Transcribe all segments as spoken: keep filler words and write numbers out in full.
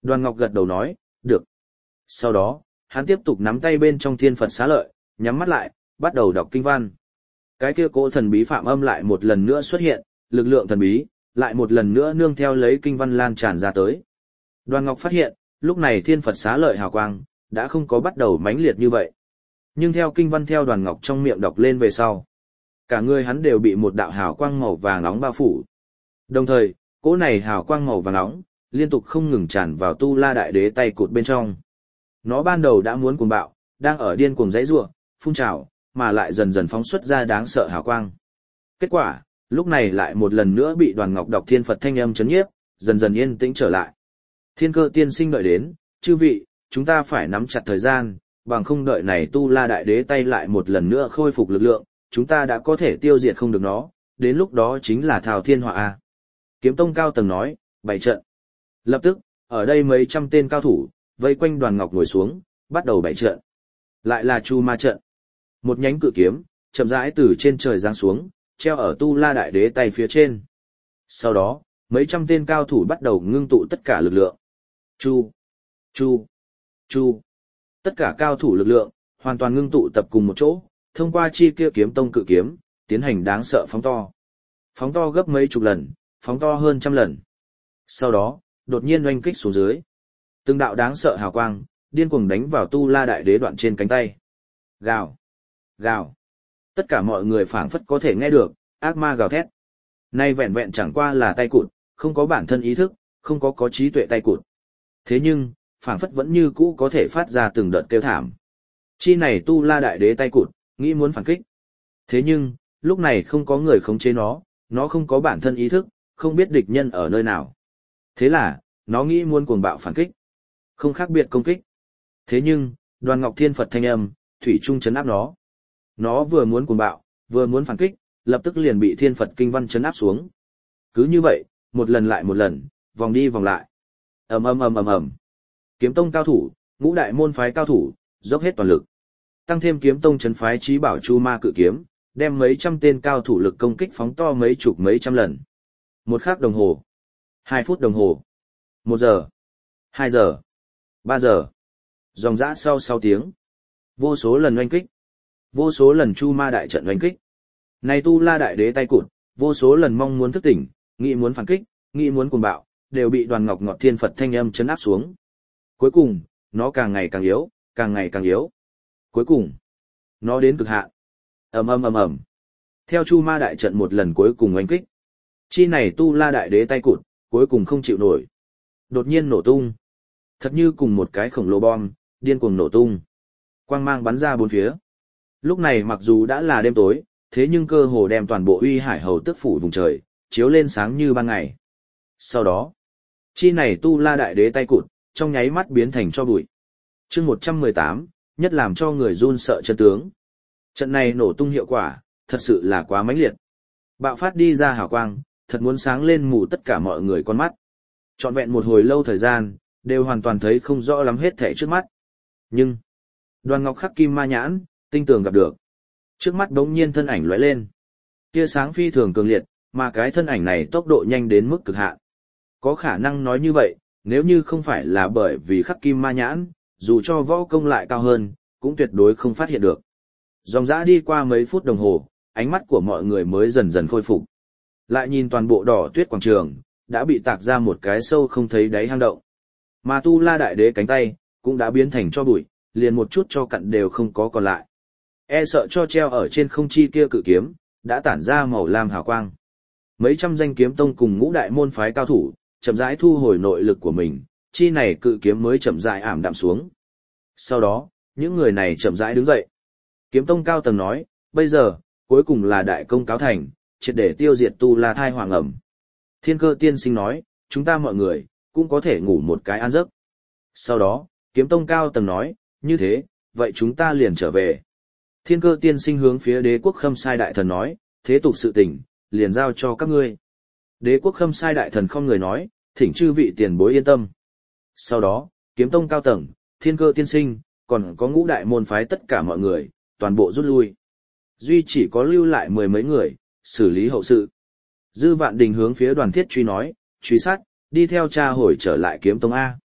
Đoàn Ngọc gật đầu nói, được. Sau đó, hắn tiếp tục nắm tay bên trong thiên Phật xá lợi, nhắm mắt lại, bắt đầu đọc kinh văn. Cái kia cỗ thần bí phạm âm lại một lần nữa xuất hiện, lực lượng thần bí, lại một lần nữa nương theo lấy kinh văn lan tràn ra tới. Đoàn Ngọc phát hiện, lúc này thiên Phật xá lợi hào quang, đã không có bắt đầu mãnh liệt như vậy. Nhưng theo kinh văn theo Đoàn Ngọc trong miệng đọc lên về sau, cả người hắn đều bị một đạo hào quang màu vàng nóng bao phủ. Đồng thời, cỗ này hào quang màu vàng nóng, liên tục không ngừng tràn vào Tu La Đại Đế tay cụt bên trong. Nó ban đầu đã muốn cuồng bạo, đang ở điên cuồng dãy rủa, phun trào, mà lại dần dần phóng xuất ra đáng sợ hào quang. Kết quả, lúc này lại một lần nữa bị Đoàn Ngọc đọc thiên Phật thanh âm chấn nhiếp, dần dần yên tĩnh trở lại. Thiên Cơ tiên sinh đợi đến, chư vị, chúng ta phải nắm chặt thời gian, bằng không đợi này Tu La Đại Đế tay lại một lần nữa khôi phục lực lượng, chúng ta đã có thể tiêu diệt không được nó, đến lúc đó chính là thao thiên họa a. Kiếm tông cao tầng nói, bày trận. Lập tức, ở đây mấy trăm tên cao thủ, vây quanh Đoàn Ngọc ngồi xuống, bắt đầu bày trận. Lại là Chu Ma trận. Một nhánh cự kiếm, chậm rãi từ trên trời giáng xuống, treo ở Tu La Đại Đế tay phía trên. Sau đó, mấy trăm tên cao thủ bắt đầu ngưng tụ tất cả lực lượng. Chu, Chu, Chu. Tất cả cao thủ lực lượng, hoàn toàn ngưng tụ tập cùng một chỗ, thông qua chi kia kiếm tông cự kiếm, tiến hành đáng sợ phóng to. Phóng to gấp mấy chục lần, phóng to hơn trăm lần. Sau đó, đột nhiên oanh kích xuống dưới. Từng đạo đáng sợ hào quang, điên cuồng đánh vào Tu La Đại Đế đoạn trên cánh tay. Gào, gào. Tất cả mọi người phảng phất có thể nghe được, ác ma gào thét. Nay vẹn vẹn chẳng qua là tay cụt, không có bản thân ý thức, không có có trí tuệ tay cụt. Thế nhưng, phảng phất vẫn như cũ có thể phát ra từng đợt kêu thảm. Chi này Tu La Đại Đế tay cụt, nghĩ muốn phản kích. Thế nhưng, lúc này không có người khống chế nó, nó không có bản thân ý thức, không biết địch nhân ở nơi nào. Thế là, nó nghĩ muốn cuồng bạo phản kích. Không khác biệt công kích. Thế nhưng, Đoàn Ngọc thiên Phật thanh âm, thủy trung chấn áp nó. Nó vừa muốn cuồng bạo, vừa muốn phản kích, lập tức liền bị thiên Phật kinh văn chấn áp xuống. Cứ như vậy, một lần lại một lần, vòng đi vòng lại. Ầm ầm ầm ầm ầm. Kiếm tông cao thủ, ngũ đại môn phái cao thủ, dốc hết toàn lực. Tăng thêm kiếm tông chấn phái trí bảo Chu Ma cự kiếm, đem mấy trăm tên cao thủ lực công kích phóng to mấy chục mấy trăm lần. Một khắc đồng hồ, hai phút đồng hồ, một giờ, hai giờ, ba giờ, dòng dã sau sáu tiếng, vô số lần oanh kích, vô số lần Chu Ma đại trận oanh kích. Này Tu La Đại Đế tay cụt, vô số lần mong muốn thức tỉnh, nghĩ muốn phản kích, nghĩ muốn cuồng bạo, đều bị Đoàn Ngọc ngọt thiên Phật thanh âm chấn áp xuống. Cuối cùng, nó càng ngày càng yếu, càng ngày càng yếu. Cuối cùng, nó đến cực hạn. Ầm ầm ầm ầm. Theo Chu Ma đại trận một lần cuối cùng oanh kích, chi này Tu La Đại Đế tay cụt, cuối cùng không chịu nổi. Đột nhiên nổ tung. Thật như cùng một cái khổng lồ bom, điên cuồng nổ tung. Quang mang bắn ra bốn phía. Lúc này mặc dù đã là đêm tối, thế nhưng cơ hồ đem toàn bộ Uy Hải Hầu Tức phủ vùng trời, chiếu lên sáng như ban ngày. Sau đó, chi này Tu La Đại Đế tay cụt, trong nháy mắt biến thành tro bụi. Chương một trăm mười tám, nhất làm cho người run sợ chân tướng. Trận này nổ tung hiệu quả, thật sự là quá mãnh liệt. Bạo phát đi ra hào quang, thật muốn sáng lên mù tất cả mọi người con mắt. Trọn vẹn một hồi lâu thời gian, đều hoàn toàn thấy không rõ lắm hết thảy trước mắt. Nhưng, Đoàn Ngọc khắc kim ma nhãn, tinh tường gặp được. Trước mắt bỗng nhiên thân ảnh lóe lên. Tia sáng phi thường cường liệt, mà cái thân ảnh này tốc độ nhanh đến mức cực hạn. Có khả năng nói như vậy, nếu như không phải là bởi vì khắc kim ma nhãn, dù cho võ công lại cao hơn, cũng tuyệt đối không phát hiện được. Dòng dã đi qua mấy phút đồng hồ, ánh mắt của mọi người mới dần dần khôi phục. Lại nhìn toàn bộ đỏ tuyết quảng trường, đã bị tạc ra một cái sâu không thấy đáy hang động. Mà Tu La Đại Đế cánh tay, cũng đã biến thành tro bụi, liền một chút cho cặn đều không có còn lại. E sợ cho treo ở trên không chi kia cự kiếm, đã tản ra màu lam hào quang. Mấy trăm danh kiếm tông cùng ngũ đại môn phái cao thủ, chậm rãi thu hồi nội lực của mình, chi này cự kiếm mới chậm rãi ảm đạm xuống. Sau đó, những người này chậm rãi đứng dậy. Kiếm tông cao tầng nói, bây giờ, cuối cùng là đại công cáo thành, triệt để tiêu diệt Tu La thai hoàng ẩm. Thiên Cơ tiên sinh nói, chúng ta mọi người, cũng có thể ngủ một cái an giấc. Sau đó, kiếm tông cao tầng nói, như thế, vậy chúng ta liền trở về. Thiên Cơ tiên sinh hướng phía Đế quốc Khâm Sai đại thần nói, thế tục sự tình, liền giao cho các ngươi. Đế quốc Khâm Sai đại thần không người nói, thỉnh chư vị tiền bối yên tâm. Sau đó, kiếm tông cao tầng, Thiên Cơ tiên sinh, còn có ngũ đại môn phái tất cả mọi người, toàn bộ rút lui. Duy chỉ có lưu lại mười mấy người, xử lý hậu sự. Dư Vạn Đình hướng phía Đoàn Thiết Truy nói, truy sát, đi theo cha hồi trở lại kiếm tông A.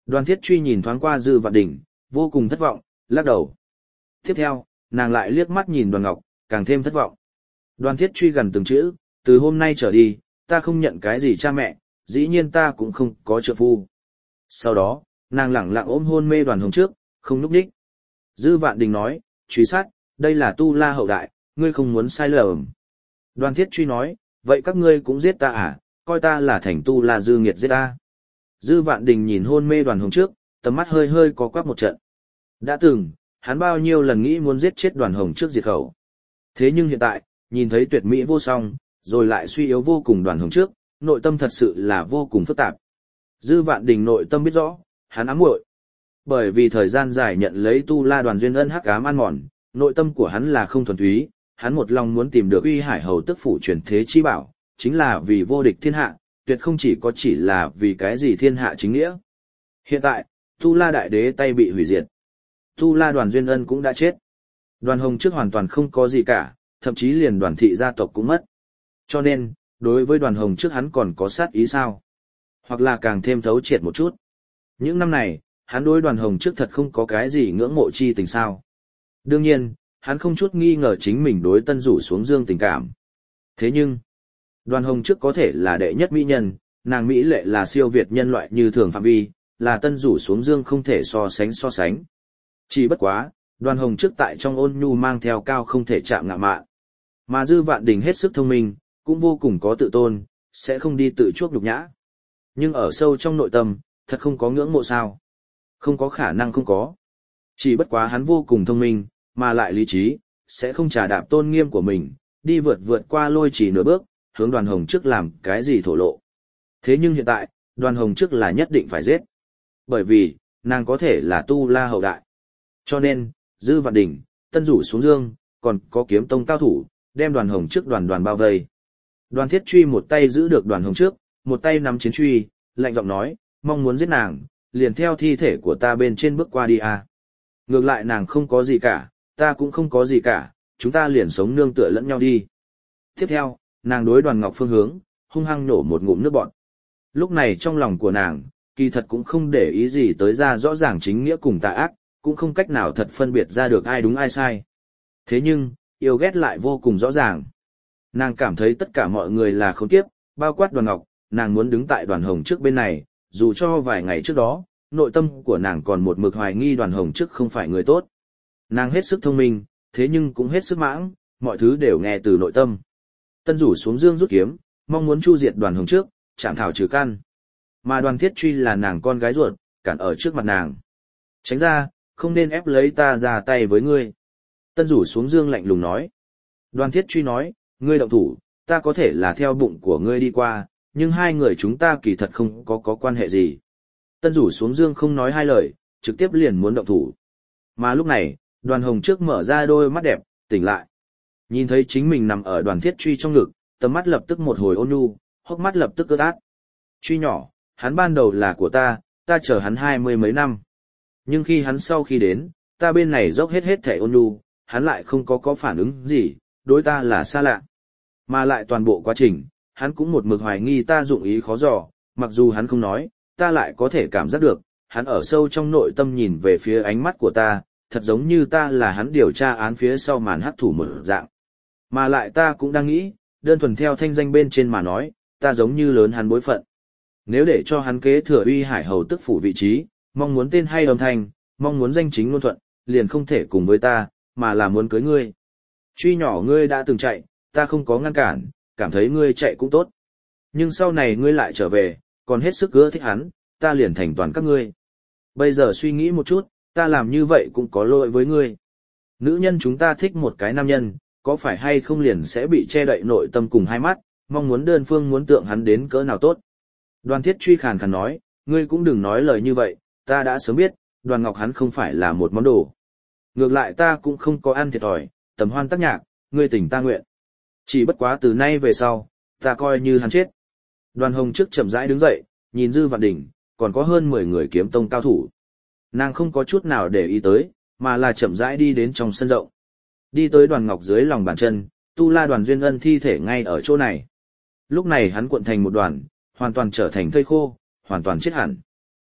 Đoàn Thiết Truy nhìn thoáng qua Dư Vạn Đình, vô cùng thất vọng, lắc đầu. Tiếp theo, nàng lại liếc mắt nhìn Đoàn Ngọc, càng thêm thất vọng. Đoàn Thiết Truy gần từng chữ, từ hôm nay trở đi, ta không nhận cái gì cha mẹ, dĩ nhiên ta cũng không có trợ phu. Sau đó, nàng lẳng lặng ôm hôn mê Đoàn Hồng trước, không núp đích. Dư Vạn Đình nói, truy sát, đây là tu la hậu đại, ngươi không muốn sai lầm. Đoàn Thiết Truy nói, vậy các ngươi cũng giết ta à, coi ta là thành tu la dư nghiệt giết ta. Dư Vạn Đình nhìn hôn mê Đoàn Hồng trước, tầm mắt hơi hơi có quắc một trận. Đã từng, hắn bao nhiêu lần nghĩ muốn giết chết Đoàn Hồng trước diệt khẩu. Thế nhưng hiện tại, nhìn thấy tuyệt mỹ vô song, rồi lại suy yếu vô cùng Đoàn Hồng trước, nội tâm thật sự là vô cùng phức tạp. Dư Vạn Đình nội tâm biết rõ, hắn ám muội. Bởi vì thời gian dài nhận lấy tu la Đoàn Duyên Ân hắc ám ăn mòn, nội tâm của hắn là không thuần túy, hắn một lòng muốn tìm được Uy Hải Hầu tức phủ truyền thế chi bảo, chính là vì vô địch thiên hạ, tuyệt không chỉ có chỉ là vì cái gì thiên hạ chính nghĩa. Hiện tại, Tu La Đại Đế tay bị hủy diệt. Tu La Đoàn Duyên Ân cũng đã chết. Đoàn Hồng trước hoàn toàn không có gì cả, thậm chí liền Đoàn thị gia tộc cũng mất. Cho nên, đối với Đoàn Hồng trước hắn còn có sát ý sao? Hoặc là càng thêm thấu triệt một chút. Những năm này, hắn đối Đoàn Hồng trước thật không có cái gì ngưỡng mộ chi tình sao. Đương nhiên, hắn không chút nghi ngờ chính mình đối Tân Rủ xuống dương tình cảm. Thế nhưng, Đoàn Hồng trước có thể là đệ nhất mỹ nhân, nàng mỹ lệ là siêu việt nhân loại như thường phạm vi, là Tân Rủ xuống dương không thể so sánh so sánh. Chỉ bất quá, Đoàn Hồng trước tại trong ôn nhu mang theo cao không thể chạm ngạ mạn. Mà Dư Vạn Đình hết sức thông minh, cũng vô cùng có tự tôn, sẽ không đi tự chuốc nhục nhã. Nhưng ở sâu trong nội tâm, thật không có ngưỡng mộ sao. Không có khả năng không có. Chỉ bất quá hắn vô cùng thông minh, mà lại lý trí, sẽ không trà đạp tôn nghiêm của mình, đi vượt vượt qua lôi chỉ nửa bước, hướng Đoàn Hồng trước làm cái gì thổ lộ. Thế nhưng hiện tại, Đoàn Hồng trước là nhất định phải giết. Bởi vì, nàng có thể là tu la hậu đại. Cho nên, Dư Vạn Đình, Tân Rủ xuống dương, còn có kiếm tông cao thủ, đem Đoàn Hồng trước đoàn đoàn bao vây. Đoàn Thiết Truy một tay giữ được Đoàn Hồng trước, một tay nắm chiến truy, lạnh giọng nói, mong muốn giết nàng, liền theo thi thể của ta bên trên bước qua đi à. Ngược lại nàng không có gì cả, ta cũng không có gì cả, chúng ta liền sống nương tựa lẫn nhau đi. Tiếp theo, nàng đối Đoàn Ngọc phương hướng, hung hăng nổ một ngụm nước bọt. Lúc này trong lòng của nàng, kỳ thật cũng không để ý gì tới ra rõ ràng chính nghĩa cùng tà ác, cũng không cách nào thật phân biệt ra được ai đúng ai sai. Thế nhưng, yêu ghét lại vô cùng rõ ràng. Nàng cảm thấy tất cả mọi người là khốn kiếp, bao quát Đoàn Ngọc, nàng muốn đứng tại Đoàn Hồng trước bên này, dù cho vài ngày trước đó, nội tâm của nàng còn một mực hoài nghi Đoàn Hồng trước không phải người tốt. Nàng hết sức thông minh, thế nhưng cũng hết sức mãng, mọi thứ đều nghe từ nội tâm. Tân Rủ xuống dương rút kiếm, mong muốn chu diệt Đoàn Hồng trước, chạm thảo trừ căn. Mà Đoàn Thiết Truy là nàng con gái ruột, cản ở trước mặt nàng. Tránh ra, không nên ép lấy ta ra tay với ngươi. Tân Rủ xuống dương lạnh lùng nói. Đoàn Thiết Truy nói, ngươi động thủ, ta có thể là theo bụng của ngươi đi qua, nhưng hai người chúng ta kỳ thật không có có quan hệ gì. Tân Rủ xuống dương không nói hai lời, trực tiếp liền muốn động thủ. Mà lúc này, Đoàn Hồng trước mở ra đôi mắt đẹp, tỉnh lại. Nhìn thấy chính mình nằm ở Đoàn Thiết Truy trong ngực, tầm mắt lập tức một hồi ôn nhu, hốc mắt lập tức ướt át. Truy nhỏ, hắn ban đầu là của ta, ta chờ hắn hai mươi mấy năm. Nhưng khi hắn sau khi đến, ta bên này dốc hết hết thẻ ôn nhu, hắn lại không có có phản ứng gì, đối ta là xa lạ. Mà lại toàn bộ quá trình, hắn cũng một mực hoài nghi ta dụng ý khó dò, mặc dù hắn không nói, ta lại có thể cảm giác được, hắn ở sâu trong nội tâm nhìn về phía ánh mắt của ta, thật giống như ta là hắn điều tra án phía sau màn hắc thủ một dạng. Mà lại ta cũng đang nghĩ, đơn thuần theo thanh danh bên trên mà nói, ta giống như lớn hắn bối phận. Nếu để cho hắn kế thừa Uy Hải Hầu tức phủ vị trí, mong muốn tên hay âm thanh, mong muốn danh chính ngôn thuận, liền không thể cùng với ta, mà là muốn cưới ngươi. Truy nhỏ ngươi đã từng chạy, ta không có ngăn cản, cảm thấy ngươi chạy cũng tốt. Nhưng sau này ngươi lại trở về, còn hết sức ưa thích hắn, ta liền thành toàn các ngươi. Bây giờ suy nghĩ một chút, ta làm như vậy cũng có lỗi với ngươi. Nữ nhân chúng ta thích một cái nam nhân, có phải hay không liền sẽ bị che đậy nội tâm cùng hai mắt, mong muốn đơn phương muốn tượng hắn đến cỡ nào tốt. Đoàn Thiết Truy khàn khàn nói, ngươi cũng đừng nói lời như vậy, ta đã sớm biết, Đoàn Ngọc hắn không phải là một món đồ. Ngược lại ta cũng không có ăn thiệt thòi, tầm hoan tác nhạc, ngươi tỉnh ta nguyện. Chỉ bất quá từ nay về sau, ta coi như hắn chết. Đoàn Hồng trước chậm rãi đứng dậy, nhìn Dư Vạn Đình, còn có hơn mười người kiếm tông cao thủ. Nàng không có chút nào để ý tới, mà là chậm rãi đi đến trong sân rộng. Đi tới Đoàn Ngọc dưới lòng bàn chân, tu la Đoàn Duyên Ân thi thể ngay ở chỗ này. Lúc này hắn cuộn thành một đoàn, hoàn toàn trở thành thây khô, hoàn toàn chết hẳn.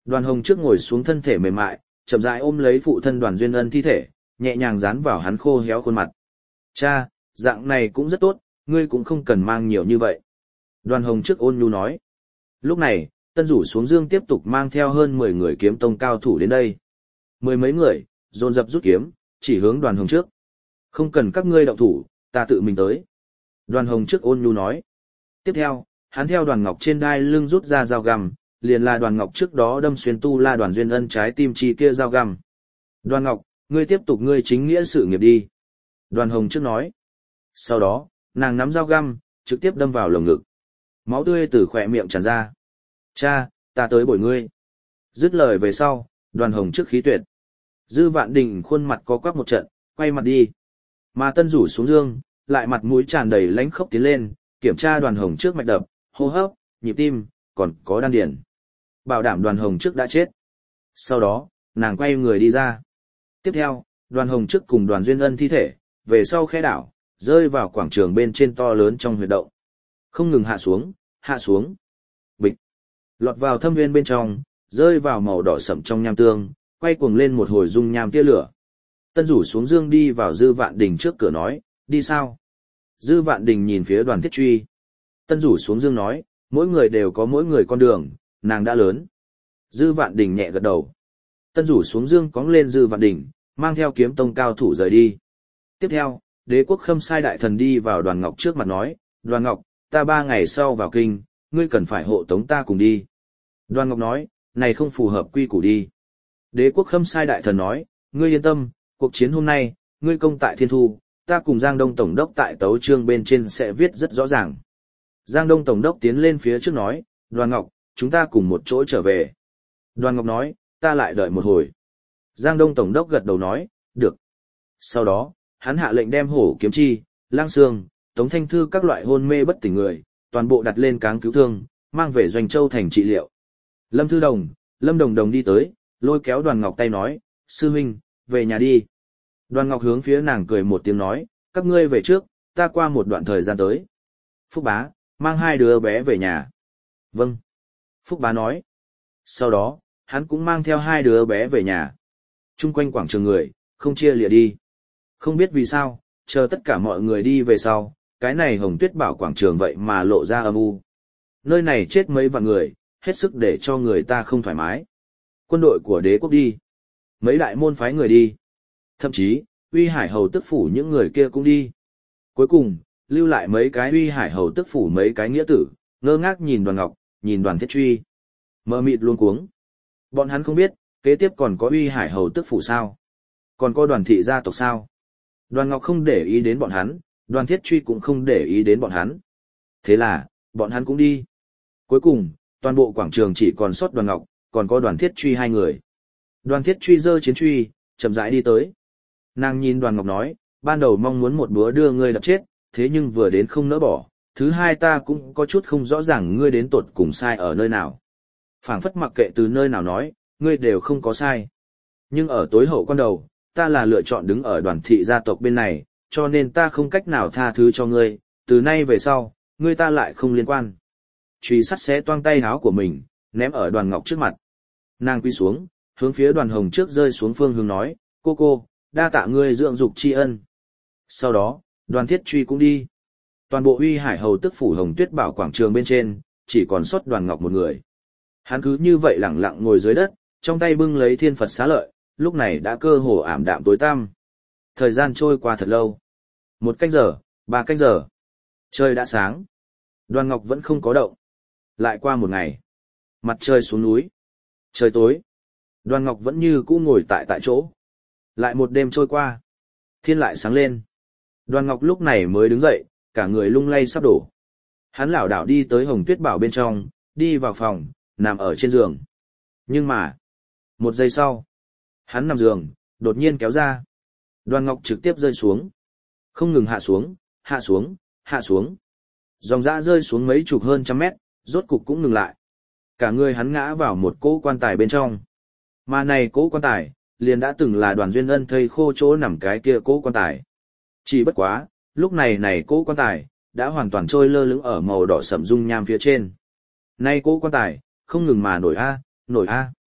Đoàn Hồng trước ngồi xuống thân thể mềm mại, chậm rãi ôm lấy phụ thân Đoàn Duyên Ân thi thể, nhẹ nhàng dán vào hắn khô héo khuôn mặt. Cha, dạng này cũng rất tốt, ngươi cũng không cần mang nhiều như vậy. Đoàn Hồng trước ôn nhu nói. Lúc này, Tân Rủ xuống dương tiếp tục mang theo hơn mười người kiếm tông cao thủ đến đây. Mười mấy người, dồn dập rút kiếm, chỉ hướng Đoàn Hồng trước. Không cần các ngươi động thủ, ta tự mình tới. Đoàn Hồng trước ôn nhu nói. Tiếp theo, hắn theo Đoàn Ngọc trên đai lưng rút ra dao găm, liền là Đoàn Ngọc trước đó đâm xuyên tu la Đoàn Duyên Ân trái tim chi kia dao găm. Đoàn Ngọc, ngươi tiếp tục ngươi chính nghĩa sự nghiệp đi. Đoàn Hồng trước nói. Sau đó, nàng nắm dao găm, trực tiếp đâm vào lồng ngực. Máu tươi từ khỏe miệng tràn ra. Cha, ta tới bồi ngươi. Dứt lời về sau, Đoàn Hồng trước khí tuyệt. Dư Vạn Đình khuôn mặt có quắc một trận, quay mặt đi. Mà Tân Rủ xuống dương, lại mặt mũi tràn đầy lãnh khốc tiến lên, kiểm tra Đoàn Hồng trước mạch đập, hô hấp, nhịp tim, còn có đan điền. Bảo đảm Đoàn Hồng trước đã chết. Sau đó, nàng quay người đi ra. Tiếp theo, Đoàn Hồng trước cùng Đoàn Duyên Ân thi thể, về sau khe đảo, rơi vào quảng trường bên trên to lớn trong huyệt động. Không ngừng hạ xuống, hạ xuống. Bịch. Lọt vào thâm nguyên bên trong, rơi vào màu đỏ sẫm trong nham tương, quay cuồng lên một hồi dung nham tia lửa. Tân Rủ xuống dương đi vào Dư Vạn Đình trước cửa nói, đi sao? Dư Vạn Đình nhìn phía Đoàn Thiết Truy. Tân Rủ xuống dương nói, mỗi người đều có mỗi người con đường, nàng đã lớn. Dư Vạn Đình nhẹ gật đầu. Tân Rủ xuống dương cóng lên Dư Vạn Đình, mang theo kiếm tông cao thủ rời đi. Tiếp theo, Đế quốc Khâm Sai đại thần đi vào Đoàn Ngọc trước mặt nói, Đoàn Ngọc, ta ba ngày sau vào kinh, ngươi cần phải hộ tống ta cùng đi. Đoàn Ngọc nói, này không phù hợp quy củ đi. Đế quốc Khâm Sai đại thần nói, ngươi yên tâm, cuộc chiến hôm nay, ngươi công tại Thiên Thu, ta cùng Giang Đông Tổng đốc tại tấu chương bên trên sẽ viết rất rõ ràng. Giang Đông Tổng đốc tiến lên phía trước nói, Đoàn Ngọc, chúng ta cùng một chỗ trở về. Đoàn Ngọc nói, ta lại đợi một hồi. Giang Đông Tổng đốc gật đầu nói, được. Sau đó, hắn hạ lệnh đem Hổ Kiếm Chi, Lang Sương, Tống Thanh Thư các loại hôn mê bất tỉnh người, toàn bộ đặt lên cáng cứu thương, mang về Doanh Châu thành trị liệu. Lâm Thư Đồng, Lâm Đồng Đồng đi tới, lôi kéo Đoàn Ngọc tay nói, sư huynh, về nhà đi. Đoàn Ngọc hướng phía nàng cười một tiếng nói, các ngươi về trước, ta qua một đoạn thời gian tới. Phúc Bá, mang hai đứa bé về nhà. Vâng. Phúc Bá nói. Sau đó, hắn cũng mang theo hai đứa bé về nhà. Trung quanh quảng trường người, không chia lìa đi. Không biết vì sao, chờ tất cả mọi người đi về sau, cái này Hồng Tuyết Bảo quảng trường vậy mà lộ ra âm u. Nơi này chết mấy vạn người, hết sức để cho người ta không thoải mái. Quân đội của đế quốc đi. Mấy đại môn phái người đi. Thậm chí, Uy Hải Hầu tức phủ những người kia cũng đi. Cuối cùng, lưu lại mấy cái Uy Hải Hầu tức phủ mấy cái nghĩa tử, ngơ ngác nhìn Đoàn Ngọc, nhìn Đoàn Thiết Truy. Mơ mịt luôn cuống. Bọn hắn không biết, kế tiếp còn có Uy Hải Hầu tức phủ sao? Còn có Đoàn thị gia tộc sao? Đoàn Ngọc không để ý đến bọn hắn, Đoàn Thiết Truy cũng không để ý đến bọn hắn. Thế là, bọn hắn cũng đi. Cuối cùng, toàn bộ quảng trường chỉ còn sót Đoàn Ngọc, còn có Đoàn Thiết Truy hai người. Đoàn Thiết Truy giơ chiến truy, chậm rãi đi tới. Nàng nhìn Đoàn Ngọc nói, ban đầu mong muốn một búa đưa ngươi đập chết, thế nhưng vừa đến không nỡ bỏ, thứ hai ta cũng có chút không rõ ràng ngươi đến tột cùng sai ở nơi nào. Phảng phất mặc kệ từ nơi nào nói, ngươi đều không có sai. Nhưng ở tối hậu quan đầu, ta là lựa chọn đứng ở Đoàn thị gia tộc bên này, cho nên ta không cách nào tha thứ cho ngươi, từ nay về sau, ngươi ta lại không liên quan. Truy sắt xé toang tay áo của mình, ném ở Đoàn Ngọc trước mặt. Nàng quy xuống, hướng phía Đoàn Hồng trước rơi xuống phương hướng nói, cô cô, đa tạ ngươi dưỡng dục tri ân. Sau đó, Đoàn Thiết Truy cũng đi. Toàn bộ Uy Hải Hầu tức phủ Hồng Tuyết Bảo quảng trường bên trên, chỉ còn sót Đoàn Ngọc một người. Hắn cứ như vậy lẳng lặng ngồi dưới đất, trong tay bưng lấy thiên Phật xá lợi, lúc này đã cơ hồ ảm đạm tối tăm. Thời gian trôi qua thật lâu. Một canh giờ, ba canh giờ. Trời đã sáng. Đoàn Ngọc vẫn không có động. Lại qua một ngày. Mặt trời xuống núi. Trời tối. Đoàn Ngọc vẫn như cũ ngồi tại tại chỗ. Lại một đêm trôi qua. Thiên lại sáng lên. Đoàn Ngọc lúc này mới đứng dậy, cả người lung lay sắp đổ. Hắn lảo đảo đi tới Hồng Tuyết Bảo bên trong, đi vào phòng, nằm ở trên giường. Nhưng mà, một giây sau, hắn nằm giường, đột nhiên kéo ra. Đoàn Ngọc trực tiếp rơi xuống. Không ngừng hạ xuống, hạ xuống, hạ xuống. Dòng dã rơi xuống mấy chục hơn trăm mét, rốt cục cũng ngừng lại. Cả người hắn ngã vào một cỗ quan tài bên trong. Mà này cỗ quan tài, liền đã từng là Đoàn Duyên Ân thây khô chỗ nằm cái kia cỗ quan tài. Chỉ bất quá, lúc này này cỗ quan tài, đã hoàn toàn trôi lơ lửng ở màu đỏ sẫm dung nham phía trên. Nay cỗ quan tài, không ngừng mà nổi a, nổi a.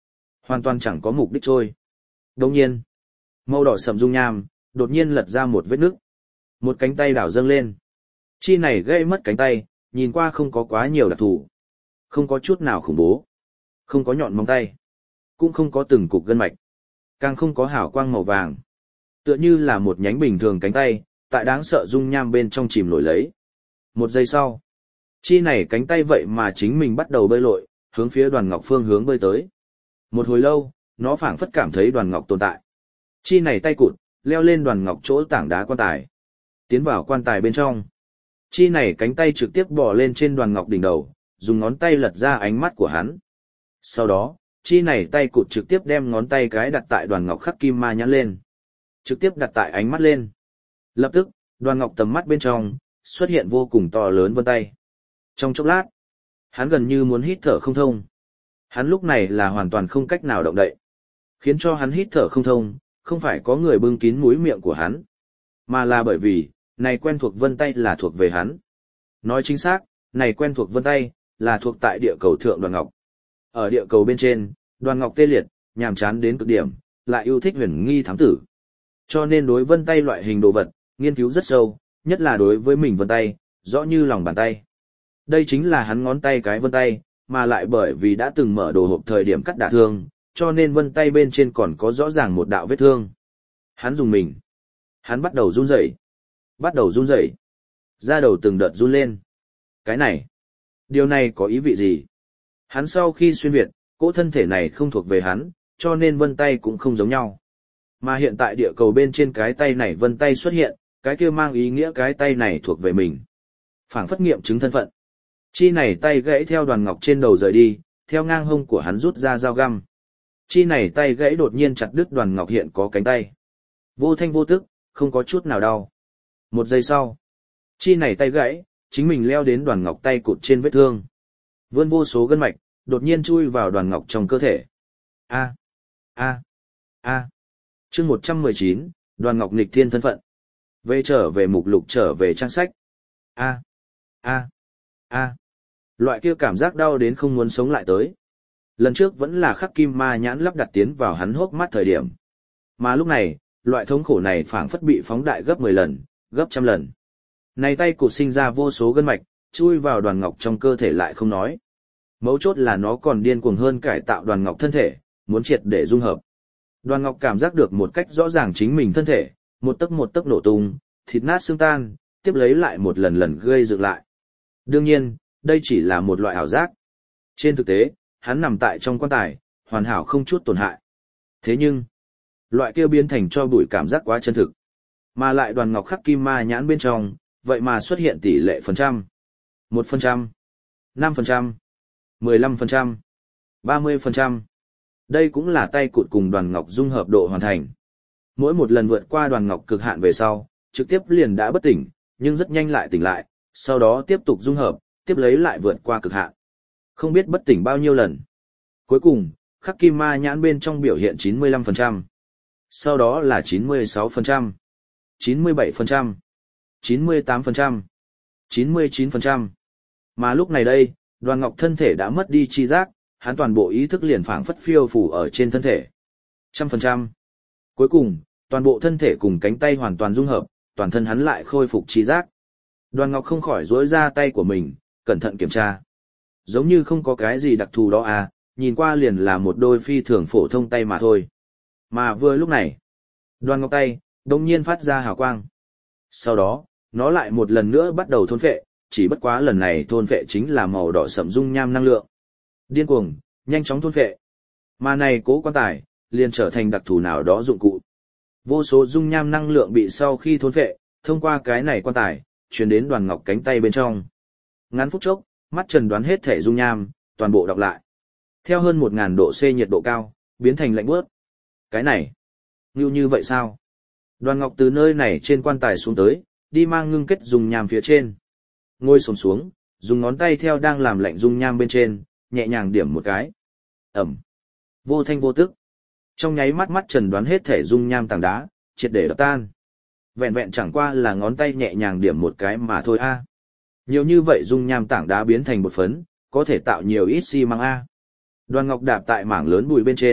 hoàn toàn chẳng có mục đích trôi. Đồng nhiên, màu đỏ sậm dung nham, đột nhiên lật ra một vết nước. Một cánh tay đảo dâng lên. Chi này gây mất cánh tay, nhìn qua không có quá nhiều đặc thù. Không có chút nào khủng bố. Không có nhọn móng tay. Cũng không có từng cục gân mạch. Càng không có hào quang màu vàng. Tựa như là một nhánh bình thường cánh tay, tại đáng sợ dung nham bên trong chìm nổi lấy. Một giây sau, chi này cánh tay vậy mà chính mình bắt đầu bơi lội, hướng phía Đoàn Ngọc phương hướng bơi tới. Một hồi lâu, nó phảng phất cảm thấy Đoàn Ngọc tồn tại. Chi này tay cụt, leo lên Đoàn Ngọc chỗ tảng đá quan tài. Tiến vào quan tài bên trong. Chi này cánh tay trực tiếp bò lên trên Đoàn Ngọc đỉnh đầu, dùng ngón tay lật ra ánh mắt của hắn. Sau đó, chi này tay cụt trực tiếp đem ngón tay cái đặt tại Đoàn Ngọc khắc kim ma nhãn lên. Trực tiếp đặt tại ánh mắt lên. Lập tức, Đoàn Ngọc tầm mắt bên trong, xuất hiện vô cùng to lớn vân tay. Trong chốc lát, hắn gần như muốn hít thở không thông. Hắn lúc này là hoàn toàn không cách nào động đậy. Khiến cho hắn hít thở không thông, không phải có người bưng kín mũi miệng của hắn, mà là bởi vì, này quen thuộc vân tay là thuộc về hắn. Nói chính xác, này quen thuộc vân tay, là thuộc tại địa cầu thượng Đoàn Ngọc. Ở địa cầu bên trên, Đoàn Ngọc tê liệt, nhàm chán đến cực điểm, lại yêu thích huyền nghi thám tử. Cho nên đối vân tay loại hình đồ vật, nghiên cứu rất sâu, nhất là đối với mình vân tay, rõ như lòng bàn tay. Đây chính là hắn ngón tay cái vân tay, mà lại bởi vì đã từng mở đồ hộp thời điểm cắt đả thương, cho nên vân tay bên trên còn có rõ ràng một đạo vết thương. Hắn dùng mình. Hắn bắt đầu run rẩy, bắt đầu run rẩy, da đầu từng đợt run lên. Cái này, điều này có ý vị gì? Hắn sau khi xuyên việt, cỗ thân thể này không thuộc về hắn, cho nên vân tay cũng không giống nhau. Mà hiện tại địa cầu bên trên cái tay này vân tay xuất hiện, cái kia mang ý nghĩa cái tay này thuộc về mình. Phảng phất nghiệm chứng thân phận. Chi này tay gãy theo Đoàn Ngọc trên đầu rời đi, theo ngang hông của hắn rút ra dao găm. Chi này tay gãy đột nhiên chặt đứt Đoàn Ngọc hiện có cánh tay. Vô thanh vô tức, không có chút nào đau. Một giây sau, chi này tay gãy, chính mình leo đến Đoàn Ngọc tay cụt trên vết thương. Vươn vô số gân mạch, đột nhiên chui vào Đoàn Ngọc trong cơ thể. A, a, a. Chương một trăm mười chín, Đoàn Ngọc nghịch thiên thân phận. Về trở về mục lục trở về trang sách. A, a, a. Loại kia cảm giác đau đến không muốn sống lại tới. Lần trước vẫn là khắc kim ma nhãn lắp đặt tiến vào hắn hốc mắt thời điểm. Mà lúc này, loại thống khổ này phảng phất bị phóng đại gấp mười lần, gấp trăm lần. Này tay cụt sinh ra vô số gân mạch, chui vào Đoàn Ngọc trong cơ thể lại không nói. Mấu chốt là nó còn điên cuồng hơn cải tạo Đoàn Ngọc thân thể, muốn triệt để dung hợp. Đoàn Ngọc cảm giác được một cách rõ ràng chính mình thân thể, một tấc một tấc nổ tung, thịt nát xương tan, tiếp lấy lại một lần lần gây dựng lại. Đương nhiên, đây chỉ là một loại ảo giác. Trên thực tế, hắn nằm tại trong quan tài, hoàn hảo không chút tổn hại. Thế nhưng, loại kia biến thành cho bụi cảm giác quá chân thực. Mà lại Đoàn Ngọc khắc kim ma nhãn bên trong, vậy mà xuất hiện tỷ lệ phần trăm. một phần trăm, năm phần trăm, mười lăm phần trăm, ba mươi phần trăm. Đây cũng là tay cụt cùng Đoàn Ngọc dung hợp độ hoàn thành. Mỗi một lần vượt qua Đoàn Ngọc cực hạn về sau, trực tiếp liền đã bất tỉnh, nhưng rất nhanh lại tỉnh lại, sau đó tiếp tục dung hợp, tiếp lấy lại vượt qua cực hạn. Không biết bất tỉnh bao nhiêu lần. Cuối cùng, khắc kim ma nhãn bên trong biểu hiện chín mươi lăm phần trăm. Sau đó là chín mươi sáu phần trăm, chín mươi bảy phần trăm, chín mươi tám phần trăm, chín mươi chín phần trăm. Mà lúc này đây, Đoàn Ngọc thân thể đã mất đi chi giác, hắn toàn bộ ý thức liền phảng phất phiêu phù ở trên thân thể. Trăm phần trăm. Cuối cùng, toàn bộ thân thể cùng cánh tay hoàn toàn dung hợp, toàn thân hắn lại khôi phục chi giác. Đoàn Ngọc không khỏi duỗi ra tay của mình, cẩn thận kiểm tra. Giống như không có cái gì đặc thù đó à, nhìn qua liền là một đôi phi thường phổ thông tay mà thôi. Mà vừa lúc này, Đoàn Ngọc tay, đột nhiên phát ra hào quang. Sau đó, nó lại một lần nữa bắt đầu thôn phệ, chỉ bất quá lần này thôn phệ chính là màu đỏ sẫm dung nham năng lượng. Điên cuồng, nhanh chóng thôn phệ. Mà này cố quan tài, liền trở thành đặc thù nào đó dụng cụ. Vô số dung nham năng lượng bị sau khi thôn phệ, thông qua cái này quan tài, truyền đến Đoàn Ngọc cánh tay bên trong. Ngắn phút chốc, mắt Trần đoán hết thể dung nham, toàn bộ đọc lại. Theo hơn một nghìn độ C nhiệt độ cao, biến thành lạnh buốt. Cái này, như như vậy sao? Đoàn Ngọc từ nơi này trên quan tài xuống tới, đi mang ngưng kết dung nham phía trên. Ngồi xổm xuống, dùng ngón tay theo đang làm lạnh dung nham bên trên, nhẹ nhàng điểm một cái. Ẩm. Vô thanh vô tức. Trong nháy mắt mắt Trần đoán hết thể dung nham tảng đá, triệt để đập tan. Vẹn vẹn chẳng qua là ngón tay nhẹ nhàng điểm một cái mà thôi a. Nhiều như vậy dung nham tảng đá biến thành bột phấn, có thể tạo nhiều ít xi măng a. Đoàn Ngọc đạp tại mảng lớn bụi bên trên,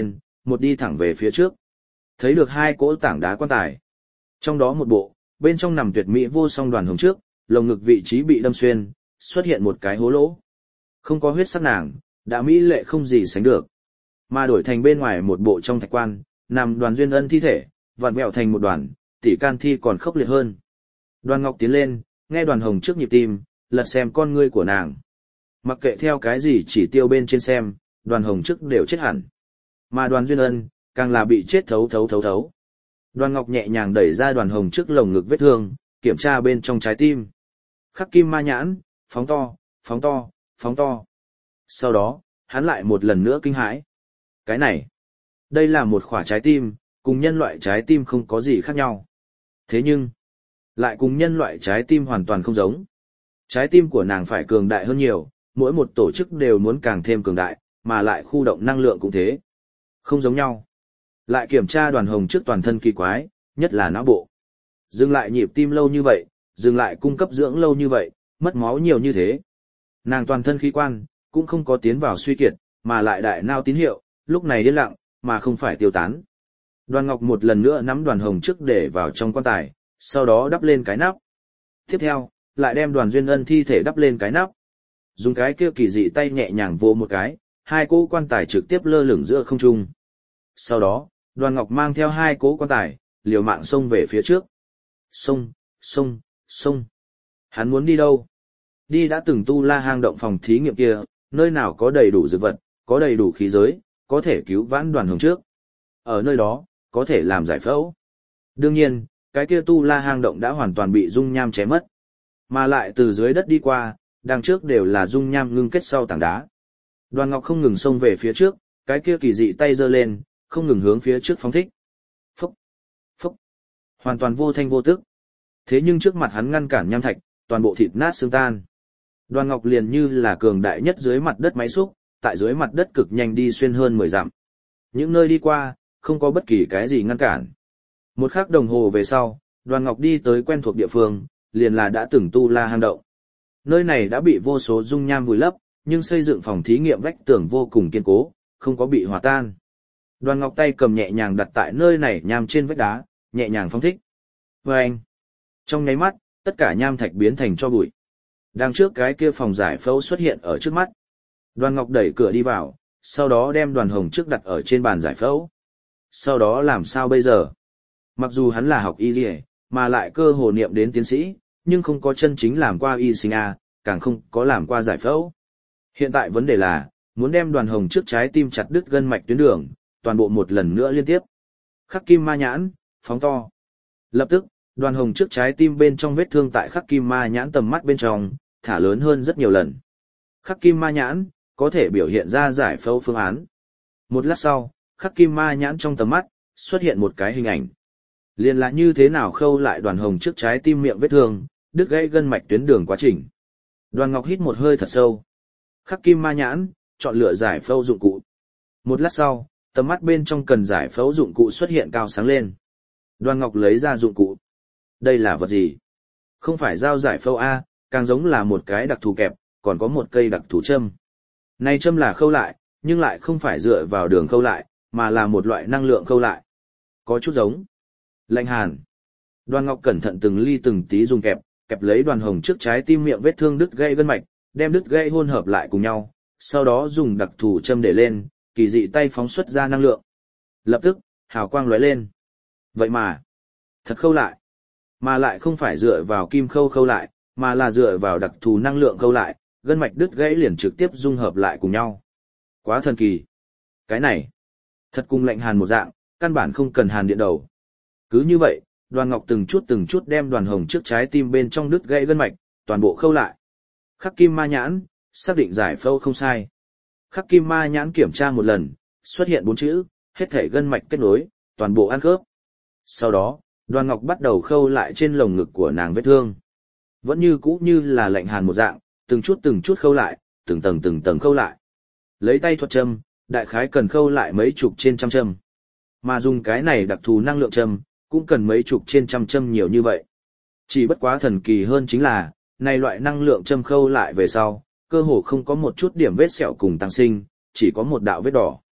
một đi thẳng về phía trước. Thấy được hai cỗ tảng đá quan tài. Trong đó một bộ, bên trong nằm tuyệt mỹ vô song Đoàn Hồng trước, lồng ngực vị trí bị đâm xuyên, xuất hiện một cái hố lỗ. Không có huyết sắc nàng, đã mỹ lệ không gì sánh được. Mà đổi thành bên ngoài một bộ trong thạch quan, nằm Đoàn Duyên Ân thi thể, vặn vẹo thành một đoàn, tỷ can thi còn khốc liệt hơn. Đoàn Ngọc tiến lên, nghe Đoàn Hồng trước nhịp tim, lật xem con ngươi của nàng. Mặc kệ theo cái gì chỉ tiêu bên trên xem, Đoàn Hồng trước đều chết hẳn. Mà Đoàn Duyên Ân, càng là bị chết thấu thấu thấu thấu. Đoàn Ngọc nhẹ nhàng đẩy ra Đoàn Hồng trước lồng ngực vết thương, kiểm tra bên trong trái tim. Khắc kim ma nhãn, phóng to, phóng to, phóng to. Sau đó, hắn lại một lần nữa kinh hãi. Cái này, đây là một quả trái tim, cùng nhân loại trái tim không có gì khác nhau. Thế nhưng, lại cùng nhân loại trái tim hoàn toàn không giống. Trái tim của nàng phải cường đại hơn nhiều, mỗi một tổ chức đều muốn càng thêm cường đại, mà lại khu động năng lượng cũng thế. Không giống nhau. Lại kiểm tra Đoàn Hồng trước toàn thân kỳ quái, nhất là não bộ. Dừng lại nhịp tim lâu như vậy, dừng lại cung cấp dưỡng lâu như vậy, mất máu nhiều như thế. Nàng toàn thân khí quan, cũng không có tiến vào suy kiệt, mà lại đại nao tín hiệu, lúc này điên lặng, mà không phải tiêu tán. Đoàn Ngọc một lần nữa nắm Đoàn Hồng trước để vào trong quan tài, sau đó đắp lên cái nắp. Tiếp theo, lại đem Đoàn Duyên Ân thi thể đắp lên cái nắp. Dùng cái kia kỳ dị tay nhẹ nhàng vỗ một cái, hai cỗ quan tài trực tiếp lơ lửng giữa không trung. Sau đó, Đoàn Ngọc mang theo hai cỗ quan tài, liều mạng xông về phía trước. Xông, xông, xông. Hắn muốn đi đâu? Đi đã từng tu la hang động phòng thí nghiệm kia, nơi nào có đầy đủ dược vật, có đầy đủ khí giới, có thể cứu vãn Đoàn Hồng trước. Ở nơi đó, có thể làm giải phẫu. Đương nhiên, cái kia tu la hang động đã hoàn toàn bị dung nham chém mất. Mà lại từ dưới đất đi qua, đằng trước đều là dung nham ngưng kết sau tảng đá. Đoàn Ngọc không ngừng xông về phía trước, cái kia kỳ dị tay giơ lên, không ngừng hướng phía trước phóng thích. Phúc, phúc, hoàn toàn vô thanh vô tức. Thế nhưng trước mặt hắn ngăn cản nham thạch, toàn bộ thịt nát xương tan. Đoàn Ngọc liền như là cường đại nhất dưới mặt đất máy xúc, tại dưới mặt đất cực nhanh đi xuyên hơn mười dặm. Những nơi đi qua, không có bất kỳ cái gì ngăn cản. Một khắc đồng hồ về sau, Đoàn Ngọc đi tới quen thuộc địa phương, liền là đã từng tu la hang động. Nơi này đã bị vô số dung nham vùi lấp, nhưng xây dựng phòng thí nghiệm vách tường vô cùng kiên cố, không có bị hòa tan. Đoàn Ngọc tay cầm nhẹ nhàng đặt tại nơi này nham trên vách đá, nhẹ nhàng phóng thích. Và anh, trong nháy mắt, tất cả nham thạch biến thành tro bụi. Đằng trước cái kia phòng giải phẫu xuất hiện ở trước mắt. Đoàn Ngọc đẩy cửa đi vào, sau đó đem Đoàn Hồng trước đặt ở trên bàn giải phẫu. Sau đó làm sao bây giờ? Mặc dù hắn là học y dì, mà lại cơ hồ niệm đến tiến sĩ, nhưng không có chân chính làm qua y sinh A, càng không có làm qua giải phẫu. Hiện tại vấn đề là, muốn đem Đoàn Hồng trước trái tim chặt đứt gân mạch tuyến đường, toàn bộ một lần nữa liên tiếp. Khắc kim ma nhãn, phóng to. Lập tức, Đoàn Hồng trước trái tim bên trong vết thương tại khắc kim ma nhãn tầm mắt bên trong, thả lớn hơn rất nhiều lần. Khắc kim ma nhãn, có thể biểu hiện ra giải phẫu phương án. Một lát sau, khắc kim ma nhãn trong tầm mắt, xuất hiện một cái hình ảnh. Liên là như thế nào khâu lại Đoàn Hồng trước trái tim miệng vết thương, đứt gãy gân mạch tuyến đường quá trình. Đoàn Ngọc hít một hơi thật sâu. Khắc kim ma nhãn, chọn lựa giải phẫu dụng cụ. Một lát sau, tầm mắt bên trong cần giải phẫu dụng cụ xuất hiện cao sáng lên. Đoàn Ngọc lấy ra dụng cụ. Đây là vật gì? Không phải dao giải phẫu A, càng giống là một cái đặc thù kẹp, còn có một cây đặc thù châm. Này châm là khâu lại, nhưng lại không phải dựa vào đường khâu lại, mà là một loại năng lượng khâu lại. Có chút giống lạnh hàn. Đoàn Ngọc cẩn thận từng ly từng tí dùng kẹp, kẹp lấy Đoàn Hồng trước trái tim miệng vết thương đứt gãy gân mạch, đem đứt gãy hỗn hợp lại cùng nhau, sau đó dùng đặc thù châm để lên, kỳ dị tay phóng xuất ra năng lượng. Lập tức, hào quang lóe lên. Vậy mà, thật khâu lại, mà lại không phải dựa vào kim khâu khâu lại, mà là dựa vào đặc thù năng lượng khâu lại, gân mạch đứt gãy liền trực tiếp dung hợp lại cùng nhau. Quá thần kỳ. Cái này, thật cùng lạnh hàn một dạng, căn bản không cần hàn điện đầu. Cứ như vậy, Đoàn Ngọc từng chút từng chút đem Đoàn Hồng trước trái tim bên trong đứt gãy gân mạch, toàn bộ khâu lại. Khắc kim ma nhãn, xác định giải phẫu không sai. Khắc kim ma nhãn kiểm tra một lần, xuất hiện bốn chữ, hết thể gân mạch kết nối, toàn bộ ăn khớp. Sau đó, Đoàn Ngọc bắt đầu khâu lại trên lồng ngực của nàng vết thương. Vẫn như cũ như là lạnh hàn một dạng, từng chút từng chút khâu lại, từng tầng từng tầng khâu lại. Lấy tay thuật châm, đại khái cần khâu lại mấy chục trên trăm châm. Mà dùng cái này đặc thù năng lượng châm, cũng cần mấy chục trên trăm châm nhiều như vậy. Chỉ bất quá thần kỳ hơn chính là, này loại năng lượng châm khâu lại về sau, cơ hồ không có một chút điểm vết sẹo cùng tăng sinh, chỉ có một đạo vết đỏ.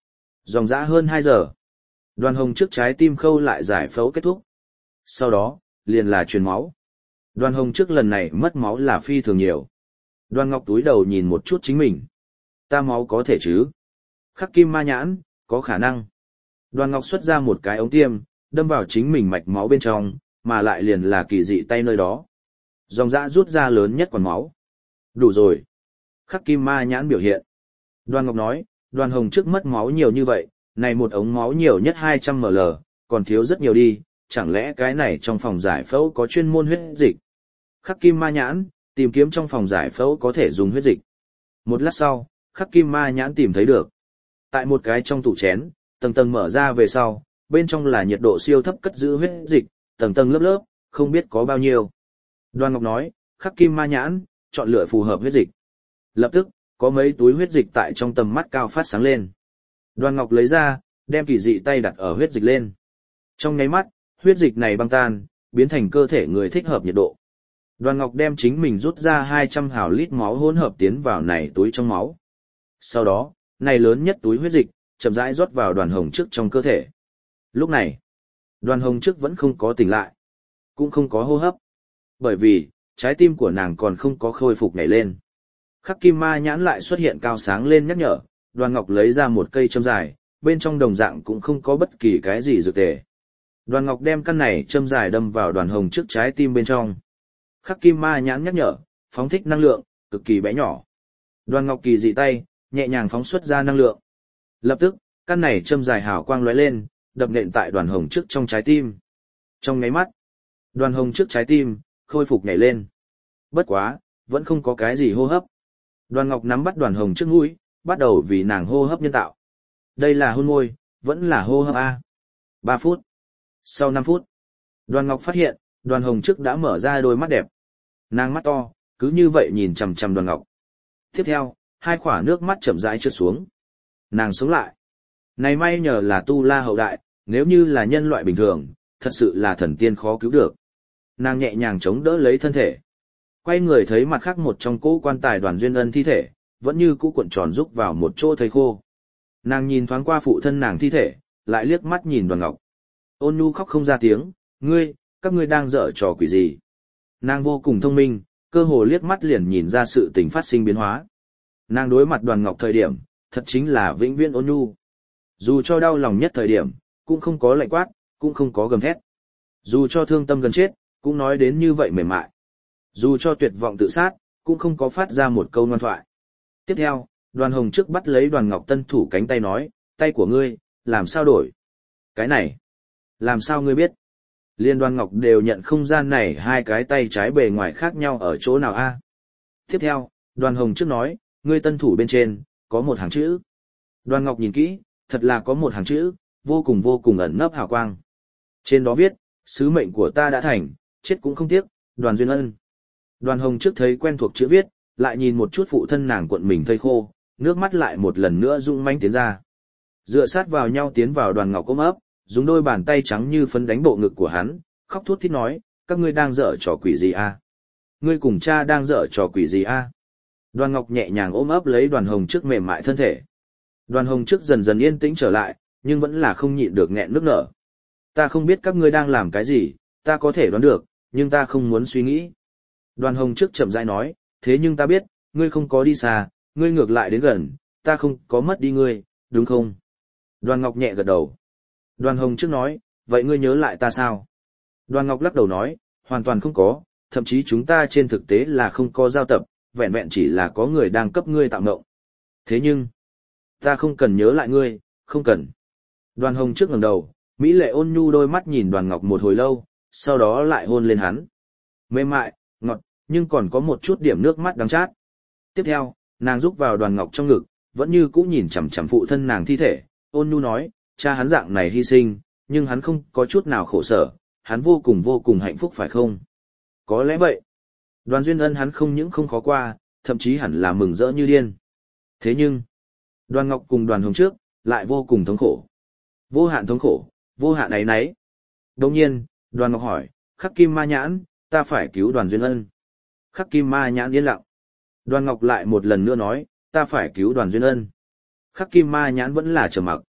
Dòng dã hơn hai giờ. Đoàn hồng trước trái tim khâu lại giải phẫu kết thúc. Sau đó, liền là truyền máu. Đoàn hồng trước lần này mất máu là phi thường nhiều. Đoàn Ngọc túi đầu nhìn một chút chính mình. Ta máu có thể chứ? Khắc kim ma nhãn, có khả năng. Đoàn Ngọc xuất ra một cái ống tiêm, đâm vào chính mình mạch máu bên trong, mà lại liền là kỳ dị tay nơi đó. Dòng dã rút ra lớn nhất quản máu. Đủ rồi. Khắc kim ma nhãn biểu hiện. Đoàn Ngọc nói, đoàn hồng trước mất máu nhiều như vậy, này một ống máu nhiều nhất hai trăm mi li lít, còn thiếu rất nhiều đi, chẳng lẽ cái này trong phòng giải phẫu có chuyên môn huyết dịch? Khắc kim ma nhãn, tìm kiếm trong phòng giải phẫu có thể dùng huyết dịch. Một lát sau, khắc kim ma nhãn tìm thấy được. Tại một cái trong tủ chén, tầng tầng mở ra về sau, bên trong là nhiệt độ siêu thấp cất giữ huyết dịch, tầng tầng lớp lớp, không biết có bao nhiêu. Đoàn Ngọc nói, khắc kim ma nhãn, chọn lựa phù hợp huyết dịch. Lập tức, có mấy túi huyết dịch tại trong tầm mắt cao phát sáng lên. Đoàn Ngọc lấy ra, đem kỳ dị tay đặt ở huyết dịch lên. Trong nháy mắt, huyết dịch này băng tan, biến thành cơ thể người thích hợp nhiệt độ. Đoàn Ngọc đem chính mình rút ra hai trăm hào lít máu hỗn hợp tiến vào này túi trong máu. Sau đó, này lớn nhất túi huyết dịch, chậm rãi rót vào đoàn hồng trước trong cơ thể. Lúc này, đoàn hồng trước vẫn không có tỉnh lại, cũng không có hô hấp. Bởi vì, trái tim của nàng còn không có khôi phục nhảy lên. Khắc kim ma nhãn lại xuất hiện cao sáng lên nhắc nhở, Đoàn Ngọc lấy ra một cây châm dài, bên trong đồng dạng cũng không có bất kỳ cái gì dược tề. Đoàn Ngọc đem căn này châm dài đâm vào đoàn hồng trước trái tim bên trong. Khắc kim ma nhãn nhắc nhở, phóng thích năng lượng, cực kỳ bé nhỏ. Đoàn Ngọc kỳ dị tay, nhẹ nhàng phóng xuất ra năng lượng. Lập tức, căn này châm dài hào quang lóe lên, đập nện tại đoàn hồng trước trong trái tim. Trong nháy mắt, đoàn hồng trước trái tim, khôi phục nhảy lên. Bất quá, vẫn không có cái gì hô hấp. Đoàn Ngọc nắm bắt đoàn hồng trước mũi, bắt đầu vì nàng hô hấp nhân tạo. Đây là hôn môi, vẫn là hô hấp A. Ba phút. Sau năm phút, Đoàn Ngọc phát hiện, đoàn hồng trước đã mở ra đôi mắt đẹp. Nàng mắt to, cứ như vậy nhìn chằm chằm Đoàn Ngọc. Tiếp theo, hai khỏa nước mắt chậm rãi trượt xuống. Nàng sống lại. Này may nhờ là tu la hậu đại, nếu như là nhân loại bình thường, thật sự là thần tiên khó cứu được. Nàng nhẹ nhàng chống đỡ lấy thân thể. Quay người thấy mặt khác một trong cỗ quan tài Đoàn Duyên Ân thi thể, vẫn như cũ cuộn tròn rúc vào một chỗ thây khô. Nàng nhìn thoáng qua phụ thân nàng thi thể, lại liếc mắt nhìn Đoàn Ngọc. Ôn nhu khóc không ra tiếng, ngươi, các ngươi đang dở trò quỷ gì? Nàng vô cùng thông minh, cơ hồ liếc mắt liền nhìn ra sự tình phát sinh biến hóa. Nàng đối mặt Đoàn Ngọc thời điểm, thật chính là vĩnh viễn ôn nhu. Dù cho đau lòng nhất thời điểm, cũng không có lạnh quát, cũng không có gầm thét. Dù cho thương tâm gần chết, cũng nói đến như vậy mềm mại. Dù cho tuyệt vọng tự sát, cũng không có phát ra một câu ngoan thoại. Tiếp theo, Đoàn Hồng trước bắt lấy Đoàn Ngọc Tân thủ cánh tay nói, tay của ngươi, làm sao đổi? Cái này, làm sao ngươi biết? Liên Đoàn Ngọc đều nhận không gian này hai cái tay trái bề ngoài khác nhau ở chỗ nào a? Tiếp theo, Đoàn Hồng trước nói, ngươi tân thủ bên trên, có một hàng chữ. Đoàn Ngọc nhìn kỹ, thật là có một hàng chữ, vô cùng vô cùng ẩn nấp hào quang. Trên đó viết, sứ mệnh của ta đã thành, chết cũng không tiếc, Đoàn Duyên Ân. Đoàn Hồng trước thấy quen thuộc chữ viết, lại nhìn một chút phụ thân nàng cuộn mình thây khô, nước mắt lại một lần nữa rung manh tiến ra. Dựa sát vào nhau tiến vào Đoàn Ngọc ôm ấp, dùng đôi bàn tay trắng như phấn đánh bộ ngực của hắn, khóc thút thít nói, các ngươi đang dở trò quỷ gì a? Ngươi cùng cha đang dở trò quỷ gì a? Đoàn Ngọc nhẹ nhàng ôm ấp lấy Đoàn Hồng trước mềm mại thân thể. Đoàn Hồng trước dần dần yên tĩnh trở lại, nhưng vẫn là không nhịn được nghẹn nước nở. Ta không biết các ngươi đang làm cái gì, ta có thể đoán được, nhưng ta không muốn suy nghĩ. Đoàn Hồng trước chậm rãi nói, thế nhưng ta biết, ngươi không có đi xa, ngươi ngược lại đến gần, ta không có mất đi ngươi, đúng không? Đoàn Ngọc nhẹ gật đầu. Đoàn Hồng trước nói, vậy ngươi nhớ lại ta sao? Đoàn Ngọc lắc đầu nói, hoàn toàn không có, thậm chí chúng ta trên thực tế là không có giao tập, vẹn vẹn chỉ là có người đang cấp ngươi tạo mộng. Thế nhưng, ta không cần nhớ lại ngươi, không cần. Đoàn Hồng trước ngẩng đầu, mỹ lệ ôn nhu đôi mắt nhìn Đoàn Ngọc một hồi lâu, sau đó lại hôn lên hắn. Mềm mại, ngọt, nhưng còn có một chút điểm nước mắt đắng chát. Tiếp theo, nàng rúc vào Đoàn Ngọc trong ngực, vẫn như cũ nhìn chằm chằm phụ thân nàng thi thể, ôn nhu nói, cha hắn dạng này hy sinh, nhưng hắn không có chút nào khổ sở, hắn vô cùng vô cùng hạnh phúc phải không? Có lẽ vậy. Đoàn Duyên Ân hắn không những không khó qua, thậm chí hẳn là mừng rỡ như điên. Thế nhưng, Đoàn Ngọc cùng Đoàn Hồng trước, lại vô cùng thống khổ. Vô hạn thống khổ, vô hạn ấy nấy. Đồng nhiên, Đoàn Ngọc hỏi, Khắc Kim Ma Nhãn, ta phải cứu Đoàn Duyên Ân. Khắc Kim Ma Nhãn yên lặng. Đoàn Ngọc lại một lần nữa nói, ta phải cứu Đoàn Duyên Ân. Khắc Kim Ma Nhãn vẫn là trầm mặc.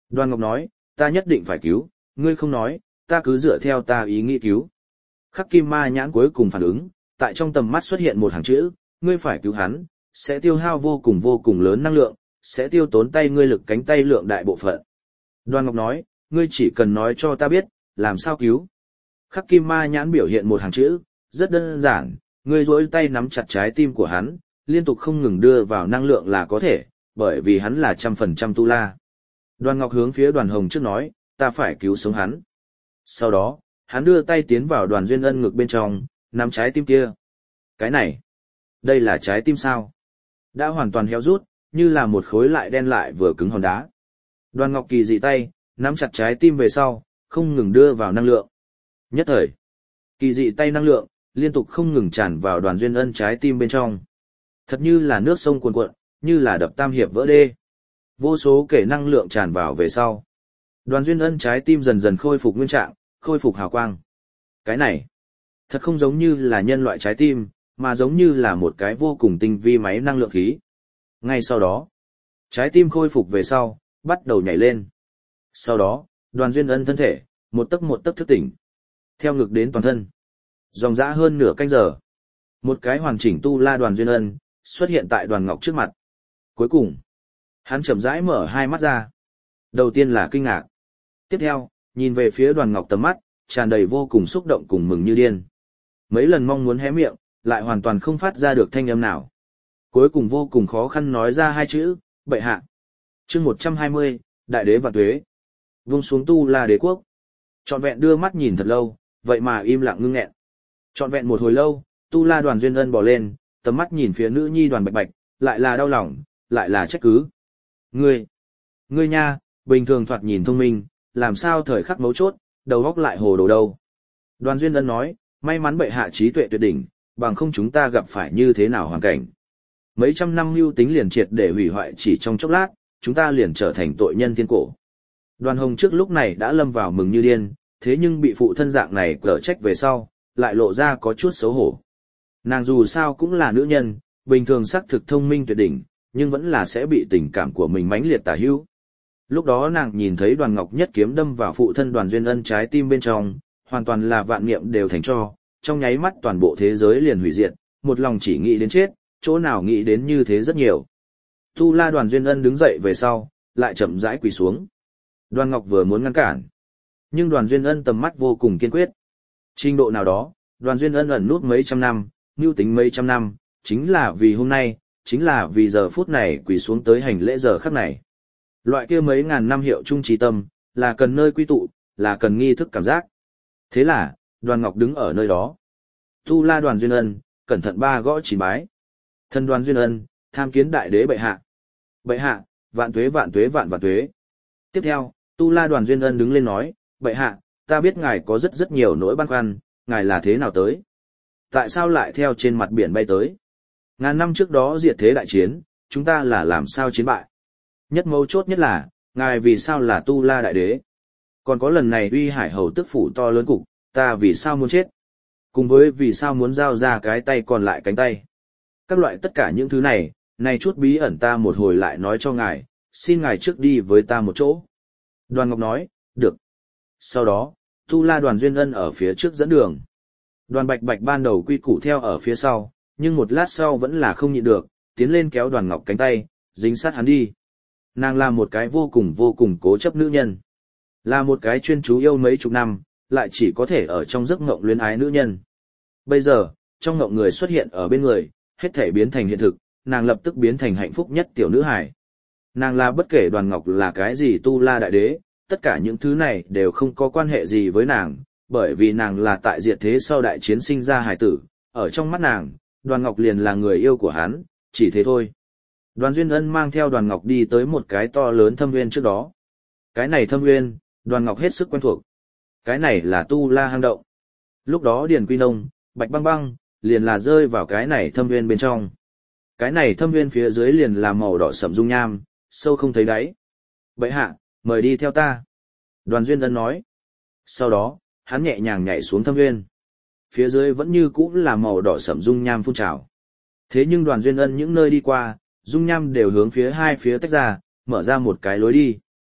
Đoàn Ngọc nói, ta nhất định phải cứu, ngươi không nói, ta cứ dựa theo ta ý nghĩ cứu. Khắc Kim Ma Nhãn cuối cùng phản ứng, tại trong tầm mắt xuất hiện một hàng chữ, ngươi phải cứu hắn, sẽ tiêu hao vô cùng vô cùng lớn năng lượng, sẽ tiêu tốn tay ngươi lực cánh tay lượng đại bộ phận. Đoàn Ngọc nói, ngươi chỉ cần nói cho ta biết, làm sao cứu. Khắc Kim Ma Nhãn biểu hiện một hàng chữ, rất đơn giản, ngươi duỗi tay nắm chặt trái tim của hắn, liên tục không ngừng đưa vào năng lượng là có thể, bởi vì hắn là trăm phần trăm tu la. Đoàn Ngọc hướng phía Đoàn Hồng trước nói, ta phải cứu sống hắn. Sau đó, hắn đưa tay tiến vào Đoàn Duyên Ân ngực bên trong, nắm trái tim kia. Cái này, đây là trái tim sao? Đã hoàn toàn héo rút, như là một khối lại đen lại vừa cứng hòn đá. Đoàn Ngọc kỳ dị tay, nắm chặt trái tim về sau, không ngừng đưa vào năng lượng. Nhất thời, kỳ dị tay năng lượng, liên tục không ngừng tràn vào Đoàn Duyên Ân trái tim bên trong. Thật như là nước sông cuồn cuộn, như là đập tam hiệp vỡ đê. Vô số kể năng lượng tràn vào về sau. Đoàn Duyên Ân trái tim dần dần khôi phục nguyên trạng, khôi phục hào quang. Cái này, thật không giống như là nhân loại trái tim, mà giống như là một cái vô cùng tinh vi máy năng lượng khí. Ngay sau đó, trái tim khôi phục về sau, bắt đầu nhảy lên. Sau đó, Đoàn Duyên Ân thân thể, một tấc một tấc thức tỉnh. Theo ngực đến toàn thân. Dòng dã hơn nửa canh giờ. Một cái hoàn chỉnh tu la Đoàn Duyên Ân, xuất hiện tại Đoàn Ngọc trước mặt. Cuối cùng, hắn chậm rãi mở hai mắt ra. Đầu tiên là kinh ngạc. Tiếp theo, nhìn về phía Đoàn Ngọc tầm mắt, tràn đầy vô cùng xúc động cùng mừng như điên. Mấy lần mong muốn hé miệng, lại hoàn toàn không phát ra được thanh âm nào. Cuối cùng vô cùng khó khăn nói ra hai chữ, bệ hạ. Chương một trăm hai mươi, Đại đế và tuế. Vung xuống tu la đế quốc. Trọn vẹn đưa mắt nhìn thật lâu, vậy mà im lặng ngưng nghẹn. Trọn vẹn một hồi lâu, tu la Đoàn Duyên Ân bò lên, tầm mắt nhìn phía nữ nhi Đoàn Bạch Bạch, lại là đau lòng, lại là trách cứ. Ngươi, ngươi nha, bình thường thoạt nhìn thông minh, làm sao thời khắc mấu chốt, đầu óc lại hồ đồ đâu. Đoàn Duyên Ân nói, may mắn bệ hạ trí tuệ tuyệt đỉnh, bằng không chúng ta gặp phải như thế nào hoàn cảnh. Mấy trăm năm mưu tính liền triệt để hủy hoại chỉ trong chốc lát, chúng ta liền trở thành tội nhân thiên cổ. Đoàn Hồng trước lúc này đã lâm vào mừng như điên, thế nhưng bị phụ thân dạng này cở trách về sau, lại lộ ra có chút xấu hổ. Nàng dù sao cũng là nữ nhân, bình thường xác thực thông minh tuyệt đỉnh, nhưng vẫn là sẽ bị tình cảm của mình mãnh liệt tả hữu. Lúc đó nàng nhìn thấy Đoàn Ngọc nhất kiếm đâm vào phụ thân Đoàn Duyên Ân trái tim bên trong, hoàn toàn là vạn niệm đều thành tro, trong nháy mắt toàn bộ thế giới liền hủy diệt, một lòng chỉ nghĩ đến chết, chỗ nào nghĩ đến như thế rất nhiều. Tu la Đoàn Duyên Ân đứng dậy về sau, lại chậm rãi quỳ xuống. Đoàn Ngọc vừa muốn ngăn cản, nhưng Đoàn Duyên Ân tầm mắt vô cùng kiên quyết. Trình độ nào đó, Đoàn Duyên Ân ẩn nút mấy trăm năm, mưu tính mấy trăm năm, chính là vì hôm nay, chính là vì giờ phút này quỳ xuống tới hành lễ giờ khắc này. Loại kia mấy ngàn năm hiệu trung trí tâm, là cần nơi quy tụ, là cần nghi thức cảm giác. Thế là, Đoàn Ngọc đứng ở nơi đó. Tu la Đoàn Duyên Ân, cẩn thận ba gõ chín bái. Thân Đoàn Duyên Ân, tham kiến đại đế bệ hạ. Bệ hạ, vạn tuế vạn tuế vạn vạn tuế. Tiếp theo, Tu la Đoàn Duyên Ân đứng lên nói, bệ hạ, ta biết ngài có rất rất nhiều nỗi băn khoăn, ngài là thế nào tới? Tại sao lại theo trên mặt biển bay tới? Ngàn năm trước đó diệt thế đại chiến, chúng ta là làm sao chiến bại? Nhất mấu chốt nhất là, ngài vì sao là Tu la đại đế? Còn có lần này uy hải hầu tức phủ to lớn cục, ta vì sao muốn chết? Cùng với vì sao muốn giao ra cái tay còn lại cánh tay? Các loại tất cả những thứ này, này chút bí ẩn ta một hồi lại nói cho ngài, xin ngài trước đi với ta một chỗ. Đoàn Ngọc nói, được. Sau đó, Tu la Đoàn Duyên Ân ở phía trước dẫn đường. Đoàn Bạch Bạch ban đầu quy củ theo ở phía sau, nhưng một lát sau vẫn là không nhịn được, tiến lên kéo Đoàn Ngọc cánh tay, dính sát hắn đi. Nàng là một cái vô cùng vô cùng cố chấp nữ nhân. Là một cái chuyên chú yêu mấy chục năm, lại chỉ có thể ở trong giấc mộng luyến ái nữ nhân. Bây giờ, trong mộng người xuất hiện ở bên người, hết thể biến thành hiện thực, nàng lập tức biến thành hạnh phúc nhất tiểu nữ hài. Nàng là bất kể Đoàn Ngọc là cái gì tu la đại đế, tất cả những thứ này đều không có quan hệ gì với nàng, bởi vì nàng là tại diệt thế sau đại chiến sinh ra hài tử, ở trong mắt nàng, Đoàn Ngọc liền là người yêu của hắn, chỉ thế thôi. Đoàn Duyên Ân mang theo Đoàn Ngọc đi tới một cái to lớn thâm nguyên trước đó. Cái này thâm nguyên, Đoàn Ngọc hết sức quen thuộc. Cái này là tu la hang động. Lúc đó Điền Quy Nông, Bạch Băng Băng, liền là rơi vào cái này thâm nguyên bên trong. Cái này thâm nguyên phía dưới liền là màu đỏ sẫm dung nham, sâu không thấy đáy. Bệ hạ, mời đi theo ta. Đoàn Duyên Ân nói. Sau đó, hắn nhẹ nhàng nhảy xuống thâm nguyên. Phía dưới vẫn như cũ là màu đỏ sẫm dung nham phun trào. Thế nhưng Đoàn Duyên Ân những nơi đi qua, dung nham đều hướng phía hai phía tách ra, mở ra một cái lối đi.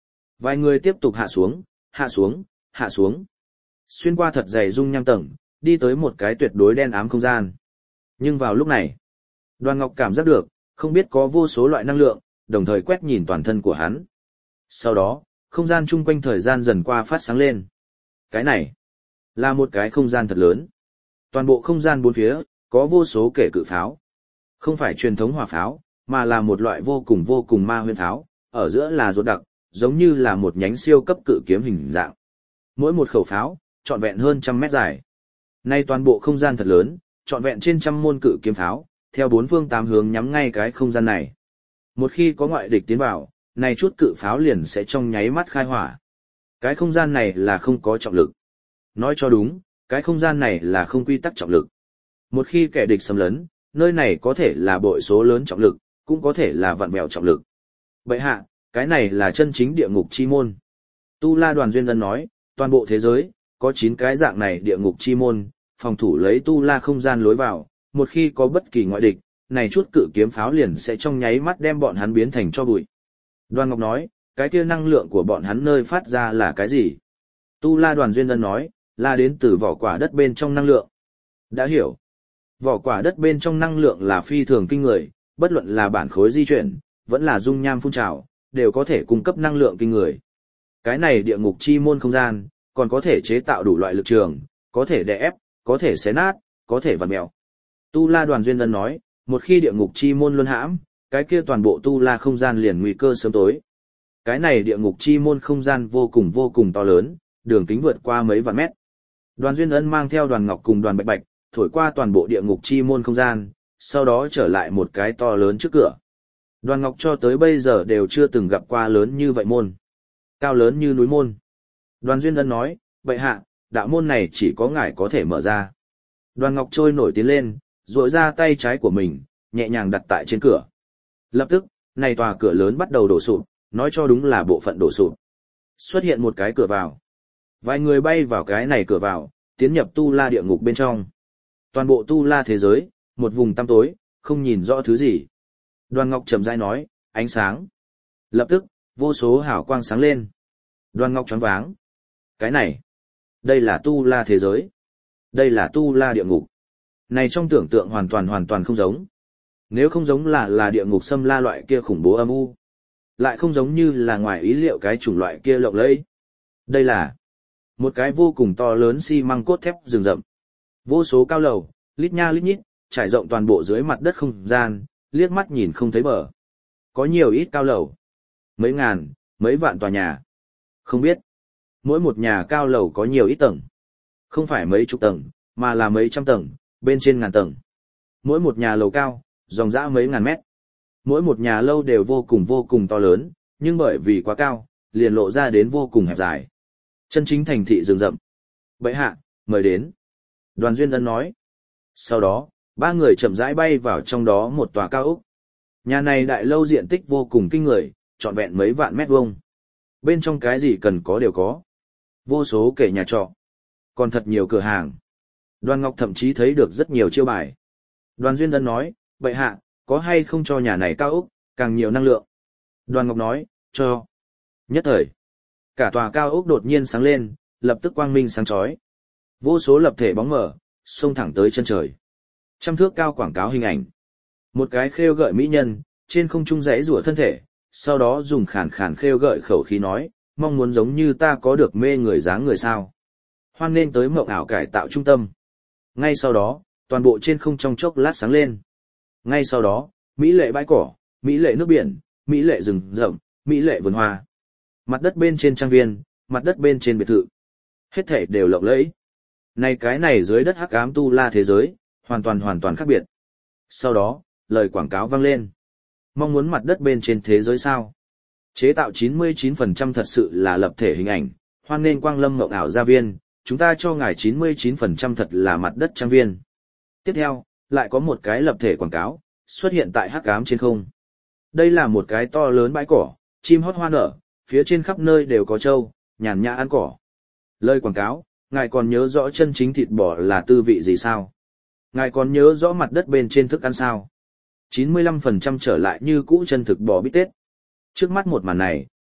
Vài người tiếp tục hạ xuống, hạ xuống, hạ xuống. Xuyên qua thật dày dung nham tầng, đi tới một cái tuyệt đối đen ám không gian. Nhưng vào lúc này, Đoàn Ngọc cảm giác được, không biết có vô số loại năng lượng, đồng thời quét nhìn toàn thân của hắn. Sau đó, không gian chung quanh thời gian dần qua phát sáng lên. Cái này, là một cái không gian thật lớn. Toàn bộ không gian bốn phía, có vô số kể cự pháo. Không phải truyền thống hỏa pháo, mà là một loại vô cùng vô cùng ma huyễn pháo, ở giữa là ruột đặc, giống như là một nhánh siêu cấp cự kiếm hình dạng. Mỗi một khẩu pháo, trọn vẹn hơn trăm mét dài. Nay toàn bộ không gian thật lớn, trọn vẹn trên trăm môn cự kiếm pháo, theo bốn phương tám hướng nhắm ngay cái không gian này. Một khi có ngoại địch tiến vào, này chút cự pháo liền sẽ trong nháy mắt khai hỏa. Cái không gian này là không có trọng lực. Nói cho đúng, cái không gian này là không quy tắc trọng lực. Một khi kẻ địch xâm lấn, nơi này có thể là bội số lớn trọng lực, cũng có thể là vạn vẹo trọng lực. Bậy hạ, cái này là chân chính địa ngục chi môn. Tu La Đoàn Duyên Ân nói, toàn bộ thế giới, có chín cái dạng này địa ngục chi môn, phòng thủ lấy Tu La không gian lối vào, một khi có bất kỳ ngoại địch, này chút cự kiếm pháo liền sẽ trong nháy mắt đem bọn hắn biến thành cho bụi. Đoàn Ngọc nói, cái kia năng lượng của bọn hắn nơi phát ra là cái gì? Tu La Đoàn Duyên Ân nói, là đến từ vỏ quả đất bên trong năng lượng. Đã hiểu. Vỏ quả đất bên trong năng lượng là phi thường kinh người, bất luận là bản khối di chuyển, vẫn là dung nham phun trào, đều có thể cung cấp năng lượng kinh người. Cái này địa ngục chi môn không gian, còn có thể chế tạo đủ loại lực trường, có thể đè ép, có thể xé nát, có thể vặn mèo. Tu La Đoàn Duyên Ân nói, một khi địa ngục chi môn luân hãm, cái kia toàn bộ Tu La không gian liền nguy cơ sớm tối. Cái này địa ngục chi môn không gian vô cùng vô cùng to lớn, đường kính vượt qua mấy vạn mét. Đoàn Duyên Ân mang theo Đoàn Ngọc cùng Đoàn Bạch Bạch, thổi qua toàn bộ địa ngục chi môn không gian, sau đó trở lại một cái to lớn trước cửa. Đoàn Ngọc cho tới bây giờ đều chưa từng gặp qua lớn như vậy môn. Cao lớn như núi môn. Đoàn Duyên Ân nói, vậy hạ, đạo môn này chỉ có ngài có thể mở ra. Đoàn Ngọc trôi nổi tiến lên, duỗi ra tay trái của mình, nhẹ nhàng đặt tại trên cửa. Lập tức, này tòa cửa lớn bắt đầu đổ sụp, nói cho đúng là bộ phận đổ sụp. Xuất hiện một cái cửa vào. Vài người bay vào cái này cửa vào, tiến nhập Tu La địa ngục bên trong. Toàn bộ Tu La thế giới, một vùng tăm tối, không nhìn rõ thứ gì. Đoàn Ngọc chậm rãi nói, ánh sáng. Lập tức, vô số hào quang sáng lên. Đoàn Ngọc choáng váng. Cái này, đây là Tu La thế giới. Đây là Tu La địa ngục. Này trong tưởng tượng hoàn toàn hoàn toàn không giống. Nếu không giống là là địa ngục xâm la loại kia khủng bố âm u. Lại không giống như là ngoài ý liệu cái chủng loại kia lộng lẫy. Đây là một cái vô cùng to lớn xi măng cốt thép rừng rậm. Vô số cao lầu, lít nha lít nhít, trải rộng toàn bộ dưới mặt đất không gian, liếc mắt nhìn không thấy bờ. Có nhiều ít cao lầu. Mấy ngàn, mấy vạn tòa nhà. Không biết. Mỗi một nhà cao lầu có nhiều ít tầng. Không phải mấy chục tầng, mà là mấy trăm tầng, bên trên ngàn tầng. Mỗi một nhà lầu cao, dòng dã mấy ngàn mét. Mỗi một nhà lâu đều vô cùng vô cùng to lớn, nhưng bởi vì quá cao, liền lộ ra đến vô cùng hẹp dài. Chân chính thành thị rừng rậm. Bệ hạ, mời đến. Đoàn Duyên Ân nói. Sau đó, ba người chậm rãi bay vào trong đó một tòa cao ốc. Nhà này đại lâu diện tích vô cùng kinh người, trọn vẹn mấy vạn mét vuông. Bên trong cái gì cần có đều có. Vô số kể nhà trọ. Còn thật nhiều cửa hàng. Đoàn Ngọc thậm chí thấy được rất nhiều chiêu bài. Đoàn Duyên Ân nói, bệ hạ, có hay không cho nhà này cao ốc, càng nhiều năng lượng. Đoàn Ngọc nói, cho. Nhất thời, cả tòa cao ốc đột nhiên sáng lên, lập tức quang minh sáng chói. Vô số lập thể bóng mờ, xông thẳng tới chân trời. Trăm thước cao quảng cáo hình ảnh. Một cái khêu gợi mỹ nhân, trên không trung rẽ rủa thân thể, sau đó dùng khàn khàn khêu gợi khẩu khí nói, mong muốn giống như ta có được mê người dáng người sao. Hoan nên tới mộng ảo cải tạo trung tâm. Ngay sau đó, toàn bộ trên không trong chốc lát sáng lên. Ngay sau đó, mỹ lệ bãi cỏ, mỹ lệ nước biển, mỹ lệ rừng rậm, mỹ lệ vườn hoa. Mặt đất bên trên trang viên, mặt đất bên trên biệt thự. Hết thảy đều lộng lẫy. Này cái này dưới đất hắc ám Tu La thế giới, hoàn toàn hoàn toàn khác biệt. Sau đó, lời quảng cáo vang lên. Mong muốn mặt đất bên trên thế giới sao? Chế tạo chín mươi chín phần trăm thật sự là lập thể hình ảnh, hoan nên quang lâm mộng ảo gia viên, chúng ta cho ngài chín mươi chín phần trăm thật là mặt đất trang viên. Tiếp theo, lại có một cái lập thể quảng cáo, xuất hiện tại hắc ám trên không. Đây là một cái to lớn bãi cỏ, chim hót hoa nở, phía trên khắp nơi đều có trâu, nhàn nhã ăn cỏ. Lời quảng cáo, ngài còn nhớ rõ chân chính thịt bò là tư vị gì sao? Ngài còn nhớ rõ mặt đất bên trên thức ăn sao? chín mươi lăm phần trăm trở lại như cũ chân thực bò bít tết. Trước mắt một màn này,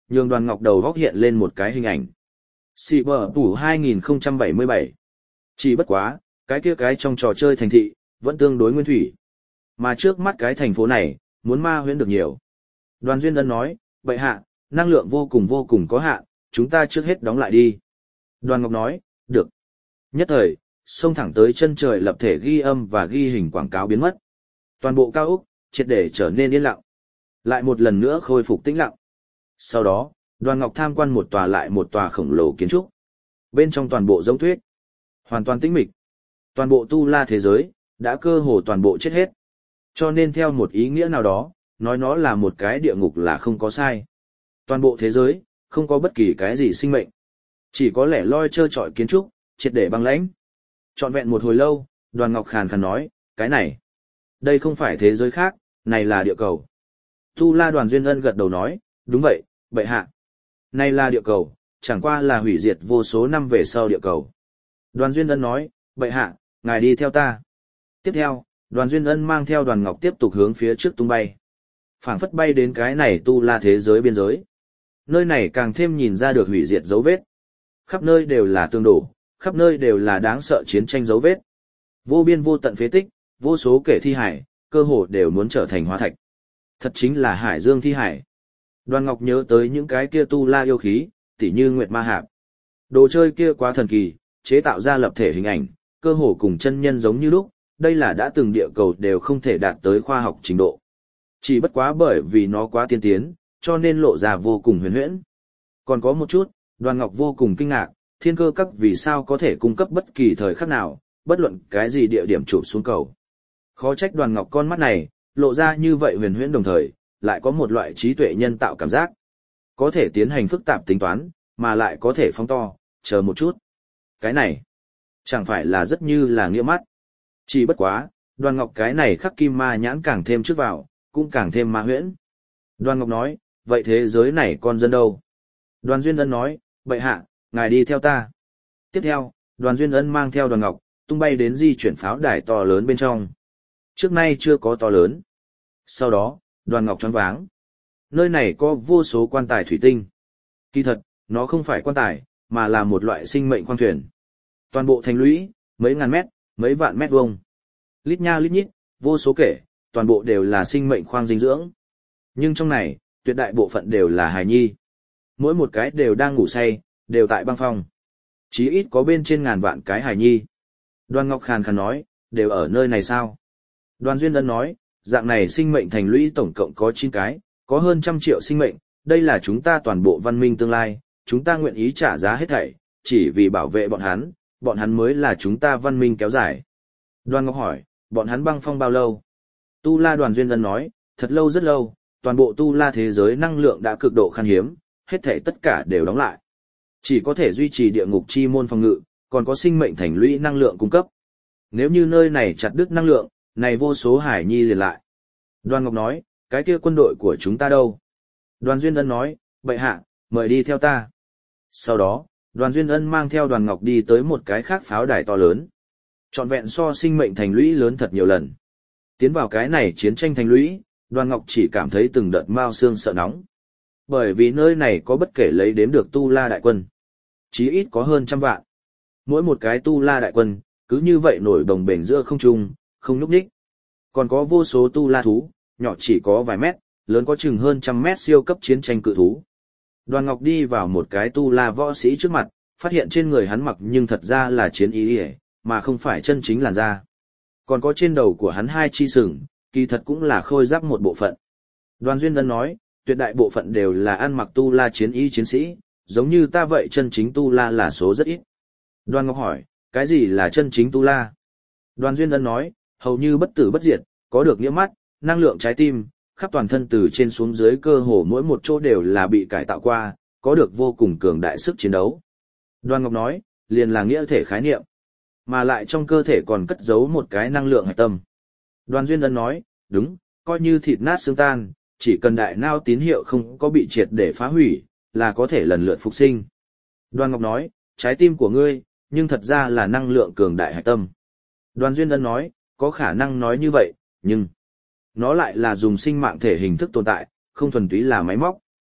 nhường Đoàn Ngọc đầu góc hiện lên một cái hình ảnh. Xì bờ tủ hai nghìn không trăm bảy mươi bảy. Chỉ bất quá, cái kia cái trong trò chơi thành thị, vẫn tương đối nguyên thủy. Mà trước mắt cái thành phố này, muốn ma huyễn được nhiều. Đoàn Duyên Ân nói, bệ hạ, năng lượng vô cùng vô cùng có hạn, chúng ta trước hết đóng lại đi. Đoàn Ngọc nói, được. Nhất thời, xông thẳng tới chân trời lập thể ghi âm và ghi hình quảng cáo biến mất. Toàn bộ cao ốc, triệt để trở nên yên lặng. Lại một lần nữa khôi phục tĩnh lặng. Sau đó, Đoàn Ngọc tham quan một tòa lại một tòa khổng lồ kiến trúc. Bên trong toàn bộ giống tuyết, hoàn toàn tĩnh mịch. Toàn bộ tu la thế giới, đã cơ hồ toàn bộ chết hết. Cho nên theo một ý nghĩa nào đó, nói nó là một cái địa ngục là không có sai. Toàn bộ thế giới, không có bất kỳ cái gì sinh mệnh. Chỉ có lẻ loi trơ trọi kiến trúc, triệt để băng lãnh. Trọn vẹn một hồi lâu, Đoàn Ngọc khàn khàn nói, cái này, đây không phải thế giới khác, này là địa cầu. Tu La Đoàn Duyên Ân gật đầu nói, đúng vậy, bệ hạ. Này là địa cầu, chẳng qua là hủy diệt vô số năm về sau địa cầu. Đoàn Duyên Ân nói, bệ hạ, ngài đi theo ta. Tiếp theo, Đoàn Duyên Ân mang theo Đoàn Ngọc tiếp tục hướng phía trước tung bay. Phảng phất bay đến cái này tu la thế giới biên giới. Nơi này càng thêm nhìn ra được hủy diệt dấu vết. Khắp nơi đều là tương đổ, khắp nơi đều là đáng sợ chiến tranh dấu vết. Vô biên vô tận phế tích, vô số kẻ thi hải, cơ hồ đều muốn trở thành hóa thạch. Thật chính là hải dương thi hải. Đoàn Ngọc nhớ tới những cái kia tu la yêu khí, tỉ như Nguyệt Ma Hạp. Đồ chơi kia quá thần kỳ, chế tạo ra lập thể hình ảnh, cơ hồ cùng chân nhân giống như lúc, đây là đã từng địa cầu đều không thể đạt tới khoa học trình độ. Chỉ bất quá bởi vì nó quá tiên tiến, cho nên lộ ra vô cùng huyền huyễn. Còn có một chút, Đoàn Ngọc vô cùng kinh ngạc, thiên cơ các vì sao có thể cung cấp bất kỳ thời khắc nào, bất luận cái gì địa điểm chụp xuống cầu. Khó trách Đoàn Ngọc con mắt này, lộ ra như vậy huyền huyễn đồng thời, lại có một loại trí tuệ nhân tạo cảm giác. Có thể tiến hành phức tạp tính toán, mà lại có thể phóng to, chờ một chút. Cái này, chẳng phải là rất như là nghĩa mắt. Chỉ bất quá, Đoàn Ngọc cái này khắc kim ma nhãn càng thêm trước vào, cũng càng thêm ma huyễn. Đoàn Ngọc nói, vậy thế giới này con dân đâu? Đoàn Duyên Ân nói, bệ hạ, ngài đi theo ta. Tiếp theo, Đoàn Duyên Ân mang theo Đoàn Ngọc, tung bay đến di chuyển pháo đài to lớn bên trong. Trước nay chưa có to lớn. Sau đó, Đoàn Ngọc choáng váng. Nơi này có vô số quan tài thủy tinh. Kỳ thật, nó không phải quan tài, mà là một loại sinh mệnh khoang thuyền. Toàn bộ thành lũy, mấy ngàn mét, mấy vạn mét vuông. Lít nha lít nhít, vô số kể, toàn bộ đều là sinh mệnh khoang dinh dưỡng. Nhưng trong này, tuyệt đại bộ phận đều là hài nhi. Mỗi một cái đều đang ngủ say, đều tại băng phong. Chí ít có bên trên ngàn vạn cái hài nhi. Đoàn Ngọc khàn khàn nói, đều ở nơi này sao? Đoàn Duyên Ân nói, dạng này sinh mệnh thành lũy tổng cộng có chín cái, có hơn trăm triệu sinh mệnh, đây là chúng ta toàn bộ văn minh tương lai, chúng ta nguyện ý trả giá hết thảy, chỉ vì bảo vệ bọn hắn, bọn hắn mới là chúng ta văn minh kéo dài. Đoàn Ngọc hỏi, bọn hắn băng phong bao lâu? Tu La Đoàn Duyên Ân nói, thật lâu rất lâu, toàn bộ tu la thế giới năng lượng đã cực độ khan hiếm, hết thảy tất cả đều đóng lại. Chỉ có thể duy trì địa ngục chi môn phòng ngự, còn có sinh mệnh thành lũy năng lượng cung cấp. Nếu như nơi này chặt đứt năng lượng, này vô số hải nhi liền lại. Đoàn Ngọc nói, cái kia quân đội của chúng ta đâu? Đoàn Duyên Ân nói, bệ hạ, mời đi theo ta. Sau đó, Đoàn Duyên Ân mang theo Đoàn Ngọc đi tới một cái khác pháo đài to lớn. Trọn vẹn so sinh mệnh thành lũy lớn thật nhiều lần. Tiến vào cái này chiến tranh thành lũy, Đoàn Ngọc chỉ cảm thấy từng đợt mao xương sợ nóng. Bởi vì nơi này có bất kể lấy đếm được tu la đại quân. Chí ít có hơn trăm vạn. Mỗi một cái tu la đại quân, cứ như vậy nổi bồng bềnh giữa không trung, không nhúc nhích. Còn có vô số tu la thú, nhỏ chỉ có vài mét, lớn có chừng hơn trăm mét siêu cấp chiến tranh cự thú. Đoàn Ngọc đi vào một cái tu la võ sĩ trước mặt, phát hiện trên người hắn mặc nhưng thật ra là chiến y, mà không phải chân chính làn da. Còn có trên đầu của hắn hai chi sừng, kỳ thật cũng là khôi giáp một bộ phận. Đoàn Duyên Ân nói, tuyệt đại bộ phận đều là ăn mặc tu la chiến y chiến sĩ, giống như ta vậy chân chính tu la là số rất ít. Đoàn Ngọc hỏi, cái gì là chân chính tu la? Đoàn Duyên Ân nói, hầu như bất tử bất diệt, có được nghĩa mắt, năng lượng trái tim, khắp toàn thân từ trên xuống dưới cơ hồ mỗi một chỗ đều là bị cải tạo qua, có được vô cùng cường đại sức chiến đấu. Đoàn Ngọc nói, liền là nghĩa thể khái niệm, mà lại trong cơ thể còn cất giấu một cái năng lượng hạch tâm. Đoàn Duyên Ân nói, đúng, coi như thịt nát xương tan, chỉ cần đại não tín hiệu không có bị triệt để phá hủy, là có thể lần lượt phục sinh. Đoàn Ngọc nói, trái tim của ngươi, nhưng thật ra là năng lượng cường đại hạch tâm. Đoàn Duyên Ân nói, có khả năng nói như vậy, nhưng nó lại là dùng sinh mạng thể hình thức tồn tại, không thuần túy là máy móc.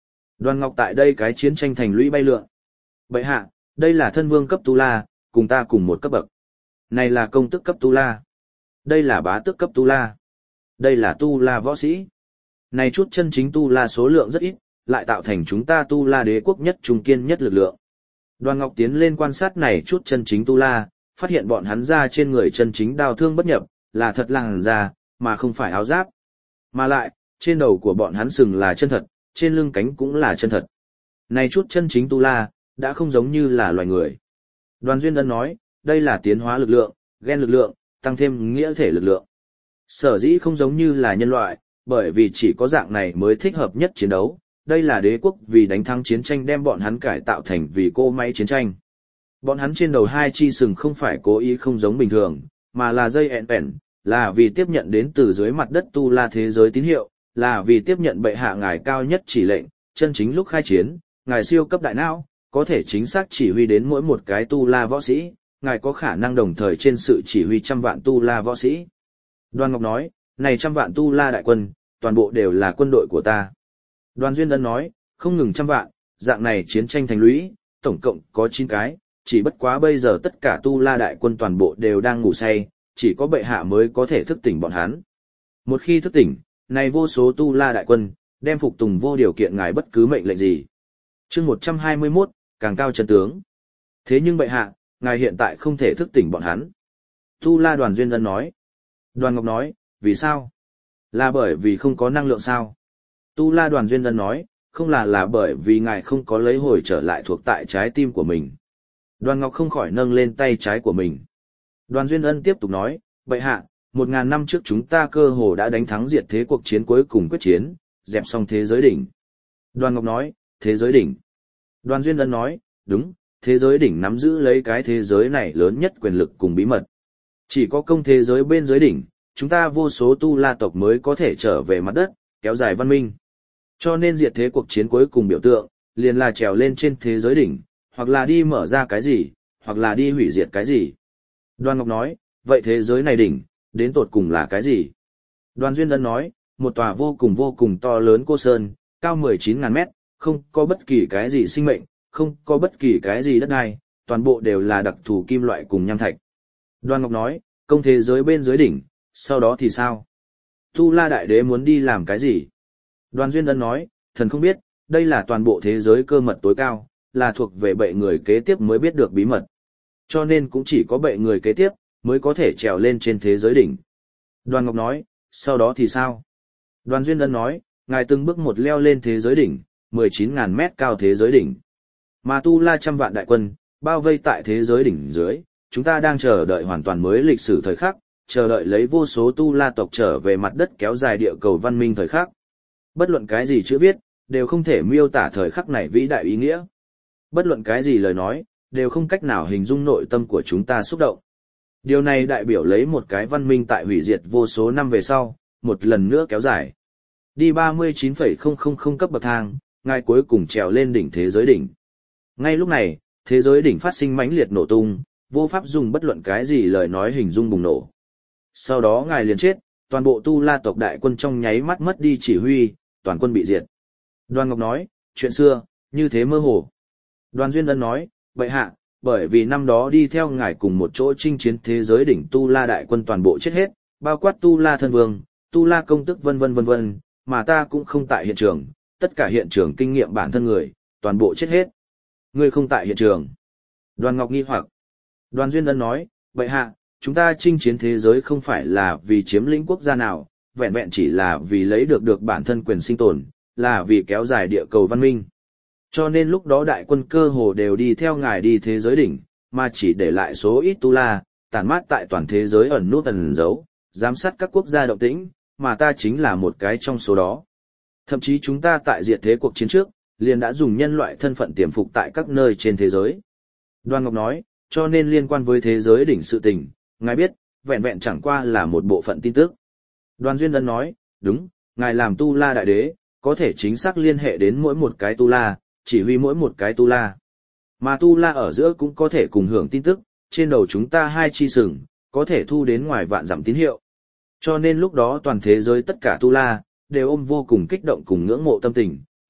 Đoàn Ngọc tại đây cái chiến tranh thành lũy bay lượn. Bệ hạ, đây là thân vương cấp Tu La, cùng ta cùng một cấp bậc. Này là công tước cấp Tu La. Đây là bá tước cấp Tu La. Đây là Tu La võ sĩ. Này chút chân chính Tu La số lượng rất ít, lại tạo thành chúng ta Tu La đế quốc nhất trung kiên nhất lực lượng. Đoàn Ngọc tiến lên quan sát này chút chân chính Tu La, phát hiện bọn hắn ra trên người chân chính đao thương bất nhập, là thật làn da, mà không phải áo giáp. Mà lại, trên đầu của bọn hắn sừng là chân thật, trên lưng cánh cũng là chân thật. Này chút chân chính Tu La, đã không giống như là loài người. Đoàn Duyên Ân nói, đây là tiến hóa lực lượng, gen lực lượng, tăng thêm nghĩa thể lực lượng. Sở dĩ không giống như là nhân loại, bởi vì chỉ có dạng này mới thích hợp nhất chiến đấu. Đây là đế quốc vì đánh thắng chiến tranh đem bọn hắn cải tạo thành vì cô máy chiến tranh. Bọn hắn trên đầu hai chi sừng không phải cố ý không giống bình thường, mà là dây ẹn bèn, là vì tiếp nhận đến từ dưới mặt đất Tu La thế giới tín hiệu, là vì tiếp nhận bệ hạ ngài cao nhất chỉ lệnh, chân chính lúc khai chiến, ngài siêu cấp đại não, có thể chính xác chỉ huy đến mỗi một cái Tu La võ sĩ, ngài có khả năng đồng thời trên sự chỉ huy trăm vạn Tu La võ sĩ. Đoàn Ngọc nói, này trăm vạn Tu La đại quân, toàn bộ đều là quân đội của ta. Đoàn Duyên Ân nói, không ngừng trăm vạn, dạng này chiến tranh thành lũy, tổng cộng có chín cái, chỉ bất quá bây giờ tất cả Tu La đại quân toàn bộ đều đang ngủ say, chỉ có bệ hạ mới có thể thức tỉnh bọn hắn. Một khi thức tỉnh, này vô số Tu La đại quân, đem phục tùng vô điều kiện ngài bất cứ mệnh lệnh gì. Chương một trăm hai mươi mốt, càng cao chân tướng. Thế nhưng bệ hạ, ngài hiện tại không thể thức tỉnh bọn hắn. Tu La Đoàn Duyên Ân nói. Đoàn Ngọc nói, vì sao? Là bởi vì không có năng lượng sao? Tu La Đoàn Duyên Ân nói, không là là bởi vì ngài không có lấy hồi trở lại thuộc tại trái tim của mình. Đoàn Ngọc không khỏi nâng lên tay trái của mình. Đoàn Duyên Ân tiếp tục nói, bệ hạ, một ngàn năm trước chúng ta cơ hồ đã đánh thắng diệt thế cuộc chiến cuối cùng quyết chiến, dẹp xong thế giới đỉnh. Đoàn Ngọc nói, thế giới đỉnh. Đoàn Duyên Ân nói, đúng, thế giới đỉnh nắm giữ lấy cái thế giới này lớn nhất quyền lực cùng bí mật. Chỉ có công thế giới bên dưới đỉnh, chúng ta vô số Tu La tộc mới có thể trở về mặt đất, kéo dài văn minh. Cho nên diệt thế cuộc chiến cuối cùng biểu tượng, liền là trèo lên trên thế giới đỉnh, hoặc là đi mở ra cái gì, hoặc là đi hủy diệt cái gì. Đoàn Ngọc nói, vậy thế giới này đỉnh, đến tột cùng là cái gì? Đoàn Duyên Ân nói, một tòa vô cùng vô cùng to lớn cô sơn, cao mười chín ngàn mét, không có bất kỳ cái gì sinh mệnh, không có bất kỳ cái gì đất đai, toàn bộ đều là đặc thù kim loại cùng nham thạch. Đoàn Ngọc nói, công thế giới bên dưới đỉnh, sau đó thì sao? Tu La Đại Đế muốn đi làm cái gì? Đoàn Duyên Ân nói, thần không biết, đây là toàn bộ thế giới cơ mật tối cao, là thuộc về bệ người kế tiếp mới biết được bí mật. Cho nên cũng chỉ có bệ người kế tiếp, mới có thể trèo lên trên thế giới đỉnh. Đoàn Ngọc nói, sau đó thì sao? Đoàn Duyên Ân nói, ngài từng bước một leo lên thế giới đỉnh, mười chín ngàn mét cao thế giới đỉnh. Mà Tu La trăm vạn đại quân, bao vây tại thế giới đỉnh dưới, chúng ta đang chờ đợi hoàn toàn mới lịch sử thời khắc, chờ đợi lấy vô số Tu La tộc trở về mặt đất kéo dài địa cầu văn minh thời khắc. Bất luận cái gì chữ viết, đều không thể miêu tả thời khắc này vĩ đại ý nghĩa. Bất luận cái gì lời nói, đều không cách nào hình dung nội tâm của chúng ta xúc động. Điều này đại biểu lấy một cái văn minh tại hủy diệt vô số năm về sau, một lần nữa kéo dài. Đi ba mươi chín phẩy không không không cấp bậc thang, ngài cuối cùng trèo lên đỉnh thế giới đỉnh. Ngay lúc này, thế giới đỉnh phát sinh mãnh liệt nổ tung, vô pháp dùng bất luận cái gì lời nói hình dung bùng nổ. Sau đó ngài liền chết, toàn bộ Tu La tộc đại quân trong nháy mắt mất đi chỉ huy, toàn quân bị diệt. Đoàn Ngọc nói, chuyện xưa, như thế mơ hồ. Đoàn Duyên Ân nói, vậy hạ, bởi vì năm đó đi theo ngài cùng một chỗ chinh chiến thế giới đỉnh Tu La đại quân toàn bộ chết hết, bao quát Tu La thân vương, Tu La công tức vân vân vân vân, mà ta cũng không tại hiện trường, tất cả hiện trường kinh nghiệm bản thân người, toàn bộ chết hết. Ngươi không tại hiện trường. Đoàn Ngọc nghi hoặc. Đoàn Duyên Ân nói, vậy hạ, chúng ta chinh chiến thế giới không phải là vì chiếm lĩnh quốc gia nào, vẹn vẹn chỉ là vì lấy được được bản thân quyền sinh tồn, là vì kéo dài địa cầu văn minh. Cho nên lúc đó đại quân cơ hồ đều đi theo ngài đi thế giới đỉnh, mà chỉ để lại số ít Tu La, tản mát tại toàn thế giới ẩn nút ẩn giấu, giám sát các quốc gia động tĩnh, mà ta chính là một cái trong số đó. Thậm chí chúng ta tại diệt thế cuộc chiến trước, liền đã dùng nhân loại thân phận tiềm phục tại các nơi trên thế giới. Đoàn Ngọc nói, cho nên liên quan với thế giới đỉnh sự tình, ngài biết, vẹn vẹn chẳng qua là một bộ phận tin tức. Đoàn Duyên Ân nói, đúng, ngài làm Tu La đại đế, có thể chính xác liên hệ đến mỗi một cái Tu La, chỉ huy mỗi một cái Tu La. Mà Tu La ở giữa cũng có thể cùng hưởng tin tức, trên đầu chúng ta hai chi sừng, có thể thu đến ngoài vạn dặm tín hiệu. Cho nên lúc đó toàn thế giới tất cả Tu La, đều ôm vô cùng kích động cùng ngưỡng mộ tâm tình,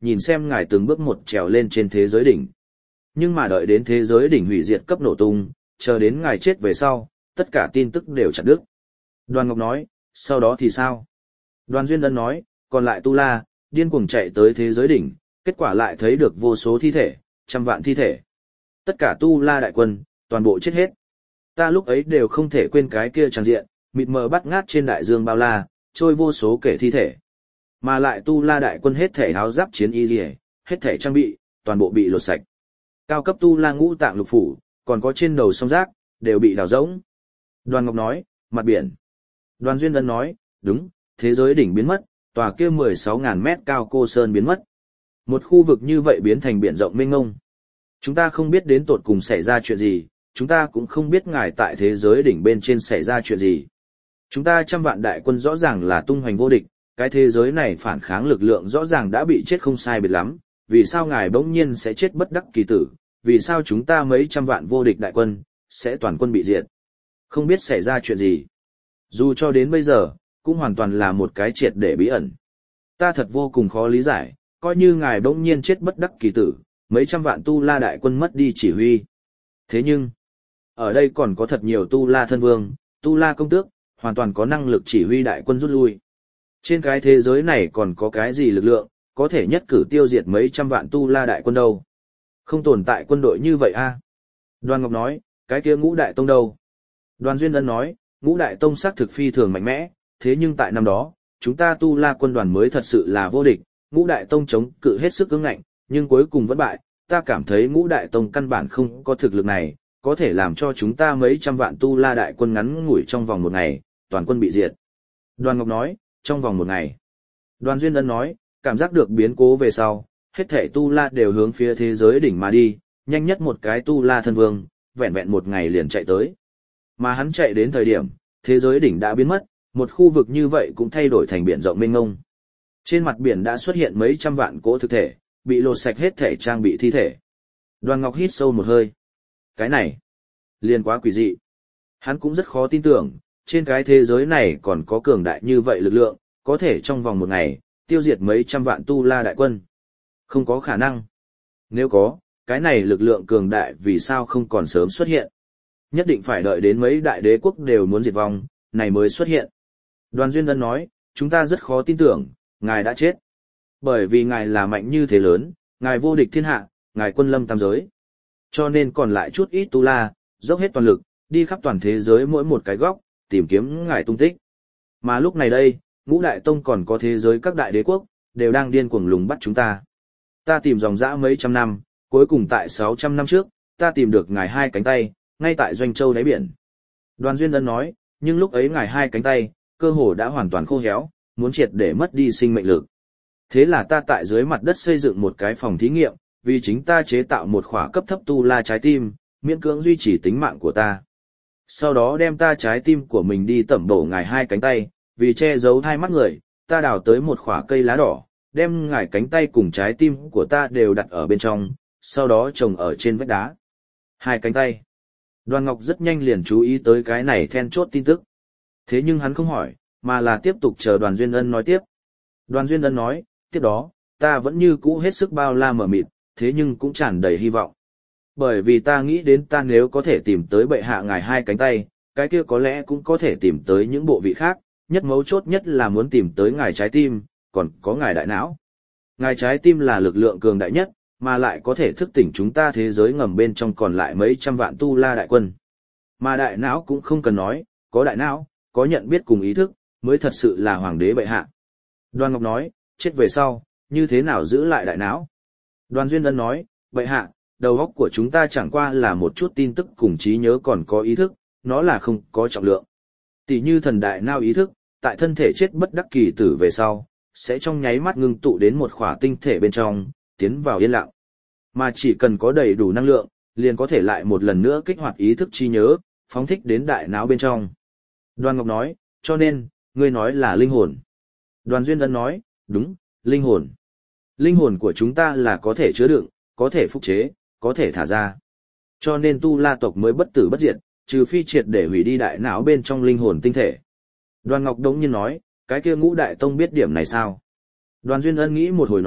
nhìn xem ngài từng bước một trèo lên trên thế giới đỉnh. Nhưng mà đợi đến thế giới đỉnh hủy diệt cấp nổ tung, chờ đến ngài chết về sau, tất cả tin tức đều chặt đứt. Đoàn Ngọc nói, sau đó thì sao? Đoàn Duyên Ân nói, còn lại Tu La, điên cuồng chạy tới thế giới đỉnh, kết quả lại thấy được vô số thi thể, trăm vạn thi thể. Tất cả Tu La đại quân, toàn bộ chết hết. Ta lúc ấy đều không thể quên cái kia tràng diện, mịt mờ bắt ngát trên đại dương bao la, trôi vô số kể thi thể. Mà lại Tu La đại quân hết thể áo giáp chiến y liề, hết thể trang bị, toàn bộ bị lột sạch. Cao cấp Tu La ngũ tạng lục phủ, còn có trên đầu sông rác, đều bị đào rỗng. Đoàn Ngọc nói, mặt biển. Đoàn Duyên Ân nói, đúng, thế giới đỉnh biến mất, tòa kia mười sáu nghìn mét cao cô sơn biến mất. Một khu vực như vậy biến thành biển rộng mênh mông. Chúng ta không biết đến tột cùng xảy ra chuyện gì, chúng ta cũng không biết ngài tại thế giới đỉnh bên trên xảy ra chuyện gì. Chúng ta trăm vạn đại quân rõ ràng là tung hoành vô địch, cái thế giới này phản kháng lực lượng rõ ràng đã bị chết không sai biệt lắm, vì sao ngài bỗng nhiên sẽ chết bất đắc kỳ tử, vì sao chúng ta mấy trăm vạn vô địch đại quân, sẽ toàn quân bị diệt. Không biết xảy ra chuyện gì. Dù cho đến bây giờ, cũng hoàn toàn là một cái triệt để bí ẩn. Ta thật vô cùng khó lý giải, coi như ngài bỗng nhiên chết bất đắc kỳ tử, mấy trăm vạn Tu La đại quân mất đi chỉ huy. Thế nhưng, ở đây còn có thật nhiều Tu La thân vương, Tu La công tước, hoàn toàn có năng lực chỉ huy đại quân rút lui. Trên cái thế giới này còn có cái gì lực lượng, có thể nhất cử tiêu diệt mấy trăm vạn Tu La đại quân đâu. Không tồn tại quân đội như vậy a. À? Đoàn Ngọc nói, cái kia Ngũ Đại Tông đâu? Đoàn Duyên Ân nói, Ngũ Đại Tông xác thực phi thường mạnh mẽ, thế nhưng tại năm đó, chúng ta Tu La quân đoàn mới thật sự là vô địch, Ngũ Đại Tông chống cự hết sức cứng ngạnh, nhưng cuối cùng vẫn bại, ta cảm thấy Ngũ Đại Tông căn bản không có thực lực này, có thể làm cho chúng ta mấy trăm vạn Tu La đại quân ngắn ngủi trong vòng một ngày, toàn quân bị diệt. Đoàn Ngọc nói, trong vòng một ngày. Đoàn Duyên Ân nói, cảm giác được biến cố về sau, hết thảy Tu La đều hướng phía thế giới đỉnh mà đi, nhanh nhất một cái Tu La thân vương, vẹn vẹn một ngày liền chạy tới. Mà hắn chạy đến thời điểm, thế giới đỉnh đã biến mất, một khu vực như vậy cũng thay đổi thành biển rộng mênh mông. Trên mặt biển đã xuất hiện mấy trăm vạn cỗ thực thể, bị lột sạch hết thể trang bị thi thể. Đoàn Ngọc hít sâu một hơi. Cái này, liền quá quỷ dị. Hắn cũng rất khó tin tưởng, trên cái thế giới này còn có cường đại như vậy lực lượng, có thể trong vòng một ngày, tiêu diệt mấy trăm vạn Tu La đại quân. Không có khả năng. Nếu có, cái này lực lượng cường đại vì sao không còn sớm xuất hiện. Nhất định phải đợi đến mấy đại đế quốc đều muốn diệt vong, này mới xuất hiện. Đoàn Duyên Ân nói, chúng ta rất khó tin tưởng, ngài đã chết. Bởi vì ngài là mạnh như thế lớn, ngài vô địch thiên hạ, ngài quân lâm tam giới. Cho nên còn lại chút ít Tu La, dốc hết toàn lực, đi khắp toàn thế giới mỗi một cái góc, tìm kiếm ngài tung tích. Mà lúc này đây, Ngũ Đại Tông còn có thế giới các đại đế quốc, đều đang điên cuồng lùng bắt chúng ta. Ta tìm dòng dã mấy trăm năm, cuối cùng tại sáu trăm năm trước, ta tìm được ngài hai cánh tay, ngay tại Doanh Châu đáy biển. Đoàn Duyên Ân nói, nhưng lúc ấy ngài hai cánh tay, cơ hồ đã hoàn toàn khô héo, muốn triệt để mất đi sinh mệnh lực. Thế là ta tại dưới mặt đất xây dựng một cái phòng thí nghiệm, vì chính ta chế tạo một khỏa cấp thấp Tu La trái tim, miễn cưỡng duy trì tính mạng của ta. Sau đó đem ta trái tim của mình đi tẩm bổ ngài hai cánh tay, vì che giấu hai mắt người, ta đào tới một khỏa cây lá đỏ, đem ngài cánh tay cùng trái tim của ta đều đặt ở bên trong, sau đó trồng ở trên vách đá. Hai cánh tay. Đoàn Ngọc rất nhanh liền chú ý tới cái này then chốt tin tức. Thế nhưng hắn không hỏi, mà là tiếp tục chờ Đoàn Duyên Ân nói tiếp. Đoàn Duyên Ân nói, tiếp đó, ta vẫn như cũ hết sức bao la mở mịt, thế nhưng cũng tràn đầy hy vọng. Bởi vì ta nghĩ đến ta nếu có thể tìm tới bệ hạ ngài hai cánh tay, cái kia có lẽ cũng có thể tìm tới những bộ vị khác, nhất mấu chốt nhất là muốn tìm tới ngài trái tim, còn có ngài đại não. Ngài trái tim là lực lượng cường đại nhất, mà lại có thể thức tỉnh chúng ta thế giới ngầm bên trong còn lại mấy trăm vạn Tu La đại quân. Mà đại não cũng không cần nói, có đại não, có nhận biết cùng ý thức, mới thật sự là hoàng đế bệ hạ. Đoàn Ngọc nói, chết về sau, như thế nào giữ lại đại não? Đoàn Duyên Ân nói, bệ hạ, đầu óc của chúng ta chẳng qua là một chút tin tức cùng trí nhớ còn có ý thức, nó là không có trọng lượng. Tỷ như thần đại não ý thức, tại thân thể chết bất đắc kỳ tử về sau, sẽ trong nháy mắt ngưng tụ đến một khỏa tinh thể bên trong, tiến vào yên lặng. Mà chỉ cần có đầy đủ năng lượng, liền có thể lại một lần nữa kích hoạt ý thức trí nhớ, phóng thích đến đại não bên trong. Đoàn Ngọc nói, cho nên, ngươi nói là linh hồn. Đoàn Duyên Ân nói, đúng, linh hồn. Linh hồn của chúng ta là có thể chứa đựng, có thể phục chế, có thể thả ra. Cho nên Tu La tộc mới bất tử bất diệt, trừ phi triệt để hủy đi đại não bên trong linh hồn tinh thể. Đoàn Ngọc đống nhiên nói, cái kia Ngũ Đại Tông biết điểm này sao? Đoàn Duyên Ân nghĩ một hồi nói,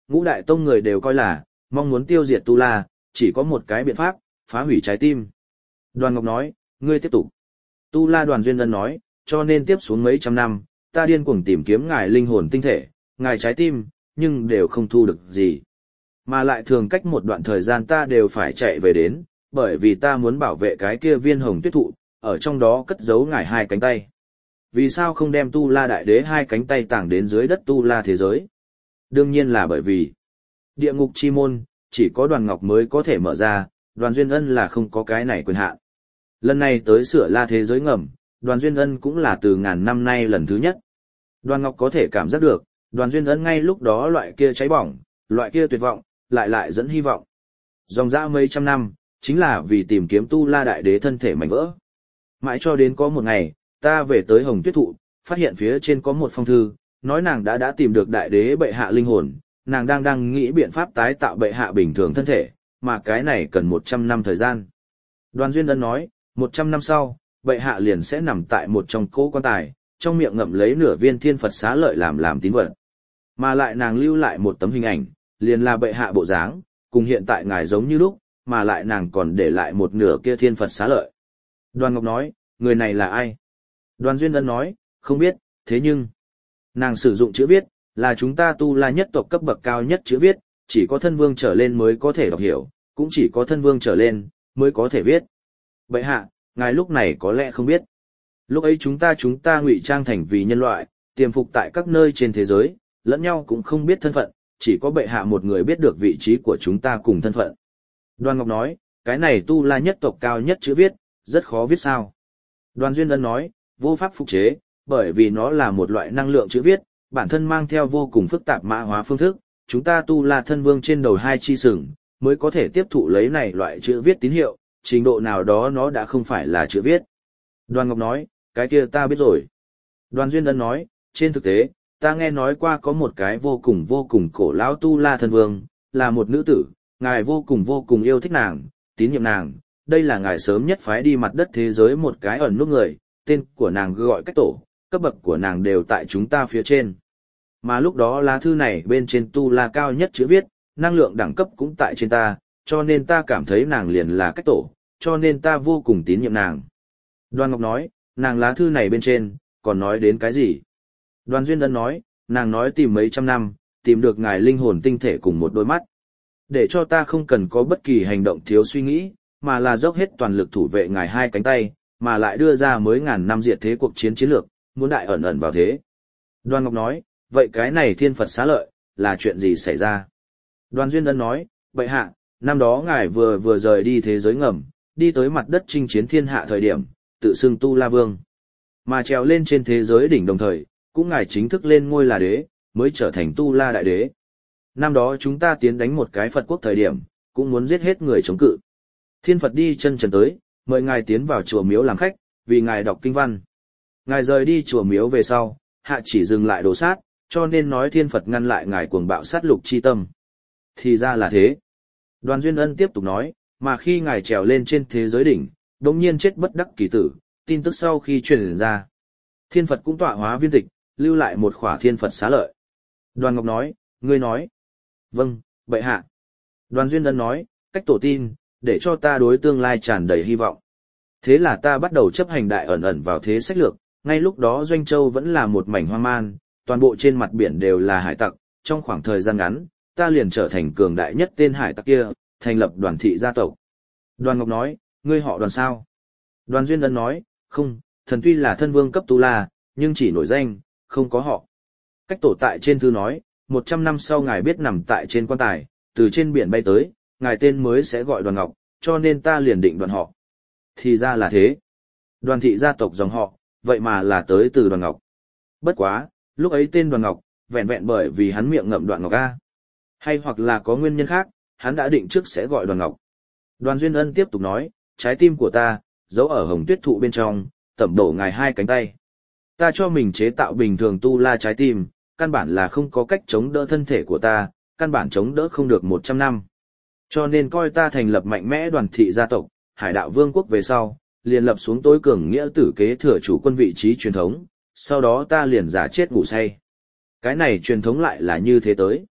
ngũ đại tông người đều coi là, mong muốn tiêu diệt Tu La, chỉ có một cái biện pháp, phá hủy trái tim. Đoàn Ngọc nói, ngươi tiếp tục. Tu La Đoàn Duyên Ân nói, cho nên tiếp xuống mấy trăm năm, ta điên cuồng tìm kiếm ngài linh hồn tinh thể, ngài trái tim, nhưng đều không thu được gì. Mà lại thường cách một đoạn thời gian ta đều phải chạy về đến, bởi vì ta muốn bảo vệ cái kia viên hồng tuyết thụ, ở trong đó cất giấu ngài hai cánh tay. Vì sao không đem Tu La Đại Đế hai cánh tay tàng đến dưới đất Tu La thế giới? Đương nhiên là bởi vì địa ngục chi môn, chỉ có Đoàn Ngọc mới có thể mở ra, Đoàn Duyên Ân là không có cái này quyền hạn. Lần này tới sửa La thế giới ngầm, Đoàn Duyên Ân cũng là từ ngàn năm nay lần thứ nhất. Đoàn Ngọc có thể cảm giác được, Đoàn Duyên Ân ngay lúc đó loại kia cháy bỏng, loại kia tuyệt vọng, lại lại dẫn hy vọng. Dòng dã mấy trăm năm, chính là vì tìm kiếm Tu La Đại Đế thân thể mảnh vỡ. Mãi cho đến có một ngày, ta về tới Hồng Tuyết Thụ, phát hiện phía trên có một phong thư, nói nàng đã đã tìm được Đại Đế bệ hạ linh hồn, nàng đang đang nghĩ biện pháp tái tạo bệ hạ bình thường thân thể, mà cái này cần một trăm năm thời gian. Đoàn Duyên Ân nói, một trăm năm sau, bệ hạ liền sẽ nằm tại một trong cỗ quan tài, trong miệng ngậm lấy nửa viên thiên Phật xá lợi làm làm tín vật. Mà lại nàng lưu lại một tấm hình ảnh, liền là bệ hạ bộ dáng, cùng hiện tại ngài giống như lúc, mà lại nàng còn để lại một nửa kia thiên Phật xá lợi. Đoàn Ngọc nói, người này là ai? Đoàn Duyên Ân nói, không biết, thế nhưng, nàng sử dụng chữ viết, là chúng ta Tu La nhất tộc cấp bậc cao nhất chữ viết, chỉ có thân vương trở lên mới có thể đọc hiểu, cũng chỉ có thân vương trở lên, mới có thể viết. Bệ hạ, ngài lúc này có lẽ không biết. Lúc ấy chúng ta chúng ta ngụy trang thành vì nhân loại, tiềm phục tại các nơi trên thế giới, lẫn nhau cũng không biết thân phận, chỉ có bệ hạ một người biết được vị trí của chúng ta cùng thân phận. Đoàn Ngọc nói, cái này Tu La nhất tộc cao nhất chữ viết, rất khó viết sao. Đoàn Duyên Ân nói, vô pháp phục chế, bởi vì nó là một loại năng lượng chữ viết, bản thân mang theo vô cùng phức tạp mã hóa phương thức, chúng ta Tu La thân vương trên đầu hai chi sừng, mới có thể tiếp thụ lấy này loại chữ viết tín hiệu, trình độ nào đó nó đã không phải là chữ viết. Đoàn Ngọc nói, cái kia ta biết rồi. Đoàn Duyên Ân nói, trên thực tế, ta nghe nói qua có một cái vô cùng vô cùng cổ lão Tu La thân vương, là một nữ tử, ngài vô cùng vô cùng yêu thích nàng, tín nhiệm nàng, đây là ngài sớm nhất phái đi mặt đất thế giới một cái ẩn núp người, tên của nàng gọi cách tổ, cấp bậc của nàng đều tại chúng ta phía trên. Mà lúc đó lá thư này bên trên Tu La cao nhất chữ viết, năng lượng đẳng cấp cũng tại trên ta, cho nên ta cảm thấy nàng liền là cách tổ, cho nên ta vô cùng tín nhiệm nàng. Đoàn Ngọc nói, nàng lá thư này bên trên, còn nói đến cái gì? Đoàn Duyên Ân nói, nàng nói tìm mấy trăm năm, tìm được ngài linh hồn tinh thể cùng một đôi mắt. Để cho ta không cần có bất kỳ hành động thiếu suy nghĩ, mà là dốc hết toàn lực thủ vệ ngài hai cánh tay, mà lại đưa ra mới ngàn năm diệt thế cuộc chiến chiến lược, muốn đại ẩn ẩn vào thế. Đoàn Ngọc nói, vậy cái này thiên Phật xá lợi, là chuyện gì xảy ra? Đoàn Duyên Ân nói, bệ hạ, năm đó ngài vừa vừa rời đi thế giới ngầm, đi tới mặt đất chinh chiến thiên hạ thời điểm, tự xưng Tu La Vương. Mà trèo lên trên thế giới đỉnh đồng thời, cũng ngài chính thức lên ngôi là đế, mới trở thành Tu La Đại Đế. Năm đó chúng ta tiến đánh một cái Phật quốc thời điểm, cũng muốn giết hết người chống cự. Thiên Phật đi chân trần tới, mời ngài tiến vào chùa miếu làm khách, vì ngài đọc kinh văn. Ngài rời đi chùa miếu về sau, hạ chỉ dừng lại đồ sát, cho nên nói Thiên Phật ngăn lại ngài cuồng bạo sát lục chi tâm. Thì ra là thế. Đoàn Duyên Ân tiếp tục nói, mà khi ngài trèo lên trên thế giới đỉnh, đột nhiên chết bất đắc kỳ tử, tin tức sau khi truyền ra. Thiên Phật cũng tọa hóa viên tịch, lưu lại một khỏa thiên Phật xá lợi. Đoàn Ngọc nói, ngươi nói. Vâng, bệ hạ. Đoàn Duyên Ân nói, cách tổ tin, để cho ta đối tương lai tràn đầy hy vọng. Thế là ta bắt đầu chấp hành đại ẩn ẩn vào thế sách lược, ngay lúc đó Doanh Châu vẫn là một mảnh hoang man, toàn bộ trên mặt biển đều là hải tặc, trong khoảng thời gian ngắn, ta liền trở thành cường đại nhất tên hải tặc kia, thành lập đoàn thị gia tộc. Đoàn Ngọc nói, ngươi họ Đoàn sao? Đoàn Duyên Ân nói, không, thần tuy là thân vương cấp Tu La, nhưng chỉ nổi danh, không có họ. Cách tổ tại trên thư nói, một trăm năm sau ngài biết nằm tại trên quan tài, từ trên biển bay tới, ngài tên mới sẽ gọi Đoàn Ngọc, cho nên ta liền định Đoàn họ. Thì ra là thế. Đoàn thị gia tộc dòng họ, vậy mà là tới từ Đoàn Ngọc. Bất quá, lúc ấy tên Đoàn Ngọc, vẹn vẹn bởi vì hắn miệng ngậm Đoạn Ngọc A. Hay hoặc là có nguyên nhân khác, hắn đã định trước sẽ gọi Đoàn Ngọc. Đoàn Duyên Ân tiếp tục nói, trái tim của ta, giấu ở hồng tuyết thụ bên trong, tẩm đổ ngài hai cánh tay. Ta cho mình chế tạo bình thường Tu La trái tim, căn bản là không có cách chống đỡ thân thể của ta, căn bản chống đỡ không được một trăm năm. Cho nên coi ta thành lập mạnh mẽ đoàn thị gia tộc, Hải Đạo Vương quốc về sau, liền lập xuống tối cường nghĩa tử kế thừa chủ quân vị trí truyền thống, sau đó ta liền giả chết ngủ say. Cái này truyền thống lại là như thế tới.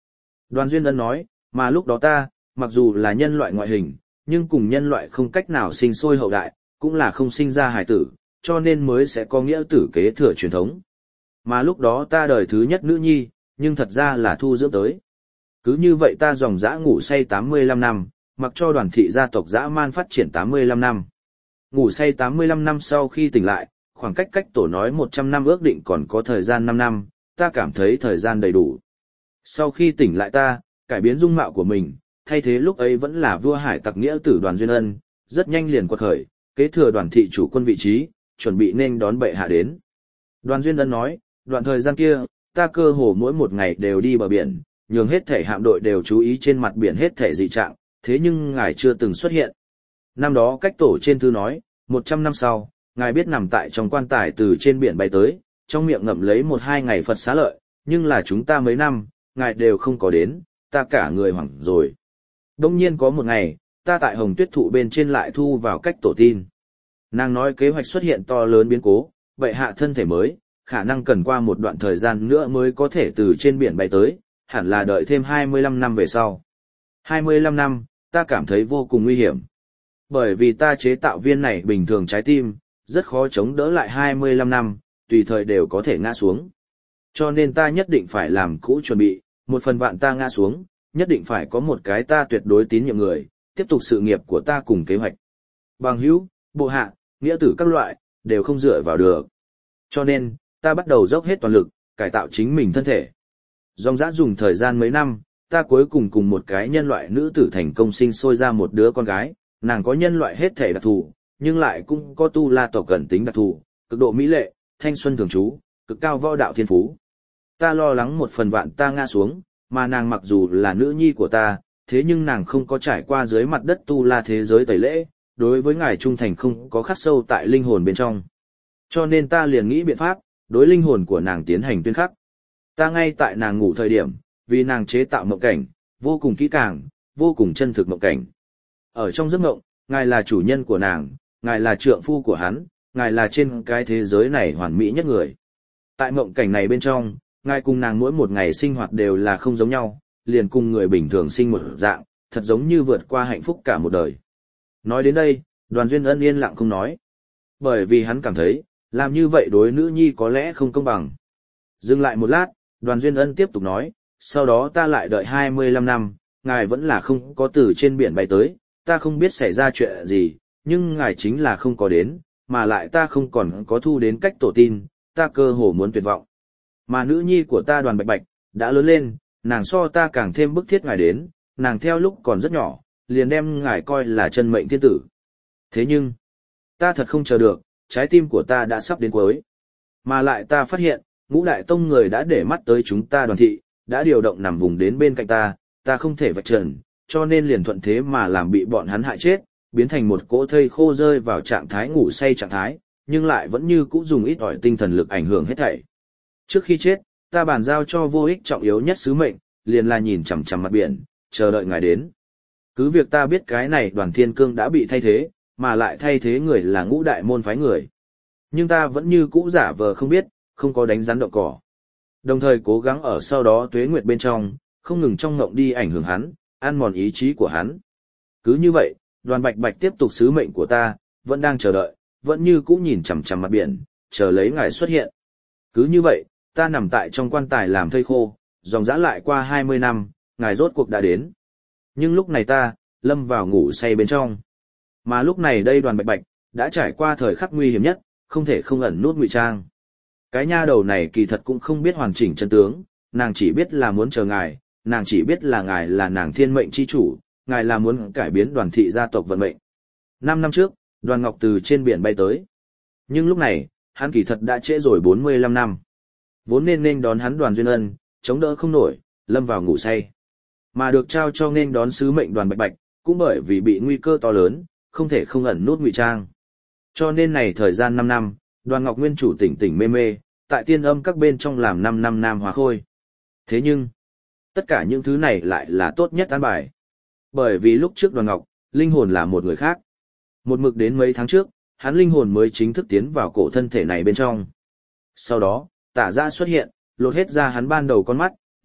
Đoàn Duyên Ân nói, mà lúc đó ta, mặc dù là nhân loại ngoại hình, nhưng cùng nhân loại không cách nào sinh sôi hậu đại, cũng là không sinh ra hài tử, cho nên mới sẽ có nghĩa tử kế thừa truyền thống. Mà lúc đó ta đời thứ nhất nữ nhi, nhưng thật ra là thu dưỡng tới. Cứ như vậy ta dòng dã ngủ say tám mươi lăm năm, mặc cho đoàn thị gia tộc dã man phát triển tám mươi lăm năm. Ngủ say tám mươi lăm năm sau khi tỉnh lại, khoảng cách cách tổ nói một trăm năm ước định còn có thời gian năm năm, ta cảm thấy thời gian đầy đủ. Sau khi tỉnh lại ta, cải biến dung mạo của mình, thay thế lúc ấy vẫn là vua hải tặc nghĩa tử Đoàn Duyên Ân, rất nhanh liền quật khởi, kế thừa đoàn thị chủ quân vị trí, chuẩn bị nên đón bệ hạ đến. Đoàn Duyên Ân nói, đoạn thời gian kia, ta cơ hồ mỗi một ngày đều đi bờ biển, nhường hết thể hạm đội đều chú ý trên mặt biển hết thể dị trạng, thế nhưng ngài chưa từng xuất hiện. Năm đó cách tổ trên thư nói, một trăm năm sau, ngài biết nằm tại trong quan tài từ trên biển bay tới, trong miệng ngậm lấy một hai ngày Phật xá lợi, nhưng là chúng ta mấy năm, ngài đều không có đến, ta cả người hoảng rồi. Đông nhiên có một ngày, ta tại hồng tuyết thụ bên trên lại thu vào cách tổ tin. Nàng nói kế hoạch xuất hiện to lớn biến cố, bệ hạ thân thể mới, khả năng cần qua một đoạn thời gian nữa mới có thể từ trên biển bay tới, hẳn là đợi thêm hai mươi lăm năm về sau. hai mươi lăm năm, ta cảm thấy vô cùng nguy hiểm. Bởi vì ta chế tạo viên này bình thường trái tim, rất khó chống đỡ lại hai mươi lăm năm, tùy thời đều có thể ngã xuống. Cho nên ta nhất định phải làm cũ chuẩn bị, một phần vạn ta ngã xuống, nhất định phải có một cái ta tuyệt đối tín nhiệm người, tiếp tục sự nghiệp của ta cùng kế hoạch. Bằng hữu, bộ hạ, nghĩa tử các loại, đều không dựa vào được. Cho nên, ta bắt đầu dốc hết toàn lực, cải tạo chính mình thân thể. Dòng dã dùng thời gian mấy năm, ta cuối cùng cùng một cái nhân loại nữ tử thành công sinh sôi ra một đứa con gái, nàng có nhân loại hết thể đặc thù, nhưng lại cũng có tu la tộc cẩn tính đặc thù, cực độ mỹ lệ, thanh xuân thường trú, cực cao võ đạo thiên phú. Ta lo lắng một phần vạn ta ngã xuống, mà nàng mặc dù là nữ nhi của ta, thế nhưng nàng không có trải qua dưới mặt đất tu la thế giới tẩy lễ, đối với ngài trung thành không có khắc sâu tại linh hồn bên trong. Cho nên ta liền nghĩ biện pháp, đối linh hồn của nàng tiến hành tuyên khắc. Ta ngay tại nàng ngủ thời điểm, vì nàng chế tạo mộng cảnh, vô cùng kỹ càng, vô cùng chân thực mộng cảnh. Ở trong giấc mộng, ngài là chủ nhân của nàng, ngài là trượng phu của hắn, ngài là trên cái thế giới này hoàn mỹ nhất người. Tại mộng cảnh này bên trong, ngài cùng nàng mỗi một ngày sinh hoạt đều là không giống nhau, liền cùng người bình thường sinh một dạng, thật giống như vượt qua hạnh phúc cả một đời. Nói đến đây, Đoàn Duyên Ân yên lặng không nói. Bởi vì hắn cảm thấy, làm như vậy đối nữ nhi có lẽ không công bằng. Dừng lại một lát, Đoàn Duyên Ân tiếp tục nói, sau đó ta lại đợi hai mươi lăm năm, ngài vẫn là không có từ trên biển bay tới, ta không biết xảy ra chuyện gì, nhưng ngài chính là không có đến, mà lại ta không còn có thu đến cách tổ tin, ta cơ hồ muốn tuyệt vọng. Mà nữ nhi của ta Đoàn Bạch Bạch, đã lớn lên, nàng so ta càng thêm bức thiết ngài đến, nàng theo lúc còn rất nhỏ, liền đem ngài coi là chân mệnh thiên tử. Thế nhưng, ta thật không chờ được, trái tim của ta đã sắp đến cuối. Mà lại ta phát hiện, ngũ đại tông người đã để mắt tới chúng ta Đoàn thị, đã điều động nằm vùng đến bên cạnh ta, ta không thể vạch trần, cho nên liền thuận thế mà làm bị bọn hắn hại chết, biến thành một cỗ thây khô rơi vào trạng thái ngủ say trạng thái, nhưng lại vẫn như cũ dùng ít ỏi tinh thần lực ảnh hưởng hết thảy. Trước khi chết, ta bàn giao cho vô ích trọng yếu nhất sứ mệnh, liền là nhìn chằm chằm mặt biển, chờ đợi ngài đến. Cứ việc ta biết cái này Đoàn Thiên Cương đã bị thay thế, mà lại thay thế người là ngũ đại môn phái người. Nhưng ta vẫn như cũ giả vờ không biết, không có đánh rắn động cỏ. Đồng thời cố gắng ở sau đó tuế nguyệt bên trong, không ngừng trong ngộng đi ảnh hưởng hắn, ăn mòn ý chí của hắn. Cứ như vậy, Đoàn Bạch Bạch tiếp tục sứ mệnh của ta, vẫn đang chờ đợi, vẫn như cũ nhìn chằm chằm mặt biển, chờ lấy ngài xuất hiện. Cứ như vậy, ta nằm tại trong quan tài làm thây khô, dòng dã lại qua hai mươi năm, ngài rốt cuộc đã đến. Nhưng lúc này ta, lâm vào ngủ say bên trong. Mà lúc này đây Đoàn Bạch Bạch, đã trải qua thời khắc nguy hiểm nhất, không thể không ẩn nút ngụy trang. Cái nha đầu này kỳ thật cũng không biết hoàn chỉnh chân tướng, nàng chỉ biết là muốn chờ ngài, nàng chỉ biết là ngài là nàng thiên mệnh chi chủ, ngài là muốn cải biến Đoàn thị gia tộc vận mệnh. Năm năm trước, Đoàn Ngọc từ trên biển bay tới. Nhưng lúc này, hắn kỳ thật đã trễ rồi bốn mươi lăm năm. Vốn nên nên đón hắn Đoàn Duyên Ân, chống đỡ không nổi, lâm vào ngủ say. Mà được trao cho nên đón sứ mệnh Đoàn Bạch Bạch, cũng bởi vì bị nguy cơ to lớn, không thể không ẩn nút ngụy trang. Cho nên này thời gian năm năm, Đoàn Ngọc nguyên chủ tỉnh tỉnh mê mê, tại tiên âm các bên trong làm năm năm nam hóa khôi. Thế nhưng, tất cả những thứ này lại là tốt nhất an bài. Bởi vì lúc trước Đoàn Ngọc, linh hồn là một người khác. Một mực đến mấy tháng trước, hắn linh hồn mới chính thức tiến vào cổ thân thể này bên trong. Sau đó, Tả Giã xuất hiện, lột hết ra hắn ban đầu con mắt,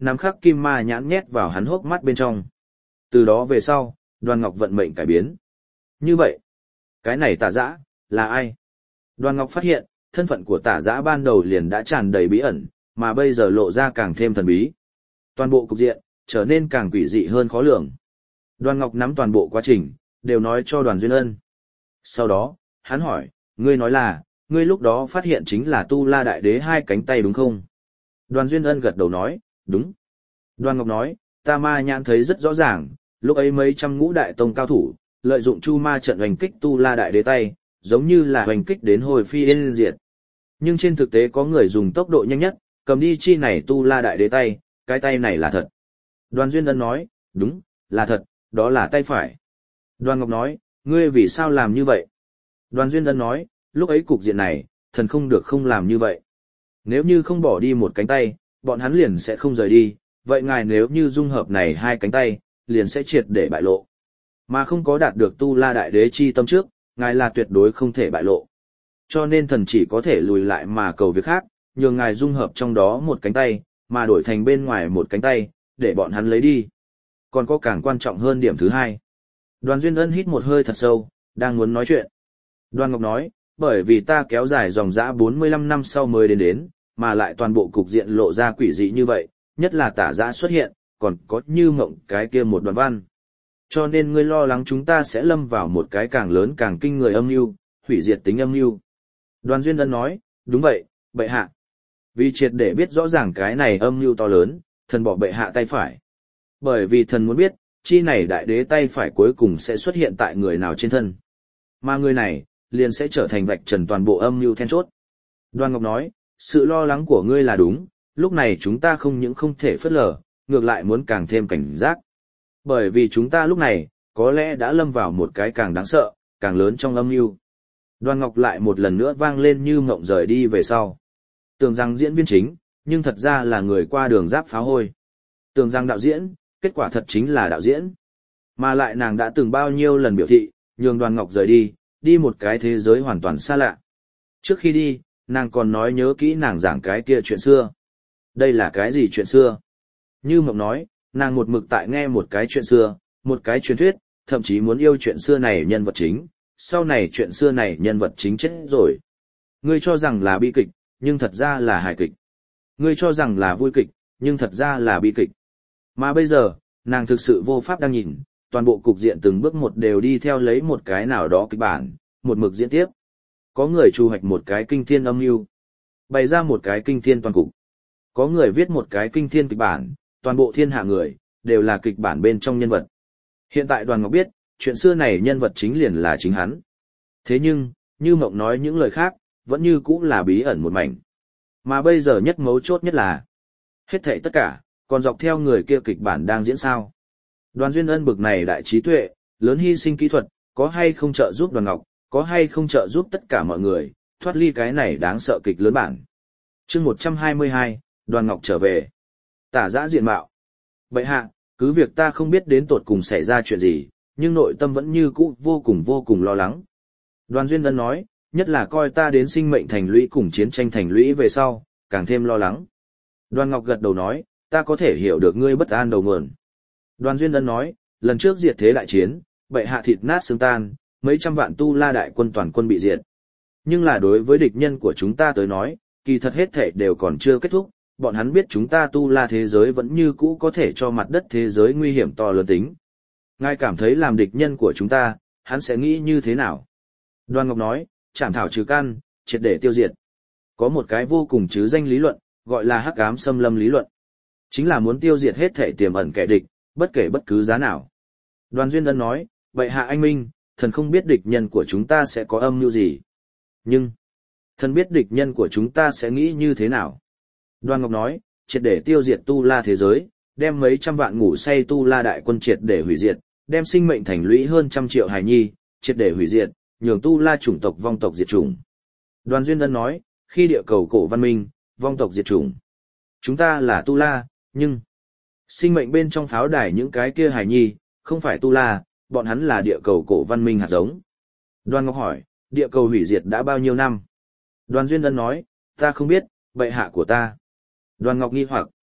nắm khắc kim ma nhãn nhét vào hắn hốc mắt bên trong. Từ đó về sau, Đoàn Ngọc vận mệnh cải biến. Như vậy, cái này Tả Giã, là ai? Đoàn Ngọc phát hiện, thân phận của Tả Giã ban đầu liền đã tràn đầy bí ẩn, mà bây giờ lộ ra càng thêm thần bí. Toàn bộ cục diện, trở nên càng quỷ dị hơn khó lường. Đoàn Ngọc nắm toàn bộ quá trình, đều nói cho Đoàn Duyên Ân. Sau đó, hắn hỏi, ngươi nói là, ngươi lúc đó phát hiện chính là Tu La Đại Đế hai cánh tay đúng không? Đoàn Duyên Ân gật đầu nói, đúng. Đoàn Ngọc nói, ta ma nhãn thấy rất rõ ràng, lúc ấy mấy trăm ngũ đại tông cao thủ, lợi dụng chu ma trận hoành kích Tu La Đại Đế tay, giống như là hoành kích đến hồi phi yên diệt. Nhưng trên thực tế có người dùng tốc độ nhanh nhất, cầm đi chi này Tu La Đại Đế tay, cái tay này là thật. Đoàn Duyên Ân nói, đúng, là thật, đó là tay phải. Đoàn Ngọc nói, ngươi vì sao làm như vậy? Đoàn Duyên Ân nói, lúc ấy cục diện này, thần không được không làm như vậy. Nếu như không bỏ đi một cánh tay, bọn hắn liền sẽ không rời đi, vậy ngài nếu như dung hợp này hai cánh tay, liền sẽ triệt để bại lộ. Mà không có đạt được Tu La Đại Đế chi tâm trước, ngài là tuyệt đối không thể bại lộ. Cho nên thần chỉ có thể lùi lại mà cầu việc khác, nhường ngài dung hợp trong đó một cánh tay, mà đổi thành bên ngoài một cánh tay, để bọn hắn lấy đi. Còn có càng quan trọng hơn điểm thứ hai. Đoàn Duyên Ân hít một hơi thật sâu, đang muốn nói chuyện. Đoàn Ngọc nói, bởi vì ta kéo dài dòng dã bốn mươi lăm năm sau mới đến đến, mà lại toàn bộ cục diện lộ ra quỷ dị như vậy, nhất là Tả Giã xuất hiện, còn có Như Mộng cái kia một đoạn văn. Cho nên ngươi lo lắng chúng ta sẽ lâm vào một cái càng lớn càng kinh người âm mưu, hủy diệt tính âm mưu. Đoàn Duyên Ân nói, đúng vậy, bệ hạ. Vì triệt để biết rõ ràng cái này âm mưu to lớn, thần bỏ bệ hạ tay phải. Bởi vì thần muốn biết, chi này đại đế tay phải cuối cùng sẽ xuất hiện tại người nào trên thân. Mà người này, liền sẽ trở thành vạch trần toàn bộ âm mưu then chốt. Đoàn Ngọc nói, sự lo lắng của ngươi là đúng, lúc này chúng ta không những không thể phớt lờ, ngược lại muốn càng thêm cảnh giác. Bởi vì chúng ta lúc này, có lẽ đã lâm vào một cái càng đáng sợ, càng lớn trong âm mưu. Đoàn Ngọc lại một lần nữa vang lên như mộng rời đi về sau. Tưởng rằng diễn viên chính, nhưng thật ra là người qua đường giáp phá hôi. Tưởng rằng đạo diễn, kết quả thật chính là đạo diễn. Mà lại nàng đã từng bao nhiêu lần biểu thị, nhường Đoàn Ngọc rời đi, đi một cái thế giới hoàn toàn xa lạ. Trước khi đi, nàng còn nói nhớ kỹ nàng giảng cái kia chuyện xưa. Đây là cái gì chuyện xưa? Như Mộng nói, nàng một mực tại nghe một cái chuyện xưa, một cái truyền thuyết, thậm chí muốn yêu chuyện xưa này nhân vật chính, sau này chuyện xưa này nhân vật chính chết rồi. Ngươi cho rằng là bi kịch, nhưng thật ra là hài kịch. Ngươi cho rằng là vui kịch, nhưng thật ra là bi kịch. Mà bây giờ, nàng thực sự vô pháp đang nhìn, toàn bộ cục diện từng bước một đều đi theo lấy một cái nào đó kịch bản, một mực diễn tiếp. Có người chu hoạch một cái kinh thiên âm mưu, bày ra một cái kinh thiên toàn cục. Có người viết một cái kinh thiên kịch bản, toàn bộ thiên hạ người, đều là kịch bản bên trong nhân vật. Hiện tại Đoàn Ngọc biết, chuyện xưa này nhân vật chính liền là chính hắn. Thế nhưng, Như Mộng nói những lời khác, vẫn như cũ là bí ẩn một mảnh. Mà bây giờ nhất mấu chốt nhất là, hết thảy tất cả, còn dọc theo người kia kịch bản đang diễn sao. Đoàn Duyên Ân bực này đại trí tuệ, lớn hy sinh kỹ thuật, có hay không trợ giúp Đoàn Ngọc, có hay không trợ giúp tất cả mọi người, thoát ly cái này đáng sợ kịch lớn bản. Chương một trăm hai mươi hai, Đoàn Ngọc trở về. Tả Giã diện mạo. Bệ hạ, cứ việc ta không biết đến tột cùng xảy ra chuyện gì, nhưng nội tâm vẫn như cũ vô cùng vô cùng lo lắng. Đoàn Duyên Ân nói, nhất là coi ta đến sinh mệnh thành lũy cùng chiến tranh thành lũy về sau, càng thêm lo lắng. Đoàn Ngọc gật đầu nói, ta có thể hiểu được ngươi bất an đầu nguồn. Đoàn Duyên Ân nói, lần trước diệt thế đại chiến, bệ hạ thịt nát xương tan, mấy trăm vạn tu la đại quân toàn quân bị diệt. Nhưng là đối với địch nhân của chúng ta tới nói, kỳ thật hết thể đều còn chưa kết thúc, bọn hắn biết chúng ta tu la thế giới vẫn như cũ có thể cho mặt đất thế giới nguy hiểm to lớn tính. Ngài cảm thấy làm địch nhân của chúng ta, hắn sẽ nghĩ như thế nào? Đoàn Ngọc nói, chảm thảo trừ căn, triệt để tiêu diệt. Có một cái vô cùng chứ danh lý luận, gọi là hắc ám xâm lâm lý luận. Chính là muốn tiêu diệt hết thể tiềm ẩn kẻ địch, bất kể bất cứ giá nào. Đoàn Duyên Ân nói, vậy hạ anh minh, thần không biết địch nhân của chúng ta sẽ có âm mưu gì. Nhưng, thần biết địch nhân của chúng ta sẽ nghĩ như thế nào. Đoàn Ngọc nói, triệt để tiêu diệt tu la thế giới, đem mấy trăm vạn ngủ say tu la đại quân triệt để hủy diệt, đem sinh mệnh thành lũy hơn trăm triệu hài nhi, triệt để hủy diệt, nhường tu la chủng tộc vong tộc diệt chủng. Đoàn Duyên Ân nói, khi địa cầu cổ văn minh, vong tộc diệt chủng. Chúng ta là tu la, nhưng sinh mệnh bên trong pháo đài những cái kia hài nhi, không phải tu la, bọn hắn là địa cầu cổ văn minh hạt giống. Đoàn Ngọc hỏi, địa cầu hủy diệt đã bao nhiêu năm? Đoàn Duyên Ân nói, ta không biết, bệ hạ của ta. Đoàn Ngọc nghi hoặc,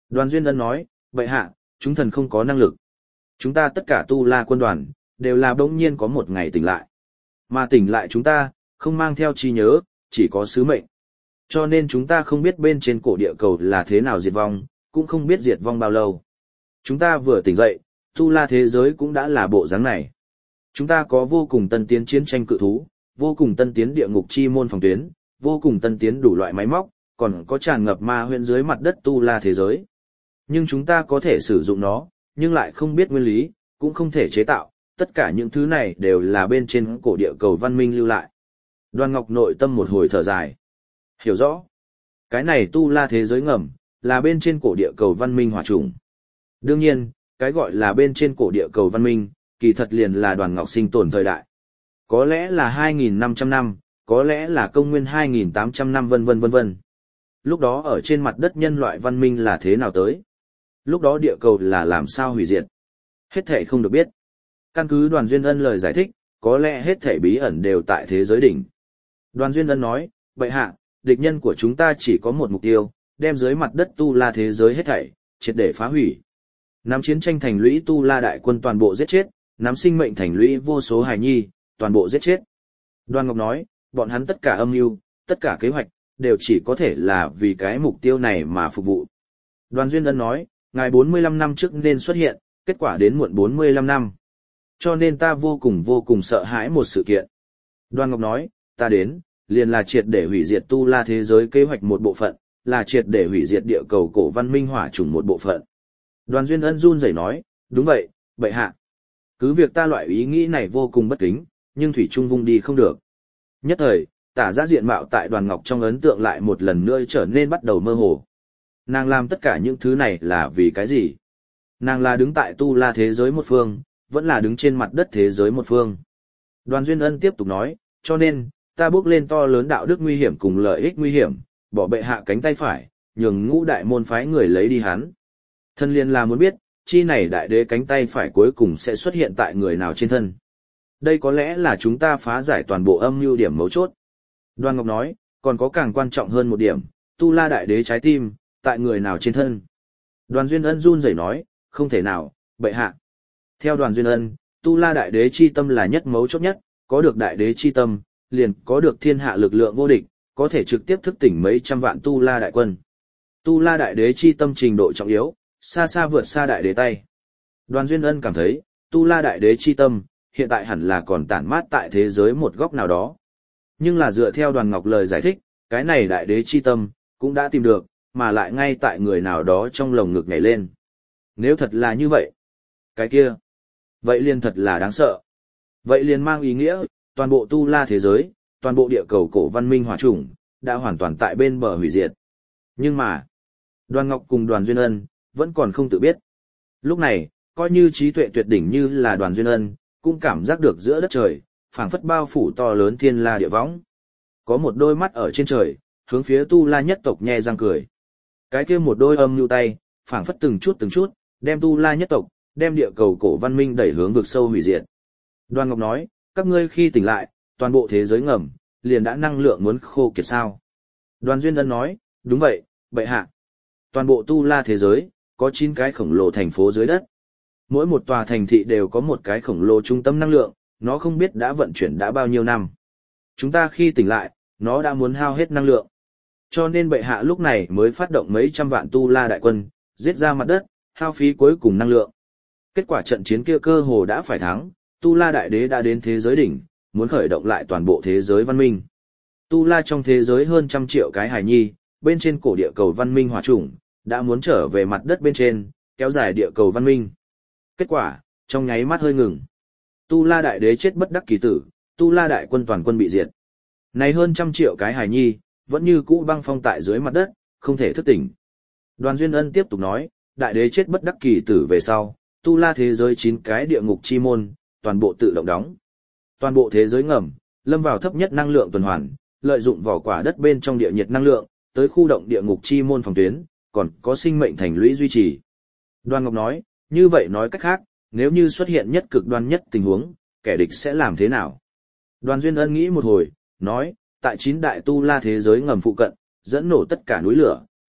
Đoàn Duyên Ân nói, vậy hạ, chúng thần không có năng lực. Chúng ta tất cả tu la quân đoàn, đều là bỗng nhiên có một ngày tỉnh lại. Mà tỉnh lại chúng ta, không mang theo trí nhớ, chỉ có sứ mệnh. Cho nên chúng ta không biết bên trên cổ địa cầu là thế nào diệt vong, cũng không biết diệt vong bao lâu. Chúng ta vừa tỉnh dậy, tu la thế giới cũng đã là bộ dáng này. Chúng ta có vô cùng tân tiến chiến tranh cự thú, vô cùng tân tiến địa ngục chi môn phòng tuyến, vô cùng tân tiến đủ loại máy móc, còn có tràn ngập ma huyễn dưới mặt đất tu la thế giới. Nhưng chúng ta có thể sử dụng nó, nhưng lại không biết nguyên lý, cũng không thể chế tạo, tất cả những thứ này đều là bên trên cổ địa cầu văn minh lưu lại. Đoàn Ngọc nội tâm một hồi thở dài. Hiểu rõ. Cái này tu la thế giới ngầm, là bên trên cổ địa cầu văn minh hỏa chủng. Đương nhiên, cái gọi là bên trên cổ địa cầu văn minh, kỳ thật liền là Đoàn Ngọc sinh tồn thời đại. Có lẽ là hai nghìn năm trăm năm, có lẽ là công nguyên hai nghìn tám trăm năm vân vân vân vân. Lúc đó ở trên mặt đất nhân loại văn minh là thế nào tới? Lúc đó địa cầu là làm sao hủy diệt? Hết thảy không được biết. Căn cứ Đoàn Duyên Ân lời giải thích, có lẽ hết thảy bí ẩn đều tại thế giới đỉnh. Đoàn Duyên Ân nói, vậy hạ, địch nhân của chúng ta chỉ có một mục tiêu, đem dưới mặt đất tu la thế giới hết thảy, triệt để phá hủy. Nắm chiến tranh thành lũy tu la đại quân toàn bộ giết chết, nắm sinh mệnh thành lũy vô số hài nhi, toàn bộ giết chết. Đoàn Ngọc nói, bọn hắn tất cả âm mưu, tất cả kế hoạch, đều chỉ có thể là vì cái mục tiêu này mà phục vụ. Đoàn Duyên Ân nói, ngài bốn mươi lăm năm trước nên xuất hiện, kết quả đến muộn bốn mươi lăm năm. Cho nên ta vô cùng vô cùng sợ hãi một sự kiện. Đoàn Ngọc nói, ta đến, liền là triệt để hủy diệt tu la thế giới kế hoạch một bộ phận, là triệt để hủy diệt địa cầu cổ văn minh hỏa chủng một bộ phận. Đoàn Duyên Ân run rẩy nói, đúng vậy, bệ hạ. Cứ việc ta loại ý nghĩ này vô cùng bất kính, nhưng thủy trung vung đi không được. Nhất thời, tả ra diện mạo tại Đoàn Ngọc trong ấn tượng lại một lần nữa trở nên bắt đầu mơ hồ. Nàng làm tất cả những thứ này là vì cái gì? Nàng là đứng tại tu la thế giới một phương, vẫn là đứng trên mặt đất thế giới một phương. Đoàn Duyên Ân tiếp tục nói, cho nên, ta bước lên to lớn đạo đức nguy hiểm cùng lợi ích nguy hiểm, bỏ bệ hạ cánh tay phải, nhường ngũ đại môn phái người lấy đi hắn. Thân liên là muốn biết, chi này đại đế cánh tay phải cuối cùng sẽ xuất hiện tại người nào trên thân. Đây có lẽ là chúng ta phá giải toàn bộ âm mưu điểm mấu chốt. Đoàn Ngọc nói, còn có càng quan trọng hơn một điểm, tu la đại đế trái tim, tại người nào trên thân. Đoàn Duyên Ân run rẩy nói, không thể nào, bệ hạ. Theo Đoàn Duyên Ân, tu la đại đế chi tâm là nhất mấu chốt nhất, có được đại đế chi tâm, liền có được thiên hạ lực lượng vô địch, có thể trực tiếp thức tỉnh mấy trăm vạn tu la đại quân. Tu la đại đế chi tâm trình độ trọng yếu, xa xa vượt xa đại đế tay. Đoàn Duyên Ân cảm thấy, tu la đại đế chi tâm, hiện tại hẳn là còn tản mát tại thế giới một góc nào đó. Nhưng là dựa theo Đoàn Ngọc lời giải thích, cái này đại đế chi tâm, cũng đã tìm được, mà lại ngay tại người nào đó trong lồng ngực nhảy lên. Nếu thật là như vậy, cái kia, vậy liền thật là đáng sợ. Vậy liền mang ý nghĩa, toàn bộ tu la thế giới, toàn bộ địa cầu cổ văn minh hỏa chủng, đã hoàn toàn tại bên bờ hủy diệt. Nhưng mà, Đoàn Ngọc cùng Đoàn Duyên Ân, vẫn còn không tự biết. Lúc này, coi như trí tuệ tuyệt đỉnh như là Đoàn Duyên Ân, cũng cảm giác được giữa đất trời, phảng phất bao phủ to lớn thiên la địa võng. Có một đôi mắt ở trên trời, hướng phía tu la nhất tộc nhe răng cười. Cái kia một đôi âm nhu tay, phảng phất từng chút từng chút, đem tu la nhất tộc, đem địa cầu cổ văn minh đẩy hướng vực sâu hủy diệt. Đoàn Ngọc nói, các ngươi khi tỉnh lại, toàn bộ thế giới ngầm, liền đã năng lượng muốn khô kiệt sao. Đoàn Duyên Ân nói, đúng vậy, bệ hạ. Toàn bộ tu la thế giới, có chín cái khổng lồ thành phố dưới đất. Mỗi một tòa thành thị đều có một cái khổng lồ trung tâm năng lượng, nó không biết đã vận chuyển đã bao nhiêu năm. Chúng ta khi tỉnh lại, nó đã muốn hao hết năng lượng. Cho nên bệ hạ lúc này mới phát động mấy trăm vạn tu la đại quân, giết ra mặt đất, hao phí cuối cùng năng lượng. Kết quả trận chiến kia cơ hồ đã phải thắng, tu la đại đế đã đến thế giới đỉnh, muốn khởi động lại toàn bộ thế giới văn minh. Tu la trong thế giới hơn trăm triệu cái hài nhi, bên trên cổ địa cầu văn minh hỏa chủng, đã muốn trở về mặt đất bên trên, kéo dài địa cầu văn minh. Kết quả, trong nháy mắt hơi ngừng. Tu la đại đế chết bất đắc kỳ tử, tu la đại quân toàn quân bị diệt. Này hơn trăm triệu cái hài nhi, vẫn như cũ băng phong tại dưới mặt đất, không thể thức tỉnh. Đoàn Duyên Ân tiếp tục nói, đại đế chết bất đắc kỳ tử về sau, tu la thế giới chín cái địa ngục chi môn, toàn bộ tự động đóng. Toàn bộ thế giới ngầm, lâm vào thấp nhất năng lượng tuần hoàn, lợi dụng vỏ quả đất bên trong địa nhiệt năng lượng, tới khu động địa ngục chi môn phòng tuyến, còn có sinh mệnh thành lũy duy trì. Đoàn Ngọc nói, như vậy nói cách khác, nếu như xuất hiện nhất cực đoan nhất tình huống, kẻ địch sẽ làm thế nào? Đoàn Duyên Ân nghĩ một hồi, nói, tại chín đại tu la thế giới ngầm phụ cận, dẫn nổ tất cả núi lửa,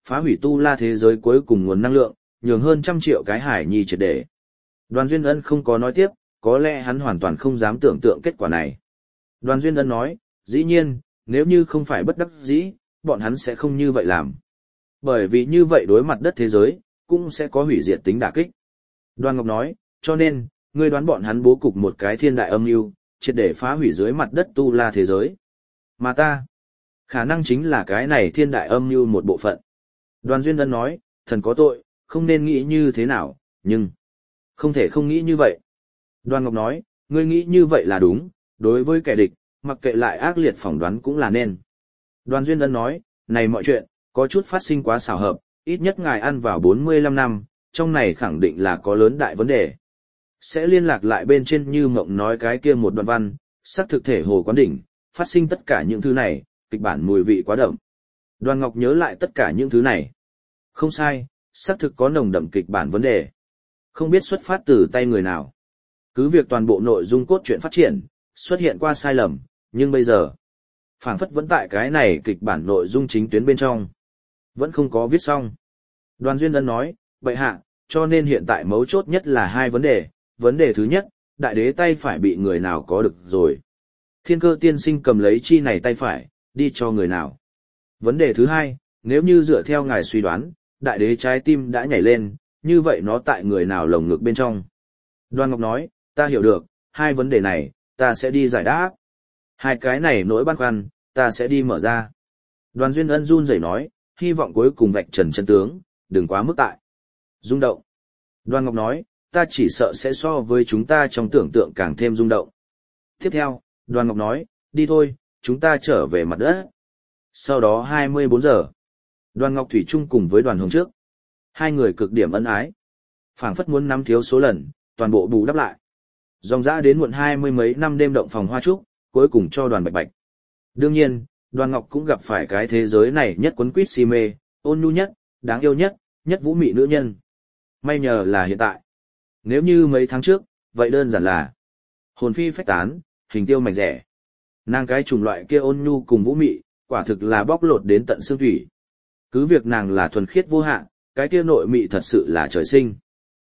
phá hủy tu la thế giới cuối cùng nguồn năng lượng, nhường hơn trăm triệu cái hải nhi triệt để. Đoàn Duyên Ân không có nói tiếp, có lẽ hắn hoàn toàn không dám tưởng tượng kết quả này. Đoàn Duyên Ân nói, dĩ nhiên, nếu như không phải bất đắc dĩ, bọn hắn sẽ không như vậy làm. Bởi vì như vậy đối mặt đất thế giới, cũng sẽ có hủy diệt tính đả kích. Đoàn Ngọc nói, cho nên, ngươi đoán bọn hắn bố cục một cái thiên đại âm mưu, triệt để phá hủy dưới mặt đất tu la thế giới. Mà ta, khả năng chính là cái này thiên đại âm mưu một bộ phận. Đoàn Duyên Ân nói, thần có tội, không nên nghĩ như thế nào, nhưng không thể không nghĩ như vậy. Đoàn Ngọc nói, ngươi nghĩ như vậy là đúng, đối với kẻ địch, mặc kệ lại ác liệt phỏng đoán cũng là nên. Đoàn Duyên Ân nói, này mọi chuyện, có chút phát sinh quá xảo hợp, ít nhất ngài ăn vào bốn mươi lăm năm, trong này khẳng định là có lớn đại vấn đề. Sẽ liên lạc lại bên trên như mộng nói cái kia một đoạn văn, xác thực thể hồ quán đỉnh, phát sinh tất cả những thứ này, kịch bản mùi vị quá đậm. Đoàn Ngọc nhớ lại tất cả những thứ này. Không sai, xác thực có nồng đậm kịch bản vấn đề. Không biết xuất phát từ tay người nào. Cứ việc toàn bộ nội dung cốt truyện phát triển, xuất hiện qua sai lầm, nhưng bây giờ, phảng phất vẫn tại cái này kịch bản nội dung chính tuyến bên trong. Vẫn không có viết xong. Đoàn Duyên Ân nói, vậy hạ, cho nên hiện tại mấu chốt nhất là hai vấn đề. Vấn đề thứ nhất, đại đế tay phải bị người nào có được rồi. Thiên Cơ tiên sinh cầm lấy chi này tay phải, đi cho người nào. Vấn đề thứ hai, nếu như dựa theo ngài suy đoán, đại đế trái tim đã nhảy lên, như vậy nó tại người nào lồng ngực bên trong. Đoàn Ngọc nói, ta hiểu được, hai vấn đề này, ta sẽ đi giải đáp. Hai cái này nỗi băn khoăn, ta sẽ đi mở ra. Đoàn Duyên Ân run rẩy nói, hy vọng cuối cùng vạch trần chân tướng, đừng quá mức tại rung động. Đoàn Ngọc nói, ta chỉ sợ sẽ so với chúng ta trong tưởng tượng càng thêm rung động. Tiếp theo, Đoàn Ngọc nói, đi thôi, chúng ta trở về mặt đất. Sau đó hai mươi bốn giờ, Đoàn Ngọc thủy chung cùng với Đoàn Hồng trước. Hai người cực điểm ân ái. Phảng phất muốn nắm thiếu số lần, toàn bộ bù đắp lại. Dòng dã đến muộn hai mươi mấy năm đêm động phòng hoa trúc, cuối cùng cho Đoàn Bạch Bạch. Đương nhiên, Đoàn Ngọc cũng gặp phải cái thế giới này nhất quấn quýt si mê, ôn nhu nhất, đáng yêu nhất, nhất vũ mị nữ nhân. May nhờ là hiện tại. Nếu như mấy tháng trước, vậy đơn giản là hồn phi phách tán, hình tiêu mảnh rẻ. Nàng cái chủng loại kia ôn nhu cùng vũ mị, quả thực là bóc lột đến tận xương thủy. Cứ việc nàng là thuần khiết vô hạn, cái kia nội mị thật sự là trời sinh.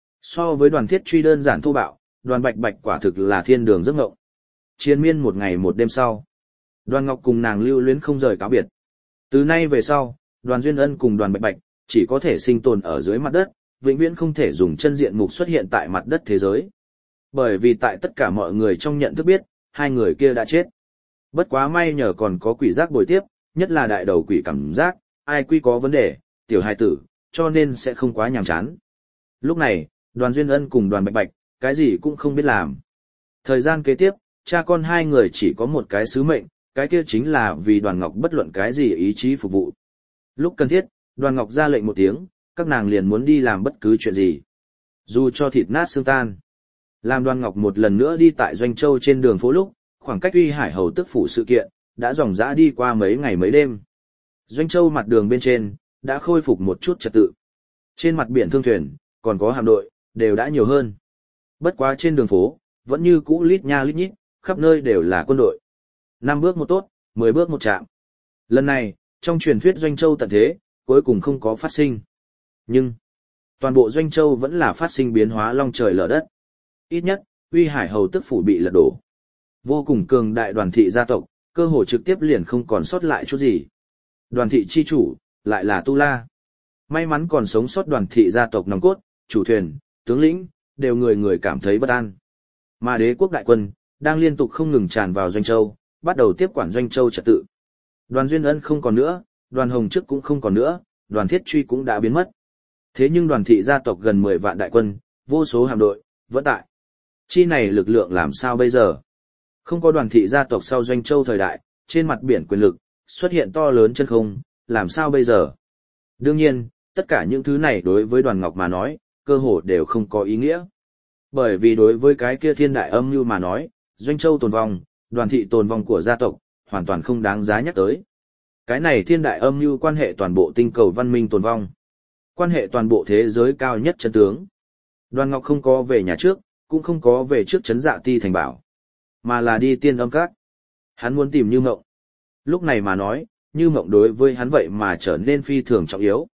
So với Đoàn Thiết Truy đơn giản thô bạo, Đoàn Bạch Bạch quả thực là thiên đường giấc ngộng. Chiến miên một ngày một đêm sau, Đoàn Ngọc cùng nàng lưu luyến không rời cáo biệt. Từ nay về sau, Đoàn Duyên Ân cùng Đoàn Bạch Bạch chỉ có thể sinh tồn ở dưới mặt đất, vĩnh viễn không thể dùng chân diện mục xuất hiện tại mặt đất thế giới. Bởi vì tại tất cả mọi người trong nhận thức biết, hai người kia đã chết. Bất quá may nhờ còn có quỷ giác bồi tiếp, nhất là đại đầu quỷ cảm giác, ai quy có vấn đề, tiểu hài tử, cho nên sẽ không quá nhàm chán. Lúc này, Đoàn Duyên Ân cùng Đoàn Bạch Bạch, cái gì cũng không biết làm. Thời gian kế tiếp, cha con hai người chỉ có một cái sứ mệnh, cái kia chính là vì Đoàn Ngọc bất luận cái gì ý chí phục vụ. Lúc cần thiết, Đoàn Ngọc ra lệnh một tiếng, các nàng liền muốn đi làm bất cứ chuyện gì. Dù cho thịt nát xương tan. Làm Đoàn Ngọc một lần nữa đi tại Doanh Châu trên đường phố lúc, khoảng cách Uy Hải Hầu tức phủ sự kiện, đã dòng dã đi qua mấy ngày mấy đêm. Doanh Châu mặt đường bên trên, đã khôi phục một chút trật tự. Trên mặt biển thương thuyền, còn có hạm đội, đều đã nhiều hơn. Bất quá trên đường phố, vẫn như cũ lít nha lít nhít, khắp nơi đều là quân đội. Năm bước một tốt, mười bước một chạm. Lần này, trong truyền thuyết Doanh Châu tận thế, cuối cùng không có phát sinh. Nhưng, toàn bộ Doanh Châu vẫn là phát sinh biến hóa long trời lở đất. Ít nhất, Uy Hải Hầu tức phủ bị lật đổ. Vô cùng cường đại Đoàn thị gia tộc, cơ hội trực tiếp liền không còn sót lại chút gì. Đoàn thị chi chủ, lại là Tu La. May mắn còn sống sót Đoàn thị gia tộc nòng cốt, chủ thuyền, tướng lĩnh, đều người người cảm thấy bất an. Mà đế quốc đại quân, đang liên tục không ngừng tràn vào Doanh Châu, bắt đầu tiếp quản Doanh Châu trật tự. Đoàn Duyên Ân không còn nữa, Đoàn Hồng Chức cũng không còn nữa, Đoàn Thiết Truy cũng đã biến mất. Thế nhưng Đoàn thị gia tộc gần mười vạn đại quân, vô số hạm đội, vẫn tại. Chi này lực lượng làm sao bây giờ? Không có Đoàn thị gia tộc sau Doanh Châu thời đại, trên mặt biển quyền lực, xuất hiện to lớn chân không, làm sao bây giờ? Đương nhiên, tất cả những thứ này đối với Đoàn Ngọc mà nói, cơ hồ đều không có ý nghĩa. Bởi vì đối với cái kia thiên đại âm mưu mà nói, Doanh Châu tồn vong, Đoàn thị tồn vong của gia tộc, hoàn toàn không đáng giá nhắc tới. Cái này thiên đại âm mưu quan hệ toàn bộ tinh cầu văn minh tồn vong. Quan hệ toàn bộ thế giới cao nhất chân tướng. Đoàn Ngọc không có về nhà trước, cũng không có về trước trấn Dạ Ti thành bảo, mà là đi Tiên Âm Các. Hắn muốn tìm Như Mộng. Lúc này mà nói, Như Mộng đối với hắn vậy mà trở nên phi thường trọng yếu.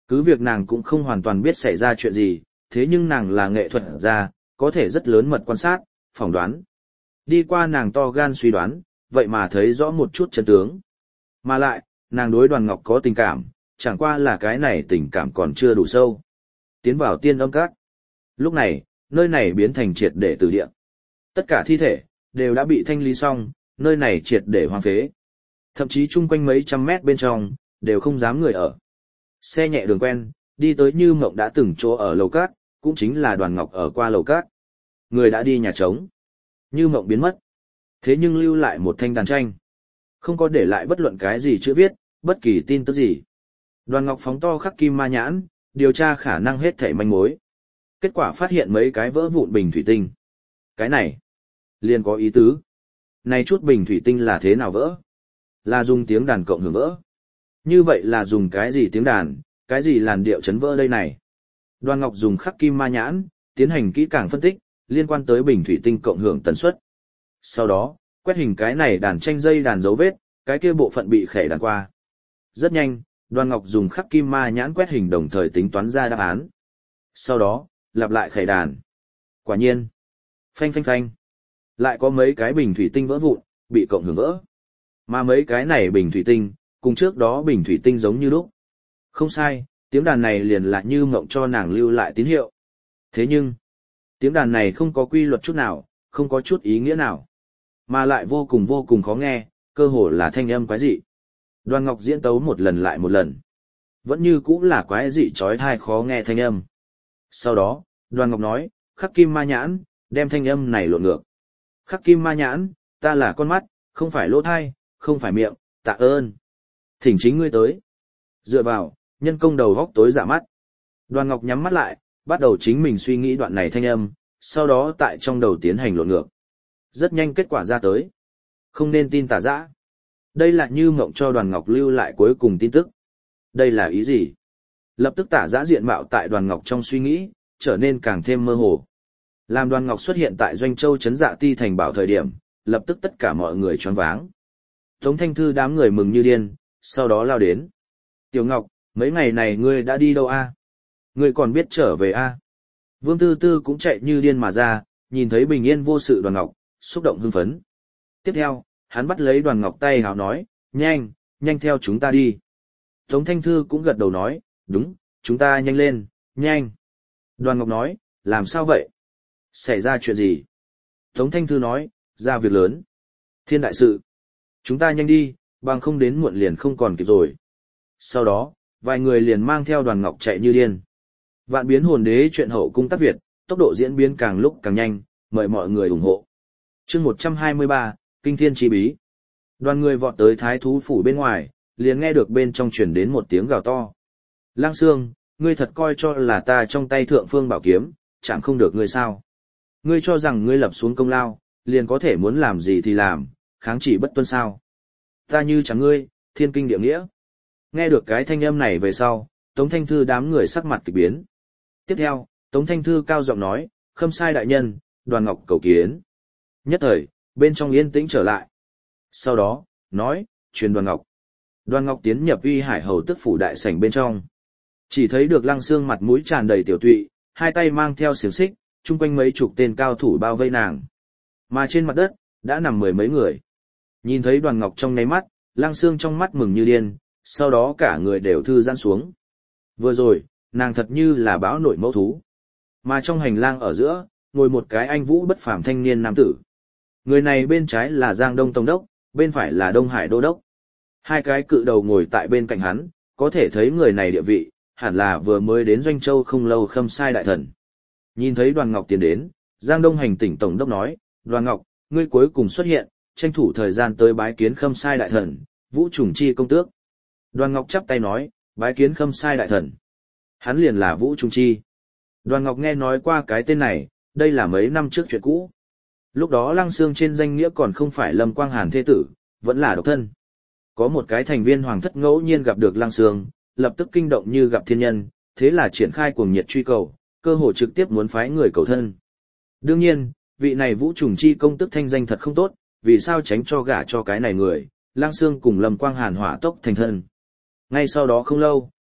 Cứ việc nàng cũng không hoàn toàn biết xảy ra chuyện gì, thế nhưng nàng là nghệ thuật gia, có thể rất lớn mật quan sát, phỏng đoán. Đi qua nàng to gan suy đoán, vậy mà thấy rõ một chút chân tướng. Mà lại, nàng đối Đoàn Ngọc có tình cảm, chẳng qua là cái này tình cảm còn chưa đủ sâu. Tiến vào tiên âm các. Lúc này, nơi này biến thành triệt để tử địa. Tất cả thi thể, đều đã bị thanh lý xong, nơi này triệt để hoang phế. Thậm chí chung quanh mấy trăm mét bên trong, đều không dám người ở. Xe nhẹ đường quen, đi tới Như Mộng đã từng chỗ ở lầu cát, cũng chính là Đoàn Ngọc ở qua lầu cát. Người đã đi nhà trống. Như Mộng biến mất. Thế nhưng lưu lại một thanh đàn tranh. Không có để lại bất luận cái gì chữ viết, bất kỳ tin tức gì. Đoàn Ngọc phóng to khắc kim ma nhãn, điều tra khả năng hết thảy manh mối. Kết quả phát hiện mấy cái vỡ vụn bình thủy tinh. Cái này, liền có ý tứ. Này chút bình thủy tinh là thế nào vỡ? Là dùng tiếng đàn cộng hưởng vỡ. Như vậy là dùng cái gì tiếng đàn, cái gì làn điệu chấn vỡ đây này? Đoàn Ngọc dùng khắc kim ma nhãn, tiến hành kỹ càng phân tích, liên quan tới bình thủy tinh cộng hưởng tần suất. Sau đó, quét hình cái này đàn tranh dây đàn dấu vết, cái kia bộ phận bị khẻ đàn qua. Rất nhanh, Đoàn Ngọc dùng khắc kim ma nhãn quét hình đồng thời tính toán ra đáp án. Sau đó, lặp lại khẻ đàn. Quả nhiên, phanh phanh phanh, lại có mấy cái bình thủy tinh vỡ vụn, bị cộng hưởng vỡ. Mà mấy cái này bình thủy tinh, cùng trước đó bình thủy tinh giống như lúc. Không sai, tiếng đàn này liền là Như Mộng cho nàng lưu lại tín hiệu. Thế nhưng, tiếng đàn này không có quy luật chút nào, không có chút ý nghĩa nào. Mà lại vô cùng vô cùng khó nghe, cơ hồ là thanh âm quái dị. Đoàn Ngọc diễn tấu một lần lại một lần. Vẫn như cũng là quái dị chói tai khó nghe thanh âm. Sau đó, Đoàn Ngọc nói, khắc kim ma nhãn, đem thanh âm này lộn ngược. Khắc kim ma nhãn, ta là con mắt, không phải lỗ thai, không phải miệng, tạ ơn. Thỉnh chính ngươi tới. Dựa vào, nhân công đầu góc tối dạ mắt. Đoàn Ngọc nhắm mắt lại, bắt đầu chính mình suy nghĩ đoạn này thanh âm, sau đó tại trong đầu tiến hành lộn ngược. Rất nhanh kết quả ra tới. Không nên tin tà dã. Đây là Như Mộng cho Đoàn Ngọc lưu lại cuối cùng tin tức. Đây là ý gì? Lập tức tả dã diện mạo tại Đoàn Ngọc trong suy nghĩ, trở nên càng thêm mơ hồ. Làm Đoàn Ngọc xuất hiện tại Doanh Châu trấn Dạ Ti thành bảo thời điểm, lập tức tất cả mọi người choáng váng. Tống Thanh Thư đám người mừng như điên, sau đó lao đến. Tiểu Ngọc, mấy ngày này ngươi đã đi đâu a? Ngươi còn biết trở về a? Vương Tư Tư cũng chạy như điên mà ra, nhìn thấy bình yên vô sự Đoàn Ngọc, xúc động hưng phấn. Tiếp theo, hắn bắt lấy Đoàn Ngọc tay hào nói, nhanh, nhanh theo chúng ta đi. Tống Thanh Thư cũng gật đầu nói, đúng, chúng ta nhanh lên, nhanh. Đoàn Ngọc nói, làm sao vậy? Xảy ra chuyện gì? Tống Thanh Thư nói, ra việc lớn. Thiên đại sự. Chúng ta nhanh đi, bằng không đến muộn liền không còn kịp rồi. Sau đó, vài người liền mang theo Đoàn Ngọc chạy như điên. Vạn biến hồn đế chuyện hậu cung tác Việt, tốc độ diễn biến càng lúc càng nhanh, mời mọi người ủng hộ. Chương một trăm hai mươi ba, Kinh Thiên Chi Bí. Đoàn người vọt tới thái thú phủ bên ngoài, liền nghe được bên trong truyền đến một tiếng gào to. Lang Sương, ngươi thật coi cho là ta trong tay thượng phương bảo kiếm, chẳng không được ngươi sao? Ngươi cho rằng ngươi lập xuống công lao, liền có thể muốn làm gì thì làm, kháng chỉ bất tuân sao? Ta như chẳng ngươi, thiên kinh địa nghĩa. Nghe được cái thanh âm này về sau, Tống Thanh Thư đám người sắc mặt kỳ biến. Tiếp theo, Tống Thanh Thư cao giọng nói, Khâm Sai đại nhân, Đoàn Ngọc cầu kiến. Nhất thời, bên trong yên tĩnh trở lại. Sau đó, nói, truyền Đoàn Ngọc. Đoàn Ngọc tiến nhập Uy Hải hầu tức phủ đại sảnh bên trong. Chỉ thấy được Lăng Xương mặt mũi tràn đầy tiểu tụy, hai tay mang theo xiềng xích, chung quanh mấy chục tên cao thủ bao vây nàng. Mà trên mặt đất, đã nằm mười mấy người. Nhìn thấy Đoàn Ngọc trong nháy mắt, Lăng Xương trong mắt mừng như điên, sau đó cả người đều thư giãn xuống. Vừa rồi, nàng thật như là bão nổi mẫu thú. Mà trong hành lang ở giữa, ngồi một cái anh vũ bất phàm thanh niên nam tử. Người này bên trái là Giang Đông Tổng đốc, bên phải là Đông Hải Đô đốc. Hai cái cự đầu ngồi tại bên cạnh hắn, có thể thấy người này địa vị, hẳn là vừa mới đến Doanh Châu không lâu Khâm Sai đại thần. Nhìn thấy Đoàn Ngọc tiến đến, Giang Đông hành tỉnh Tổng đốc nói, Đoàn Ngọc, ngươi cuối cùng xuất hiện, tranh thủ thời gian tới bái kiến Khâm Sai đại thần, Vũ Trùng Chi công tước. Đoàn Ngọc chắp tay nói, bái kiến Khâm Sai đại thần. Hắn liền là Vũ Trùng Chi. Đoàn Ngọc nghe nói qua cái tên này, đây là mấy năm trước chuyện cũ. Lúc đó Lăng Xương trên danh nghĩa còn không phải Lâm Quang Hàn thế tử, vẫn là độc thân. Có một cái thành viên hoàng thất ngẫu nhiên gặp được Lăng Xương, lập tức kinh động như gặp thiên nhân, thế là triển khai cuồng nhiệt truy cầu, cơ hội trực tiếp muốn phái người cầu thân. Đương nhiên, vị này Vũ Trùng Chi công tức thanh danh thật không tốt, vì sao tránh cho gả cho cái này người, Lăng Xương cùng Lâm Quang Hàn hỏa tốc thành thân. Ngay sau đó không lâu,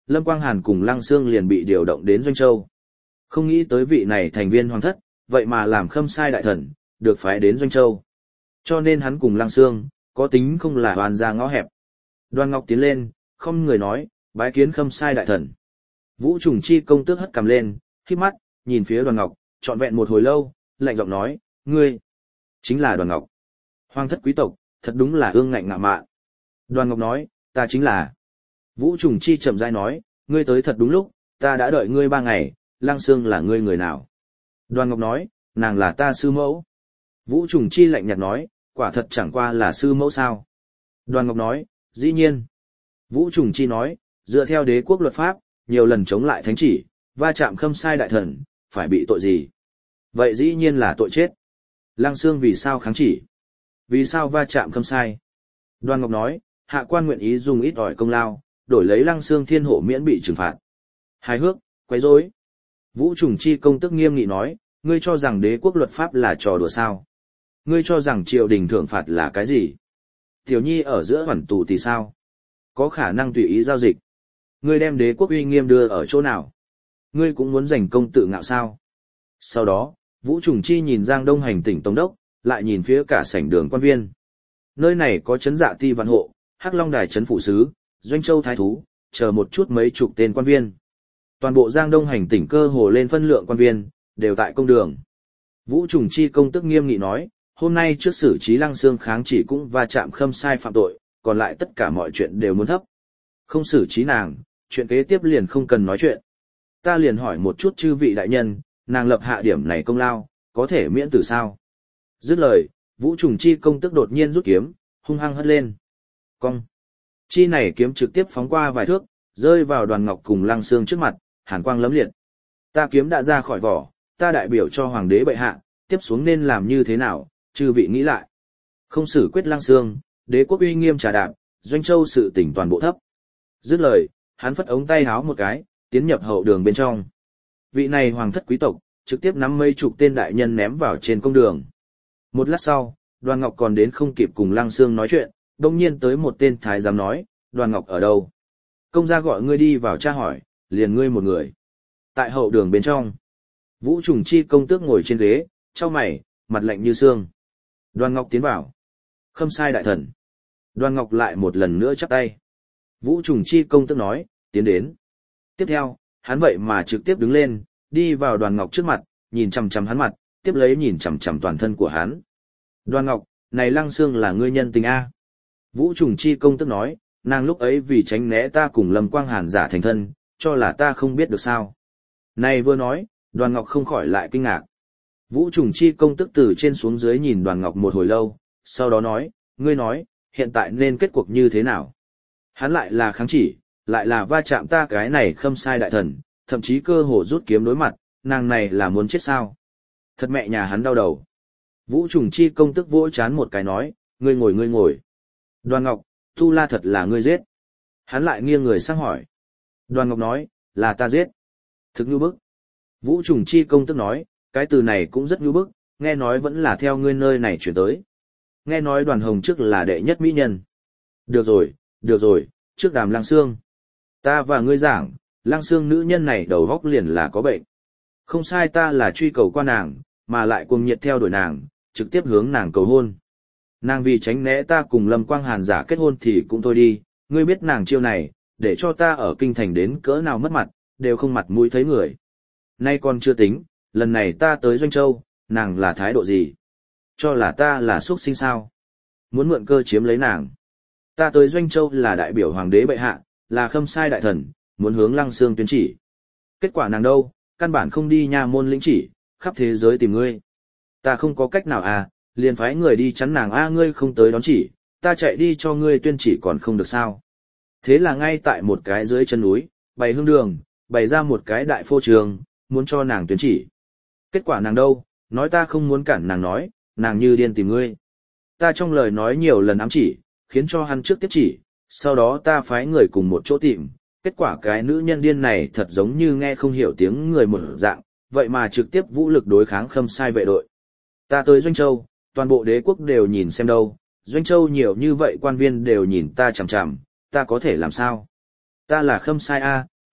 Lâm Quang Hàn cùng Lăng Xương liền bị điều động đến Doanh Châu. Không nghĩ tới vị này thành viên hoàng thất, vậy mà làm khâm sai đại thần, được phái đến Doanh Châu. Cho nên hắn cùng Lăng Xương, có tính không là hoàn ra ngõ hẹp. Đoàn Ngọc tiến lên, không người nói, bái kiến khâm sai đại thần. Vũ Trùng Chi công tước hất cằm lên, khép mắt, nhìn phía Đoàn Ngọc, trọn vẹn một hồi lâu, lạnh giọng nói, ngươi, chính là Đoàn Ngọc. Hoàng thất quý tộc, thật đúng là ương ngạnh ngạ mạn. Đoàn Ngọc nói, ta chính là. Vũ Trùng Chi chậm rãi nói, ngươi tới thật đúng lúc, ta đã đợi ngươi ba ngày, Lăng Xương là ngươi người nào? Đoàn Ngọc nói, nàng là ta sư mẫu. Vũ Trùng Chi lạnh nhạt nói, quả thật chẳng qua là sư mẫu sao? Đoàn Ngọc nói, dĩ nhiên. Vũ Trùng Chi nói, dựa theo đế quốc luật pháp, nhiều lần chống lại thánh chỉ, va chạm khâm sai đại thần, phải bị tội gì? Vậy dĩ nhiên là tội chết. Lăng Xương vì sao kháng chỉ? Vì sao va chạm khâm sai? Đoàn Ngọc nói, hạ quan nguyện ý dùng ít ỏi công lao, đổi lấy Lăng Xương thiên hộ miễn bị trừng phạt. Hài hước, quấy rối. Vũ Trùng Chi công tức nghiêm nghị nói, ngươi cho rằng đế quốc luật pháp là trò đùa sao? Ngươi cho rằng triều đình thưởng phạt là cái gì? Tiểu nhi ở giữa hoàn tù thì sao? Có khả năng tùy ý giao dịch. Ngươi đem đế quốc uy nghiêm đưa ở chỗ nào? Ngươi cũng muốn giành công tự ngạo sao? Sau đó, Vũ Trùng Chi nhìn Giang Đông hành tỉnh Tổng đốc, lại nhìn phía cả sảnh đường quan viên. Nơi này có trấn dạ ti văn hộ, Hắc Long đài trấn phủ sứ, Doanh Châu thái thú, chờ một chút mấy chục tên quan viên. Toàn bộ Giang Đông hành tỉnh cơ hồ lên phân lượng quan viên, đều tại công đường. Vũ Trùng Chi công tức nghiêm nghị nói, hôm nay trước xử trí Lăng Xương kháng chỉ cũng va chạm khâm sai phạm tội, còn lại tất cả mọi chuyện đều muốn thấp. Không xử trí nàng, chuyện kế tiếp liền không cần nói chuyện. Ta liền hỏi một chút chư vị đại nhân, nàng lập hạ điểm này công lao, có thể miễn tử sao? Dứt lời, Vũ Trùng Chi công tức đột nhiên rút kiếm, hung hăng hất lên. Cong. Chi này kiếm trực tiếp phóng qua vài thước, rơi vào Đoàn Ngọc cùng Lăng Xương trước mặt, hàn quang lấm liệt. Ta kiếm đã ra khỏi vỏ, ta đại biểu cho hoàng đế bệ hạ, tiếp xuống nên làm như thế nào, chư vị nghĩ lại. Không xử quyết Lăng Xương, đế quốc uy nghiêm trà đạp, Doanh Châu sự tỉnh toàn bộ thấp. Dứt lời, hắn phất ống tay háo một cái, tiến nhập hậu đường bên trong. Vị này hoàng thất quý tộc, trực tiếp nắm mấy chục tên đại nhân ném vào trên công đường. Một lát sau, Đoàn Ngọc còn đến không kịp cùng Lăng Xương nói chuyện, đông nhiên tới một tên thái giám nói, Đoàn Ngọc ở đâu? Công gia gọi ngươi đi vào tra hỏi, liền ngươi một người. Tại hậu đường bên trong, Vũ Trùng Chi công tước ngồi trên ghế, chau mày, mặt lạnh như xương. Đoàn Ngọc tiến vào. Khâm sai đại thần. Đoàn Ngọc lại một lần nữa chắp tay. Vũ Trùng Chi công tước nói, tiến đến. Tiếp theo, hắn vậy mà trực tiếp đứng lên, đi vào Đoàn Ngọc trước mặt, nhìn chằm chằm hắn mặt, tiếp lấy nhìn chằm chằm toàn thân của hắn. Đoàn Ngọc, này Lăng Xương là ngươi nhân tình a? Vũ Trùng Chi công tước nói, nàng lúc ấy vì tránh né ta cùng Lâm Quang Hàn giả thành thân, cho là ta không biết được sao. Này vừa nói, Đoàn Ngọc không khỏi lại kinh ngạc. Vũ Trùng Chi công tức từ trên xuống dưới nhìn Đoàn Ngọc một hồi lâu, sau đó nói, ngươi nói, hiện tại nên kết cuộc như thế nào? Hắn lại là kháng chỉ, lại là va chạm ta cái này khâm sai đại thần, thậm chí cơ hồ rút kiếm đối mặt, nàng này là muốn chết sao? Thật mẹ nhà hắn đau đầu. Vũ Trùng Chi công tức vỗ chán một cái nói, ngươi ngồi ngươi ngồi. Đoàn Ngọc, Tu La thật là ngươi giết. Hắn lại nghiêng người sang hỏi. Đoàn Ngọc nói, là ta giết. Thực như bức. Vũ Trùng Chi công tức nói, cái từ này cũng rất như bức, nghe nói vẫn là theo ngươi nơi này chuyển tới. Nghe nói Đoàn Hồng trước là đệ nhất mỹ nhân. Được rồi, được rồi, trước đàm Lăng Xương. Ta và ngươi giảng, Lăng Xương nữ nhân này đầu góc liền là có bệnh. Không sai, ta là truy cầu qua nàng, mà lại cuồng nhiệt theo đuổi nàng, trực tiếp hướng nàng cầu hôn. Nàng vì tránh né ta cùng Lâm Quang Hàn giả kết hôn thì cũng thôi đi, ngươi biết nàng chiêu này, để cho ta ở kinh thành đến cỡ nào mất mặt, đều không mặt mũi thấy người. Nay còn chưa tính, lần này ta tới Doanh Châu, nàng là thái độ gì? Cho là ta là xuất sinh sao? Muốn mượn cơ chiếm lấy nàng. Ta tới Doanh Châu là đại biểu hoàng đế bệ hạ, là khâm sai đại thần, muốn hướng Lăng Xương tuyên chỉ. Kết quả nàng đâu, căn bản không đi nha môn lĩnh chỉ, khắp thế giới tìm ngươi. Ta không có cách nào à, liền phái người đi chắn nàng a, ngươi không tới đón chỉ, ta chạy đi cho ngươi tuyên chỉ còn không được sao. Thế là ngay tại một cái dưới chân núi, bày hương đường, bày ra một cái đại phô trường, muốn cho nàng tuyên chỉ. Kết quả nàng đâu, nói ta không muốn cản nàng nói, nàng như điên tìm ngươi. Ta trong lời nói nhiều lần ám chỉ, khiến cho hắn trước tiếp chỉ, sau đó ta phái người cùng một chỗ tìm. Kết quả cái nữ nhân điên này thật giống như nghe không hiểu tiếng người một dạng, vậy mà trực tiếp vũ lực đối kháng khâm sai vệ đội. Ta tới Doanh Châu, toàn bộ đế quốc đều nhìn xem đâu, Doanh Châu nhiều như vậy quan viên đều nhìn ta chằm chằm, ta có thể làm sao? Ta là khâm sai a,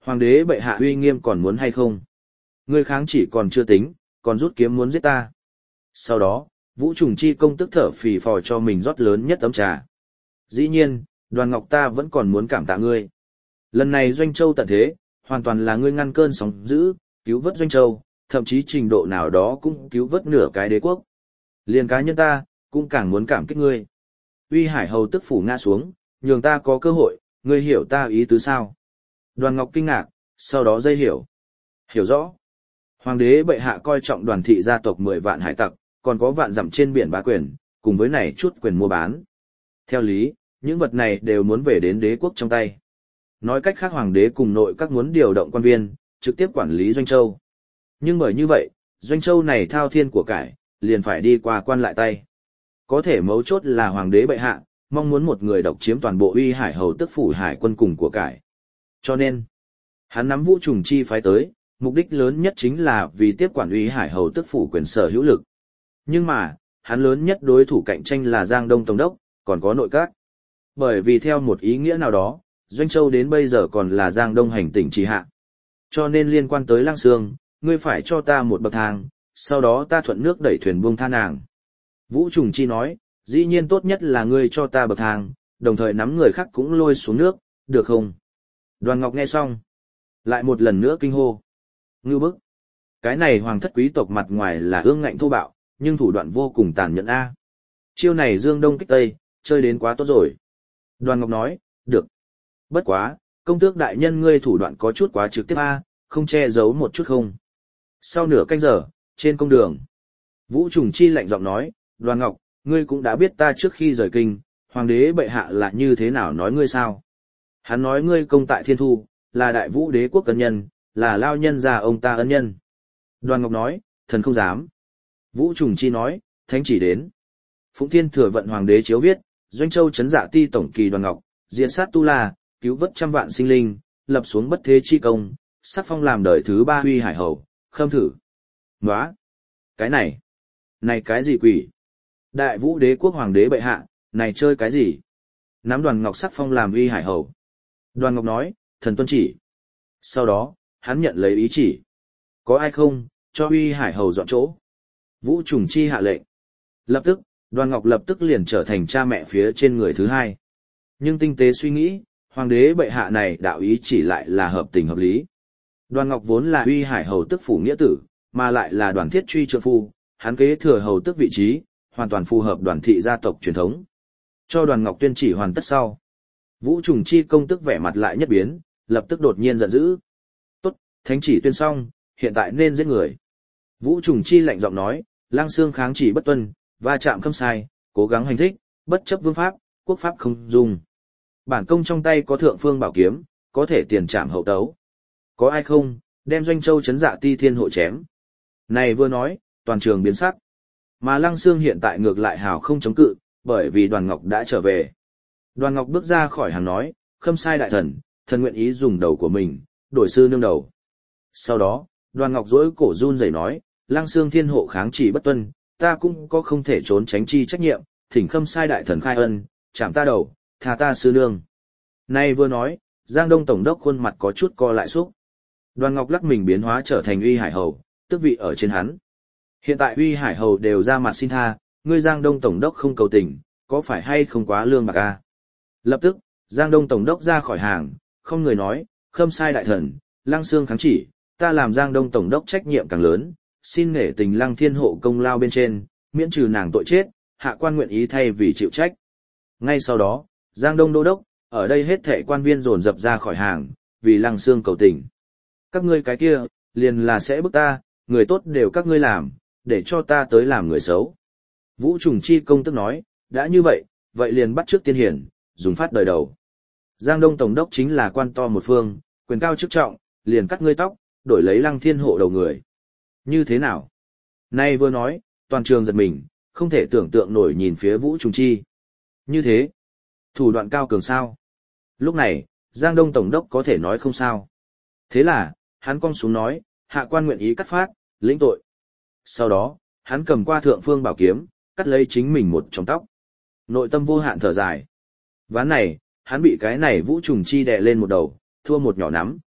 Hoàng đế bệ hạ uy nghiêm còn muốn hay không? Ngươi kháng chỉ còn chưa tính, còn rút kiếm muốn giết ta. Sau đó, Vũ Trùng Chi công tức thở phì phò cho mình rót lớn nhất tấm trà. Dĩ nhiên, Đoàn Ngọc ta vẫn còn muốn cảm tạ ngươi. Lần này Doanh Châu tận thế, hoàn toàn là ngươi ngăn cơn sóng dữ, cứu vớt Doanh Châu, thậm chí trình độ nào đó cũng cứu vớt nửa cái đế quốc. Liền cá nhân ta, cũng càng muốn cảm kích ngươi. Uy Hải hầu tức phủ ngã xuống, nhường ta có cơ hội, ngươi hiểu ta ý tứ sao? Đoàn Ngọc kinh ngạc, sau đó dây hiểu. Hiểu rõ. Hoàng đế bệ hạ coi trọng đoàn thị gia tộc mười vạn hải tặc, còn có vạn dặm trên biển bá quyền, cùng với này chút quyền mua bán. Theo lý, những vật này đều muốn về đến đế quốc trong tay. Nói cách khác hoàng đế cùng nội các muốn điều động quan viên, trực tiếp quản lý Doanh Châu. Nhưng bởi như vậy, Doanh Châu này thao thiên của cải, liền phải đi qua quan lại tay. Có thể mấu chốt là hoàng đế bệ hạ, mong muốn một người độc chiếm toàn bộ Uy Hải hầu tức phủ hải quân cùng của cải. Cho nên, hắn nắm Vũ Trùng Chi phái tới, mục đích lớn nhất chính là vì tiếp quản Uy Hải hầu tức phủ quyền sở hữu lực. Nhưng mà, hắn lớn nhất đối thủ cạnh tranh là Giang Đông Tổng đốc, còn có nội các. Bởi vì theo một ý nghĩa nào đó, Doanh Châu đến bây giờ còn là Giang Đông hành tỉnh trì hạ. Cho nên liên quan tới Lăng Sương, ngươi phải cho ta một bậc thang, sau đó ta thuận nước đẩy thuyền buông tha nàng. Vũ Trùng Chi nói, dĩ nhiên tốt nhất là ngươi cho ta bậc thang, đồng thời nắm người khác cũng lôi xuống nước, được không? Đoàn Ngọc nghe xong, lại một lần nữa kinh hô. Ngưu bức. Cái này hoàng thất quý tộc mặt ngoài là ương ngạnh thô bạo, nhưng thủ đoạn vô cùng tàn nhẫn a. Chiêu này dương đông kích tây, chơi đến quá tốt rồi. Đoàn Ngọc nói, được. Bất quá, công tước đại nhân ngươi thủ đoạn có chút quá trực tiếp a, không che giấu một chút không. Sau nửa canh giờ, trên công đường, Vũ Trùng Chi lạnh giọng nói, Đoàn Ngọc, ngươi cũng đã biết ta trước khi rời kinh, hoàng đế bệ hạ là như thế nào nói ngươi sao? Hắn nói ngươi công tại thiên thu, là đại vũ đế quốc ân nhân, là lao nhân gia ông ta ân nhân. Đoàn Ngọc nói, thần không dám. Vũ Trùng Chi nói, thánh chỉ đến. Phụng Thiên thừa vận hoàng đế chiếu viết, Doanh Châu trấn dạ ti tổng kỳ Đoàn Ngọc, diệt sát tu la, cứu vớt trăm vạn sinh linh, lập xuống bất thế chi công, sắc phong làm đời thứ ba Uy Hải hầu, khâm thử. Nóa! Cái này! Này cái gì quỷ? Đại vũ đế quốc hoàng đế bệ hạ, này chơi cái gì? Nắm Đoàn Ngọc sắc phong làm Uy Hải hầu. Đoàn Ngọc nói, thần tuân chỉ. Sau đó, hắn nhận lấy ý chỉ. Có ai không, cho Uy Hải hầu dọn chỗ. Vũ Trùng Chi hạ lệnh. Lập tức, Đoàn Ngọc lập tức liền trở thành cha mẹ phía trên người thứ hai. Nhưng tinh tế suy nghĩ, hoàng đế bệ hạ này đạo ý chỉ lại là hợp tình hợp lý. Đoàn Ngọc vốn là Uy Hải hầu tức phủ nghĩa tử, mà lại là Đoàn Thiết Truy trượng phu, hắn kế thừa hầu tức vị trí, hoàn toàn phù hợp Đoàn thị gia tộc truyền thống. Cho Đoàn Ngọc tuyên chỉ hoàn tất sau, Vũ Trùng Chi công tức vẻ mặt lại nhất biến, lập tức đột nhiên giận dữ. Tốt, thánh chỉ tuyên xong, hiện tại nên giết người. Vũ Trùng Chi lạnh giọng nói, Lăng Sương kháng chỉ bất tuân, va chạm khâm sai, cố gắng hành thích, bất chấp vương pháp, quốc pháp không dung. Bản công trong tay có thượng phương bảo kiếm, có thể tiền trảm hậu tấu. Có ai không, đem Doanh Châu trấn dạ ti thiên hộ chém. Này vừa nói, toàn trường biến sắc. Mà Lăng Sương hiện tại ngược lại hào không chống cự, bởi vì Đoàn Ngọc đã trở về. Đoàn Ngọc bước ra khỏi hàng nói, khâm sai đại thần, thần nguyện ý dùng đầu của mình, đổi sư nương đầu. Sau đó, Đoàn Ngọc dỗi cổ run rẩy nói, Lăng Sương thiên hộ kháng chỉ bất tuân, ta cũng có không thể trốn tránh chi trách nhiệm, thỉnh khâm sai đại thần khai ân, chạm ta đầu, tha ta sư nương. Nay vừa nói, Giang Đông Tổng đốc khuôn mặt có chút co lại xúc. Đoàn Ngọc lắc mình biến hóa trở thành Uy Hải hầu, tước vị ở trên hắn. Hiện tại Uy Hải hầu đều ra mặt xin tha, ngươi Giang Đông Tổng đốc không cầu tình, có phải hay không quá lương bạc a? Lập tức, Giang Đông Tổng đốc ra khỏi hàng, không người nói, khâm sai đại thần, Lăng Sương kháng chỉ, ta làm Giang Đông Tổng đốc trách nhiệm càng lớn, xin nể tình Lăng Thiên hộ công lao bên trên, miễn trừ nàng tội chết, hạ quan nguyện ý thay vì chịu trách. Ngay sau đó, Giang Đông Đô đốc, ở đây hết thảy quan viên dồn dập ra khỏi hàng, vì Lăng Sương cầu tình. Các ngươi cái kia, liền là sẽ bức ta, người tốt đều các ngươi làm, để cho ta tới làm người xấu. Vũ Trùng Chi công tức nói, đã như vậy, vậy liền bắt trước tiên hiển, dùng phát đời đầu. Giang Đông Tổng đốc chính là quan to một phương, quyền cao chức trọng, liền cắt ngươi tóc, đổi lấy Lăng Thiên hộ đầu người. Như thế nào? Nay vừa nói, toàn trường giật mình, không thể tưởng tượng nổi nhìn phía Vũ Trùng Chi. Như thế, thủ đoạn cao cường sao? Lúc này, Giang Đông Tổng đốc có thể nói không sao. Thế là, hắn cong xuống nói, hạ quan nguyện ý cắt phát, lĩnh tội. Sau đó, hắn cầm qua thượng phương bảo kiếm, cắt lấy chính mình một trong tóc. Nội tâm vô hạn thở dài. Ván này, hắn bị cái này Vũ Trùng Chi đè lên một đầu, thua một nhỏ nắm.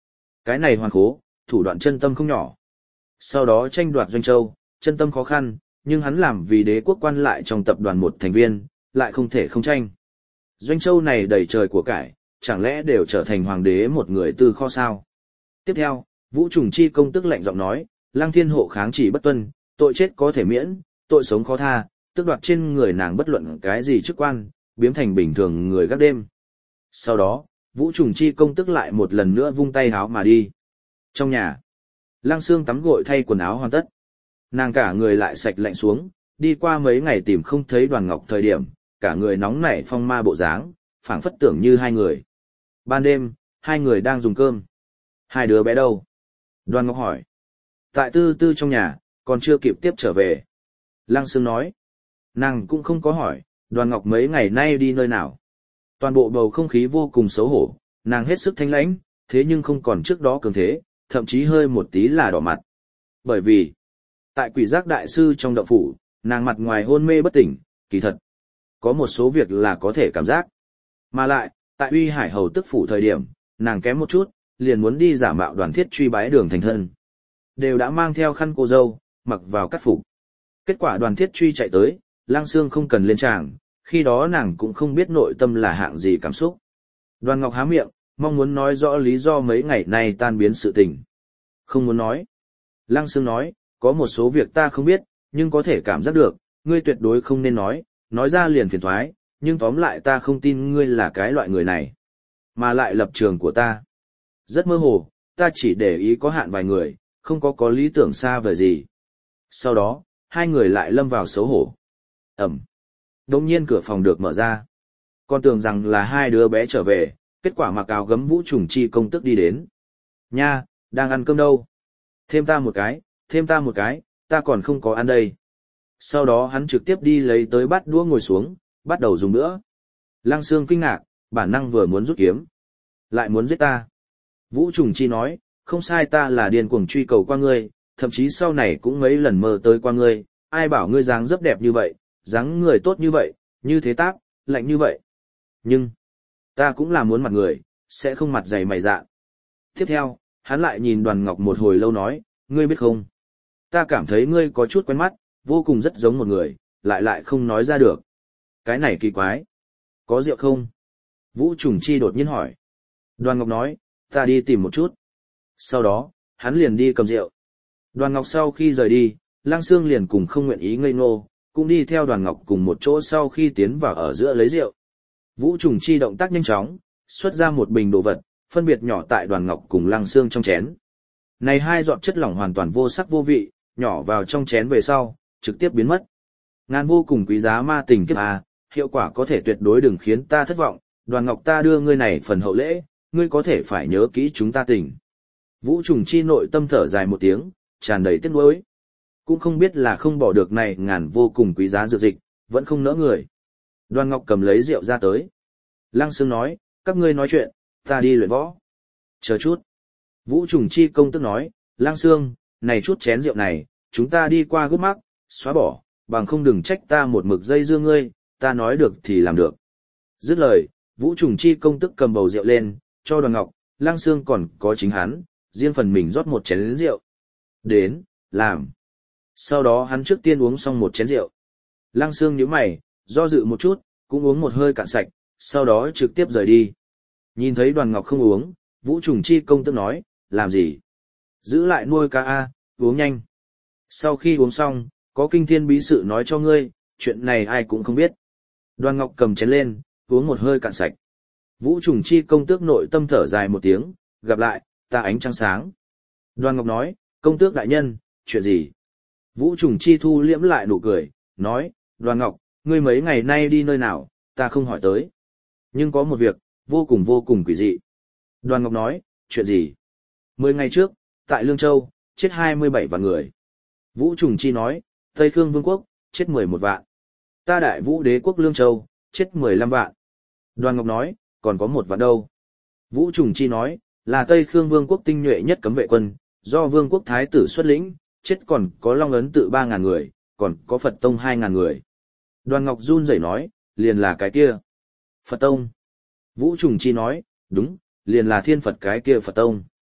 Cái này hoàn khố, thủ đoạn chân tâm không nhỏ. Sau đó tranh đoạt Doanh Châu, chân tâm khó khăn, nhưng hắn làm vì đế quốc quan lại trong tập đoàn một thành viên, lại không thể không tranh. Doanh Châu này đầy trời của cải, chẳng lẽ đều trở thành hoàng đế một người tư kho sao? Tiếp theo, Vũ Trùng Chi công tức lạnh giọng nói, Lăng Thiên Hộ kháng chỉ bất tuân, tội chết có thể miễn, tội sống khó tha, tước đoạt trên người nàng bất luận cái gì chức quan, biếm thành bình thường người gác đêm. Sau đó, Vũ Trùng Chi công tức lại một lần nữa vung tay háo mà đi. Trong nhà, Lăng Sương tắm gội thay quần áo hoàn tất. Nàng cả người lại sạch lạnh xuống, đi qua mấy ngày tìm không thấy Đoàn Ngọc thời điểm, cả người nóng nảy phong ma bộ dáng, phảng phất tưởng như hai người. Ban đêm, hai người đang dùng cơm. Hai đứa bé đâu? Đoàn Ngọc hỏi. Tại tư tư trong nhà, còn chưa kịp tiếp trở về. Lăng Sương nói. Nàng cũng không có hỏi, Đoàn Ngọc mấy ngày nay đi nơi nào. Toàn bộ bầu không khí vô cùng xấu hổ, nàng hết sức thanh lãnh, thế nhưng không còn trước đó cường thế, thậm chí hơi một tí là đỏ mặt. Bởi vì, tại quỷ giác đại sư trong động phủ, nàng mặt ngoài hôn mê bất tỉnh, kỳ thật. Có một số việc là có thể cảm giác. Mà lại, tại uy hải hầu tức phủ thời điểm, nàng kém một chút, liền muốn đi giả mạo Đoàn Thiết truy bái đường thành thân. Đều đã mang theo khăn cô dâu, mặc vào cắt phục. Kết quả Đoàn Thiết truy chạy tới, Lăng Sương không cần lên tràng, khi đó nàng cũng không biết nội tâm là hạng gì cảm xúc. Đoàn Ngọc há miệng, mong muốn nói rõ lý do mấy ngày nay tan biến sự tình. Không muốn nói. Lăng Sương nói, có một số việc ta không biết, nhưng có thể cảm giác được, ngươi tuyệt đối không nên nói, nói ra liền phiền thoái, nhưng tóm lại ta không tin ngươi là cái loại người này. Mà lại lập trường của ta. Rất mơ hồ, ta chỉ để ý có hạn vài người, không có có lý tưởng xa vời gì. Sau đó, hai người lại lâm vào xấu hổ. Ẩm. Đột nhiên cửa phòng được mở ra. Con tưởng rằng là hai đứa bé trở về, kết quả mặc áo gấm Vũ Trùng Chi công tức đi đến. Nha, đang ăn cơm đâu? Thêm ta một cái, thêm ta một cái, ta còn không có ăn đây. Sau đó hắn trực tiếp đi lấy tới bát đũa ngồi xuống, bắt đầu dùng nữa. Lăng Sương kinh ngạc, bản năng vừa muốn rút kiếm. Lại muốn giết ta. Vũ Trùng Chi nói, không sai, ta là điên cuồng truy cầu qua ngươi, thậm chí sau này cũng mấy lần mơ tới qua ngươi, ai bảo ngươi dáng dấp đẹp như vậy, dáng người tốt như vậy, như thế táp, lạnh như vậy. Nhưng, ta cũng là muốn mặt người, sẽ không mặt dày mày dạ. Tiếp theo, hắn lại nhìn Đoàn Ngọc một hồi lâu nói, ngươi biết không? Ta cảm thấy ngươi có chút quen mắt, vô cùng rất giống một người, lại lại không nói ra được. Cái này kỳ quái. Có rượu không? Vũ Trùng Chi đột nhiên hỏi. Đoàn Ngọc nói, ta đi tìm một chút. Sau đó, hắn liền đi cầm rượu. Đoàn Ngọc sau khi rời đi, Lăng Sương liền cùng không nguyện ý ngây ngô, cũng đi theo Đoàn Ngọc cùng một chỗ sau khi tiến vào ở giữa lấy rượu. Vũ Trùng Chi động tác nhanh chóng, xuất ra một bình đồ vật, phân biệt nhỏ tại Đoàn Ngọc cùng Lăng Sương trong chén. Này hai giọt chất lỏng hoàn toàn vô sắc vô vị, nhỏ vào trong chén về sau, trực tiếp biến mất. Ngàn vô cùng quý giá ma tình kiếp à, hiệu quả có thể tuyệt đối đừng khiến ta thất vọng, Đoàn Ngọc ta đưa ngươi này phần hậu lễ, ngươi có thể phải nhớ kỹ chúng ta tình. Vũ Trùng Chi nội tâm thở dài một tiếng, tràn đầy tiếc nuối. Cũng không biết là không bỏ được này ngàn vô cùng quý giá dược dịch, vẫn không nỡ người. Đoàn Ngọc cầm lấy rượu ra tới. Lăng Sương nói, các ngươi nói chuyện, ta đi luyện võ. Chờ chút. Vũ Trùng Chi công tức nói, Lăng Sương, này chút chén rượu này, chúng ta đi qua gút mắc, xóa bỏ, bằng không đừng trách ta một mực dây dưa ngươi, ta nói được thì làm được. Dứt lời, Vũ Trùng Chi công tức cầm bầu rượu lên, cho Đoàn Ngọc, Lăng Sương còn có chính hắn, riêng phần mình rót một chén rượu. Đến, làm. Sau đó hắn trước tiên uống xong một chén rượu. Lăng Sương nhíu mày, do dự một chút, cũng uống một hơi cạn sạch, sau đó trực tiếp rời đi. Nhìn thấy Đoàn Ngọc không uống, Vũ Trùng Chi công tức nói, làm gì? Giữ lại nuôi ca a, uống nhanh. Sau khi uống xong, có kinh thiên bí sự nói cho ngươi, chuyện này ai cũng không biết. Đoàn Ngọc cầm chén lên, uống một hơi cạn sạch. Vũ Trùng Chi công tước nội tâm thở dài một tiếng, gặp lại, ta ánh trăng sáng. Đoàn Ngọc nói, công tước đại nhân, chuyện gì? Vũ Trùng Chi thu liễm lại nụ cười, nói, Đoàn Ngọc, ngươi mấy ngày nay đi nơi nào, ta không hỏi tới. Nhưng có một việc, vô cùng vô cùng quỷ dị. Đoàn Ngọc nói, chuyện gì? Mười ngày trước, tại Lương Châu, chết hai mươi bảy vạn người. Vũ Trùng Chi nói, Tây Khương Vương quốc, chết mười một vạn. Ta Đại Vũ Đế quốc Lương Châu, chết mười lăm vạn. Đoàn Ngọc nói, còn có một vạn đâu? Vũ Trùng Chi nói, là Tây Khương Vương quốc tinh nhuệ nhất cấm vệ quân, do Vương quốc Thái tử xuất lĩnh, chết còn có Long Ấn tự ba ngàn người, còn có Phật Tông hai ngàn người. Đoàn Ngọc run rẩy nói, liền là cái kia. Phật Tông. Vũ Trùng Chi nói, đúng, liền là Thiên Phật cái kia Phật Tông.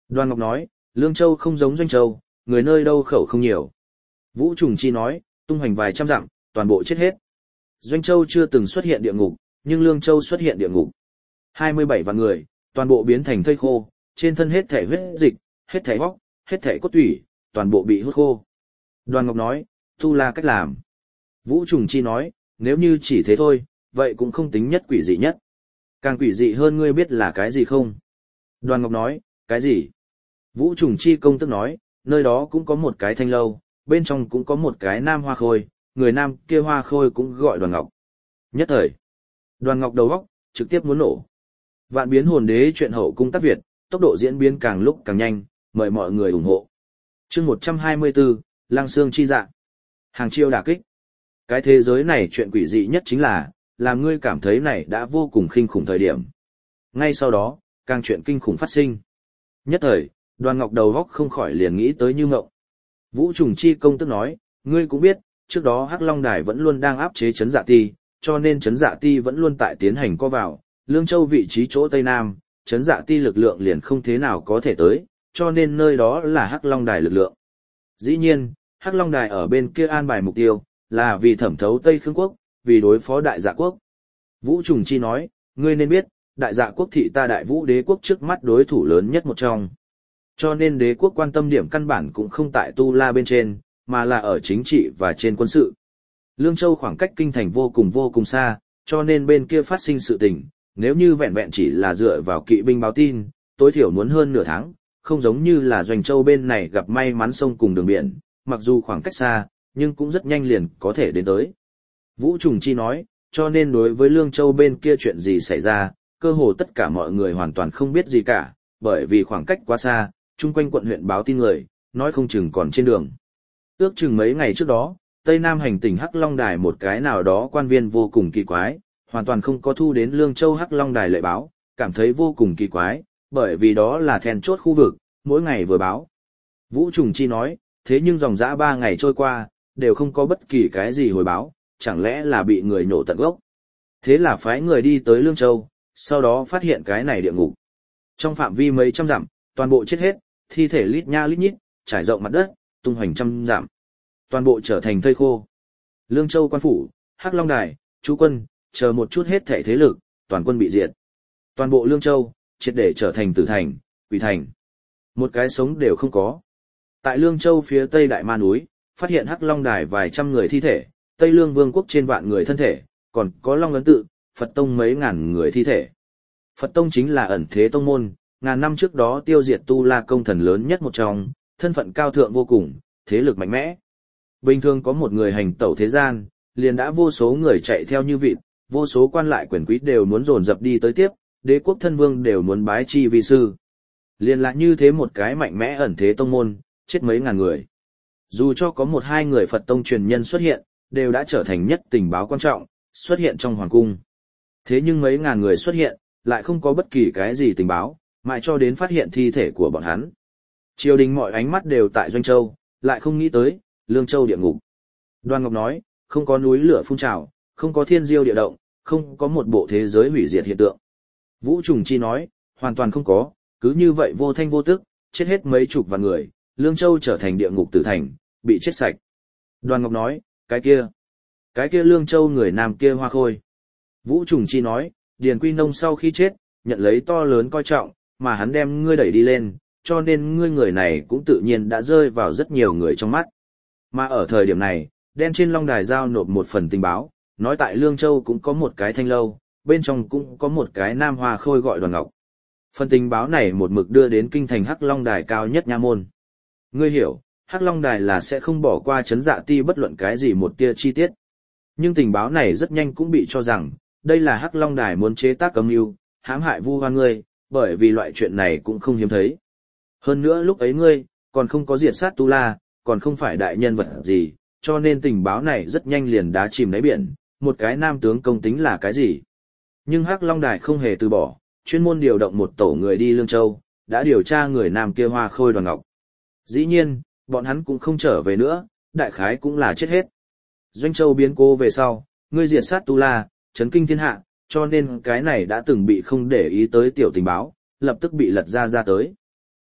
Đoàn Ngọc nói, Lương Châu không giống Doanh Châu, người nơi đâu khẩu không nhiều. Vũ Trùng Chi nói, tung hoành vài trăm dặm, toàn bộ chết hết. Doanh Châu chưa từng xuất hiện địa ngục, nhưng Lương Châu xuất hiện địa ngục. hai mươi bảy vạn người, toàn bộ biến thành thây khô, trên thân hết thể huyết dịch, hết thể hóc, hết thể cốt tủy, toàn bộ bị hút khô. Đoàn Ngọc nói, tu la cách làm. Vũ Trùng Chi nói, nếu như chỉ thế thôi, vậy cũng không tính nhất quỷ dị nhất. Càng quỷ dị hơn ngươi biết là cái gì không? Đoàn Ngọc nói, cái gì? Vũ Trùng Chi công tức nói, nơi đó cũng có một cái thanh lâu, bên trong cũng có một cái nam hoa khôi, người nam kia hoa khôi cũng gọi Đoàn Ngọc. Nhất thời, Đoàn Ngọc đầu óc trực tiếp muốn nổ. Vạn biến hồn đế chuyện hậu cung tác Việt, tốc độ diễn biến càng lúc càng nhanh, mời mọi người ủng hộ. Chương một trăm hai mươi bốn, Lăng Xương chi dạ. Hàng chiêu đả kích. Cái thế giới này chuyện quỷ dị nhất chính là, làm ngươi cảm thấy này đã vô cùng kinh khủng thời điểm. Ngay sau đó, càng chuyện kinh khủng phát sinh. Nhất thời, Đoàn Ngọc đầu góc không khỏi liền nghĩ tới như ngộng. Vũ Trùng Chi công tức nói, ngươi cũng biết, trước đó Hắc Long Đài vẫn luôn đang áp chế Trấn Dạ Ti, cho nên Trấn Dạ Ti vẫn luôn tại tiến hành co vào, Lương Châu vị trí chỗ Tây Nam, Trấn Dạ Ti lực lượng liền không thế nào có thể tới, cho nên nơi đó là Hắc Long Đài lực lượng. Dĩ nhiên, Hắc Long Đài ở bên kia an bài mục tiêu, là vì thẩm thấu Tây Khương Quốc, vì đối phó Đại Dạ Quốc. Vũ Trùng Chi nói, ngươi nên biết, Đại Dạ Quốc thị ta Đại Vũ Đế Quốc trước mắt đối thủ lớn nhất một trong. Cho nên đế quốc quan tâm điểm căn bản cũng không tại tu la bên trên, mà là ở chính trị và trên quân sự. Lương Châu khoảng cách kinh thành vô cùng vô cùng xa, cho nên bên kia phát sinh sự tình, nếu như vẹn vẹn chỉ là dựa vào kỵ binh báo tin, tối thiểu muốn hơn nửa tháng, không giống như là Doanh Châu bên này gặp may mắn sông cùng đường biển, mặc dù khoảng cách xa, nhưng cũng rất nhanh liền có thể đến tới. Vũ Trùng Chi nói, cho nên đối với Lương Châu bên kia chuyện gì xảy ra, cơ hồ tất cả mọi người hoàn toàn không biết gì cả, bởi vì khoảng cách quá xa, chung quanh quận huyện báo tin người, nói không chừng còn trên đường. Ước chừng mấy ngày trước đó, Tây Nam hành tỉnh Hắc Long Đài một cái nào đó quan viên vô cùng kỳ quái, hoàn toàn không có thu đến Lương Châu Hắc Long Đài lệ báo, cảm thấy vô cùng kỳ quái, bởi vì đó là then chốt khu vực, mỗi ngày vừa báo. Vũ Trùng Chi nói, thế nhưng dòng dã ba ngày trôi qua, đều không có bất kỳ cái gì hồi báo, chẳng lẽ là bị người nổ tận gốc. Thế là phái người đi tới Lương Châu, sau đó phát hiện cái này địa ngục. Trong phạm vi mấy trăm dặm, toàn bộ chết hết, thi thể lít nha lít nhít, trải rộng mặt đất, tung hoành trăm dặm. Toàn bộ trở thành thây khô. Lương Châu quan phủ, Hắc Long Đài, chú quân, chờ một chút hết thể thế lực, toàn quân bị diệt. Toàn bộ Lương Châu, triệt để trở thành tử thành, quỷ thành. Một cái sống đều không có. Tại Lương Châu phía tây Đại Ma núi, phát hiện Hắc Long Đài vài trăm người thi thể, Tây Lương Vương quốc trên vạn người thân thể, còn có Long Ấn Tự, Phật Tông mấy ngàn người thi thể. Phật Tông chính là ẩn thế tông môn, ngàn năm trước đó tiêu diệt Tu La công thần lớn nhất một trong, thân phận cao thượng vô cùng, thế lực mạnh mẽ. Bình thường có một người hành tẩu thế gian, liền đã vô số người chạy theo như vịt, vô số quan lại quyền quý đều muốn dồn dập đi tới tiếp, đế quốc thân vương đều muốn bái chi vi sư. Liền lại như thế một cái mạnh mẽ ẩn thế tông môn, chết mấy ngàn người. Dù cho có một hai người Phật tông truyền nhân xuất hiện, đều đã trở thành nhất tình báo quan trọng, xuất hiện trong hoàng cung. Thế nhưng mấy ngàn người xuất hiện, lại không có bất kỳ cái gì tình báo, mãi cho đến phát hiện thi thể của bọn hắn. Triều đình mọi ánh mắt đều tại Doanh Châu, lại không nghĩ tới, Lương Châu địa ngục. Đoàn Ngọc nói, không có núi lửa phun trào, không có thiên diêu địa động, không có một bộ thế giới hủy diệt hiện tượng. Vũ Trùng Chi nói, hoàn toàn không có, cứ như vậy vô thanh vô tức, chết hết mấy chục vạn người, Lương Châu trở thành địa ngục tử thành, bị chết sạch. Đoàn Ngọc nói, cái kia, cái kia Lương Châu người nam kia hoa khôi. Vũ Trùng Chi nói, Điền Quy Nông sau khi chết, nhận lấy to lớn coi trọng, mà hắn đem ngươi đẩy đi lên, cho nên ngươi người này cũng tự nhiên đã rơi vào rất nhiều người trong mắt. Mà ở thời điểm này, đen trên Long Đài giao nộp một phần tình báo, nói tại Lương Châu cũng có một cái thanh lâu, bên trong cũng có một cái nam hoa khôi gọi Đoàn Ngọc. Phần tình báo này một mực đưa đến kinh thành Hắc Long Đài cao nhất nha môn. Ngươi hiểu, Hắc Long Đài là sẽ không bỏ qua Trấn Dạ Ti bất luận cái gì một tia chi tiết. Nhưng tình báo này rất nhanh cũng bị cho rằng, đây là Hắc Long Đài muốn chế tác âm mưu, hãm hại vu oan ngươi, bởi vì loại chuyện này cũng không hiếm thấy. Hơn nữa lúc ấy ngươi, còn không có diệt sát Tu La, còn không phải đại nhân vật gì, cho nên tình báo này rất nhanh liền đá chìm đáy biển, một cái nam tướng công tính là cái gì. Nhưng Hắc Long Đài không hề từ bỏ, chuyên môn điều động một tổ người đi Lương Châu, đã điều tra người nam kia hoa khôi Đoàn Ngọc. Dĩ nhiên, bọn hắn cũng không trở về nữa, đại khái cũng là chết hết. Doanh Châu biến cố về sau, ngươi diệt sát Tu La, chấn kinh thiên hạ, cho nên cái này đã từng bị không để ý tới tiểu tình báo, lập tức bị lật ra ra tới.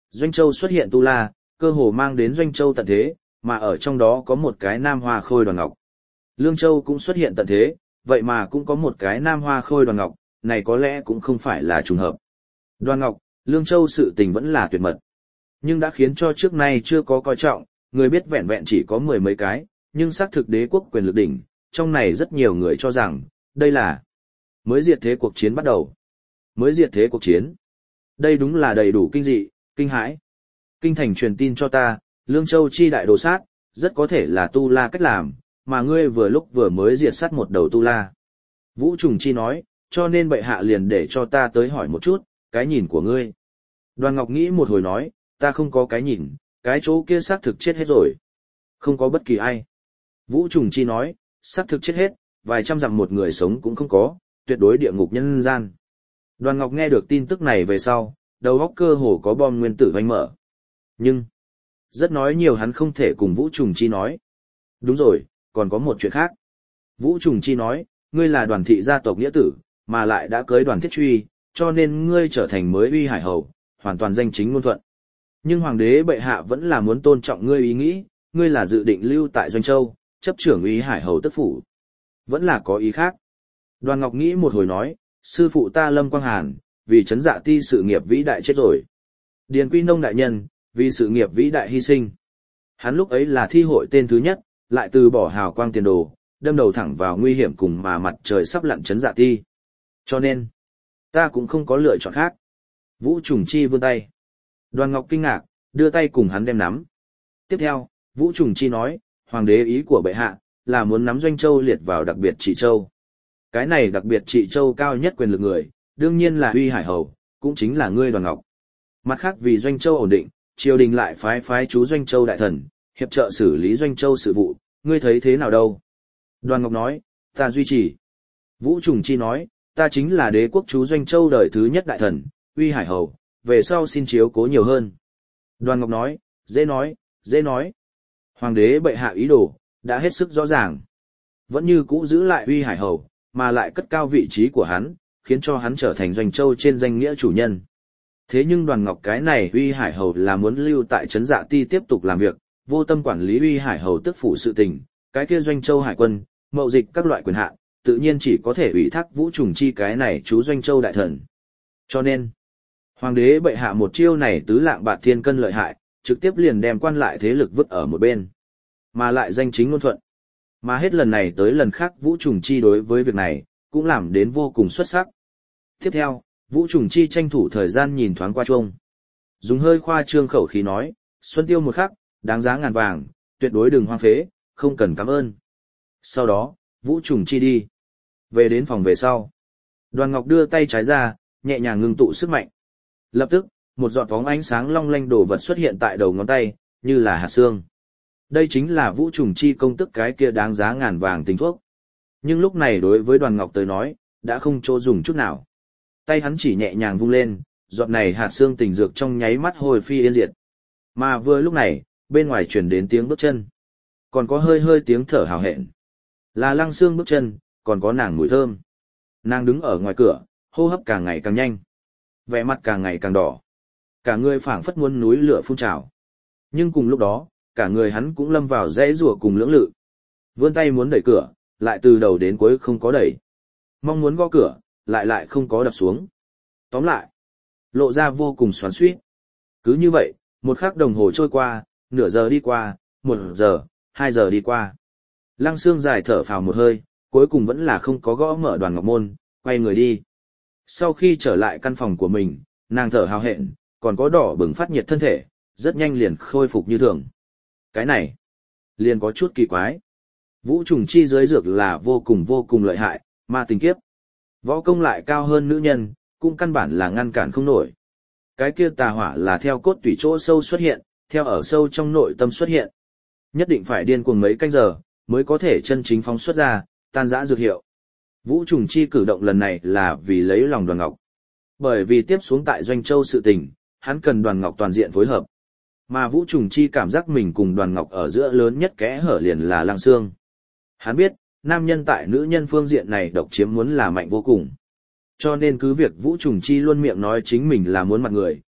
Doanh Châu xuất hiện tu la, cơ hồ mang đến Doanh Châu tận thế, mà ở trong đó có một cái nam hoa khôi Đoàn Ngọc. Lương Châu cũng xuất hiện tận thế, vậy mà cũng có một cái nam hoa khôi Đoàn Ngọc, này có lẽ cũng không phải là trùng hợp. Đoàn Ngọc, Lương Châu sự tình vẫn là tuyệt mật, nhưng đã khiến cho trước nay chưa có coi trọng, người biết vẹn vẹn chỉ có mười mấy cái, nhưng xác thực đế quốc quyền lực đỉnh, trong này rất nhiều người cho rằng, đây là mới diệt thế cuộc chiến bắt đầu. Mới diệt thế cuộc chiến. Đây đúng là đầy đủ kinh dị, kinh hãi. Kinh thành truyền tin cho ta, Lương Châu chi đại đồ sát, rất có thể là tu la cách làm, mà ngươi vừa lúc vừa mới diệt sát một đầu tu la. Vũ Trùng Chi nói, cho nên bệ hạ liền để cho ta tới hỏi một chút, cái nhìn của ngươi. Đoàn Ngọc nghĩ một hồi nói, ta không có cái nhìn, cái chỗ kia xác thực chết hết rồi. Không có bất kỳ ai. Vũ Trùng Chi nói, xác thực chết hết, vài trăm dặm một người sống cũng không có, tuyệt đối địa ngục nhân gian. Đoàn Ngọc nghe được tin tức này về sau, đầu óc cơ hồ có bom nguyên tử vành mở. Nhưng, rất nói nhiều hắn không thể cùng Vũ Trùng Chi nói. Đúng rồi, còn có một chuyện khác. Vũ Trùng Chi nói, ngươi là Đoàn thị gia tộc nghĩa tử, mà lại đã cưới Đoàn Thiết Truy, cho nên ngươi trở thành mới uy hải hầu, hoàn toàn danh chính ngôn thuận. Nhưng hoàng đế bệ hạ vẫn là muốn tôn trọng ngươi ý nghĩ, ngươi là dự định lưu tại Doanh Châu, chấp trưởng uy hải hầu tức phủ. Vẫn là có ý khác. Đoàn Ngọc nghĩ một hồi nói, sư phụ ta Lâm Quang Hàn, vì chấn dạ ti sự nghiệp vĩ đại chết rồi. Điền Quy Nông đại nhân, vì sự nghiệp vĩ đại hy sinh. Hắn lúc ấy là thi hội tên thứ nhất, lại từ bỏ hào quang tiền đồ, đâm đầu thẳng vào nguy hiểm cùng mà mặt trời sắp lặn chấn dạ ti. Cho nên, ta cũng không có lựa chọn khác. Vũ Trùng Chi vươn tay. Đoàn Ngọc kinh ngạc, đưa tay cùng hắn đem nắm. Tiếp theo, Vũ Trùng Chi nói, hoàng đế ý của bệ hạ, là muốn nắm Doanh Châu liệt vào đặc biệt trị châu. Cái này đặc biệt trị châu cao nhất quyền lực người, đương nhiên là Uy Hải Hầu, cũng chính là ngươi Đoàn Ngọc. Mặt khác vì Doanh Châu ổn định, triều đình lại phái phái chú Doanh Châu đại thần, hiệp trợ xử lý Doanh Châu sự vụ, ngươi thấy thế nào đâu? Đoàn Ngọc nói, ta duy trì. Vũ Trùng Chi nói, ta chính là đế quốc chú Doanh Châu đời thứ nhất đại thần, Uy Hải Hầu, về sau xin chiếu cố nhiều hơn. Đoàn Ngọc nói, dễ nói, dễ nói. Hoàng đế bệ hạ ý đồ, đã hết sức rõ ràng. Vẫn như cũ giữ lại Uy Hải Hầu, mà lại cất cao vị trí của hắn, khiến cho hắn trở thành Doanh Châu trên danh nghĩa chủ nhân. Thế nhưng Đoàn Ngọc cái này Uy Hải Hầu là muốn lưu tại trấn Dạ Ti tiếp tục làm việc, vô tâm quản lý Uy Hải Hầu tức phủ sự tình, cái kia Doanh Châu hải quân, mậu dịch các loại quyền hạn, tự nhiên chỉ có thể ủy thác Vũ Trùng Chi cái này chú Doanh Châu đại thần. Cho nên, hoàng đế bệ hạ một chiêu này tứ lạng bạt thiên cân lợi hại, trực tiếp liền đem quan lại thế lực vứt ở một bên, mà lại danh chính ngôn thuận. Mà hết lần này tới lần khác Vũ Trùng Chi đối với việc này, cũng làm đến vô cùng xuất sắc. Tiếp theo, Vũ Trùng Chi tranh thủ thời gian nhìn thoáng qua chuông. Dùng hơi khoa trương khẩu khí nói, xuân tiêu một khắc, đáng giá ngàn vàng, tuyệt đối đừng hoang phế, không cần cảm ơn. Sau đó, Vũ Trùng Chi đi. Về đến phòng về sau. Đoàn Ngọc đưa tay trái ra, nhẹ nhàng ngưng tụ sức mạnh. Lập tức, một giọt bóng ánh sáng long lanh đồ vật xuất hiện tại đầu ngón tay, như là hạt xương. Đây chính là Vũ Trùng Chi công tức cái kia đáng giá ngàn vàng tình thuốc. Nhưng lúc này đối với Đoàn Ngọc tới nói, đã không chỗ dùng chút nào. Tay hắn chỉ nhẹ nhàng vung lên, giọt này hạt xương tình dược trong nháy mắt hồi phi yên diệt. Mà vừa lúc này, bên ngoài truyền đến tiếng bước chân. Còn có hơi hơi tiếng thở hào hẹn. Là Lăng Xương bước chân, còn có nàng mùi thơm. Nàng đứng ở ngoài cửa, hô hấp càng ngày càng nhanh. Vẻ mặt càng ngày càng đỏ. Cả người phảng phất muốn núi lửa phun trào. Nhưng cùng lúc đó, cả người hắn cũng lâm vào dãy rủa cùng lưỡng lự. Vươn tay muốn đẩy cửa, lại từ đầu đến cuối không có đẩy. Mong muốn gõ cửa, lại lại không có đập xuống. Tóm lại, lộ ra vô cùng xoắn xuýt. Cứ như vậy, một khắc đồng hồ trôi qua, nửa giờ đi qua, một giờ, hai giờ đi qua. Lăng Xương dài thở phào một hơi, cuối cùng vẫn là không có gõ mở Đoàn Ngọc môn, quay người đi. Sau khi trở lại căn phòng của mình, nàng thở hào hẹn, còn có đỏ bừng phát nhiệt thân thể, rất nhanh liền khôi phục như thường. Cái này, liền có chút kỳ quái. Vũ Trùng Chi dưới dược là vô cùng vô cùng lợi hại, ma tình kiếp. Võ công lại cao hơn nữ nhân, cũng căn bản là ngăn cản không nổi. Cái kia tà hỏa là theo cốt tủy chỗ sâu xuất hiện, theo ở sâu trong nội tâm xuất hiện. Nhất định phải điên cuồng mấy canh giờ, mới có thể chân chính phóng xuất ra, tan rã dược hiệu. Vũ Trùng Chi cử động lần này là vì lấy lòng Đoàn Ngọc. Bởi vì tiếp xuống tại Doanh Châu sự tình, hắn cần Đoàn Ngọc toàn diện phối hợp. Mà Vũ Trùng Chi cảm giác mình cùng Đoàn Ngọc ở giữa lớn nhất kẽ hở liền là Lăng Xương. Hắn biết, nam nhân tại nữ nhân phương diện này độc chiếm muốn là mạnh vô cùng. Cho nên cứ việc Vũ Trùng Chi luôn miệng nói chính mình là muốn mặt người,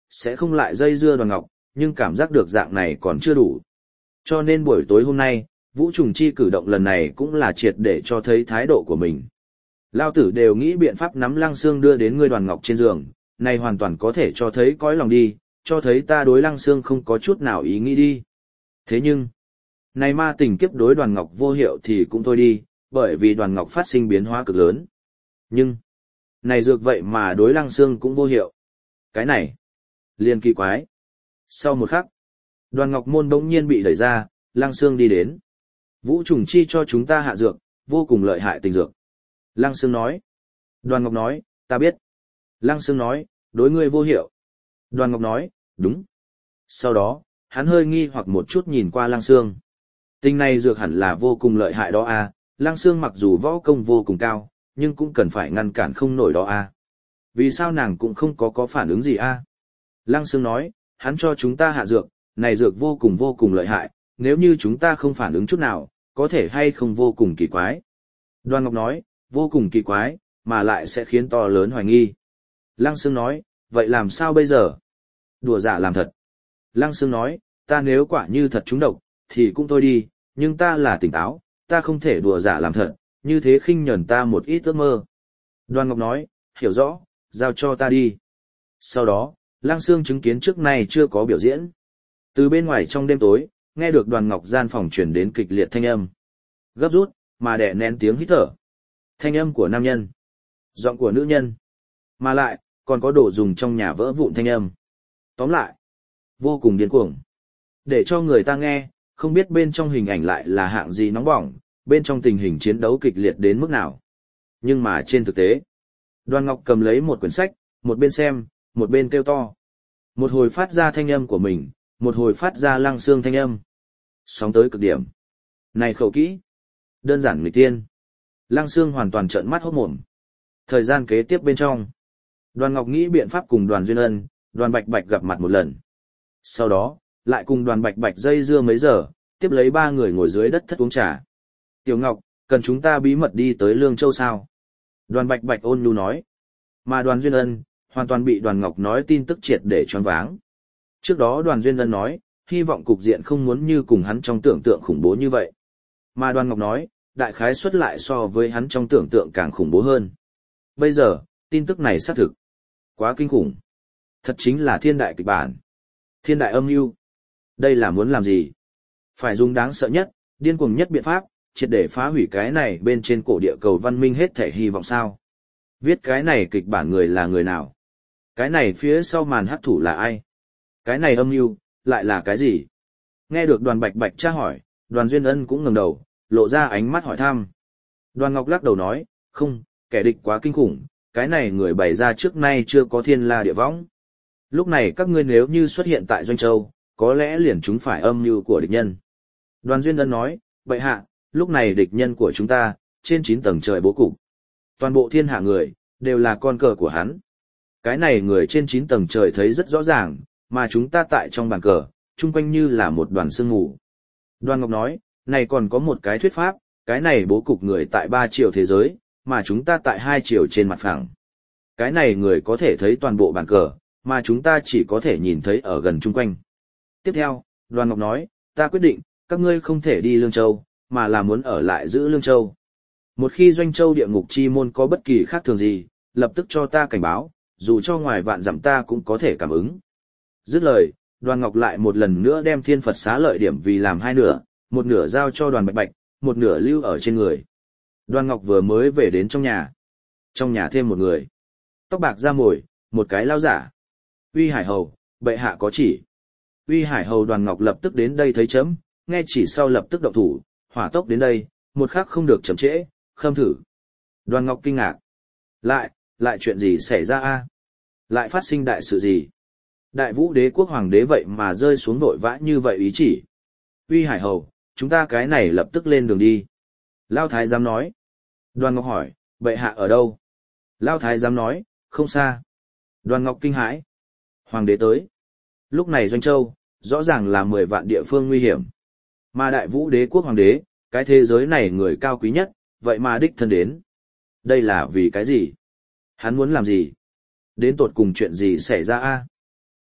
sẽ không lại dây dưa Đoàn Ngọc, nhưng cảm giác được dạng này còn chưa đủ. Cho nên buổi tối hôm nay, Vũ Trùng Chi cử động lần này cũng là triệt để cho thấy thái độ của mình. Lao tử đều nghĩ biện pháp nắm Lăng Xương đưa đến ngươi Đoàn Ngọc trên giường, này hoàn toàn có thể cho thấy cõi lòng đi, cho thấy ta đối Lăng Xương không có chút nào ý nghĩ đi. Thế nhưng, này ma tình kiếp đối Đoàn Ngọc vô hiệu thì cũng thôi đi, bởi vì Đoàn Ngọc phát sinh biến hóa cực lớn. Nhưng, này dược vậy mà đối Lăng Xương cũng vô hiệu. Cái này, liền kỳ quái. Sau một khắc, Đoàn Ngọc môn bỗng nhiên bị đẩy ra, Lăng Xương đi đến. Vũ Trùng Chi cho chúng ta hạ dược, vô cùng lợi hại tình dược. Lăng Xương nói. Đoàn Ngọc nói, ta biết. Lăng Xương nói, đối ngươi vô hiệu. Đoàn Ngọc nói, đúng. Sau đó, hắn hơi nghi hoặc một chút nhìn qua Lăng Xương. Tình này dược hẳn là vô cùng lợi hại đó à, Lăng Xương mặc dù võ công vô cùng cao, nhưng cũng cần phải ngăn cản không nổi đó à. Vì sao nàng cũng không có có phản ứng gì à? Lăng Xương nói, hắn cho chúng ta hạ dược, này dược vô cùng vô cùng lợi hại, nếu như chúng ta không phản ứng chút nào, có thể hay không vô cùng kỳ quái. Đoàn Ngọc nói, vô cùng kỳ quái, mà lại sẽ khiến to lớn hoài nghi. Lăng Xương nói, vậy làm sao bây giờ? Đùa giả làm thật. Lăng Xương nói, ta nếu quả như thật trúng độc, thì cũng thôi đi, nhưng ta là tỉnh táo, ta không thể đùa giả làm thật, như thế khinh nhẫn ta một ít ước mơ. Đoàn Ngọc nói, hiểu rõ, giao cho ta đi. Sau đó, Lăng Xương chứng kiến trước nay chưa có biểu diễn. Từ bên ngoài trong đêm tối, nghe được Đoàn Ngọc gian phòng truyền đến kịch liệt thanh âm. Gấp rút, mà đè nén tiếng hít thở. Thanh âm của nam nhân. Giọng của nữ nhân. Mà lại, còn có đồ dùng trong nhà vỡ vụn thanh âm. Tóm lại, vô cùng điên cuồng. Để cho người ta nghe, không biết bên trong hình ảnh lại là hạng gì nóng bỏng, bên trong tình hình chiến đấu kịch liệt đến mức nào. Nhưng mà trên thực tế, Đoàn Ngọc cầm lấy một quyển sách, một bên xem, một bên kêu to. Một hồi phát ra thanh âm của mình, một hồi phát ra Lăng Xương thanh âm. Sóng tới cực điểm. Này khẩu kỹ. Đơn giản nghịch tiên. Lăng Xương hoàn toàn trợn mắt hốt mồm. Thời gian kế tiếp bên trong, Đoàn Ngọc nghĩ biện pháp cùng Đoàn Duyên Ân, Đoàn Bạch Bạch gặp mặt một lần. Sau đó, lại cùng Đoàn Bạch Bạch dây dưa mấy giờ, tiếp lấy ba người ngồi dưới đất thất uống trà. Tiểu Ngọc, cần chúng ta bí mật đi tới Lương Châu sao? Đoàn Bạch Bạch ôn nhu nói. Mà Đoàn Duyên Ân, hoàn toàn bị Đoàn Ngọc nói tin tức triệt để choáng váng. Trước đó Đoàn Duyên Ân nói, hy vọng cục diện không muốn như cùng hắn trong tưởng tượng khủng bố như vậy. Mà Đoàn Ngọc nói, đại khái xuất lại so với hắn trong tưởng tượng càng khủng bố hơn. Bây giờ, tin tức này xác thực. Quá kinh khủng. Thật chính là thiên đại kịch bản. Thiên đại âm mưu. Đây là muốn làm gì? Phải dùng đáng sợ nhất, điên cuồng nhất biện pháp, triệt để phá hủy cái này bên trên cổ địa cầu văn minh hết thể hy vọng sao? Viết cái này kịch bản người là người nào? Cái này phía sau màn hắc thủ là ai? Cái này âm mưu lại là cái gì? Nghe được Đoàn Bạch Bạch tra hỏi, Đoàn Duyên Ân cũng ngẩng đầu, lộ ra ánh mắt hỏi thăm. Đoàn Ngọc lắc đầu nói, không, kẻ địch quá kinh khủng, cái này người bày ra trước nay chưa có thiên la địa võng. Lúc này các ngươi nếu như xuất hiện tại Doanh Châu, có lẽ liền chúng phải âm mưu của địch nhân. Đoàn Duyên Ân nói, bệ hạ, lúc này địch nhân của chúng ta, trên chín tầng trời bố cục. Toàn bộ thiên hạ người, đều là con cờ của hắn. Cái này người trên chín tầng trời thấy rất rõ ràng, mà chúng ta tại trong bàn cờ, chung quanh như là một đoàn sương mù. Đoàn Ngọc nói, này còn có một cái thuyết pháp, cái này bố cục người tại ba chiều thế giới, mà chúng ta tại hai chiều trên mặt phẳng. Cái này người có thể thấy toàn bộ bàn cờ, mà chúng ta chỉ có thể nhìn thấy ở gần chung quanh. Tiếp theo, Đoàn Ngọc nói, ta quyết định, các ngươi không thể đi Lương Châu, mà là muốn ở lại giữ Lương Châu. Một khi Doanh Châu địa ngục chi môn có bất kỳ khác thường gì, lập tức cho ta cảnh báo, dù cho ngoài vạn dặm ta cũng có thể cảm ứng. Dứt lời, Đoàn Ngọc lại một lần nữa đem Thiên Phật Xá Lợi điểm vì làm hai nửa, một nửa giao cho Đoàn Bạch Bạch, một nửa lưu ở trên người. Đoàn Ngọc vừa mới về đến trong nhà. Trong nhà thêm một người. Tóc bạc da mồi, một cái lao giả. Uy Hải Hầu, bệ hạ có chỉ. Uy Hải Hầu Đoàn Ngọc lập tức đến đây thấy chấm, nghe chỉ sau lập tức động thủ, hỏa tốc đến đây, một khắc không được chậm trễ, khâm thử. Đoàn Ngọc kinh ngạc. Lại, lại chuyện gì xảy ra a? Lại phát sinh đại sự gì? Đại Vũ Đế quốc hoàng đế vậy mà rơi xuống vội vã như vậy ý chỉ. Uy Hải Hầu, chúng ta cái này lập tức lên đường đi. Lao Thái giám nói. Đoàn Ngọc hỏi, bệ hạ ở đâu? Lao Thái giám nói, không xa. Đoàn Ngọc kinh hãi. Hoàng đế tới. Lúc này Doanh Châu, rõ ràng là mười vạn địa phương nguy hiểm. Mà Đại Vũ Đế quốc hoàng đế, cái thế giới này người cao quý nhất, vậy mà đích thân đến. Đây là vì cái gì? Hắn muốn làm gì? Đến tột cùng chuyện gì xảy ra a?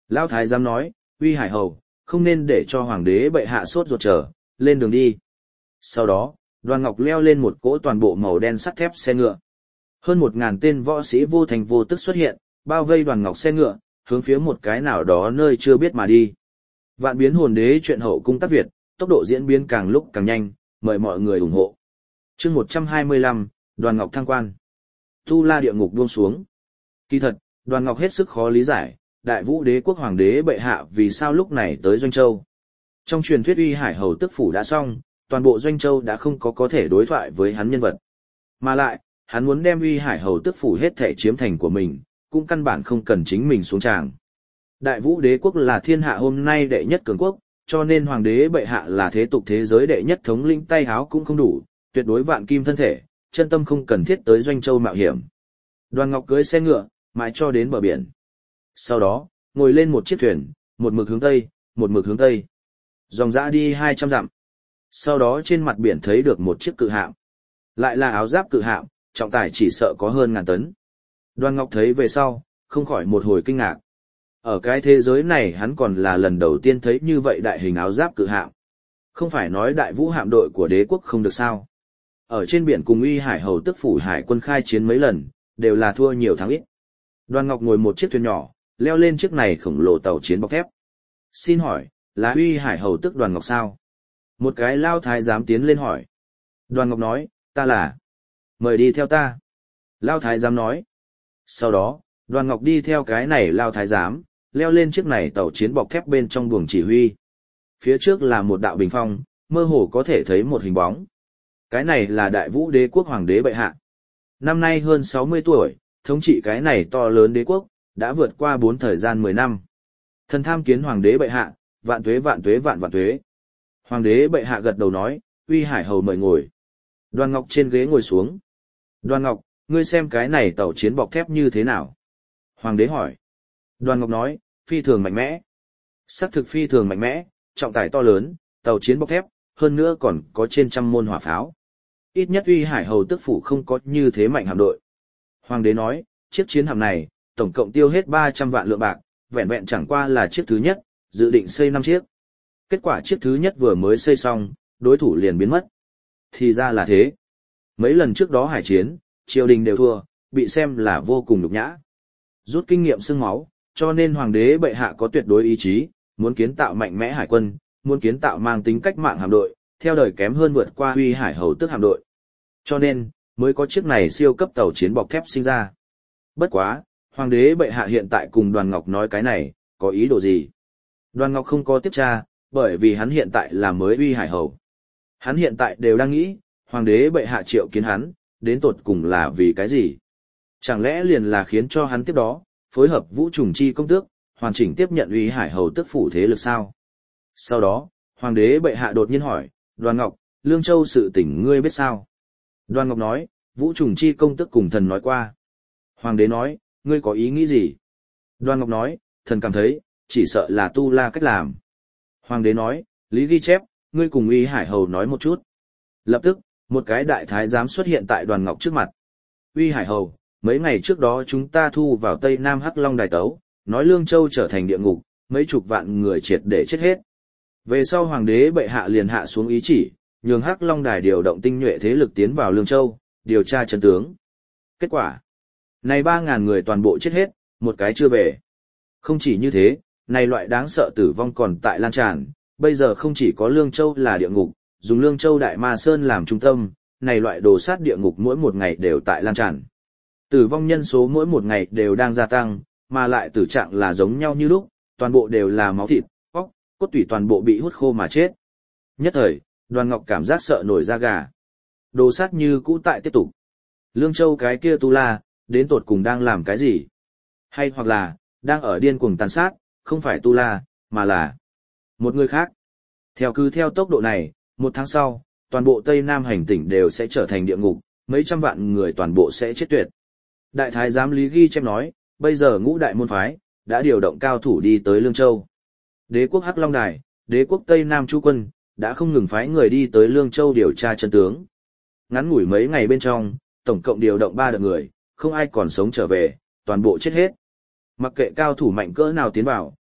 Lão thái giám nói, uy hải hầu, không nên để cho hoàng đế bệ hạ sốt ruột chờ, lên đường đi. Sau đó, Đoàn Ngọc leo lên một cỗ toàn bộ màu đen sắt thép xe ngựa. Hơn một ngàn tên võ sĩ vô thành vô tức xuất hiện, bao vây Đoàn Ngọc xe ngựa, hướng phía một cái nào đó nơi chưa biết mà đi. Vạn biến hồn đế chuyện hậu cung tác Việt, tốc độ diễn biến càng lúc càng nhanh, mời mọi người ủng hộ. Chương một trăm hai mươi lăm, Đoàn Ngọc thăng quan. Tu La địa ngục buông xuống. Kỳ thật, Đoàn Ngọc hết sức khó lý giải, Đại Vũ đế quốc hoàng đế bệ hạ vì sao lúc này tới Doanh Châu. Trong truyền thuyết uy hải hầu tức phủ đã xong, toàn bộ Doanh Châu đã không có có thể đối thoại với hắn nhân vật. Mà lại, hắn muốn đem uy hải hầu tức phủ hết thể chiếm thành của mình, cũng căn bản không cần chính mình xuống tràng. Đại Vũ đế quốc là thiên hạ hôm nay đệ nhất cường quốc, cho nên hoàng đế bệ hạ là thế tục thế giới đệ nhất thống lĩnh tay háo cũng không đủ, tuyệt đối vạn kim thân thể, chân tâm không cần thiết tới Doanh Châu mạo hiểm. Đoàn Ngọc cưỡi xe ngựa, mãi cho đến bờ biển. Sau đó, ngồi lên một chiếc thuyền, một mực hướng tây, một mực hướng tây. Dòng dã đi hai trăm dặm. Sau đó trên mặt biển thấy được một chiếc cự hạm. Lại là áo giáp cự hạm, trọng tải chỉ sợ có hơn ngàn tấn. Đoàn Ngọc thấy về sau, không khỏi một hồi kinh ngạc. Ở cái thế giới này hắn còn là lần đầu tiên thấy như vậy đại hình áo giáp cự hạm. Không phải nói đại vũ hạm đội của đế quốc không được sao. Ở trên biển cùng uy hải hầu tức phủ hải quân khai chiến mấy lần, đều là thua nhiều thắng ít. Đoàn Ngọc ngồi một chiếc thuyền nhỏ, leo lên chiếc này khổng lồ tàu chiến bọc thép. Xin hỏi, là uy hải hầu tức Đoàn Ngọc sao? Một cái lao thái giám tiến lên hỏi. Đoàn Ngọc nói, ta là. Mời đi theo ta. Lao thái giám nói. Sau đó, Đoàn Ngọc đi theo cái này lao thái giám, leo lên chiếc này tàu chiến bọc thép bên trong buồng chỉ huy. Phía trước là một đạo bình phong, mơ hồ có thể thấy một hình bóng. Cái này là Đại Vũ đế quốc hoàng đế bệ hạ. Năm nay hơn sáu mươi tuổi, thống trị cái này to lớn đế quốc, đã vượt qua bốn thời gian mười năm. Thần tham kiến hoàng đế bệ hạ, vạn tuế vạn tuế vạn vạn tuế. Hoàng đế bệ hạ gật đầu nói, uy hải hầu mời ngồi. Đoàn Ngọc trên ghế ngồi xuống. Đoàn Ngọc, ngươi xem cái này tàu chiến bọc thép như thế nào? Hoàng đế hỏi. Đoàn Ngọc nói, phi thường mạnh mẽ. Sắc thực phi thường mạnh mẽ, trọng tải to lớn, tàu chiến bọc thép, hơn nữa còn có trên trăm môn hỏa pháo. Ít nhất uy hải hầu tức phủ không có như thế mạnh hạm đội. Hoàng đế nói, chiếc chiến hạm này, tổng cộng tiêu hết ba trăm vạn lượng bạc, vẹn vẹn chẳng qua là chiếc thứ nhất, dự định xây năm chiếc. Kết quả chiếc thứ nhất vừa mới xây xong, đối thủ liền biến mất. Thì ra là thế. Mấy lần trước đó hải chiến, triều đình đều thua, bị xem là vô cùng nhục nhã. Rút kinh nghiệm xương máu, cho nên hoàng đế bệ hạ có tuyệt đối ý chí, muốn kiến tạo mạnh mẽ hải quân, muốn kiến tạo mang tính cách mạng hạm đội, theo đời kém hơn vượt qua uy hải hầu tức hạm đội. Cho nên, mới có chiếc này siêu cấp tàu chiến bọc thép sinh ra. Bất quá, hoàng đế bệ hạ hiện tại cùng Đoàn Ngọc nói cái này, có ý đồ gì? Đoàn Ngọc không có tiếp tra, bởi vì hắn hiện tại là mới uy hải hầu. Hắn hiện tại đều đang nghĩ, hoàng đế bệ hạ triệu kiến hắn, đến tột cùng là vì cái gì? Chẳng lẽ liền là khiến cho hắn tiếp đó, phối hợp vũ trùng chi công tước, hoàn chỉnh tiếp nhận uy hải hầu tức phủ thế lực sao? Sau đó, hoàng đế bệ hạ đột nhiên hỏi, Đoàn Ngọc, Lương Châu sự tình ngươi biết sao? Đoàn Ngọc nói, vũ trùng chi công tước cùng thần nói qua. Hoàng đế nói, ngươi có ý nghĩ gì? Đoàn Ngọc nói, thần cảm thấy, chỉ sợ là tu la cách làm. Hoàng đế nói, lý ghi chép, ngươi cùng uy hải hầu nói một chút. Lập tức, một cái đại thái giám xuất hiện tại Đoàn Ngọc trước mặt. Uy hải hầu, mấy ngày trước đó chúng ta thu vào Tây Nam Hắc Long Đài tấu, nói Lương Châu trở thành địa ngục, mấy chục vạn người triệt để chết hết. Về sau hoàng đế bệ hạ liền hạ xuống ý chỉ, nhường Hắc Long Đài điều động tinh nhuệ thế lực tiến vào Lương Châu, điều tra chân tướng. Kết quả, này ba ngàn người toàn bộ chết hết, một cái chưa về. Không chỉ như thế, này loại đáng sợ tử vong còn tại lan tràn, bây giờ không chỉ có Lương Châu là địa ngục, dùng Lương Châu Đại Ma Sơn làm trung tâm, này loại đồ sát địa ngục mỗi một ngày đều tại lan tràn. Tử vong nhân số mỗi một ngày đều đang gia tăng, mà lại tử trạng là giống nhau như lúc, toàn bộ đều là máu thịt, óc, cốt tủy toàn bộ bị hút khô mà chết. Nhất thời, Đoàn Ngọc cảm giác sợ nổi da gà. Đồ sát như cũ tại tiếp tục. Lương Châu cái kia tu la, đến tột cùng đang làm cái gì? Hay hoặc là, đang ở điên cuồng tàn sát, không phải tu la, mà là một người khác. Theo cứ theo tốc độ này, một tháng sau, toàn bộ Tây Nam hành tỉnh đều sẽ trở thành địa ngục, mấy trăm vạn người toàn bộ sẽ chết tuyệt. Đại thái giám Lý ghi chép nói, bây giờ ngũ đại môn phái, đã điều động cao thủ đi tới Lương Châu. Đế quốc Hắc Long Đài, đế quốc Tây Nam Chu Quân, đã không ngừng phái người đi tới Lương Châu điều tra chân tướng. Ngắn ngủi mấy ngày bên trong, tổng cộng điều động ba đợt người, không ai còn sống trở về, toàn bộ chết hết. Mặc kệ cao thủ mạnh cỡ nào tiến vào,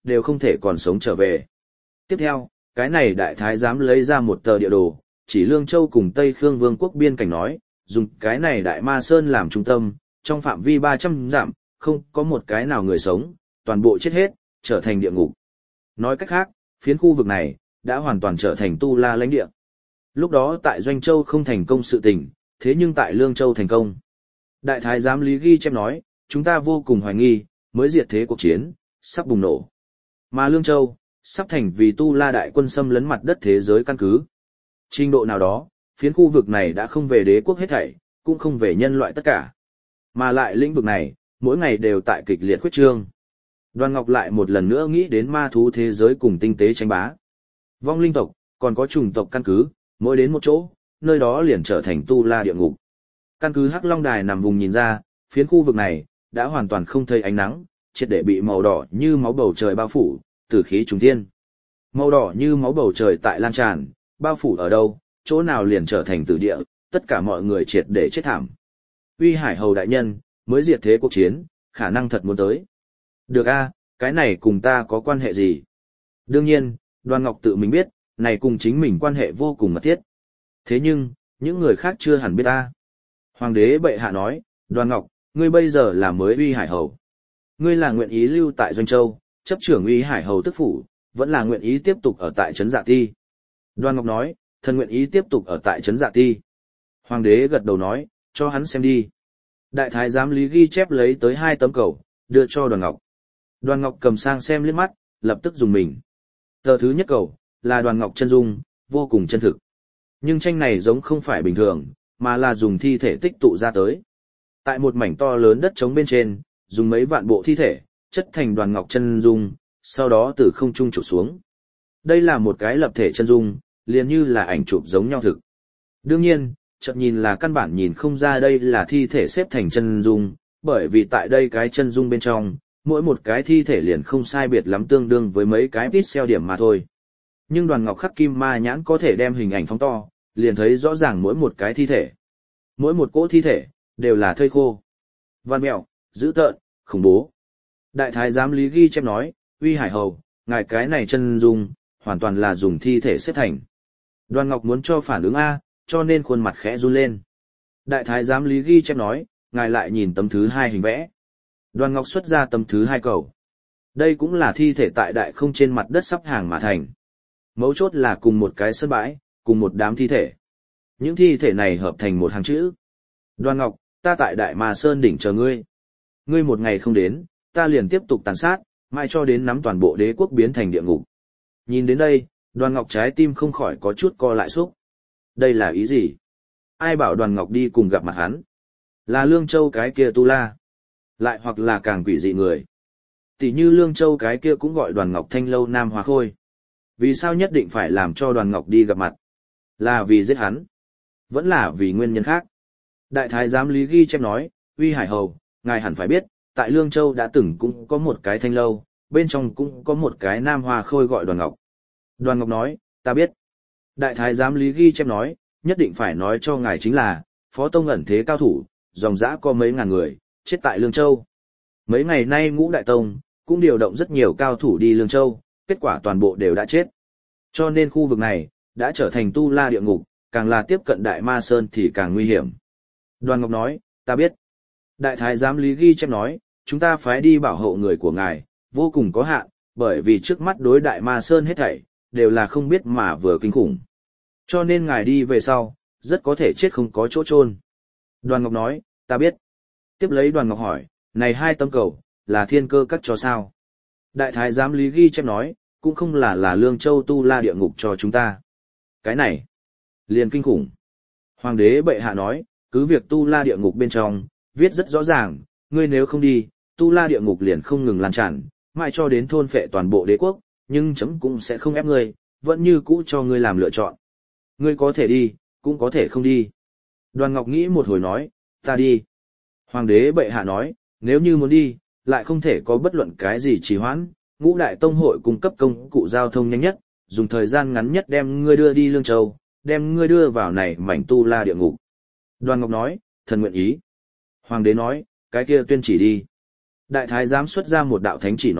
đều không thể còn sống trở về. Tiếp theo, cái này đại thái giám lấy ra một tờ địa đồ, chỉ Lương Châu cùng Tây Khương Vương quốc biên cảnh nói, dùng cái này đại ma sơn làm trung tâm, trong phạm vi ba trăm dặm, không có một cái nào người sống, toàn bộ chết hết, trở thành địa ngục. Nói cách khác, phiến khu vực này, đã hoàn toàn trở thành Tu La lãnh địa. Lúc đó tại Doanh Châu không thành công sự tình, thế nhưng tại Lương Châu thành công. Đại thái giám Lý ghi chép nói, chúng ta vô cùng hoài nghi, mới diệt thế cuộc chiến, sắp bùng nổ. Mà Lương Châu, sắp thành vì Tu La đại quân xâm lấn mặt đất thế giới căn cứ. Trình độ nào đó, phiến khu vực này đã không về đế quốc hết thảy, cũng không về nhân loại tất cả. Mà lại lĩnh vực này, mỗi ngày đều tại kịch liệt khuyết trương. Đoàn Ngọc lại một lần nữa nghĩ đến ma thú thế giới cùng tinh tế tranh bá. Vong linh tộc, còn có chủng tộc căn cứ, mỗi đến một chỗ, nơi đó liền trở thành Tu La địa ngục. Căn cứ Hắc Long Đài nằm vùng nhìn ra, phiến khu vực này, đã hoàn toàn không thấy ánh nắng, triệt để bị màu đỏ như máu bầu trời bao phủ, tử khí trùng thiên. Màu đỏ như máu bầu trời tại lan tràn, bao phủ ở đâu, chỗ nào liền trở thành tử địa, tất cả mọi người triệt để chết thảm. Uy Hải Hầu đại nhân, mới diệt thế cuộc chiến, khả năng thật muốn tới. Được a, cái này cùng ta có quan hệ gì? Đương nhiên, Đoàn Ngọc tự mình biết, này cùng chính mình quan hệ vô cùng mật thiết. Thế nhưng, những người khác chưa hẳn biết ta. Hoàng đế bệ hạ nói, Đoàn Ngọc, ngươi bây giờ là mới Uy Hải Hầu. Ngươi là nguyện ý lưu tại Doanh Châu, chấp trưởng Uy Hải Hầu tức phủ, vẫn là nguyện ý tiếp tục ở tại Trấn Dạ Ti. Đoàn Ngọc nói, thần nguyện ý tiếp tục ở tại Trấn Dạ Ti. Hoàng đế gật đầu nói, cho hắn xem đi. Đại thái giám Lý ghi chép lấy tới hai tấm cầu, đưa cho Đoàn Ngọc. Đoàn Ngọc cầm sang xem liếc mắt, lập tức dùng mình. Tờ thứ nhất cầu, là Đoàn Ngọc chân dung, vô cùng chân thực. Nhưng tranh này giống không phải bình thường, mà là dùng thi thể tích tụ ra tới. Tại một mảnh to lớn đất trống bên trên, dùng mấy vạn bộ thi thể, chất thành Đoàn Ngọc chân dung, sau đó từ không trung chụp xuống. Đây là một cái lập thể chân dung, liền như là ảnh chụp giống nhau thực. Đương nhiên, chợt nhìn là căn bản nhìn không ra đây là thi thể xếp thành chân dung, bởi vì tại đây cái chân dung bên trong, mỗi một cái thi thể liền không sai biệt lắm tương đương với mấy cái pixel điểm mà thôi. Nhưng Đoàn Ngọc khắc kim ma nhãn có thể đem hình ảnh phóng to, liền thấy rõ ràng mỗi một cái thi thể. Mỗi một cỗ thi thể, đều là thây khô. Văn mẹo, dữ tợn, khủng bố. Đại thái giám Lý ghi chép nói, Uy Hải Hầu, ngài cái này chân dung, hoàn toàn là dùng thi thể xếp thành. Đoàn Ngọc muốn cho phản ứng A, cho nên khuôn mặt khẽ run lên. Đại thái giám Lý ghi chép nói, ngài lại nhìn tấm thứ hai hình vẽ. Đoàn Ngọc xuất ra tấm thứ hai cầu. Đây cũng là thi thể tại đại không trên mặt đất sắp hàng mà thành. Mấu chốt là cùng một cái sân bãi, cùng một đám thi thể. Những thi thể này hợp thành một hàng chữ. Đoàn Ngọc, ta tại Đại Ma Sơn đỉnh chờ ngươi. Ngươi một ngày không đến, ta liền tiếp tục tàn sát, mãi cho đến nắm toàn bộ đế quốc biến thành địa ngục. Nhìn đến đây, Đoàn Ngọc trái tim không khỏi có chút co lại xúc. Đây là ý gì? Ai bảo Đoàn Ngọc đi cùng gặp mặt hắn? Là Lương Châu cái kia Tu La. Lại hoặc là càng quỷ dị người. Tỷ như Lương Châu cái kia cũng gọi Đoàn Ngọc Thanh Lâu Nam Hóa Khôi. Vì sao nhất định phải làm cho Đoàn Ngọc đi gặp mặt? Là vì giết hắn? Vẫn là vì nguyên nhân khác? Đại thái giám Lý ghi chép nói, Uy Hải Hầu, ngài hẳn phải biết, tại Lương Châu đã từng cũng có một cái thanh lâu, bên trong cũng có một cái Nam Hoa Khôi gọi Đoàn Ngọc. Đoàn Ngọc nói, ta biết. Đại thái giám Lý ghi chép nói, nhất định phải nói cho ngài chính là, Phó Tông ẩn thế cao thủ, dòng dã có mấy ngàn người, chết tại Lương Châu. Mấy ngày nay Ngũ Đại Tông, cũng điều động rất nhiều cao thủ đi Lương Châu, kết quả toàn bộ đều đã chết. Cho nên khu vực này, đã trở thành Tu La địa ngục, càng là tiếp cận Đại Ma Sơn thì càng nguy hiểm. Đoàn Ngọc nói, ta biết. Đại thái giám Lý ghi chép nói, chúng ta phải đi bảo hộ người của ngài, vô cùng có hạn, bởi vì trước mắt đối Đại Ma Sơn hết thảy, đều là không biết mà vừa kinh khủng. Cho nên ngài đi về sau, rất có thể chết không có chỗ chôn. Đoàn Ngọc nói, ta biết. Tiếp lấy Đoàn Ngọc hỏi, này hai tấm cầu, là thiên cơ các cho sao? Đại thái giám Lý ghi chép nói, cũng không là là Lương Châu Tu La địa ngục cho chúng ta. Cái này, liền kinh khủng. Hoàng đế bệ hạ nói, cứ việc Tu La địa ngục bên trong, viết rất rõ ràng, ngươi nếu không đi, Tu La địa ngục liền không ngừng lan tràn, mãi cho đến thôn phệ toàn bộ đế quốc, nhưng chấm cũng sẽ không ép ngươi, vẫn như cũ cho ngươi làm lựa chọn. Ngươi có thể đi, cũng có thể không đi. Đoàn Ngọc nghĩ một hồi nói, ta đi. Hoàng đế bệ hạ nói, nếu như muốn đi, lại không thể có bất luận cái gì trì hoãn, Ngũ Đại Tông hội cung cấp công cụ giao thông nhanh nhất, dùng thời gian ngắn nhất đem ngươi đưa đi Lương Châu, đem ngươi đưa vào này mảnh Tu La địa ngục. Đoàn Ngọc nói, thần nguyện ý. Hoàng đế nói, cái kia tuyên chỉ đi. Đại thái giám xuất ra một đạo thánh chỉ nói,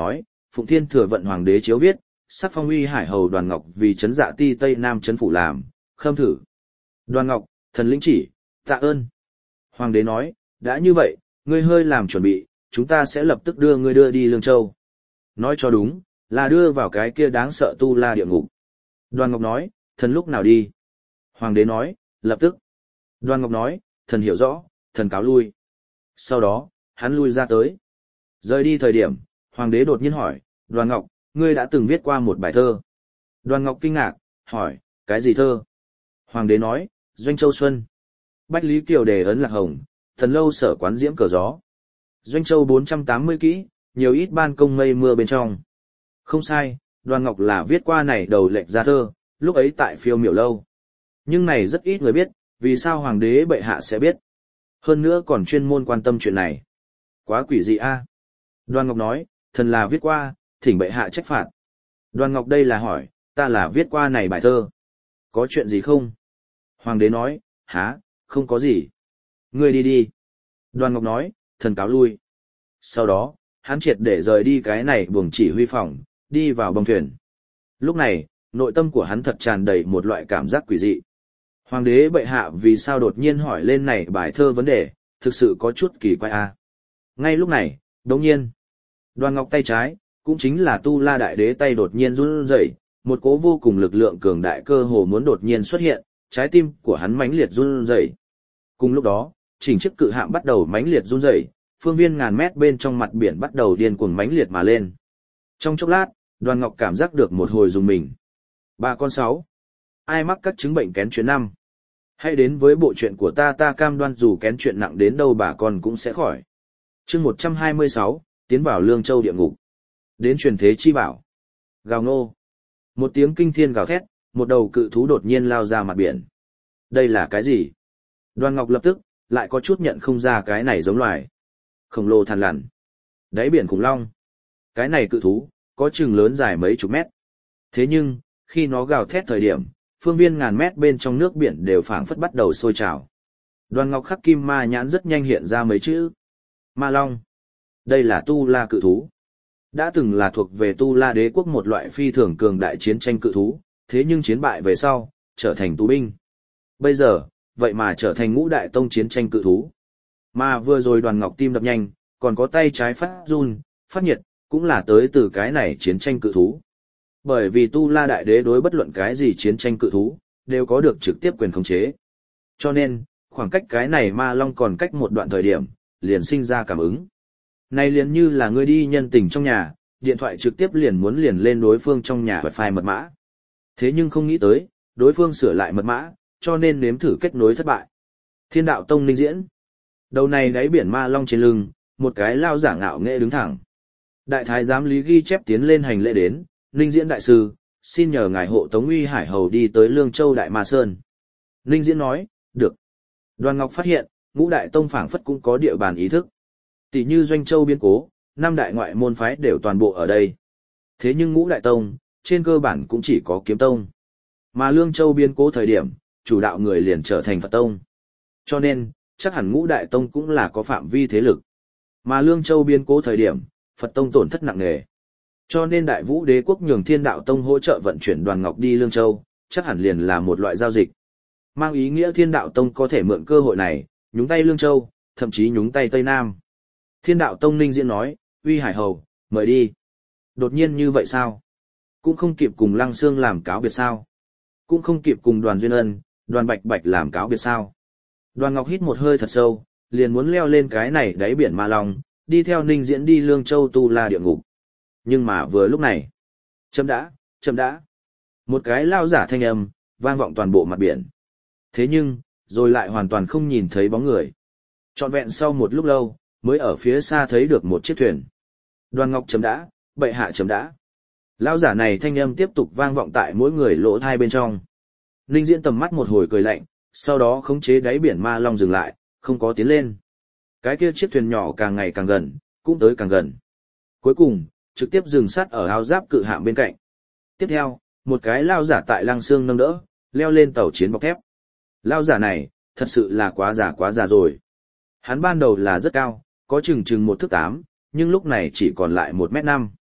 Phụng Thiên Thừa Vận Hoàng đế chiếu viết, sắc phong uy hải hầu Đoàn Ngọc vì trấn Dạ Ti Tây Nam trấn phủ làm, khâm thử. Đoàn Ngọc, thần lĩnh chỉ, tạ ơn. Hoàng đế nói, đã như vậy, ngươi hơi làm chuẩn bị, chúng ta sẽ lập tức đưa ngươi đưa đi Lương Châu. Nói cho đúng, là đưa vào cái kia đáng sợ tu la địa ngục. Đoàn Ngọc nói, thần lúc nào đi? Hoàng đế nói, lập tức. Đoàn Ngọc nói, thần hiểu rõ, thần cáo lui. Sau đó, hắn lui ra tới. Rời đi thời điểm, Hoàng đế đột nhiên hỏi, Đoàn Ngọc, ngươi đã từng viết qua một bài thơ. Đoàn Ngọc kinh ngạc, hỏi, cái gì thơ? Hoàng đế nói, Doanh Châu Xuân. Bách Lý Kiều đề ấn lạc hồng, thần lâu sở quán diễm cờ gió. Doanh Châu bốn trăm tám mươi kỹ, nhiều ít ban công mây mưa bên trong. Không sai, Đoàn Ngọc là viết qua này đầu lệnh ra thơ, lúc ấy tại Phiêu Miểu Lâu. Nhưng này rất ít người biết, vì sao Hoàng đế bệ hạ sẽ biết. Hơn nữa còn chuyên môn quan tâm chuyện này. Quá quỷ dị a. Đoàn Ngọc nói, thần là viết qua, thỉnh bệ hạ trách phạt. Đoàn Ngọc đây là hỏi, ta là viết qua này bài thơ. Có chuyện gì không? Hoàng đế nói, há, không có gì. Ngươi đi đi. Đoàn Ngọc nói, thần cáo lui. Sau đó, hắn triệt để rời đi cái này buồng chỉ huy phòng, đi vào bông thuyền. Lúc này, nội tâm của hắn thật tràn đầy một loại cảm giác quỷ dị. Hoàng đế bệ hạ vì sao đột nhiên hỏi lên này bài thơ vấn đề, thực sự có chút kỳ quái a. Ngay lúc này, đống nhiên, Đoàn Ngọc tay trái, cũng chính là Tu La Đại Đế tay đột nhiên run rẩy, một cỗ vô cùng lực lượng cường đại cơ hồ muốn đột nhiên xuất hiện, trái tim của hắn mãnh liệt run rẩy. Cùng lúc đó, chỉnh chiếc cự hạm bắt đầu mãnh liệt run rẩy, phương viên ngàn mét bên trong mặt biển bắt đầu điên cuồng mãnh liệt mà lên. Trong chốc lát, Đoàn Ngọc cảm giác được một hồi rùng mình. Bà con sáu, ai mắc các chứng bệnh kén chuyện năm? Hãy đến với bộ chuyện của ta, ta cam đoan dù kén chuyện nặng đến đâu bà con cũng sẽ khỏi. Chương một trăm hai mươi sáu, tiến vào Lương Châu địa ngục. Đến truyền thế chi bảo. Gào ngô. Một tiếng kinh thiên gào thét, một đầu cự thú đột nhiên lao ra mặt biển. Đây là cái gì? Đoàn Ngọc lập tức, lại có chút nhận không ra cái này giống loài. Khổng lồ thằn lằn. Đáy biển khủng long. Cái này cự thú, có chừng lớn dài mấy chục mét. Thế nhưng, khi nó gào thét thời điểm, phương viên ngàn mét bên trong nước biển đều phảng phất bắt đầu sôi trào. Đoàn Ngọc khắc kim ma nhãn rất nhanh hiện ra mấy chữ. Ma Long. Đây là Tu La cự thú. Đã từng là thuộc về Tu La đế quốc một loại phi thường cường đại chiến tranh cự thú, thế nhưng chiến bại về sau, trở thành tù binh. Bây giờ, vậy mà trở thành ngũ đại tông chiến tranh cự thú. Mà vừa rồi Đoàn Ngọc tim đập nhanh, còn có tay trái phát run, phát nhiệt, cũng là tới từ cái này chiến tranh cự thú. Bởi vì Tu La đại đế đối bất luận cái gì chiến tranh cự thú, đều có được trực tiếp quyền khống chế. Cho nên, khoảng cách cái này ma long còn cách một đoạn thời điểm, liền sinh ra cảm ứng. Này liền như là ngươi đi nhân tình trong nhà, điện thoại trực tiếp liền muốn liền lên đối phương trong nhà wifi mật mã. Thế nhưng không nghĩ tới, đối phương sửa lại mật mã, cho nên nếm thử kết nối thất bại. Thiên đạo tông Ninh Diễn. Đầu này đáy biển ma long trên lưng, một cái lao giả ngạo nghệ đứng thẳng. Đại thái giám Lý ghi chép tiến lên hành lễ đến, Ninh Diễn đại sư, xin nhờ ngài hộ tống uy hải hầu đi tới Lương Châu Đại Ma Sơn. Ninh Diễn nói, được. Đoàn Ngọc phát hiện, ngũ đại tông phảng phất cũng có địa bàn ý thức. Tỷ như Doanh Châu biến cố, năm đại ngoại môn phái đều toàn bộ ở đây. Thế nhưng ngũ đại tông, trên cơ bản cũng chỉ có kiếm tông. Mà Lương Châu biến cố thời điểm, chủ đạo người liền trở thành Phật tông. Cho nên, chắc hẳn ngũ đại tông cũng là có phạm vi thế lực. Mà Lương Châu biến cố thời điểm, Phật tông tổn thất nặng nề. Cho nên Đại Vũ Đế quốc nhường Thiên Đạo Tông hỗ trợ vận chuyển Đoàn Ngọc đi Lương Châu, chắc hẳn liền là một loại giao dịch. Mang ý nghĩa Thiên Đạo Tông có thể mượn cơ hội này, nhúng tay Lương Châu, thậm chí nhúng tay Tây Nam. Thiên Đạo Tông Ninh Diễn nói, uy hải hầu, mời đi. Đột nhiên như vậy sao? Cũng không kịp cùng Lăng Xương làm cáo biệt sao? Cũng không kịp cùng Đoàn Duyên Ân, Đoàn Bạch Bạch làm cáo biệt sao? Đoàn Ngọc hít một hơi thật sâu, liền muốn leo lên cái này đáy biển ma long, đi theo Ninh Diễn đi Lương Châu Tu La địa ngục. Nhưng mà vừa lúc này, chậm đã, chậm đã. Một cái lao giả thanh âm, vang vọng toàn bộ mặt biển. Thế nhưng, rồi lại hoàn toàn không nhìn thấy bóng người. Trọn vẹn sau một lúc lâu, mới ở phía xa thấy được một chiếc thuyền. Đoàn Ngọc chậm đã, bệ hạ chậm đã. Lao giả này thanh âm tiếp tục vang vọng tại mỗi người lỗ thai bên trong. Ninh Diễn tầm mắt một hồi cười lạnh, sau đó khống chế đáy biển ma long dừng lại, không có tiến lên. Cái kia chiếc thuyền nhỏ càng ngày càng gần, cũng tới càng gần. Cuối cùng, trực tiếp dừng sát ở áo giáp cự hạm bên cạnh. Tiếp theo, một cái lao giả tại Lăng Xương nâng đỡ, leo lên tàu chiến bọc thép. Lao giả này, thật sự là quá già quá già rồi. Hắn ban đầu là rất cao, có chừng chừng một thước tám, nhưng lúc này chỉ còn lại một mét năm.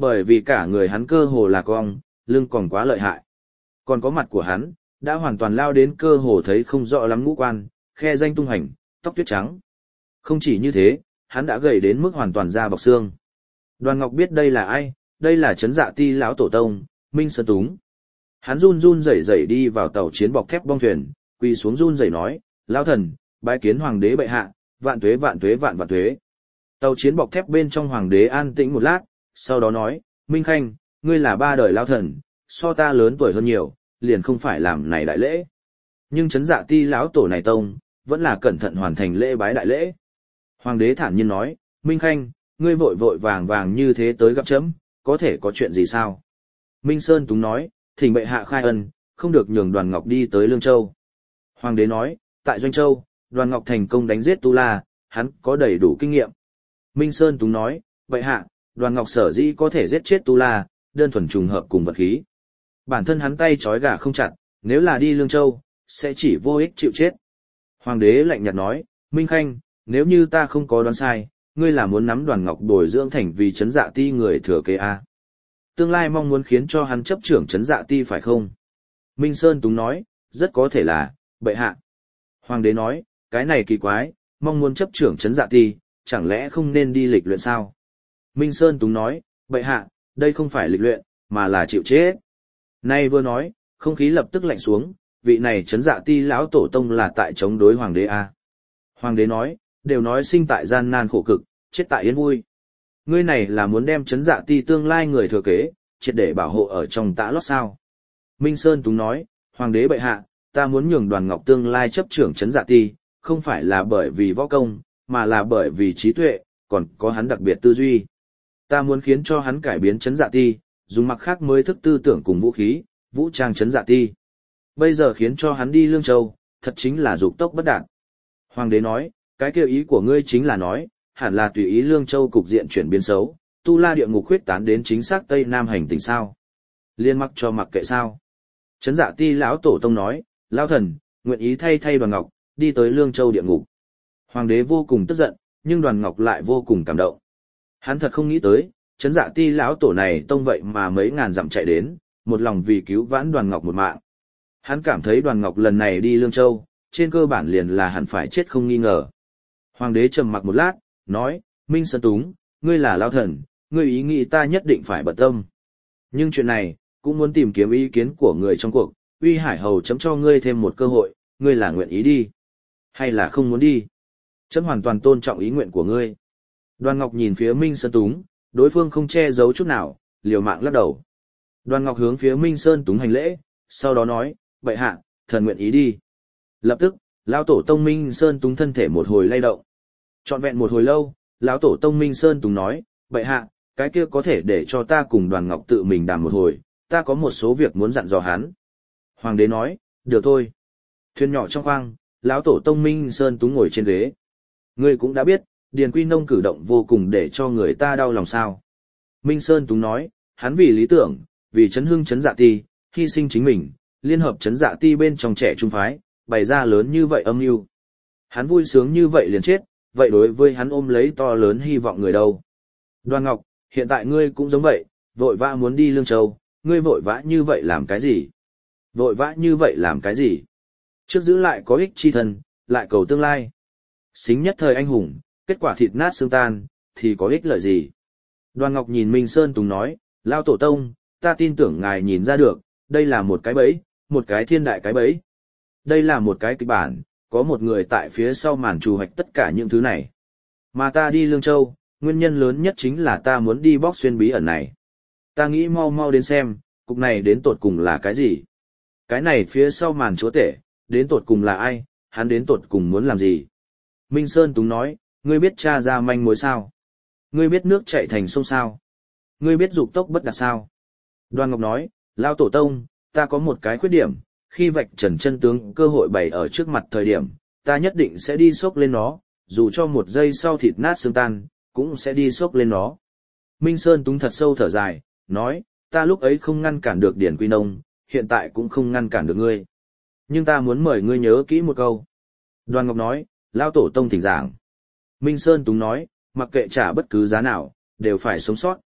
Bởi vì cả người hắn cơ hồ là cong, lưng còn quá lợi hại. Còn có mặt của hắn, đã hoàn toàn lao đến cơ hồ thấy không rõ lắm ngũ quan, khe danh tung hành, tóc tuyết trắng. Không chỉ như thế, hắn đã gầy đến mức hoàn toàn da bọc xương. Đoàn Ngọc biết đây là ai, đây là Trấn Dạ Ti lão tổ tông, Minh Sơn Túng. Hắn run run rẩy rẩy đi vào tàu chiến bọc thép bong thuyền, quỳ xuống run rẩy nói, lão thần, bái kiến hoàng đế bệ hạ, vạn tuế vạn tuế vạn vạn tuế. Tàu chiến bọc thép bên trong hoàng đế an tĩnh một lát, sau đó nói, Minh Khanh, ngươi là ba đời lão thần, so ta lớn tuổi hơn nhiều, liền không phải làm này đại lễ. Nhưng Trấn Dạ Ti lão tổ này tông, vẫn là cẩn thận hoàn thành lễ bái đại lễ. Hoàng đế thản nhiên nói, Minh Khanh, ngươi vội vội vàng vàng như thế tới gặp chấm, có thể có chuyện gì sao? Minh Sơn Túng nói, thỉnh bệ hạ khai ân, không được nhường Đoàn Ngọc đi tới Lương Châu. Hoàng đế nói, tại Doanh Châu, Đoàn Ngọc thành công đánh giết Tu La, hắn có đầy đủ kinh nghiệm. Minh Sơn Túng nói, bệ hạ, Đoàn Ngọc sở dĩ có thể giết chết Tu La, đơn thuần trùng hợp cùng vật khí. Bản thân hắn tay trói gà không chặt, nếu là đi Lương Châu, sẽ chỉ vô ích chịu chết. Hoàng đế lạnh nhạt nói, Minh Khanh, nếu như ta không có đoán sai, ngươi là muốn nắm Đoàn Ngọc bồi dưỡng thành vì Trấn Dạ Ti người thừa kế a. Tương lai mong muốn khiến cho hắn chấp trưởng Trấn Dạ Ti phải không? Minh Sơn Túng nói, rất có thể là, bệ hạ. Hoàng đế nói, cái này kỳ quái, mong muốn chấp trưởng Trấn Dạ Ti, chẳng lẽ không nên đi lịch luyện sao? Minh Sơn Túng nói, bệ hạ, đây không phải lịch luyện, mà là chịu chết. Nay vừa nói, không khí lập tức lạnh xuống, vị này Trấn Dạ Ti lão tổ tông là tại chống đối hoàng đế a. Hoàng đế nói, đều nói sinh tại gian nan khổ cực, chết tại yên vui. Ngươi này là muốn đem Trấn Dạ Ti tương lai người thừa kế, triệt để bảo hộ ở trong tã lót sao? Minh Sơn Túng nói, hoàng đế bệ hạ, ta muốn nhường Đoàn Ngọc tương lai chấp trưởng Trấn Dạ Ti, không phải là bởi vì võ công, mà là bởi vì trí tuệ, còn có hắn đặc biệt tư duy. Ta muốn khiến cho hắn cải biến Trấn Dạ Ti, dùng mặc khác mới thức tư tưởng cùng vũ khí, vũ trang Trấn Dạ Ti. Bây giờ khiến cho hắn đi Lương Châu, thật chính là dục tốc bất đạt. Hoàng đế nói, cái kêu ý của ngươi chính là nói, hẳn là tùy ý Lương Châu cục diện chuyển biến xấu, Tu La địa ngục khuyết tán đến chính xác Tây Nam hành tinh sao. Liên mặc cho mặc kệ sao. Trấn Dạ Ti lão tổ tông nói, lão thần, nguyện ý thay thay Đoàn Ngọc, đi tới Lương Châu địa ngục. Hoàng đế vô cùng tức giận, nhưng Đoàn Ngọc lại vô cùng cảm động. Hắn thật không nghĩ tới, Trấn Dạ Ti lão tổ này tông vậy mà mấy ngàn dặm chạy đến, một lòng vì cứu vãn Đoàn Ngọc một mạng. Hắn cảm thấy Đoàn Ngọc lần này đi Lương Châu, trên cơ bản liền là hẳn phải chết không nghi ngờ. Hoàng đế trầm mặc một lát, nói, Minh Sơn Túng, ngươi là lão thần, ngươi ý nghĩ ta nhất định phải bận tâm. Nhưng chuyện này, cũng muốn tìm kiếm ý kiến của người trong cuộc, Uy Hải Hầu chấm cho ngươi thêm một cơ hội, ngươi là nguyện ý đi, hay là không muốn đi. Chấm hoàn toàn tôn trọng ý nguyện của ngươi. Đoàn Ngọc nhìn phía Minh Sơn Túng, đối phương không che giấu chút nào, liều mạng lắc đầu. Đoàn Ngọc hướng phía Minh Sơn Túng hành lễ, sau đó nói, bệ hạ, thần nguyện ý đi. Lập tức, lão tổ tông Minh Sơn Túng thân thể một hồi lay động. Trọn vẹn một hồi lâu, lão tổ tông Minh Sơn Túng nói, bệ hạ, cái kia có thể để cho ta cùng Đoàn Ngọc tự mình đàm một hồi, ta có một số việc muốn dặn dò hắn. Hoàng đế nói, được thôi. Thuyền nhỏ trong khoang, lão tổ tông Minh Sơn Túng ngồi trên ghế. Ngươi cũng đã biết, Điền Quy Nông cử động vô cùng để cho người ta đau lòng sao. Minh Sơn Túng nói, hắn vì lý tưởng, vì chấn hưng Trấn Dạ Ti, hy sinh chính mình, liên hợp Trấn Dạ Ti bên trong trẻ trung phái, bày ra lớn như vậy âm mưu. Hắn vui sướng như vậy liền chết, vậy đối với hắn ôm lấy to lớn hy vọng người đâu. Đoàn Ngọc, hiện tại ngươi cũng giống vậy, vội vã muốn đi Lương Châu, ngươi vội vã như vậy làm cái gì? Vội vã như vậy làm cái gì? Trước giữ lại có ích chi thân, lại cầu tương lai. Xính nhất thời anh hùng, kết quả thịt nát xương tan, thì có ích lợi gì? Đoàn Ngọc nhìn Minh Sơn Tùng nói, Lao Tổ Tông, ta tin tưởng ngài nhìn ra được, đây là một cái bẫy, một cái thiên đại cái bẫy. Đây là một cái kịch bản, có một người tại phía sau màn trù hoạch tất cả những thứ này. Mà ta đi Lương Châu, nguyên nhân lớn nhất chính là ta muốn đi bóc xuyên bí ẩn này. Ta nghĩ mau mau đến xem, cục này đến tột cùng là cái gì? Cái này phía sau màn chúa tể, đến tột cùng là ai, hắn đến tột cùng muốn làm gì? Minh Sơn Túng nói, ngươi biết tra ra manh mối sao? Ngươi biết nước chảy thành sông sao? Ngươi biết dục tốc bất đạt sao? Đoàn Ngọc nói, Lao Tổ Tông, ta có một cái khuyết điểm, khi vạch trần chân tướng cơ hội bày ở trước mặt thời điểm, ta nhất định sẽ đi xốc lên nó, dù cho một giây sau thịt nát xương tan, cũng sẽ đi xốc lên nó. Minh Sơn Túng thật sâu thở dài, nói, ta lúc ấy không ngăn cản được Điển Quy Nông, hiện tại cũng không ngăn cản được ngươi. Nhưng ta muốn mời ngươi nhớ kỹ một câu. Đoàn Ngọc nói, Lao Tổ Tông thỉnh giảng. Minh Sơn Túng nói, mặc kệ trả bất cứ giá nào, đều phải sống sót.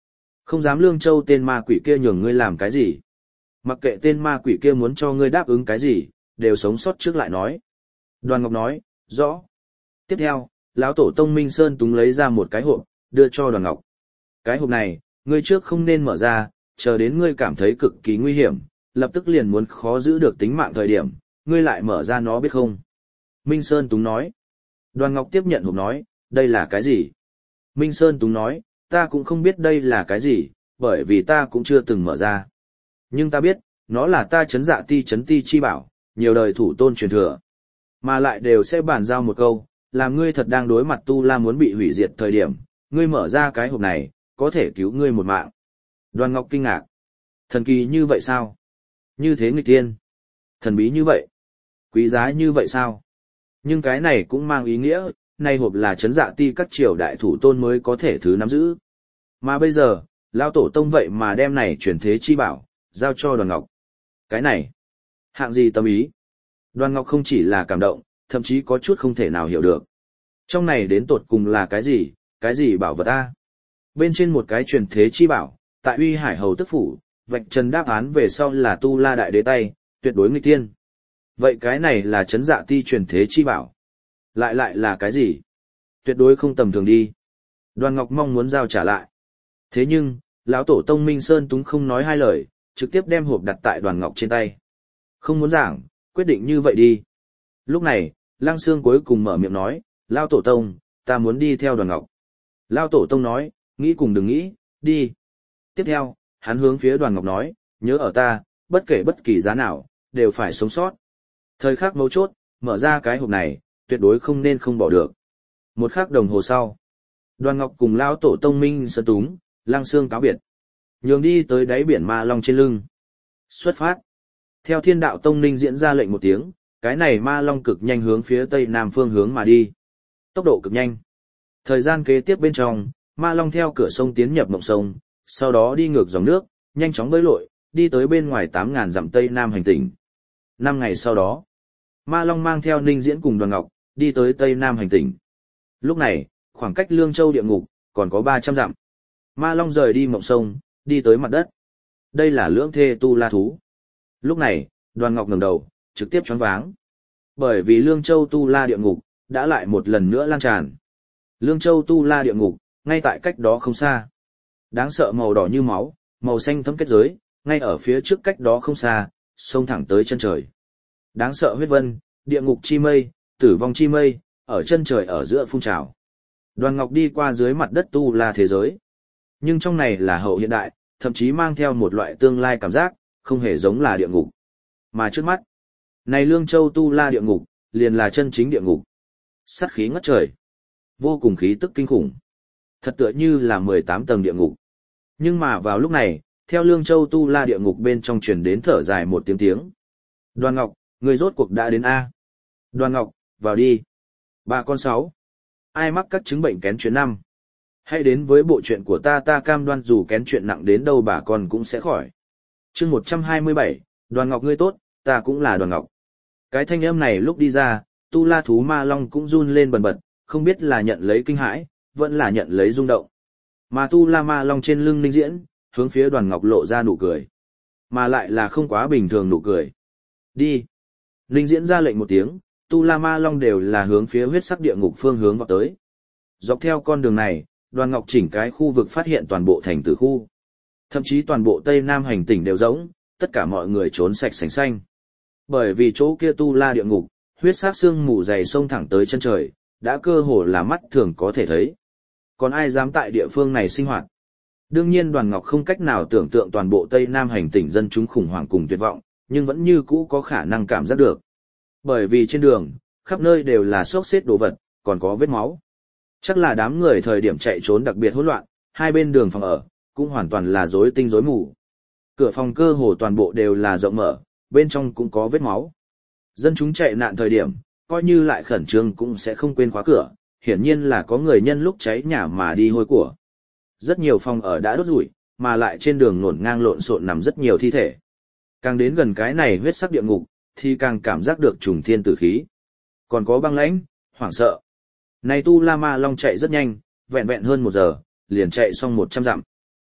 Không dám Lương Châu tên ma quỷ kia nhường ngươi làm cái gì. Mặc kệ tên ma quỷ kia muốn cho ngươi đáp ứng cái gì, đều sống sót trước lại nói. Đoàn Ngọc nói, rõ. Tiếp theo, lão tổ tông Minh Sơn Túng lấy ra một cái hộp, đưa cho Đoàn Ngọc. Cái hộp này, ngươi trước không nên mở ra, chờ đến ngươi cảm thấy cực kỳ nguy hiểm, lập tức liền muốn khó giữ được tính mạng thời điểm, ngươi lại mở ra nó biết không? Minh Sơn Túng nói. Đoàn Ngọc tiếp nhận hộp nói, đây là cái gì? Minh Sơn Túng nói, ta cũng không biết đây là cái gì, bởi vì ta cũng chưa từng mở ra. Nhưng ta biết, nó là ta chấn dạ ti chấn ti chi bảo, nhiều đời thủ tôn truyền thừa. Mà lại đều sẽ bàn giao một câu, là ngươi thật đang đối mặt Tu La muốn bị hủy diệt thời điểm, ngươi mở ra cái hộp này, có thể cứu ngươi một mạng. Đoàn Ngọc kinh ngạc. Thần kỳ như vậy sao? Như thế nghịch tiên. Thần bí như vậy. Quý giá như vậy sao? Nhưng cái này cũng mang ý nghĩa, nay hộp là chấn dạ ti các triều đại thủ tôn mới có thể thứ nắm giữ. Mà bây giờ, Lão Tổ Tông vậy mà đem này chuyển thế chi bảo, giao cho Đoàn Ngọc. Cái này, hạng gì tâm ý? Đoàn Ngọc không chỉ là cảm động, thậm chí có chút không thể nào hiểu được. Trong này đến tột cùng là cái gì, cái gì bảo vật a? Bên trên một cái truyền thế chi bảo, tại Uy Hải Hầu Tức Phủ, vạch trần đáp án về sau là Tu La Đại Đế tay, tuyệt đối nghịch tiên. Vậy cái này là chấn dạ ti truyền thế chi bảo. Lại lại là cái gì? Tuyệt đối không tầm thường đi. Đoàn Ngọc mong muốn giao trả lại. Thế nhưng, lão tổ tông Minh Sơn Túng không nói hai lời, trực tiếp đem hộp đặt tại Đoàn Ngọc trên tay. Không muốn giảng, quyết định như vậy đi. Lúc này, Lăng Xương cuối cùng mở miệng nói, lão tổ tông, ta muốn đi theo Đoàn Ngọc. Lão tổ tông nói, nghĩ cùng đừng nghĩ, đi. Tiếp theo, hắn hướng phía Đoàn Ngọc nói, nhớ ở ta, bất kể bất kỳ giá nào, đều phải sống sót. Thời khắc mấu chốt, mở ra cái hộp này, tuyệt đối không nên không bỏ được. Một khắc đồng hồ sau, Đoàn Ngọc cùng lão tổ tông Minh Sơn Túng, Lăng Xương cáo biệt. Nhường đi tới đáy biển Ma Long trên lưng. Xuất phát. Theo Thiên Đạo Tông Ninh diễn ra lệnh một tiếng, cái này Ma Long cực nhanh hướng phía tây nam phương hướng mà đi. Tốc độ cực nhanh. Thời gian kế tiếp bên trong, Ma Long theo cửa sông tiến nhập mộng sông, sau đó đi ngược dòng nước, nhanh chóng bơi lội, đi tới bên ngoài tám ngàn dặm tây nam hành tinh. Năm ngày sau đó, Ma Long mang theo Ninh Diễn cùng Đoàn Ngọc, đi tới tây nam hành tinh. Lúc này, khoảng cách Lương Châu địa ngục, còn có ba trăm dặm. Ma Long rời đi mộng sông, đi tới mặt đất. Đây là lưỡng thê tu la thú. Lúc này, Đoàn Ngọc ngẩng đầu, trực tiếp choáng váng. Bởi vì Lương Châu tu la địa ngục, đã lại một lần nữa lan tràn. Lương Châu tu la địa ngục, ngay tại cách đó không xa. Đáng sợ màu đỏ như máu, màu xanh thấm kết giới, ngay ở phía trước cách đó không xa, xông thẳng tới chân trời. Đáng sợ huyết vân, địa ngục chi mây, tử vong chi mây, ở chân trời ở giữa phun trào. Đoàn Ngọc đi qua dưới mặt đất tu la thế giới. Nhưng trong này là hậu hiện đại, thậm chí mang theo một loại tương lai cảm giác, không hề giống là địa ngục. Mà trước mắt, này Lương Châu tu la địa ngục, liền là chân chính địa ngục. Sát khí ngất trời. Vô cùng khí tức kinh khủng. Thật tựa như là mười tám tầng địa ngục. Nhưng mà vào lúc này, theo Lương Châu tu la địa ngục bên trong truyền đến thở dài một tiếng tiếng. Đoàn Ngọc, người rốt cuộc đã đến A. Đoàn Ngọc, vào đi. Bà con sáu. Ai mắc các chứng bệnh kén chuyện năm? Hãy đến với bộ chuyện của ta ta cam đoan dù kén chuyện nặng đến đâu bà con cũng sẽ khỏi. Chương một trăm hai mươi bảy, Đoàn Ngọc ngươi tốt, ta cũng là Đoàn Ngọc. Cái thanh âm này lúc đi ra, tu la thú Ma Long cũng run lên bần bật, không biết là nhận lấy kinh hãi, vẫn là nhận lấy rung động. Mà tu la Ma Long trên lưng Ninh Diễn, hướng phía Đoàn Ngọc lộ ra nụ cười. Mà lại là không quá bình thường nụ cười. Đi. Ninh Diễn ra lệnh một tiếng, tu la Ma Long đều là hướng phía huyết sắc địa ngục phương hướng vào tới. Dọc theo con đường này, Đoàn Ngọc chỉnh cái khu vực phát hiện toàn bộ thành tử khu. Thậm chí toàn bộ Tây Nam hành tỉnh đều rỗng, tất cả mọi người trốn sạch sành xanh. Bởi vì chỗ kia tu la địa ngục, huyết sắc sương mù dày sông thẳng tới chân trời, đã cơ hồ là mắt thường có thể thấy. Còn ai dám tại địa phương này sinh hoạt? Đương nhiên Đoàn Ngọc không cách nào tưởng tượng toàn bộ Tây Nam hành tỉnh dân chúng khủng hoảng cùng tuyệt vọng, nhưng vẫn như cũ có khả năng cảm giác được. Bởi vì trên đường, khắp nơi đều là xốc xếp đồ vật, còn có vết máu. Chắc là đám người thời điểm chạy trốn đặc biệt hỗn loạn, hai bên đường phòng ở, cũng hoàn toàn là rối tinh rối mù. Cửa phòng cơ hồ toàn bộ đều là rộng mở, bên trong cũng có vết máu. Dân chúng chạy nạn thời điểm, coi như lại khẩn trương cũng sẽ không quên khóa cửa, hiển nhiên là có người nhân lúc cháy nhà mà đi hôi của. Rất nhiều phòng ở đã đốt rủi, mà lại trên đường nổn ngang lộn xộn nằm rất nhiều thi thể. Càng đến gần cái này huyết sắc địa ngục, thì càng cảm giác được trùng thiên tử khí. Còn có băng lãnh, hoảng sợ. Này tu la Ma Long chạy rất nhanh, vẹn vẹn hơn một giờ, liền chạy xong một trăm dặm.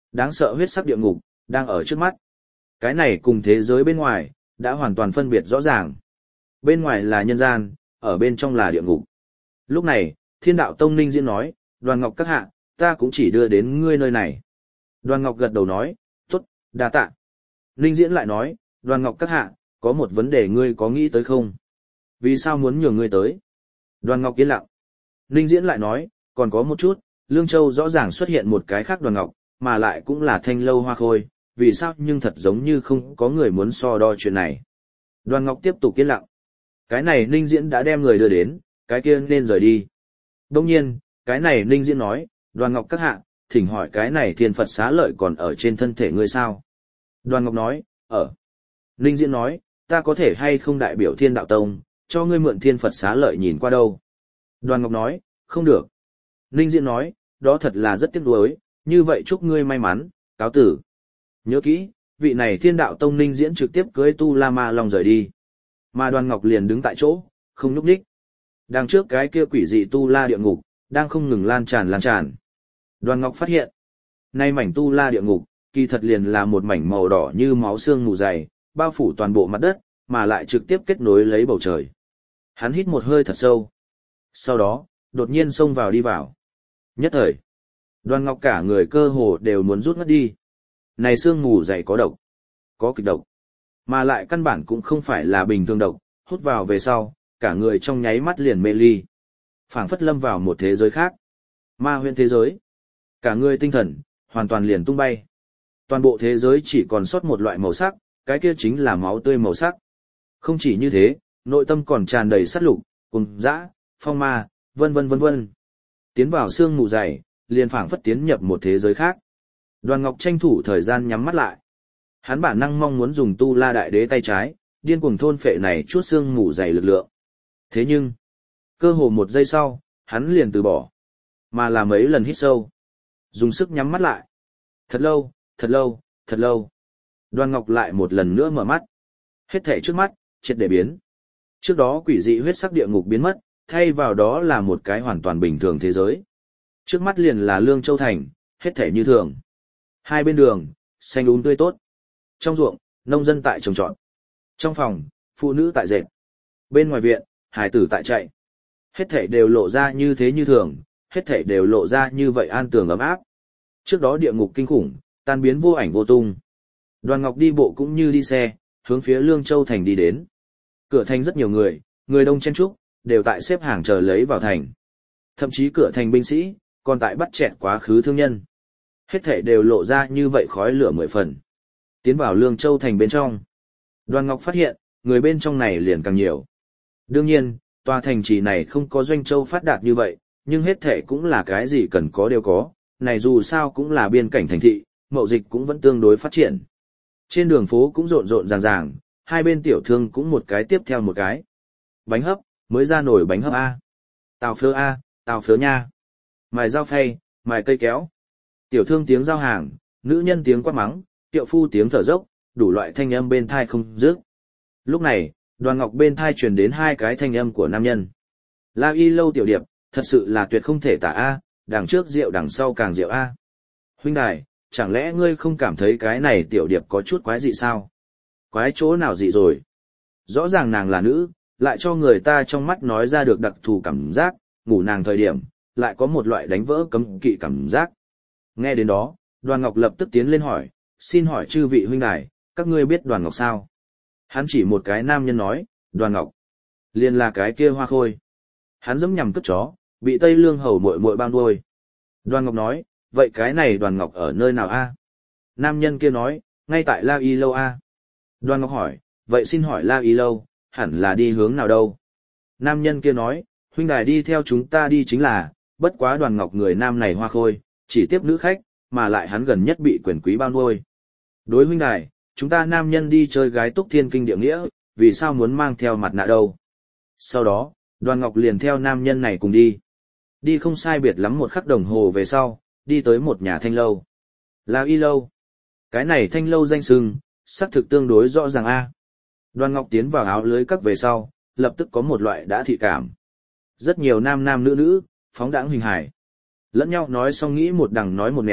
đáng sợ huyết sắc địa ngục, đang ở trước mắt. Cái này cùng thế giới bên ngoài, đã hoàn toàn phân biệt rõ ràng. Bên ngoài là nhân gian, ở bên trong là địa ngục. Lúc này, Thiên Đạo Tông Ninh Diễn nói, Đoàn Ngọc các hạ, ta cũng chỉ đưa đến ngươi nơi này. Đoàn Ngọc gật đầu nói, tốt, đa tạ. Ninh Diễn lại nói, Đoàn Ngọc các hạ, có một vấn đề ngươi có nghĩ tới không? Vì sao muốn nhường ngươi tới? Đoàn Ngọc yên lặng. Ninh Diễn lại nói, còn có một chút, Lương Châu rõ ràng xuất hiện một cái khác Đoàn Ngọc, mà lại cũng là thanh lâu hoa khôi, vì sao nhưng thật giống như không có người muốn so đo chuyện này. Đoàn Ngọc tiếp tục yên lặng. Cái này Ninh Diễn đã đem người đưa đến, cái kia nên rời đi. Đông nhiên, cái này Ninh Diễn nói, Đoàn Ngọc các hạ, thỉnh hỏi cái này thiên Phật xá lợi còn ở trên thân thể ngươi sao? Đoàn Ngọc nói, ở. Ninh Diễn nói, ta có thể hay không đại biểu Thiên Đạo Tông, cho ngươi mượn thiên Phật xá lợi nhìn qua đâu? Đoàn Ngọc nói, không được. Ninh Diễn nói, đó thật là rất tiếc nuối, như vậy chúc ngươi may mắn, cáo tử. Nhớ kỹ, vị này Thiên Đạo Tông Ninh Diễn trực tiếp cưới Tu La Ma Long rời đi. Mà Đoàn Ngọc liền đứng tại chỗ, không nhúc nhích. Đằng trước cái kia quỷ dị Tu La địa ngục, đang không ngừng lan tràn lan tràn. Đoàn Ngọc phát hiện, nay mảnh Tu La địa ngục, kỳ thật liền là một mảnh màu đỏ như máu xương mù dày, bao phủ toàn bộ mặt đất, mà lại trực tiếp kết nối lấy bầu trời. Hắn hít một hơi thật sâu. Sau đó, đột nhiên xông vào đi vào. Nhất thời, Đoàn Ngọc cả người cơ hồ đều muốn rút ngất đi. Này xương mù dày có độc, có kịch độc, mà lại căn bản cũng không phải là bình thường độc, hút vào về sau, cả người trong nháy mắt liền mê ly. Phảng phất lâm vào một thế giới khác. Ma huyễn thế giới. Cả người tinh thần, hoàn toàn liền tung bay. Toàn bộ thế giới chỉ còn sót một loại màu sắc, cái kia chính là máu tươi màu sắc. Không chỉ như thế, nội tâm còn tràn đầy sát lục, cùng dã, phong ma, vân vân vân vân. Tiến vào xương mù dày, liền phảng phất tiến nhập một thế giới khác. Đoàn Ngọc tranh thủ thời gian nhắm mắt lại. Hắn bản năng mong muốn dùng Tu La Đại Đế tay trái, điên cuồng thôn phệ này chút xương mù dày lực lượng. Thế nhưng, cơ hồ một giây sau, hắn liền từ bỏ, mà là mấy lần hít sâu, dùng sức nhắm mắt lại. Thật lâu, thật lâu, thật lâu. Đoàn Ngọc lại một lần nữa mở mắt. Hết thảy trước mắt, triệt để biến. Trước đó quỷ dị huyết sắc địa ngục biến mất, thay vào đó là một cái hoàn toàn bình thường thế giới. Trước mắt liền là Lương Châu Thành, hết thảy như thường. Hai bên đường, xanh um tươi tốt. Trong ruộng, nông dân tại trồng trọt. Trong phòng, phụ nữ tại dệt. Bên ngoài viện, hải tử tại chạy. Hết thảy đều lộ ra như thế như thường, hết thảy đều lộ ra như vậy an tường ấm áp. Trước đó địa ngục kinh khủng, tan biến vô ảnh vô tung. Đoàn Ngọc đi bộ cũng như đi xe, hướng phía Lương Châu Thành đi đến. Cửa thành rất nhiều người, người đông chen chúc, đều tại xếp hàng chờ lấy vào thành. Thậm chí cửa thành binh sĩ, còn tại bắt chẹt quá khứ thương nhân. Hết thảy đều lộ ra như vậy khói lửa mười phần. Tiến vào Lương Châu Thành bên trong. Đoàn Ngọc phát hiện, người bên trong này liền càng nhiều. Đương nhiên, tòa thành trì này không có doanh châu phát đạt như vậy, nhưng hết thảy cũng là cái gì cần có đều có. Này dù sao cũng là biên cảnh thành thị, mậu dịch cũng vẫn tương đối phát triển. Trên đường phố cũng rộn rộn ràng ràng, hai bên tiểu thương cũng một cái tiếp theo một cái. Bánh hấp, mới ra nổi bánh hấp A. Tàu phớ A, tàu phớ nha. Mài dao phay, mài cây kéo. Tiểu thương tiếng giao hàng, nữ nhân tiếng quát mắng, tiệu phu tiếng thở dốc, đủ loại thanh âm bên thai không dứt. Lúc này, Đoàn Ngọc bên thai truyền đến hai cái thanh âm của nam nhân. La Y Lâu tiểu điệp, thật sự là tuyệt không thể tả A, đằng trước rượu đằng sau càng rượu A. Huynh đài, chẳng lẽ ngươi không cảm thấy cái này tiểu điệp có chút quái dị sao? Quái chỗ nào dị rồi? Rõ ràng nàng là nữ, lại cho người ta trong mắt nói ra được đặc thù cảm giác, ngủ nàng thời điểm, lại có một loại đánh vỡ cấm kỵ cảm giác. Nghe đến đó, Đoàn Ngọc lập tức tiến lên hỏi, xin hỏi chư vị huynh đài, các ngươi biết Đoàn Ngọc sao? Hắn chỉ một cái nam nhân nói, Đoàn Ngọc, liền là cái kia hoa khôi. Hắn giẫm nhằm cất chó, bị Tây Lương hầu muội muội bao nuôi. Đoàn Ngọc nói, vậy cái này Đoàn Ngọc ở nơi nào a? Nam nhân kia nói, ngay tại La Y Lâu a. Đoàn Ngọc hỏi, vậy xin hỏi La Y Lâu, hẳn là đi hướng nào đâu? Nam nhân kia nói, huynh đài đi theo chúng ta đi chính là, bất quá Đoàn Ngọc người nam này hoa khôi, chỉ tiếp nữ khách, mà lại hắn gần nhất bị quyền quý bao nuôi. Đối huynh đài, chúng ta nam nhân đi chơi gái túc thiên kinh địa nghĩa, vì sao muốn mang theo mặt nạ đâu? Sau đó, Đoàn Ngọc liền theo nam nhân này cùng đi. Đi không sai biệt lắm một khắc đồng hồ về sau, đi tới một nhà thanh lâu. La Y Lâu. Cái này thanh lâu danh xưng, xác thực tương đối rõ ràng a. Đoàn Ngọc tiến vào áo lưới các về sau, lập tức có một loại đã thị cảm. Rất nhiều nam nam nữ nữ, phóng đãng hình hài. Lẫn nhau nói xong nghĩ một đằng nói một nẻo,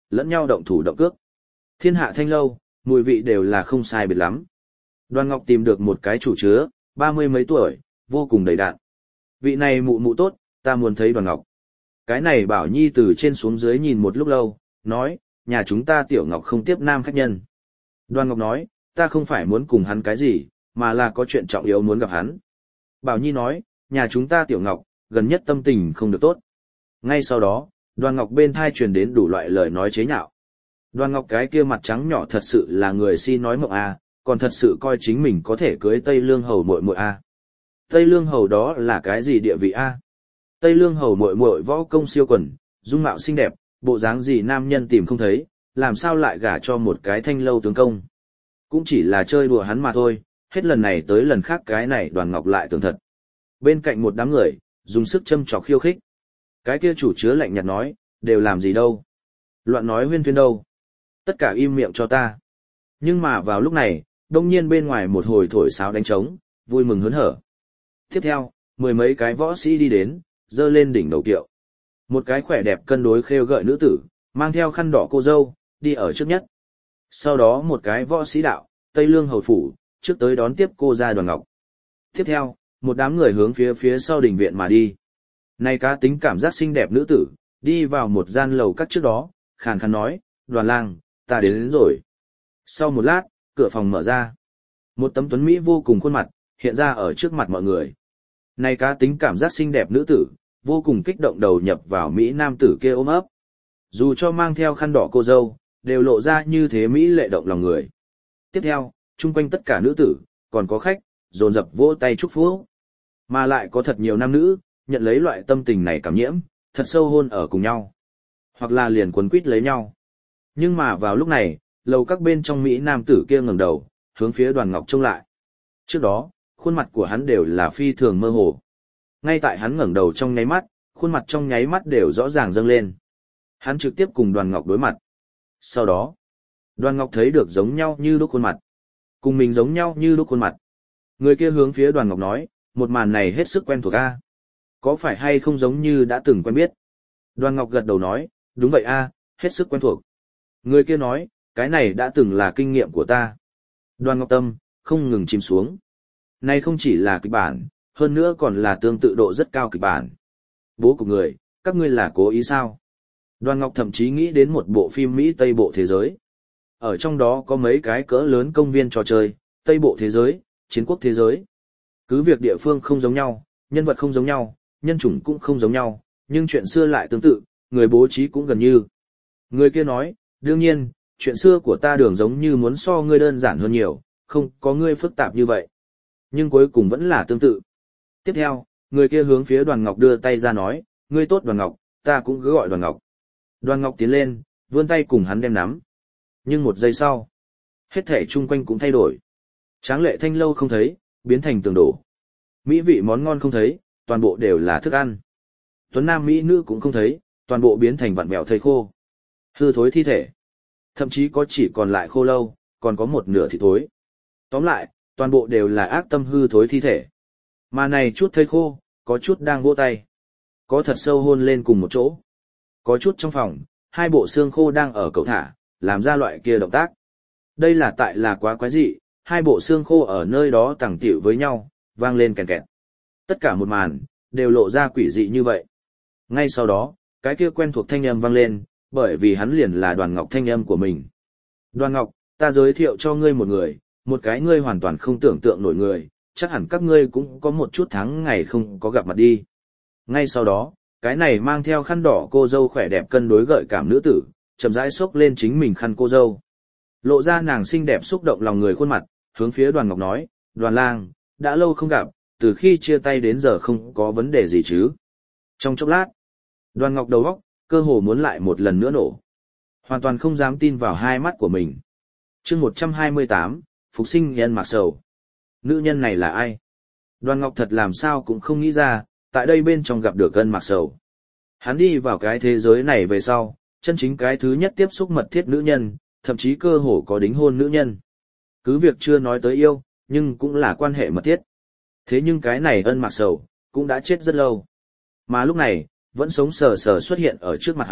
lẫn nhau động thủ động cước. Thiên hạ thanh lâu, mùi vị đều là không sai biệt lắm. Đoàn Ngọc tìm được một cái chủ chứa, ba mươi mấy tuổi, vô cùng đầy đặn. Vị này mụ mụ tốt, ta muốn thấy Đoàn Ngọc. Cái này Bảo Nhi từ trên xuống dưới nhìn một lúc lâu, nói, nhà chúng ta Tiểu Ngọc không tiếp nam khách nhân. Đoàn Ngọc nói, ta không phải muốn cùng hắn cái gì, mà là có chuyện trọng yếu muốn gặp hắn. Bảo Nhi nói, nhà chúng ta Tiểu Ngọc, gần nhất tâm tình không được tốt. Ngay sau đó, Đoàn Ngọc bên thai truyền đến đủ loại lời nói chế nhạo. Đoàn Ngọc cái kia mặt trắng nhỏ thật sự là người si nói mộng a, còn thật sự coi chính mình có thể cưới Tây Lương Hầu muội muội a. Tây Lương Hầu đó là cái gì địa vị a? Tây Lương Hầu muội muội võ công siêu quần, dung mạo xinh đẹp, bộ dáng gì nam nhân tìm không thấy, làm sao lại gả cho một cái thanh lâu tướng công. Cũng chỉ là chơi đùa hắn mà thôi, hết lần này tới lần khác cái này Đoàn Ngọc lại tưởng thật. Bên cạnh một đám người, dùng sức châm chọc khiêu khích. Cái kia chủ chứa lạnh nhạt nói, đều làm gì đâu. Loạn nói huyên thuyên đâu. Tất cả im miệng cho ta. Nhưng mà vào lúc này, đông nhiên bên ngoài một hồi thổi sáo đánh trống, vui mừng hớn hở. Tiếp theo, mười mấy cái võ sĩ đi đến, dơ lên đỉnh đầu kiệu. Một cái khỏe đẹp cân đối khêu gợi nữ tử, mang theo khăn đỏ cô dâu, đi ở trước nhất. Sau đó một cái võ sĩ đạo, Tây Lương Hầu phủ, trước tới đón tiếp cô ra Đoàn Ngọc. Tiếp theo, một đám người hướng phía phía sau đình viện mà đi. Này cá tính cảm giác xinh đẹp nữ tử, đi vào một gian lầu các trước đó, khàn khàn nói, Đoàn lang, ta đến, đến rồi. Sau một lát, cửa phòng mở ra. Một tấm tuấn Mỹ vô cùng khuôn mặt, hiện ra ở trước mặt mọi người. Này cá tính cảm giác xinh đẹp nữ tử, vô cùng kích động đầu nhập vào Mỹ nam tử kia ôm ấp. Dù cho mang theo khăn đỏ cô dâu, đều lộ ra như thế Mỹ lệ động lòng người. Tiếp theo, chung quanh tất cả nữ tử, còn có khách, dồn dập vỗ tay chúc phúc. Mà lại có thật nhiều nam nữ, nhận lấy loại tâm tình này cảm nhiễm, thật sâu hôn ở cùng nhau. Hoặc là liền quấn quýt lấy nhau. Nhưng mà vào lúc này, lầu các bên trong Mỹ nam tử kia ngẩng đầu, hướng phía Đoàn Ngọc trông lại. Trước đó, khuôn mặt của hắn đều là phi thường mơ hồ. Ngay tại hắn ngẩng đầu trong nháy mắt, khuôn mặt trong nháy mắt đều rõ ràng dâng lên. Hắn trực tiếp cùng Đoàn Ngọc đối mặt. Sau đó, Đoàn Ngọc thấy được giống nhau như đúc khuôn mặt. Cùng mình giống nhau như đúc khuôn mặt. Người kia hướng phía Đoàn Ngọc nói, một màn này hết sức quen thuộc a. Có phải hay không giống như đã từng quen biết? Đoàn Ngọc gật đầu nói, đúng vậy a, hết sức quen thuộc. Người kia nói, cái này đã từng là kinh nghiệm của ta. Đoàn Ngọc tâm, không ngừng chìm xuống. Này không chỉ là kịch bản, hơn nữa còn là tương tự độ rất cao kịch bản. Bố của người, các ngươi là cố ý sao? Đoàn Ngọc thậm chí nghĩ đến một bộ phim Mỹ Tây Bộ Thế Giới. Ở trong đó có mấy cái cỡ lớn công viên trò chơi, Tây Bộ Thế Giới, Chiến quốc Thế Giới. Cứ việc địa phương không giống nhau, nhân vật không giống nhau, nhân chủng cũng không giống nhau, nhưng chuyện xưa lại tương tự, người bố trí cũng gần như. Người kia nói, đương nhiên, chuyện xưa của ta đường giống như muốn so ngươi đơn giản hơn nhiều, không có ngươi phức tạp như vậy. Nhưng cuối cùng vẫn là tương tự. Tiếp theo, người kia hướng phía Đoàn Ngọc đưa tay ra nói, ngươi tốt Đoàn Ngọc, ta cũng cứ gọi Đoàn Ngọc. Đoàn Ngọc tiến lên, vươn tay cùng hắn đem nắm. Nhưng một giây sau, hết thể chung quanh cũng thay đổi. Tráng lệ thanh lâu không thấy, biến thành tường đổ. Mỹ vị món ngon không thấy, toàn bộ đều là thức ăn. Tuấn nam mỹ nữ cũng không thấy, toàn bộ biến thành vặn vẹo thây khô. Hư thối thi thể. Thậm chí có chỉ còn lại khô lâu, còn có một nửa thịt thối. Tóm lại, toàn bộ đều là ác tâm hư thối thi thể. Mà này chút thây khô, có chút đang vỗ tay. Có thật sâu hôn lên cùng một chỗ. Có chút trong phòng, hai bộ xương khô đang ở cầu thả, làm ra loại kia động tác. Đây là tại là quá quái dị, hai bộ xương khô ở nơi đó tàng tiểu với nhau, vang lên kèn kẹt. Tất cả một màn, đều lộ ra quỷ dị như vậy. Ngay sau đó, cái kia quen thuộc thanh âm vang lên, bởi vì hắn liền là Đoàn Ngọc thanh âm của mình. Đoàn Ngọc, ta giới thiệu cho ngươi một người, một cái ngươi hoàn toàn không tưởng tượng nổi người, chắc hẳn các ngươi cũng có một chút tháng ngày không có gặp mặt đi. Ngay sau đó, cái này mang theo khăn đỏ cô dâu khỏe đẹp cân đối gợi cảm nữ tử, chậm rãi xốc lên chính mình khăn cô dâu. Lộ ra nàng xinh đẹp xúc động lòng người khuôn mặt, hướng phía Đoàn Ngọc nói, Đoàn lang, đã lâu không gặp, từ khi chia tay đến giờ không có vấn đề gì chứ. Trong chốc lát, Đoàn Ngọc đầu óc, cơ hồ muốn lại một lần nữa nổ. Hoàn toàn không dám tin vào hai mắt của mình. chương một trăm hai mươi tám, Phục sinh nhân mặc sầu. Nữ nhân này là ai? Đoàn Ngọc thật làm sao cũng không nghĩ ra, tại đây bên trong gặp được Ân Mặc Sầu. Hắn đi vào cái thế giới này về sau, chân chính cái thứ nhất tiếp xúc mật thiết nữ nhân, thậm chí cơ hồ có đính hôn nữ nhân. Cứ việc chưa nói tới yêu, nhưng cũng là quan hệ mật thiết. Thế nhưng cái này Ân Mặc Sầu, cũng đã chết rất lâu. Mà lúc này, vẫn sống sờ sờ xuất hiện ở trước mặt hắn,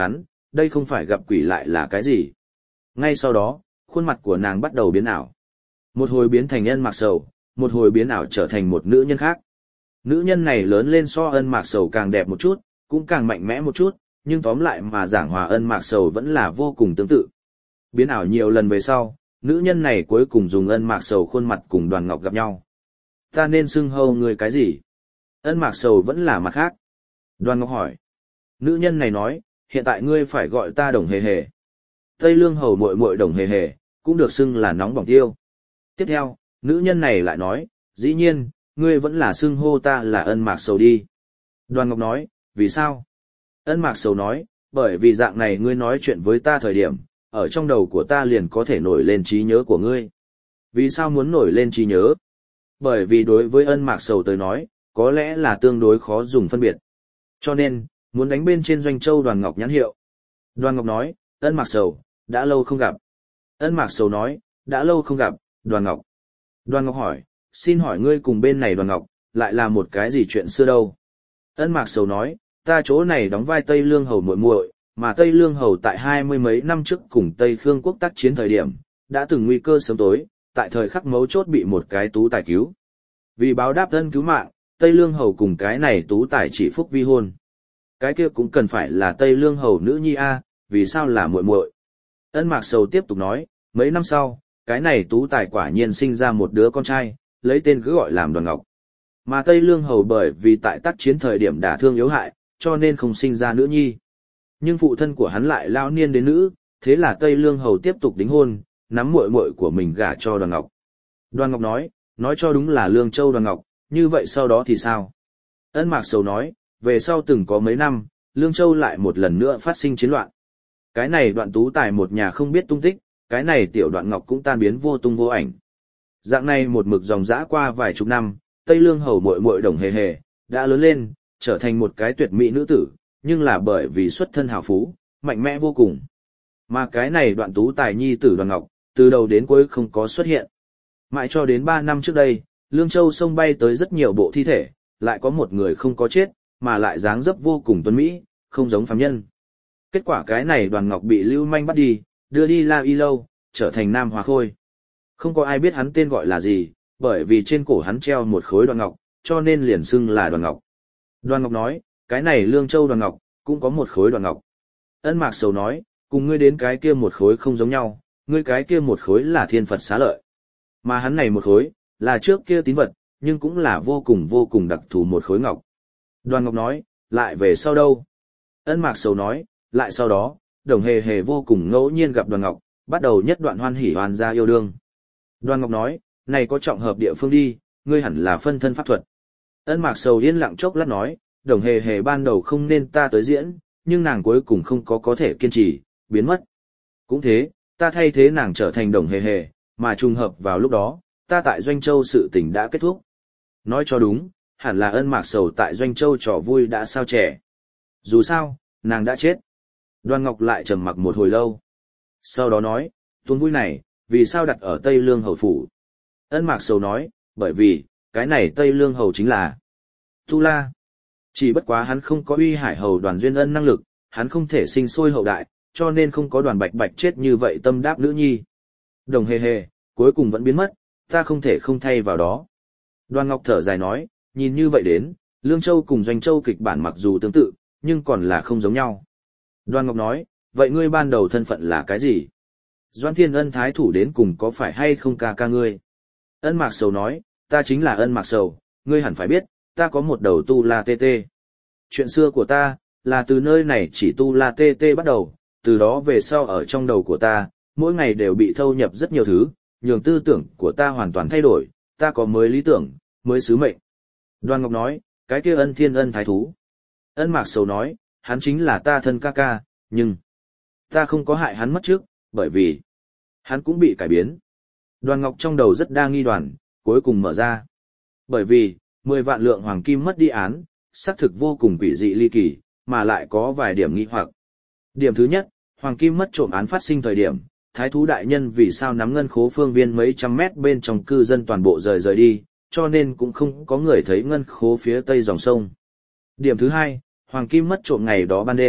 đây không phải gặp quỷ lại là cái gì. Ngay sau đó, khuôn mặt của nàng bắt đầu biến ảo. Một hồi biến thành Ân Mạc Sầu, một hồi biến ảo trở thành một nữ nhân khác. Nữ nhân này lớn lên so Ân Mạc Sầu càng đẹp một chút, cũng càng mạnh mẽ một chút, nhưng tóm lại mà giảng hòa Ân Mạc Sầu vẫn là vô cùng tương tự. Biến ảo nhiều lần về sau, nữ nhân này cuối cùng dùng Ân Mạc Sầu khuôn mặt cùng Đoàn Ngọc gặp nhau. Ta nên xưng hô người cái gì? Ân Mạc Sầu vẫn là mặt khác. Đoàn Ngọc hỏi. Nữ nhân này nói, hiện tại ngươi phải gọi ta Đồng Hề Hề. Tây Lương Hầu muội muội Đồng Hề Hề, cũng được xưng là nóng bỏng tiêu. Tiếp theo, nữ nhân này lại nói, dĩ nhiên, ngươi vẫn là xưng hô ta là Ân Mạc Sầu đi. Đoàn Ngọc nói, vì sao? Ân Mạc Sầu nói, bởi vì dạng này ngươi nói chuyện với ta thời điểm, ở trong đầu của ta liền có thể nổi lên trí nhớ của ngươi. Vì sao muốn nổi lên trí nhớ? Bởi vì đối với Ân Mạc Sầu tới nói, có lẽ là tương đối khó dùng phân biệt. Cho nên, muốn đánh bên trên Doanh Châu Đoàn Ngọc nhãn hiệu. Đoàn Ngọc nói, Ân Mạc Sầu, đã lâu không gặp. Ân Mạc Sầu nói, đã lâu không gặp, Đoàn Ngọc. Đoàn Ngọc hỏi, xin hỏi ngươi cùng bên này Đoàn Ngọc, lại là một cái gì chuyện xưa đâu? Ân Mạc Sầu nói, ta chỗ này đóng vai Tây Lương Hầu muội muội, mà Tây Lương Hầu tại hai mươi mấy năm trước cùng Tây Khương quốc tác chiến thời điểm, đã từng nguy cơ sớm tối, tại thời khắc mấu chốt bị một cái tú tài cứu. Vì báo đáp ân cứu mạng, Tây Lương Hầu cùng cái này tú tài chỉ phúc vi hôn. Cái kia cũng cần phải là Tây Lương Hầu nữ nhi a, vì sao là muội muội? Ân Mạc Sầu tiếp tục nói, mấy năm sau, cái này tú tài quả nhiên sinh ra một đứa con trai, lấy tên cứ gọi làm Đoàn Ngọc. Mà Tây Lương Hầu bởi vì tại tác chiến thời điểm đả thương yếu hại, cho nên không sinh ra nữ nhi. Nhưng phụ thân của hắn lại lao niên đến nữ, thế là Tây Lương Hầu tiếp tục đính hôn, nắm muội muội của mình gả cho Đoàn Ngọc. Đoàn Ngọc nói, nói cho đúng là Lương Châu Đoàn Ngọc, như vậy sau đó thì sao? Ân Mạc Sầu nói, về sau từng có mấy năm, Lương Châu lại một lần nữa phát sinh chiến loạn. Cái này Đoạn tú tài một nhà không biết tung tích, cái này tiểu Đoạn Ngọc cũng tan biến vô tung vô ảnh. Dạng này một mực dòng dã qua vài chục năm, Tây Lương Hầu muội muội Đồng Hề Hề đã lớn lên, trở thành một cái tuyệt mỹ nữ tử, nhưng là bởi vì xuất thân hào phú, mạnh mẽ vô cùng. Mà cái này Đoạn tú tài nhi tử Đoàn Ngọc, từ đầu đến cuối không có xuất hiện. Mãi cho đến ba năm trước đây, Lương Châu sông bay tới rất nhiều bộ thi thể, lại có một người không có chết, mà lại dáng dấp vô cùng tuấn mỹ, không giống phàm nhân. Kết quả cái này Đoàn Ngọc bị Lưu Manh bắt đi, đưa đi La Y Lâu, trở thành Nam Hòa Khôi. Không có ai biết hắn tên gọi là gì, bởi vì trên cổ hắn treo một khối Đoàn Ngọc, cho nên liền xưng là Đoàn Ngọc. Đoàn Ngọc nói, cái này Lương Châu Đoàn Ngọc, cũng có một khối Đoàn Ngọc. Ân Mạc Sầu nói, cùng ngươi đến cái kia một khối không giống nhau, ngươi cái kia một khối là Thiên Phật Xá Lợi. Mà hắn này một khối, là trước kia tín vật, nhưng cũng là vô cùng vô cùng đặc thù một khối ngọc. Đoàn Ngọc nói, lại về sau đâu? Ân Mạc Sầu nói, lại sau đó, Đồng Hề Hề vô cùng ngẫu nhiên gặp Đoàn Ngọc, bắt đầu nhất đoạn hoan hỉ hoàn gia yêu đương. Đoàn Ngọc nói, này có trọng hợp địa phương đi, ngươi hẳn là phân thân pháp thuật. Ân Mạc Sầu yên lặng chốc lát nói, Đồng Hề Hề ban đầu không nên ta tới diễn, nhưng nàng cuối cùng không có có thể kiên trì, biến mất. Cũng thế, ta thay thế nàng trở thành Đồng Hề Hề, mà trùng hợp vào lúc đó, ta tại Doanh Châu sự tình đã kết thúc. Nói cho đúng, hẳn là Ân Mạc Sầu tại Doanh Châu trò vui đã sao trẻ. Dù sao, nàng đã chết. Đoàn Ngọc lại trầm mặc một hồi lâu. Sau đó nói, tuôn vui này, vì sao đặt ở Tây Lương Hầu Phủ? Ân Mạc Sầu nói, bởi vì, cái này Tây Lương Hầu chính là Tu La. Chỉ bất quá hắn không có Uy Hải Hầu Đoàn Duyên Ân năng lực, hắn không thể sinh sôi hậu đại, cho nên không có Đoàn Bạch Bạch chết như vậy tâm đáp nữ nhi. Đồng Hề Hề, cuối cùng vẫn biến mất, ta không thể không thay vào đó. Đoàn Ngọc thở dài nói, nhìn như vậy đến, Lương Châu cùng Doanh Châu kịch bản mặc dù tương tự, nhưng còn là không giống nhau. Đoàn Ngọc nói, vậy ngươi ban đầu thân phận là cái gì? Doãn Thiên Ân thái thủ đến cùng có phải hay không ca ca ngươi? Ân Mạc Sầu nói, ta chính là Ân Mạc Sầu, ngươi hẳn phải biết, ta có một đầu tu la tê tê. Chuyện xưa của ta, là từ nơi này chỉ tu la tê tê bắt đầu, từ đó về sau ở trong đầu của ta, mỗi ngày đều bị thâu nhập rất nhiều thứ, nhường tư tưởng của ta hoàn toàn thay đổi, ta có mới lý tưởng, mới sứ mệnh. Đoàn Ngọc nói, cái kia Ân Thiên Ân thái thú. Ân Mạc Sầu nói, hắn chính là ta thân ca ca, nhưng ta không có hại hắn mất trước, bởi vì hắn cũng bị cải biến. Đoàn Ngọc trong đầu rất đa nghi đoàn, cuối cùng mở ra. Bởi vì, mười vạn lượng hoàng kim mất đi án, xác thực vô cùng quỷ dị ly kỳ, mà lại có vài điểm nghi hoặc. Điểm thứ nhất, hoàng kim mất trộm án phát sinh thời điểm, thái thú đại nhân vì sao nắm ngân khố phương viên mấy trăm mét bên trong cư dân toàn bộ rời rời đi, cho nên cũng không có người thấy ngân khố phía tây dòng sông. Điểm thứ hai, hoàng kim mất trộm ngày đó ban đêm,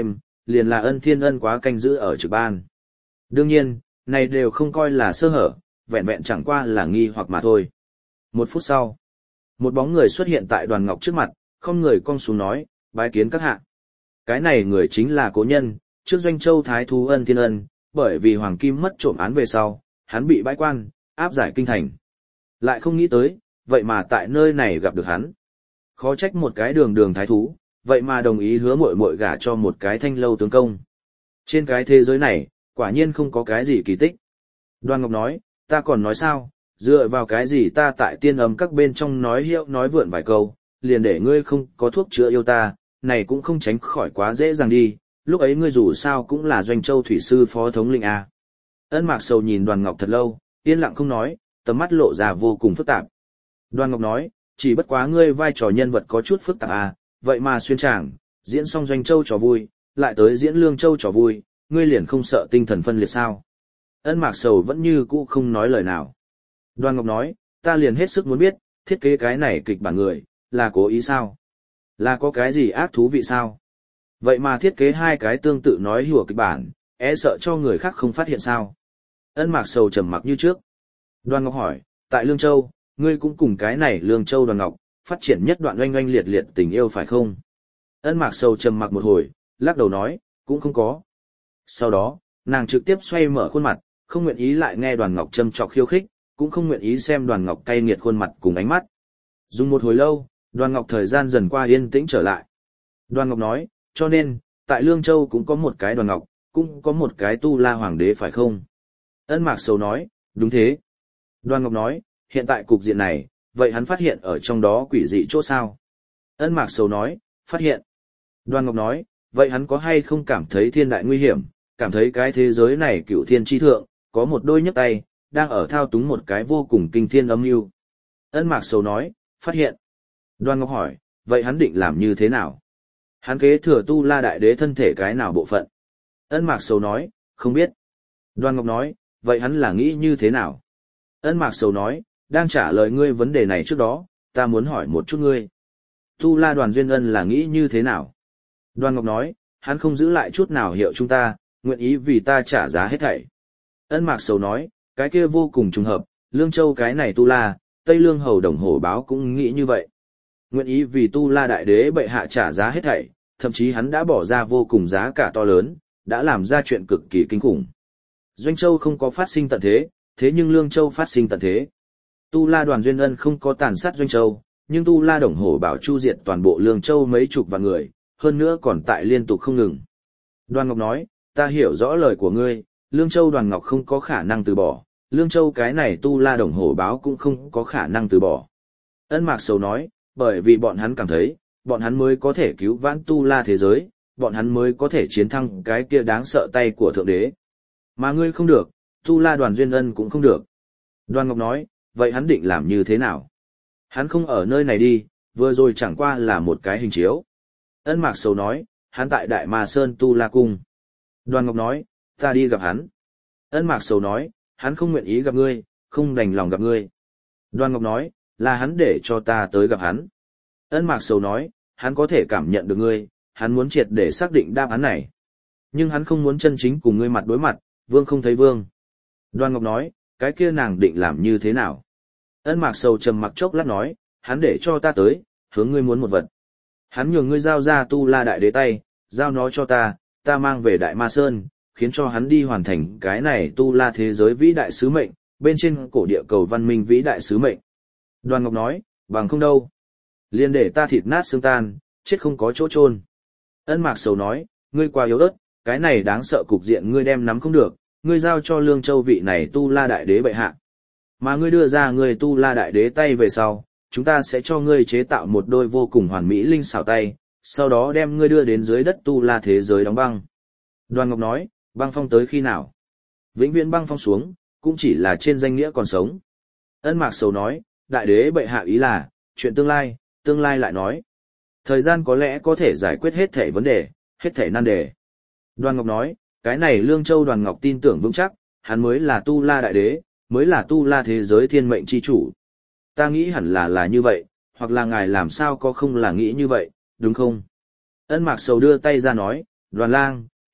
liền là Ân Thiên Ân quá canh giữ ở trực ban. Đương nhiên, này đều không coi là sơ hở, vẹn vẹn chẳng qua là nghi hoặc mà thôi. Một phút sau, một bóng người xuất hiện tại Đoàn Ngọc trước mặt, không người cong xuống nói, bái kiến các hạ. Cái này người chính là cố nhân, trước Doanh Châu Thái thú Ân Thiên Ân, bởi vì Hoàng Kim mất trộm án về sau, hắn bị bãi quan, áp giải kinh thành. Lại không nghĩ tới, vậy mà tại nơi này gặp được hắn. Khó trách một cái đường đường thái thú, vậy mà đồng ý hứa muội muội gả cho một cái thanh lâu tướng công. Trên cái thế giới này, quả nhiên không có cái gì kỳ tích. Đoàn Ngọc nói, ta còn nói sao, dựa vào cái gì ta tại tiên âm các bên trong nói hiệu nói vượn vài câu, liền để ngươi không có thuốc chữa yêu ta, này cũng không tránh khỏi quá dễ dàng đi, lúc ấy ngươi dù sao cũng là Doanh Châu thủy sư phó thống lĩnh a. Ân Mạc Sầu nhìn Đoàn Ngọc thật lâu, yên lặng không nói, tầm mắt lộ ra vô cùng phức tạp. Đoàn Ngọc nói, chỉ bất quá ngươi vai trò nhân vật có chút phức tạp à, vậy mà xuyên tràng, diễn xong Doanh Châu trò vui, lại tới diễn Lương Châu trò vui, ngươi liền không sợ tinh thần phân liệt sao? Ân Mạc Sầu vẫn như cũ không nói lời nào. Đoàn Ngọc nói, ta liền hết sức muốn biết, thiết kế cái này kịch bản người, là cố ý sao? Là có cái gì ác thú vị sao? Vậy mà thiết kế hai cái tương tự nói hùa kịch bản, e sợ cho người khác không phát hiện sao? Ân Mạc Sầu trầm mặc như trước. Đoàn Ngọc hỏi, tại Lương Châu, ngươi cũng cùng cái này Lương Châu Đoàn Ngọc, phát triển nhất đoạn oanh oanh liệt liệt tình yêu phải không? Ân Mạc Sầu trầm mặc một hồi, lắc đầu nói, cũng không có. Sau đó, nàng trực tiếp xoay mở khuôn mặt, không nguyện ý lại nghe Đoàn Ngọc châm chọc khiêu khích, cũng không nguyện ý xem Đoàn Ngọc cay nghiệt khuôn mặt cùng ánh mắt. Dùng một hồi lâu, Đoàn Ngọc thời gian dần qua yên tĩnh trở lại. Đoàn Ngọc nói, cho nên, tại Lương Châu cũng có một cái Đoàn Ngọc, cũng có một cái Tu La Hoàng đế phải không? Ân Mạc Sầu nói, đúng thế. Đoàn Ngọc nói, hiện tại cục diện này, vậy hắn phát hiện ở trong đó quỷ dị chỗ sao? Ân Mạc Sầu nói, phát hiện. Đoàn Ngọc nói, vậy hắn có hay không cảm thấy thiên đại nguy hiểm, cảm thấy cái thế giới này cựu thiên chi thượng, có một đôi nhấc tay, đang ở thao túng một cái vô cùng kinh thiên âm mưu. Ân Mạc Sầu nói, phát hiện. Đoàn Ngọc hỏi, vậy hắn định làm như thế nào? Hắn kế thừa Tu La Đại Đế thân thể cái nào bộ phận? Ân Mạc Sầu nói, không biết. Đoàn Ngọc nói, vậy hắn là nghĩ như thế nào? Ân Mạc Sầu nói, đang trả lời ngươi vấn đề này trước đó, ta muốn hỏi một chút ngươi. Tu La Đoàn Duyên Ân là nghĩ như thế nào? Đoàn Ngọc nói, hắn không giữ lại chút nào hiệu chúng ta, nguyện ý vì ta trả giá hết thảy. Ân Mạc Sầu nói, cái kia vô cùng trùng hợp, Lương Châu cái này Tu La, Tây Lương Hầu Đồng Hổ Báo cũng nghĩ như vậy. Nguyện ý vì Tu La Đại Đế bệ hạ trả giá hết thảy, thậm chí hắn đã bỏ ra vô cùng giá cả to lớn, đã làm ra chuyện cực kỳ kinh khủng. Doanh Châu không có phát sinh tận thế, thế nhưng Lương Châu phát sinh tận thế. Tu La Đoàn Duyên Ân không có tàn sát Doanh Châu, nhưng Tu La Đồng Hổ Bảo chu diệt toàn bộ Lương Châu mấy chục vạn người, hơn nữa còn tại liên tục không ngừng. Đoàn Ngọc nói, ta hiểu rõ lời của ngươi, Lương Châu Đoàn Ngọc không có khả năng từ bỏ, Lương Châu cái này Tu La Đồng Hổ Báo cũng không có khả năng từ bỏ. Ân Mạc Sầu nói, bởi vì bọn hắn cảm thấy, bọn hắn mới có thể cứu vãn Tu La thế giới, bọn hắn mới có thể chiến thắng cái kia đáng sợ tay của Thượng Đế. Mà ngươi không được, Tu La Đoàn Duyên Ân cũng không được. Đoàn Ngọc nói, vậy hắn định làm như thế nào? Hắn không ở nơi này đi, vừa rồi chẳng qua là một cái hình chiếu. Ân Mạc Sầu nói, hắn tại Đại Ma Sơn Tu La Cung. Đoàn Ngọc nói, ta đi gặp hắn. Ân Mạc Sầu nói, hắn không nguyện ý gặp ngươi, không đành lòng gặp ngươi. Đoàn Ngọc nói, là hắn để cho ta tới gặp hắn. Ân Mạc Sầu nói, hắn có thể cảm nhận được ngươi, hắn muốn triệt để xác định đáp án này. Nhưng hắn không muốn chân chính cùng ngươi mặt đối mặt, vương không thấy vương. Đoàn Ngọc nói, cái kia nàng định làm như thế nào? Ân Mạc Sầu trầm mặc chốc lát nói, hắn để cho ta tới, hướng ngươi muốn một vật. Hắn nhường ngươi giao ra Tu La Đại Đế tay, giao nó cho ta, ta mang về Đại Ma Sơn, khiến cho hắn đi hoàn thành cái này Tu La thế giới vĩ đại sứ mệnh, bên trên cổ địa cầu văn minh vĩ đại sứ mệnh. Đoàn Ngọc nói, bằng không đâu. Liên để ta thịt nát xương tan, chết không có chỗ chôn. Ân Mạc Sầu nói, ngươi quá yếu ớt, cái này đáng sợ cục diện ngươi đem nắm không được, ngươi giao cho Lương Châu vị này Tu La Đại Đế bệ hạ. Mà ngươi đưa ra ngươi Tu La Đại Đế tay về sau, chúng ta sẽ cho ngươi chế tạo một đôi vô cùng hoàn mỹ linh xảo tay, sau đó đem ngươi đưa đến dưới đất Tu La thế giới đóng băng. Đoàn Ngọc nói, băng phong tới khi nào? Vĩnh viễn băng phong xuống, cũng chỉ là trên danh nghĩa còn sống. Ân Mạc Sầu nói, Đại Đế bệ hạ ý là, chuyện tương lai, tương lai lại nói. Thời gian có lẽ có thể giải quyết hết thảy vấn đề, hết thảy nan đề. Đoàn Ngọc nói, cái này Lương Châu Đoàn Ngọc tin tưởng vững chắc, hắn mới là Tu La Đại Đế, mới là Tu La thế giới thiên mệnh chi chủ. Ta nghĩ hẳn là là như vậy, hoặc là ngài làm sao có không là nghĩ như vậy, đúng không? Ân Mạc Sầu đưa tay ra nói, Đoàn Lang,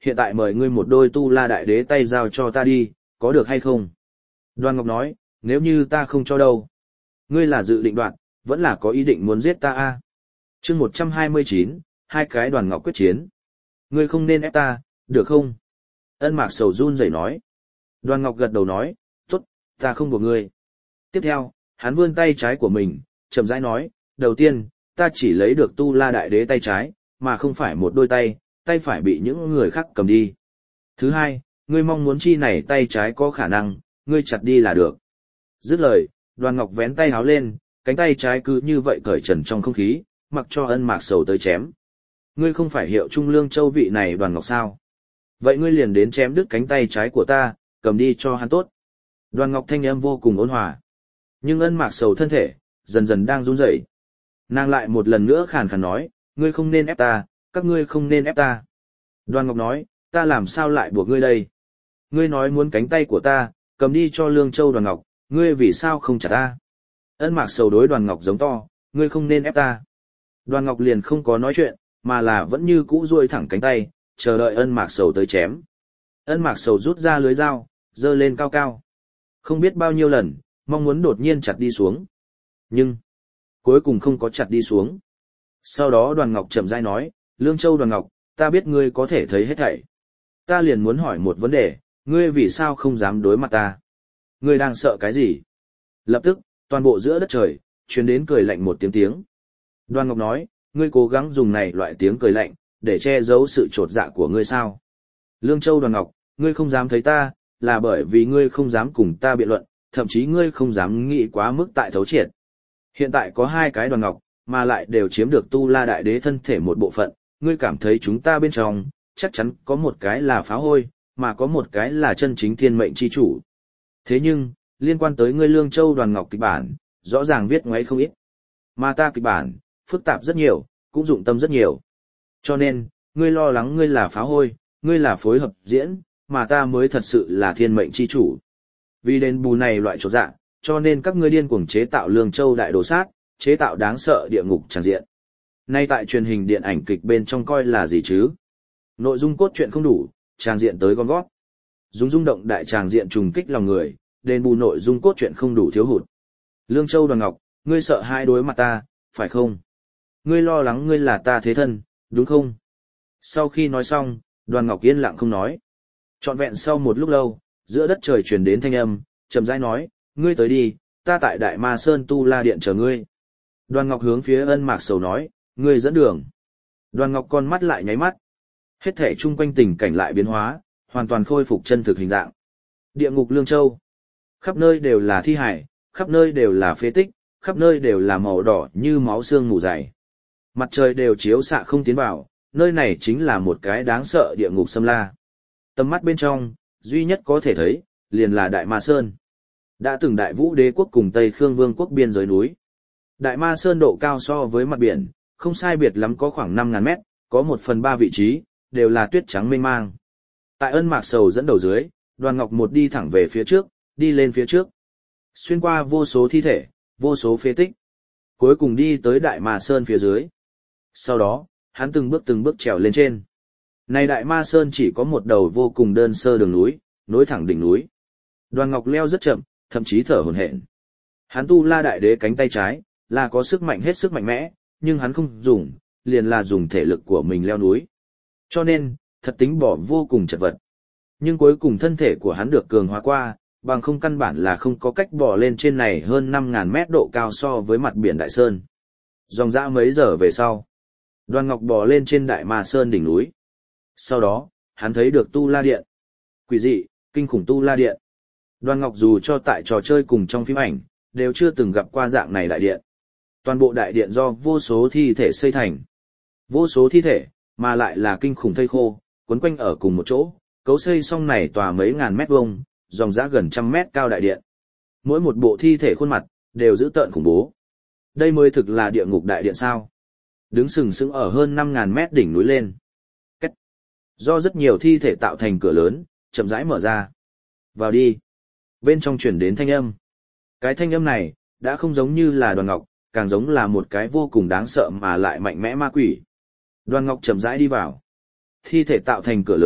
Hiện tại mời ngươi một đôi tu la đại đế tay giao cho ta đi, có được hay không? Đoàn Ngọc nói, nếu như ta không cho đâu. Ngươi là dự định đoạt, vẫn là có ý định muốn giết ta a? À? Chương một trăm hai mươi chín, hai cái Đoàn Ngọc quyết chiến. Ngươi không nên ép ta, được không? Ân Mạc Sầu run rẩy nói. Đoàn Ngọc gật đầu nói, tốt, ta không buộc ngươi. Tiếp theo, hắn vươn tay trái của mình, chậm rãi nói, đầu tiên, ta chỉ lấy được tu la đại đế tay trái, mà không phải một đôi tay, tay phải bị những người khác cầm đi. Thứ hai, ngươi mong muốn chi này tay trái có khả năng, ngươi chặt đi là được. Dứt lời, Đoàn Ngọc vén tay háo lên, cánh tay trái cứ như vậy cởi trần trong không khí, mặc cho Ân Mạc Sầu tới chém. Ngươi không phải hiệu Trung Lương Châu vị này Đoàn Ngọc sao? Vậy ngươi liền đến chém đứt cánh tay trái của ta, cầm đi cho hắn tốt. Đoàn Ngọc thanh âm vô cùng ôn hòa. Nhưng Ân Mạc Sầu thân thể, dần dần đang run rẩy. Nàng lại một lần nữa khàn khàn nói, ngươi không nên ép ta, các ngươi không nên ép ta. Đoàn Ngọc nói, ta làm sao lại buộc ngươi đây? Ngươi nói muốn cánh tay của ta, cầm đi cho Lương Châu Đoàn Ngọc, ngươi vì sao không chặt ta? Ân Mạc Sầu đối Đoàn Ngọc giống to, ngươi không nên ép ta. Đoàn Ngọc liền không có nói chuyện, mà là vẫn như cũ duỗi thẳng cánh tay, chờ đợi Ân Mạc Sầu tới chém. Ân Mạc Sầu rút ra lưới dao, giơ lên cao cao. Không biết bao nhiêu lần, mong muốn đột nhiên chặt đi xuống. Nhưng, cuối cùng không có chặt đi xuống. Sau đó Đoàn Ngọc chậm rãi nói, Lương Châu Đoàn Ngọc, ta biết ngươi có thể thấy hết thảy. Ta liền muốn hỏi một vấn đề, ngươi vì sao không dám đối mặt ta? Ngươi đang sợ cái gì? Lập tức, toàn bộ giữa đất trời, truyền đến cười lạnh một tiếng tiếng. Đoàn Ngọc nói, ngươi cố gắng dùng này loại tiếng cười lạnh, để che giấu sự trột dạ của ngươi sao? Lương Châu Đoàn Ngọc, ngươi không dám thấy ta, là bởi vì ngươi không dám cùng ta biện luận, thậm chí ngươi không dám nghĩ quá mức tại thấu triệt. Hiện tại có hai cái Đoàn Ngọc, mà lại đều chiếm được tu la đại đế thân thể một bộ phận, ngươi cảm thấy chúng ta bên trong, chắc chắn có một cái là phá hôi, mà có một cái là chân chính thiên mệnh chi chủ. Thế nhưng, liên quan tới ngươi Lương Châu Đoàn Ngọc kịch bản, rõ ràng viết ngoáy không ít. Mà ta kịch bản, phức tạp rất nhiều, cũng dụng tâm rất nhiều. Cho nên, ngươi lo lắng ngươi là phá hôi, ngươi là phối hợp diễn, mà ta mới thật sự là thiên mệnh chi chủ. Vì đền bù này loại chỗ dạ, cho nên các ngươi điên cuồng chế tạo Lương Châu đại đồ sát, chế tạo đáng sợ địa ngục tràn diện. Nay tại truyền hình điện ảnh kịch bên trong coi là gì chứ? Nội dung cốt truyện không đủ, tràng diện tới gom gót. Dung rung động đại tràng diện trùng kích lòng người, đền bù nội dung cốt truyện không đủ thiếu hụt. Lương Châu Đoàn Ngọc, ngươi sợ hai đối mặt ta, phải không? Ngươi lo lắng ngươi là ta thế thân, đúng không? Sau khi nói xong, Đoàn Ngọc yên lặng không nói. Trọn vẹn sau một lúc lâu, giữa đất trời truyền đến thanh âm, chậm rãi nói, ngươi tới đi, ta tại Đại Ma Sơn Tu La Điện chờ ngươi. Đoàn Ngọc hướng phía Ân Mạc Sầu nói, ngươi dẫn đường. Đoàn Ngọc con mắt lại nháy mắt. Hết thể chung quanh tình cảnh lại biến hóa, hoàn toàn khôi phục chân thực hình dạng. Địa ngục Lương Châu. Khắp nơi đều là thi hải, khắp nơi đều là phế tích, khắp nơi đều là màu đỏ như máu xương mù dày. Mặt trời đều chiếu xạ không tiến vào, nơi này chính là một cái đáng sợ địa ngục xâm la. Tầm mắt bên trong, duy nhất có thể thấy, liền là Đại Ma Sơn. Đã từng Đại Vũ Đế quốc cùng Tây Khương Vương quốc biên giới núi. Đại Ma Sơn độ cao so với mặt biển, không sai biệt lắm có khoảng năm ngàn mét, có một phần ba vị trí, đều là tuyết trắng mênh mang. Tại Ân Mạc Sầu dẫn đầu dưới, Đoàn Ngọc một đi thẳng về phía trước, đi lên phía trước. Xuyên qua vô số thi thể, vô số phế tích. Cuối cùng đi tới Đại Ma Sơn phía dưới. Sau đó, hắn từng bước từng bước trèo lên trên. Này Đại Ma Sơn chỉ có một đầu vô cùng đơn sơ đường núi, nối thẳng đỉnh núi. Đoàn Ngọc leo rất chậm, thậm chí thở hổn hển. Hắn tu la đại đế cánh tay trái, là có sức mạnh hết sức mạnh mẽ, nhưng hắn không dùng, liền là dùng thể lực của mình leo núi. Cho nên, thật tính bỏ vô cùng chật vật. Nhưng cuối cùng thân thể của hắn được cường hóa qua, bằng không căn bản là không có cách bỏ lên trên này hơn năm ngàn mét độ cao so với mặt biển Đại Sơn. Dòng dã mấy giờ về sau, Đoàn Ngọc bò lên trên Đại Ma Sơn đỉnh núi. Sau đó, hắn thấy được Tu La Điện. Quỷ dị, kinh khủng Tu La Điện. Đoàn Ngọc dù cho tại trò chơi cùng trong phim ảnh, đều chưa từng gặp qua dạng này đại điện. Toàn bộ đại điện do vô số thi thể xây thành. Vô số thi thể, mà lại là kinh khủng thây khô, quấn quanh ở cùng một chỗ, cấu xây xong này tòa mấy ngàn mét vuông, dòng dã gần trăm mét cao đại điện. Mỗi một bộ thi thể khuôn mặt, đều dữ tợn khủng bố. Đây mới thực là địa ngục đại điện sao. Đứng sừng sững ở hơn năm ngàn mét đỉnh núi lên. Cách. Do rất nhiều thi thể tạo thành cửa lớn, chậm rãi mở ra. Vào đi. Bên trong chuyển đến thanh âm. Cái thanh âm này, đã không giống như là Đoàn Ngọc, càng giống là một cái vô cùng đáng sợ mà lại mạnh mẽ ma quỷ. Đoàn Ngọc chậm rãi đi vào. Thi thể tạo thành cửa lớn,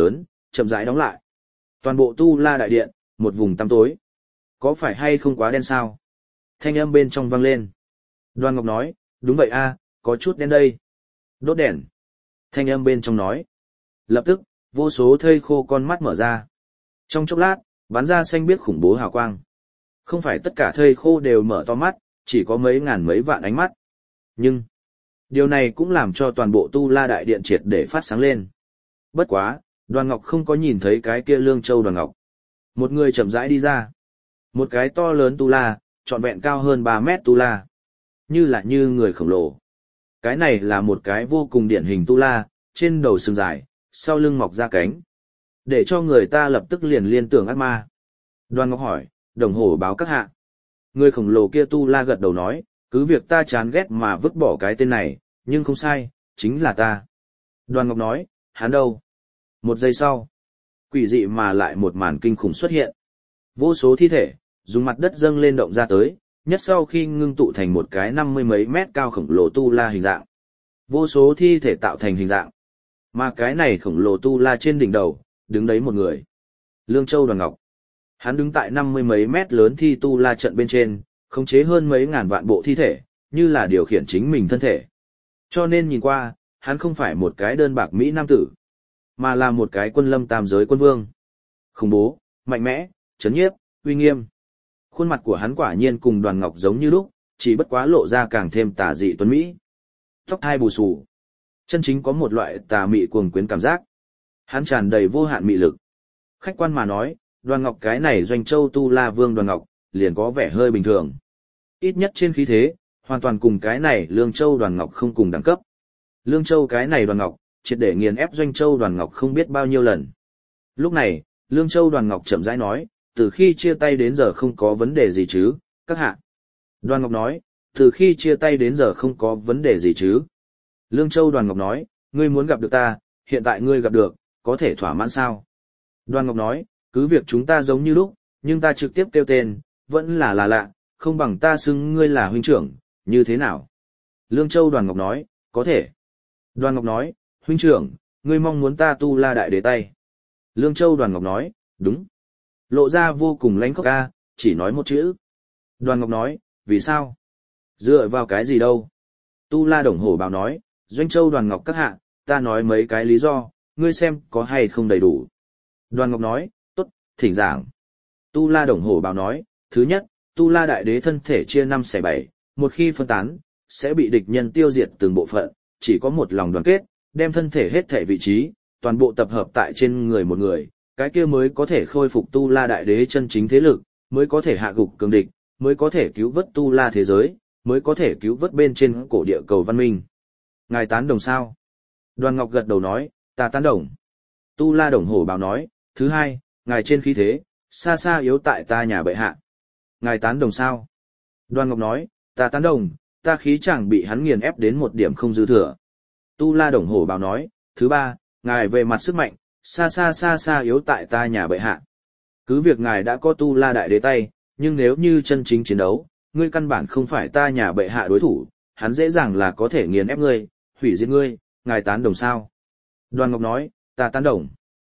chậm rãi đóng lại. Toàn bộ Tu La đại điện, một vùng tăm tối. Có phải hay không quá đen sao? Thanh âm bên trong vang lên. Đoan Ngọc nói, đúng vậy a, có chút đen đây. Đốt đèn. Thanh âm bên trong nói. Lập tức, vô số thây khô con mắt mở ra. Trong chốc lát, bắn ra xanh biếc khủng bố hào quang. Không phải tất cả thây khô đều mở to mắt, chỉ có mấy ngàn mấy vạn ánh mắt. Nhưng, điều này cũng làm cho toàn bộ Tu La đại điện triệt để phát sáng lên. Bất quá, Đoàn Ngọc không có nhìn thấy cái kia Lương Châu Đoàn Ngọc. Một người chậm rãi đi ra. Một cái to lớn Tu La, trọn vẹn cao hơn ba mét Tu La. Như là như người khổng lồ. Cái này là một cái vô cùng điển hình Tu La, trên đầu sừng dài, sau lưng mọc ra cánh. Để cho người ta lập tức liền liên tưởng ác ma. Đoan Ngọc hỏi, đồng hồ báo các hạ. Người khổng lồ kia Tu La gật đầu nói, cứ việc ta chán ghét mà vứt bỏ cái tên này, nhưng không sai, chính là ta. Đoan Ngọc nói, hắn đâu? Một giây sau, quỷ dị mà lại một màn kinh khủng xuất hiện. Vô số thi thể, dùng mặt đất dâng lên động ra tới, nhất sau khi ngưng tụ thành một cái năm mươi mấy mét cao khổng lồ Tu La hình dạng. Vô số thi thể tạo thành hình dạng. Mà cái này khổng lồ Tu La trên đỉnh đầu, đứng đấy một người. Lương Châu Đoàn Ngọc. Hắn đứng tại năm mươi mấy mét lớn thi Tu La trận bên trên, khống chế hơn mấy ngàn vạn bộ thi thể, như là điều khiển chính mình thân thể. Cho nên nhìn qua, hắn không phải một cái đơn bạc Mỹ nam tử, mà là một cái quân lâm tam giới quân vương. Khủng bố, mạnh mẽ, chấn nhiếp, uy nghiêm. Khuôn mặt của hắn quả nhiên cùng Đoàn Ngọc giống như lúc, chỉ bất quá lộ ra càng thêm tà dị tuấn Mỹ. Tóc hai bù xù. Chân chính có một loại tà mị cuồng quyến cảm giác. Hắn tràn đầy vô hạn mị lực. Khách quan mà nói, Đoàn Ngọc cái này Doanh Châu Tu La Vương Đoàn Ngọc, liền có vẻ hơi bình thường. Ít nhất trên khí thế, hoàn toàn cùng cái này Lương Châu Đoàn Ngọc không cùng đẳng cấp. Lương Châu cái này Đoàn Ngọc, triệt để nghiền ép Doanh Châu Đoàn Ngọc không biết bao nhiêu lần. Lúc này, Lương Châu Đoàn Ngọc chậm rãi nói, từ khi chia tay đến giờ không có vấn đề gì chứ, các hạ. Đoàn Ngọc nói, từ khi chia tay đến giờ không có vấn đề gì chứ. Lương Châu Đoàn Ngọc nói, ngươi muốn gặp được ta, hiện tại ngươi gặp được, có thể thỏa mãn sao? Đoàn Ngọc nói, cứ việc chúng ta giống như lúc, nhưng ta trực tiếp kêu tên, vẫn là là lạ, không bằng ta xưng ngươi là huynh trưởng, như thế nào? Lương Châu Đoàn Ngọc nói, có thể. Đoàn Ngọc nói, huynh trưởng, ngươi mong muốn ta Tu La đại đế tay. Lương Châu Đoàn Ngọc nói, đúng. Lộ ra vô cùng lãnh khốc ca, chỉ nói một chữ. Đoàn Ngọc nói, vì sao? Dựa vào cái gì đâu? Tu La Đồng Hổ Báo nói, Doanh Châu Đoàn Ngọc các hạ, ta nói mấy cái lý do, ngươi xem có hay không đầy đủ. Đoàn Ngọc nói, tốt, thỉnh giảng. Tu La Đồng Hổ Báo nói, thứ nhất, Tu La Đại Đế thân thể chia năm xẻ bảy, một khi phân tán, sẽ bị địch nhân tiêu diệt từng bộ phận, chỉ có một lòng đoàn kết, đem thân thể hết thể vị trí, toàn bộ tập hợp tại trên người một người, cái kia mới có thể khôi phục Tu La Đại Đế chân chính thế lực, mới có thể hạ gục cường địch, mới có thể cứu vớt Tu La thế giới, mới có thể cứu vớt bên trên cổ địa cầu văn minh. Ngài tán đồng sao? Đoàn Ngọc gật đầu nói, ta tán đồng. Tu La Đồng Hổ Báo nói, thứ hai, ngài trên khí thế, xa xa yếu tại ta nhà bệ hạ. Ngài tán đồng sao? Đoàn Ngọc nói, ta tán đồng, ta khí chẳng bị hắn nghiền ép đến một điểm không dư thừa. Tu La Đồng Hổ Báo nói, thứ ba, ngài về mặt sức mạnh, xa xa xa xa yếu tại ta nhà bệ hạ. Cứ việc ngài đã có Tu La đại đế tay, nhưng nếu như chân chính chiến đấu, ngươi căn bản không phải ta nhà bệ hạ đối thủ, hắn dễ dàng là có thể nghiền ép ngươi, hủy diệt ngươi, ngài tán đồng sao? Đoàn Ngọc nói, ta tán đồng.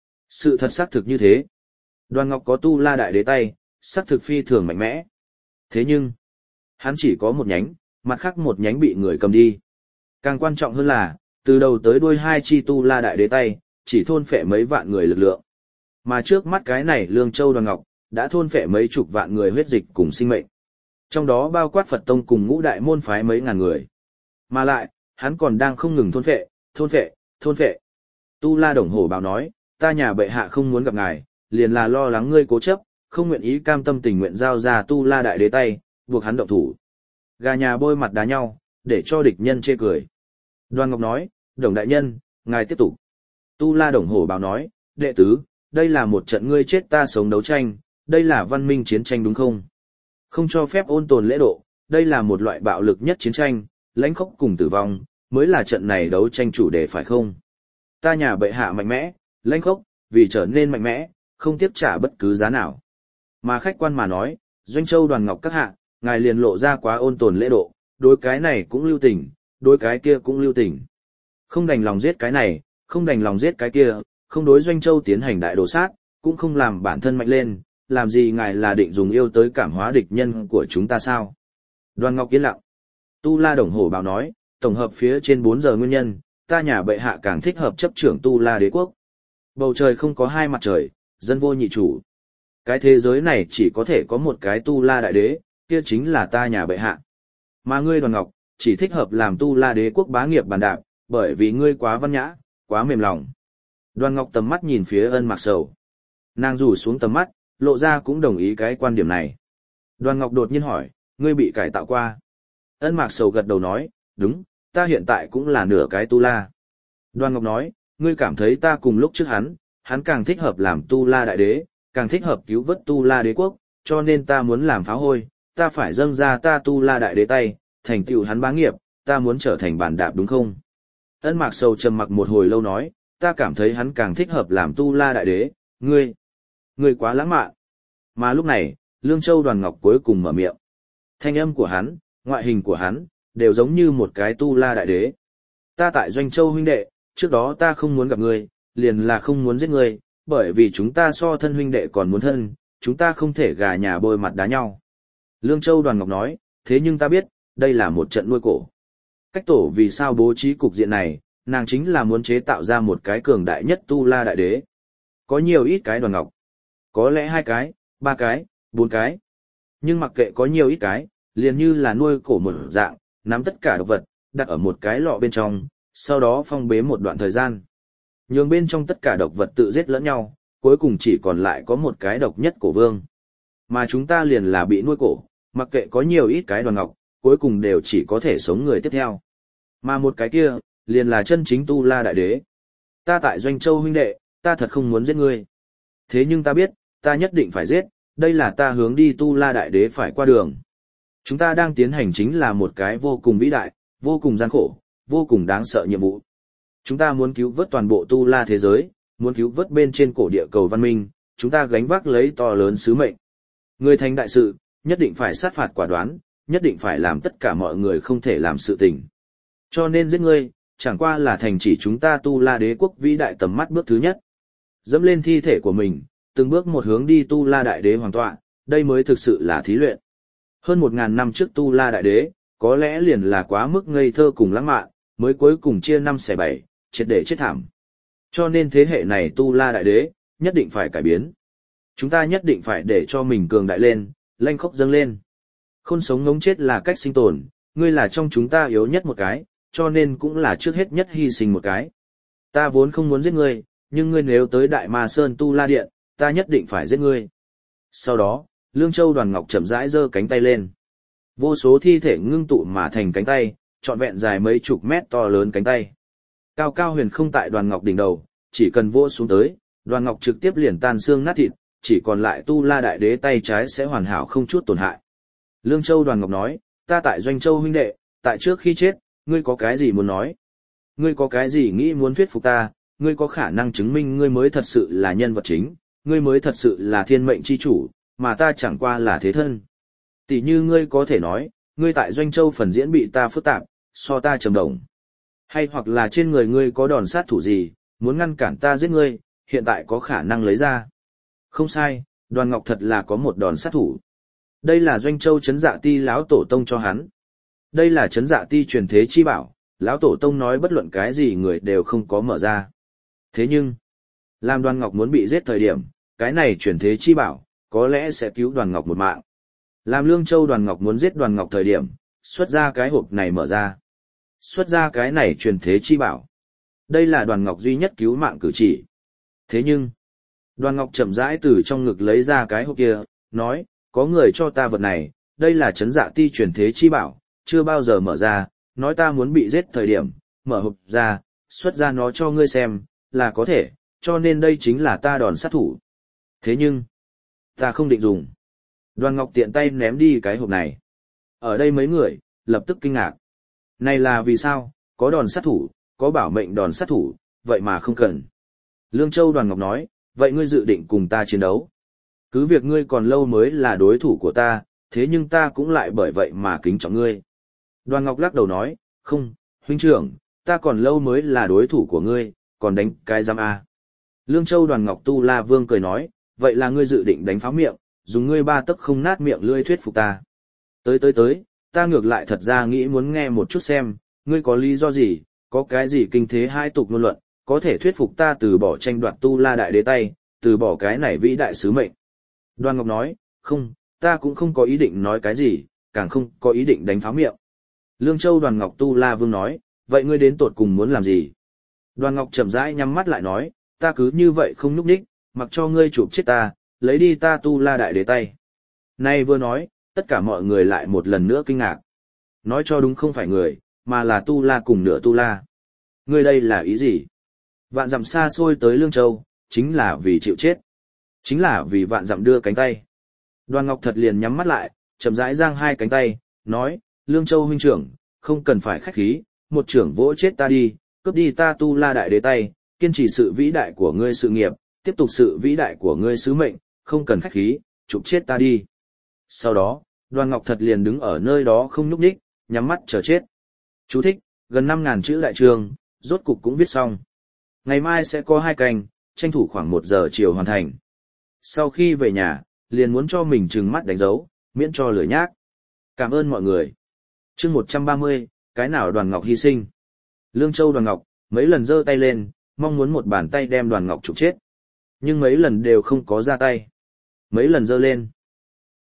Sự thật xác thực như thế. Đoàn Ngọc có Tu La đại đế tay, xác thực phi thường mạnh mẽ. Thế nhưng, hắn chỉ có một nhánh, mặt khác một nhánh bị người cầm đi. Càng quan trọng hơn là, từ đầu tới đuôi hai chi Tu La đại đế tay, chỉ thôn phệ mấy vạn người lực lượng. Mà trước mắt cái này Lương Châu Đoàn Ngọc, đã thôn phệ mấy chục vạn người huyết dịch cùng sinh mệnh. Trong đó bao quát Phật Tông cùng ngũ đại môn phái mấy ngàn người. Mà lại, hắn còn đang không ngừng thôn phệ, thôn phệ, thôn phệ. Tu La Đồng Hổ Báo nói, ta nhà bệ hạ không muốn gặp ngài, liền là lo lắng ngươi cố chấp, không nguyện ý cam tâm tình nguyện giao ra Tu La đại đế tay, buộc hắn động thủ. Gà nhà bôi mặt đá nhau, để cho địch nhân chê cười. Đoàn Ngọc nói, Đồng đại nhân, ngài tiếp tục. Tu La Đồng Hổ Báo nói, đệ tứ, đây là một trận ngươi chết ta sống đấu tranh, đây là văn minh chiến tranh đúng không? Không cho phép ôn tồn lễ độ, đây là một loại bạo lực nhất chiến tranh, lãnh khốc cùng tử vong, mới là trận này đấu tranh chủ đề phải không? Ta nhà bệ hạ mạnh mẽ, lãnh khốc, vì trở nên mạnh mẽ, không tiếp trả bất cứ giá nào. Mà khách quan mà nói, Doanh Châu Đoàn Ngọc các hạ, ngài liền lộ ra quá ôn tồn lễ độ, đối cái này cũng lưu tình, đối cái kia cũng lưu tình. Không đành lòng giết cái này, không đành lòng giết cái kia, không đối Doanh Châu tiến hành đại đồ sát, cũng không làm bản thân mạnh lên, làm gì ngài là định dùng yêu tới cảm hóa địch nhân của chúng ta sao? Đoàn Ngọc yên lặng. Tu La Đồng Hổ báo nói, tổng hợp phía trên bốn giờ nguyên nhân, ta nhà bệ hạ càng thích hợp chấp trưởng Tu La đế quốc. Bầu trời không có hai mặt trời, dân vô nhị chủ. Cái thế giới này chỉ có thể có một cái Tu La đại đế, kia chính là ta nhà bệ hạ. Mà ngươi Đoàn Ngọc, chỉ thích hợp làm Tu La đế quốc bá nghiệp bàn đạp, bởi vì ngươi quá văn nhã, quá mềm lòng. Đoàn Ngọc tầm mắt nhìn phía Ân Mạc Sầu. Nàng rủ xuống tầm mắt, lộ ra cũng đồng ý cái quan điểm này. Đoàn Ngọc đột nhiên hỏi, ngươi bị cải tạo qua. Ân Mạc Sầu gật đầu nói, đúng, ta hiện tại cũng là nửa cái Tu La. Đoàn Ngọc nói, ngươi cảm thấy ta cùng lúc trước hắn, hắn càng thích hợp làm Tu La đại đế, càng thích hợp cứu vớt Tu La đế quốc, cho nên ta muốn làm phá hôi, ta phải dâng ra ta Tu La đại đế tay, thành tựu hắn bá nghiệp, ta muốn trở thành bản đạp đúng không? Ân Mạc Sầu trầm mặc một hồi lâu nói, ta cảm thấy hắn càng thích hợp làm Tu La đại đế, ngươi, ngươi quá lãng mạn. Mà lúc này, Lương Châu Đoàn Ngọc cuối cùng mở miệng. Thanh âm của hắn, ngoại hình của hắn, đều giống như một cái Tu La đại đế. Ta tại Doanh Châu huynh đệ, trước đó ta không muốn gặp ngươi, liền là không muốn giết ngươi, bởi vì chúng ta so thân huynh đệ còn muốn thân, chúng ta không thể gà nhà bôi mặt đá nhau. Lương Châu Đoàn Ngọc nói, thế nhưng ta biết, đây là một trận nuôi cổ. Cách tổ vì sao bố trí cục diện này, nàng chính là muốn chế tạo ra một cái cường đại nhất Tu La đại đế. Có nhiều ít cái Đoàn Ngọc. Có lẽ hai cái, ba cái, bốn cái. Nhưng mặc kệ có nhiều ít cái, liền như là nuôi cổ một dạng, nắm tất cả độc vật, đặt ở một cái lọ bên trong, sau đó phong bế một đoạn thời gian. Nhường bên trong tất cả độc vật tự giết lẫn nhau, cuối cùng chỉ còn lại có một cái độc nhất cổ vương. Mà chúng ta liền là bị nuôi cổ, mặc kệ có nhiều ít cái Đoàn Ngọc, cuối cùng đều chỉ có thể sống người tiếp theo. Mà một cái kia, liền là chân chính Tu La đại đế. Ta tại Doanh Châu huynh đệ, ta thật không muốn giết ngươi. Thế nhưng ta biết, ta nhất định phải giết, đây là ta hướng đi Tu La đại đế phải qua đường. Chúng ta đang tiến hành chính là một cái vô cùng vĩ đại, vô cùng gian khổ, vô cùng đáng sợ nhiệm vụ. Chúng ta muốn cứu vớt toàn bộ Tu La thế giới, muốn cứu vớt bên trên cổ địa cầu văn minh, chúng ta gánh vác lấy to lớn sứ mệnh. Người thành đại sự, nhất định phải sát phạt quả đoán, nhất định phải làm tất cả mọi người không thể làm sự tình. Cho nên giết ngươi, chẳng qua là thành chỉ chúng ta Tu La đế quốc vĩ đại tầm mắt bước thứ nhất. Dẫm lên thi thể của mình, từng bước một hướng đi Tu La đại đế hoàng tọa, đây mới thực sự là thí luyện. Hơn một ngàn năm trước Tu La đại đế, có lẽ liền là quá mức ngây thơ cùng lãng mạn, mới cuối cùng chia năm xẻ bảy, triệt để chết thảm. Cho nên thế hệ này Tu La đại đế, nhất định phải cải biến. Chúng ta nhất định phải để cho mình cường đại lên, lanh khốc dâng lên. Khôn sống ngống chết là cách sinh tồn, ngươi là trong chúng ta yếu nhất một cái, cho nên cũng là trước hết nhất hy sinh một cái. Ta vốn không muốn giết ngươi, nhưng ngươi nếu tới Đại Ma Sơn Tu La Điện, ta nhất định phải giết ngươi. Sau đó, Lương Châu Đoàn Ngọc chậm rãi giơ cánh tay lên. Vô số thi thể ngưng tụ mà thành cánh tay, trọn vẹn dài mấy chục mét to lớn cánh tay. Cao cao huyền không tại Đoàn Ngọc đỉnh đầu, chỉ cần vỗ xuống tới, Đoàn Ngọc trực tiếp liền tan xương nát thịt, chỉ còn lại Tu La đại đế tay trái sẽ hoàn hảo không chút tổn hại. Lương Châu Đoàn Ngọc nói, ta tại Doanh Châu huynh đệ, tại trước khi chết, ngươi có cái gì muốn nói? Ngươi có cái gì nghĩ muốn thuyết phục ta, ngươi có khả năng chứng minh ngươi mới thật sự là nhân vật chính, ngươi mới thật sự là thiên mệnh chi chủ, mà ta chẳng qua là thế thân. Tỷ như ngươi có thể nói, ngươi tại Doanh Châu phần diễn bị ta phức tạp, so ta trầm đồng. Hay hoặc là trên người ngươi có đòn sát thủ gì, muốn ngăn cản ta giết ngươi, hiện tại có khả năng lấy ra. Không sai, Đoàn Ngọc thật là có một đòn sát thủ. Đây là Doanh Châu Trấn Dạ Ti lão tổ tông cho hắn. Đây là Trấn Dạ Ti truyền thế chi bảo, lão tổ tông nói bất luận cái gì người đều không có mở ra. Thế nhưng, làm Đoàn Ngọc muốn bị giết thời điểm, cái này truyền thế chi bảo, có lẽ sẽ cứu Đoàn Ngọc một mạng. Làm Lương Châu Đoàn Ngọc muốn giết Đoàn Ngọc thời điểm, xuất ra cái hộp này mở ra. Xuất ra cái này truyền thế chi bảo. Đây là Đoàn Ngọc duy nhất cứu mạng cử chỉ. Thế nhưng, Đoàn Ngọc chậm rãi từ trong ngực lấy ra cái hộp kia, nói, có người cho ta vật này, đây là Trấn Dạ Ti truyền thế chi bảo, chưa bao giờ mở ra, nói ta muốn bị giết thời điểm, mở hộp ra, xuất ra nó cho ngươi xem, là có thể, cho nên đây chính là ta đòn sát thủ. Thế nhưng, ta không định dùng. Đoàn Ngọc tiện tay ném đi cái hộp này. Ở đây mấy người, lập tức kinh ngạc. Này là vì sao, có đòn sát thủ, có bảo mệnh đòn sát thủ, vậy mà không cần. Lương Châu Đoàn Ngọc nói, vậy ngươi dự định cùng ta chiến đấu. Cứ việc ngươi còn lâu mới là đối thủ của ta, thế nhưng ta cũng lại bởi vậy mà kính trọng ngươi. Đoàn Ngọc lắc đầu nói, không, huynh trưởng, ta còn lâu mới là đối thủ của ngươi, còn đánh cái giam A. Lương Châu Đoàn Ngọc Tu La Vương cười nói, vậy là ngươi dự định đánh pháo miệng, dùng ngươi ba tấc không nát miệng lưỡi thuyết phục ta. Tới tới tới, ta ngược lại thật ra nghĩ muốn nghe một chút xem, ngươi có lý do gì, có cái gì kinh thế hai tục ngôn luận, có thể thuyết phục ta từ bỏ tranh đoạt Tu La Đại Đế tay, từ bỏ cái này vĩ đại sứ mệnh. Đoàn Ngọc nói, không, ta cũng không có ý định nói cái gì, càng không có ý định đánh pháo miệng. Lương Châu Đoàn Ngọc Tu La Vương nói, vậy ngươi đến tột cùng muốn làm gì? Đoàn Ngọc chậm rãi nhắm mắt lại nói, ta cứ như vậy không nhúc nhích, mặc cho ngươi chụp chết ta, lấy đi ta Tu La Đại Đế tay. Nay vừa nói, tất cả mọi người lại một lần nữa kinh ngạc. Nói cho đúng không phải người, mà là Tu La cùng nửa Tu La. Ngươi đây là ý gì? Vạn dặm xa xôi tới Lương Châu, chính là vì chịu chết. Chính là vì vạn dặm đưa cánh tay. Đoàn Ngọc thật liền nhắm mắt lại, chậm rãi giang hai cánh tay, nói, Lương Châu huynh trưởng, không cần phải khách khí, một trưởng vỗ chết ta đi, cướp đi ta Tu La Đại Đế tay, kiên trì sự vĩ đại của ngươi sự nghiệp, tiếp tục sự vĩ đại của ngươi sứ mệnh, không cần khách khí, chụp chết ta đi. Sau đó, Đoàn Ngọc thật liền đứng ở nơi đó không nhúc nhích, nhắm mắt chờ chết. Chú thích, gần năm ngàn chữ đại trường, rốt cục cũng viết xong. Ngày mai sẽ có hai canh, tranh thủ khoảng một giờ chiều hoàn thành. Sau khi về nhà, liền muốn cho mình trừng mắt đánh dấu, miễn cho lười nhác. Cảm ơn mọi người. Chương một trăm ba mươi, cái nào Đoàn Ngọc hy sinh. Lương Châu Đoàn Ngọc, mấy lần giơ tay lên, mong muốn một bàn tay đem Đoàn Ngọc trục chết. Nhưng mấy lần đều không có ra tay. Mấy lần giơ lên.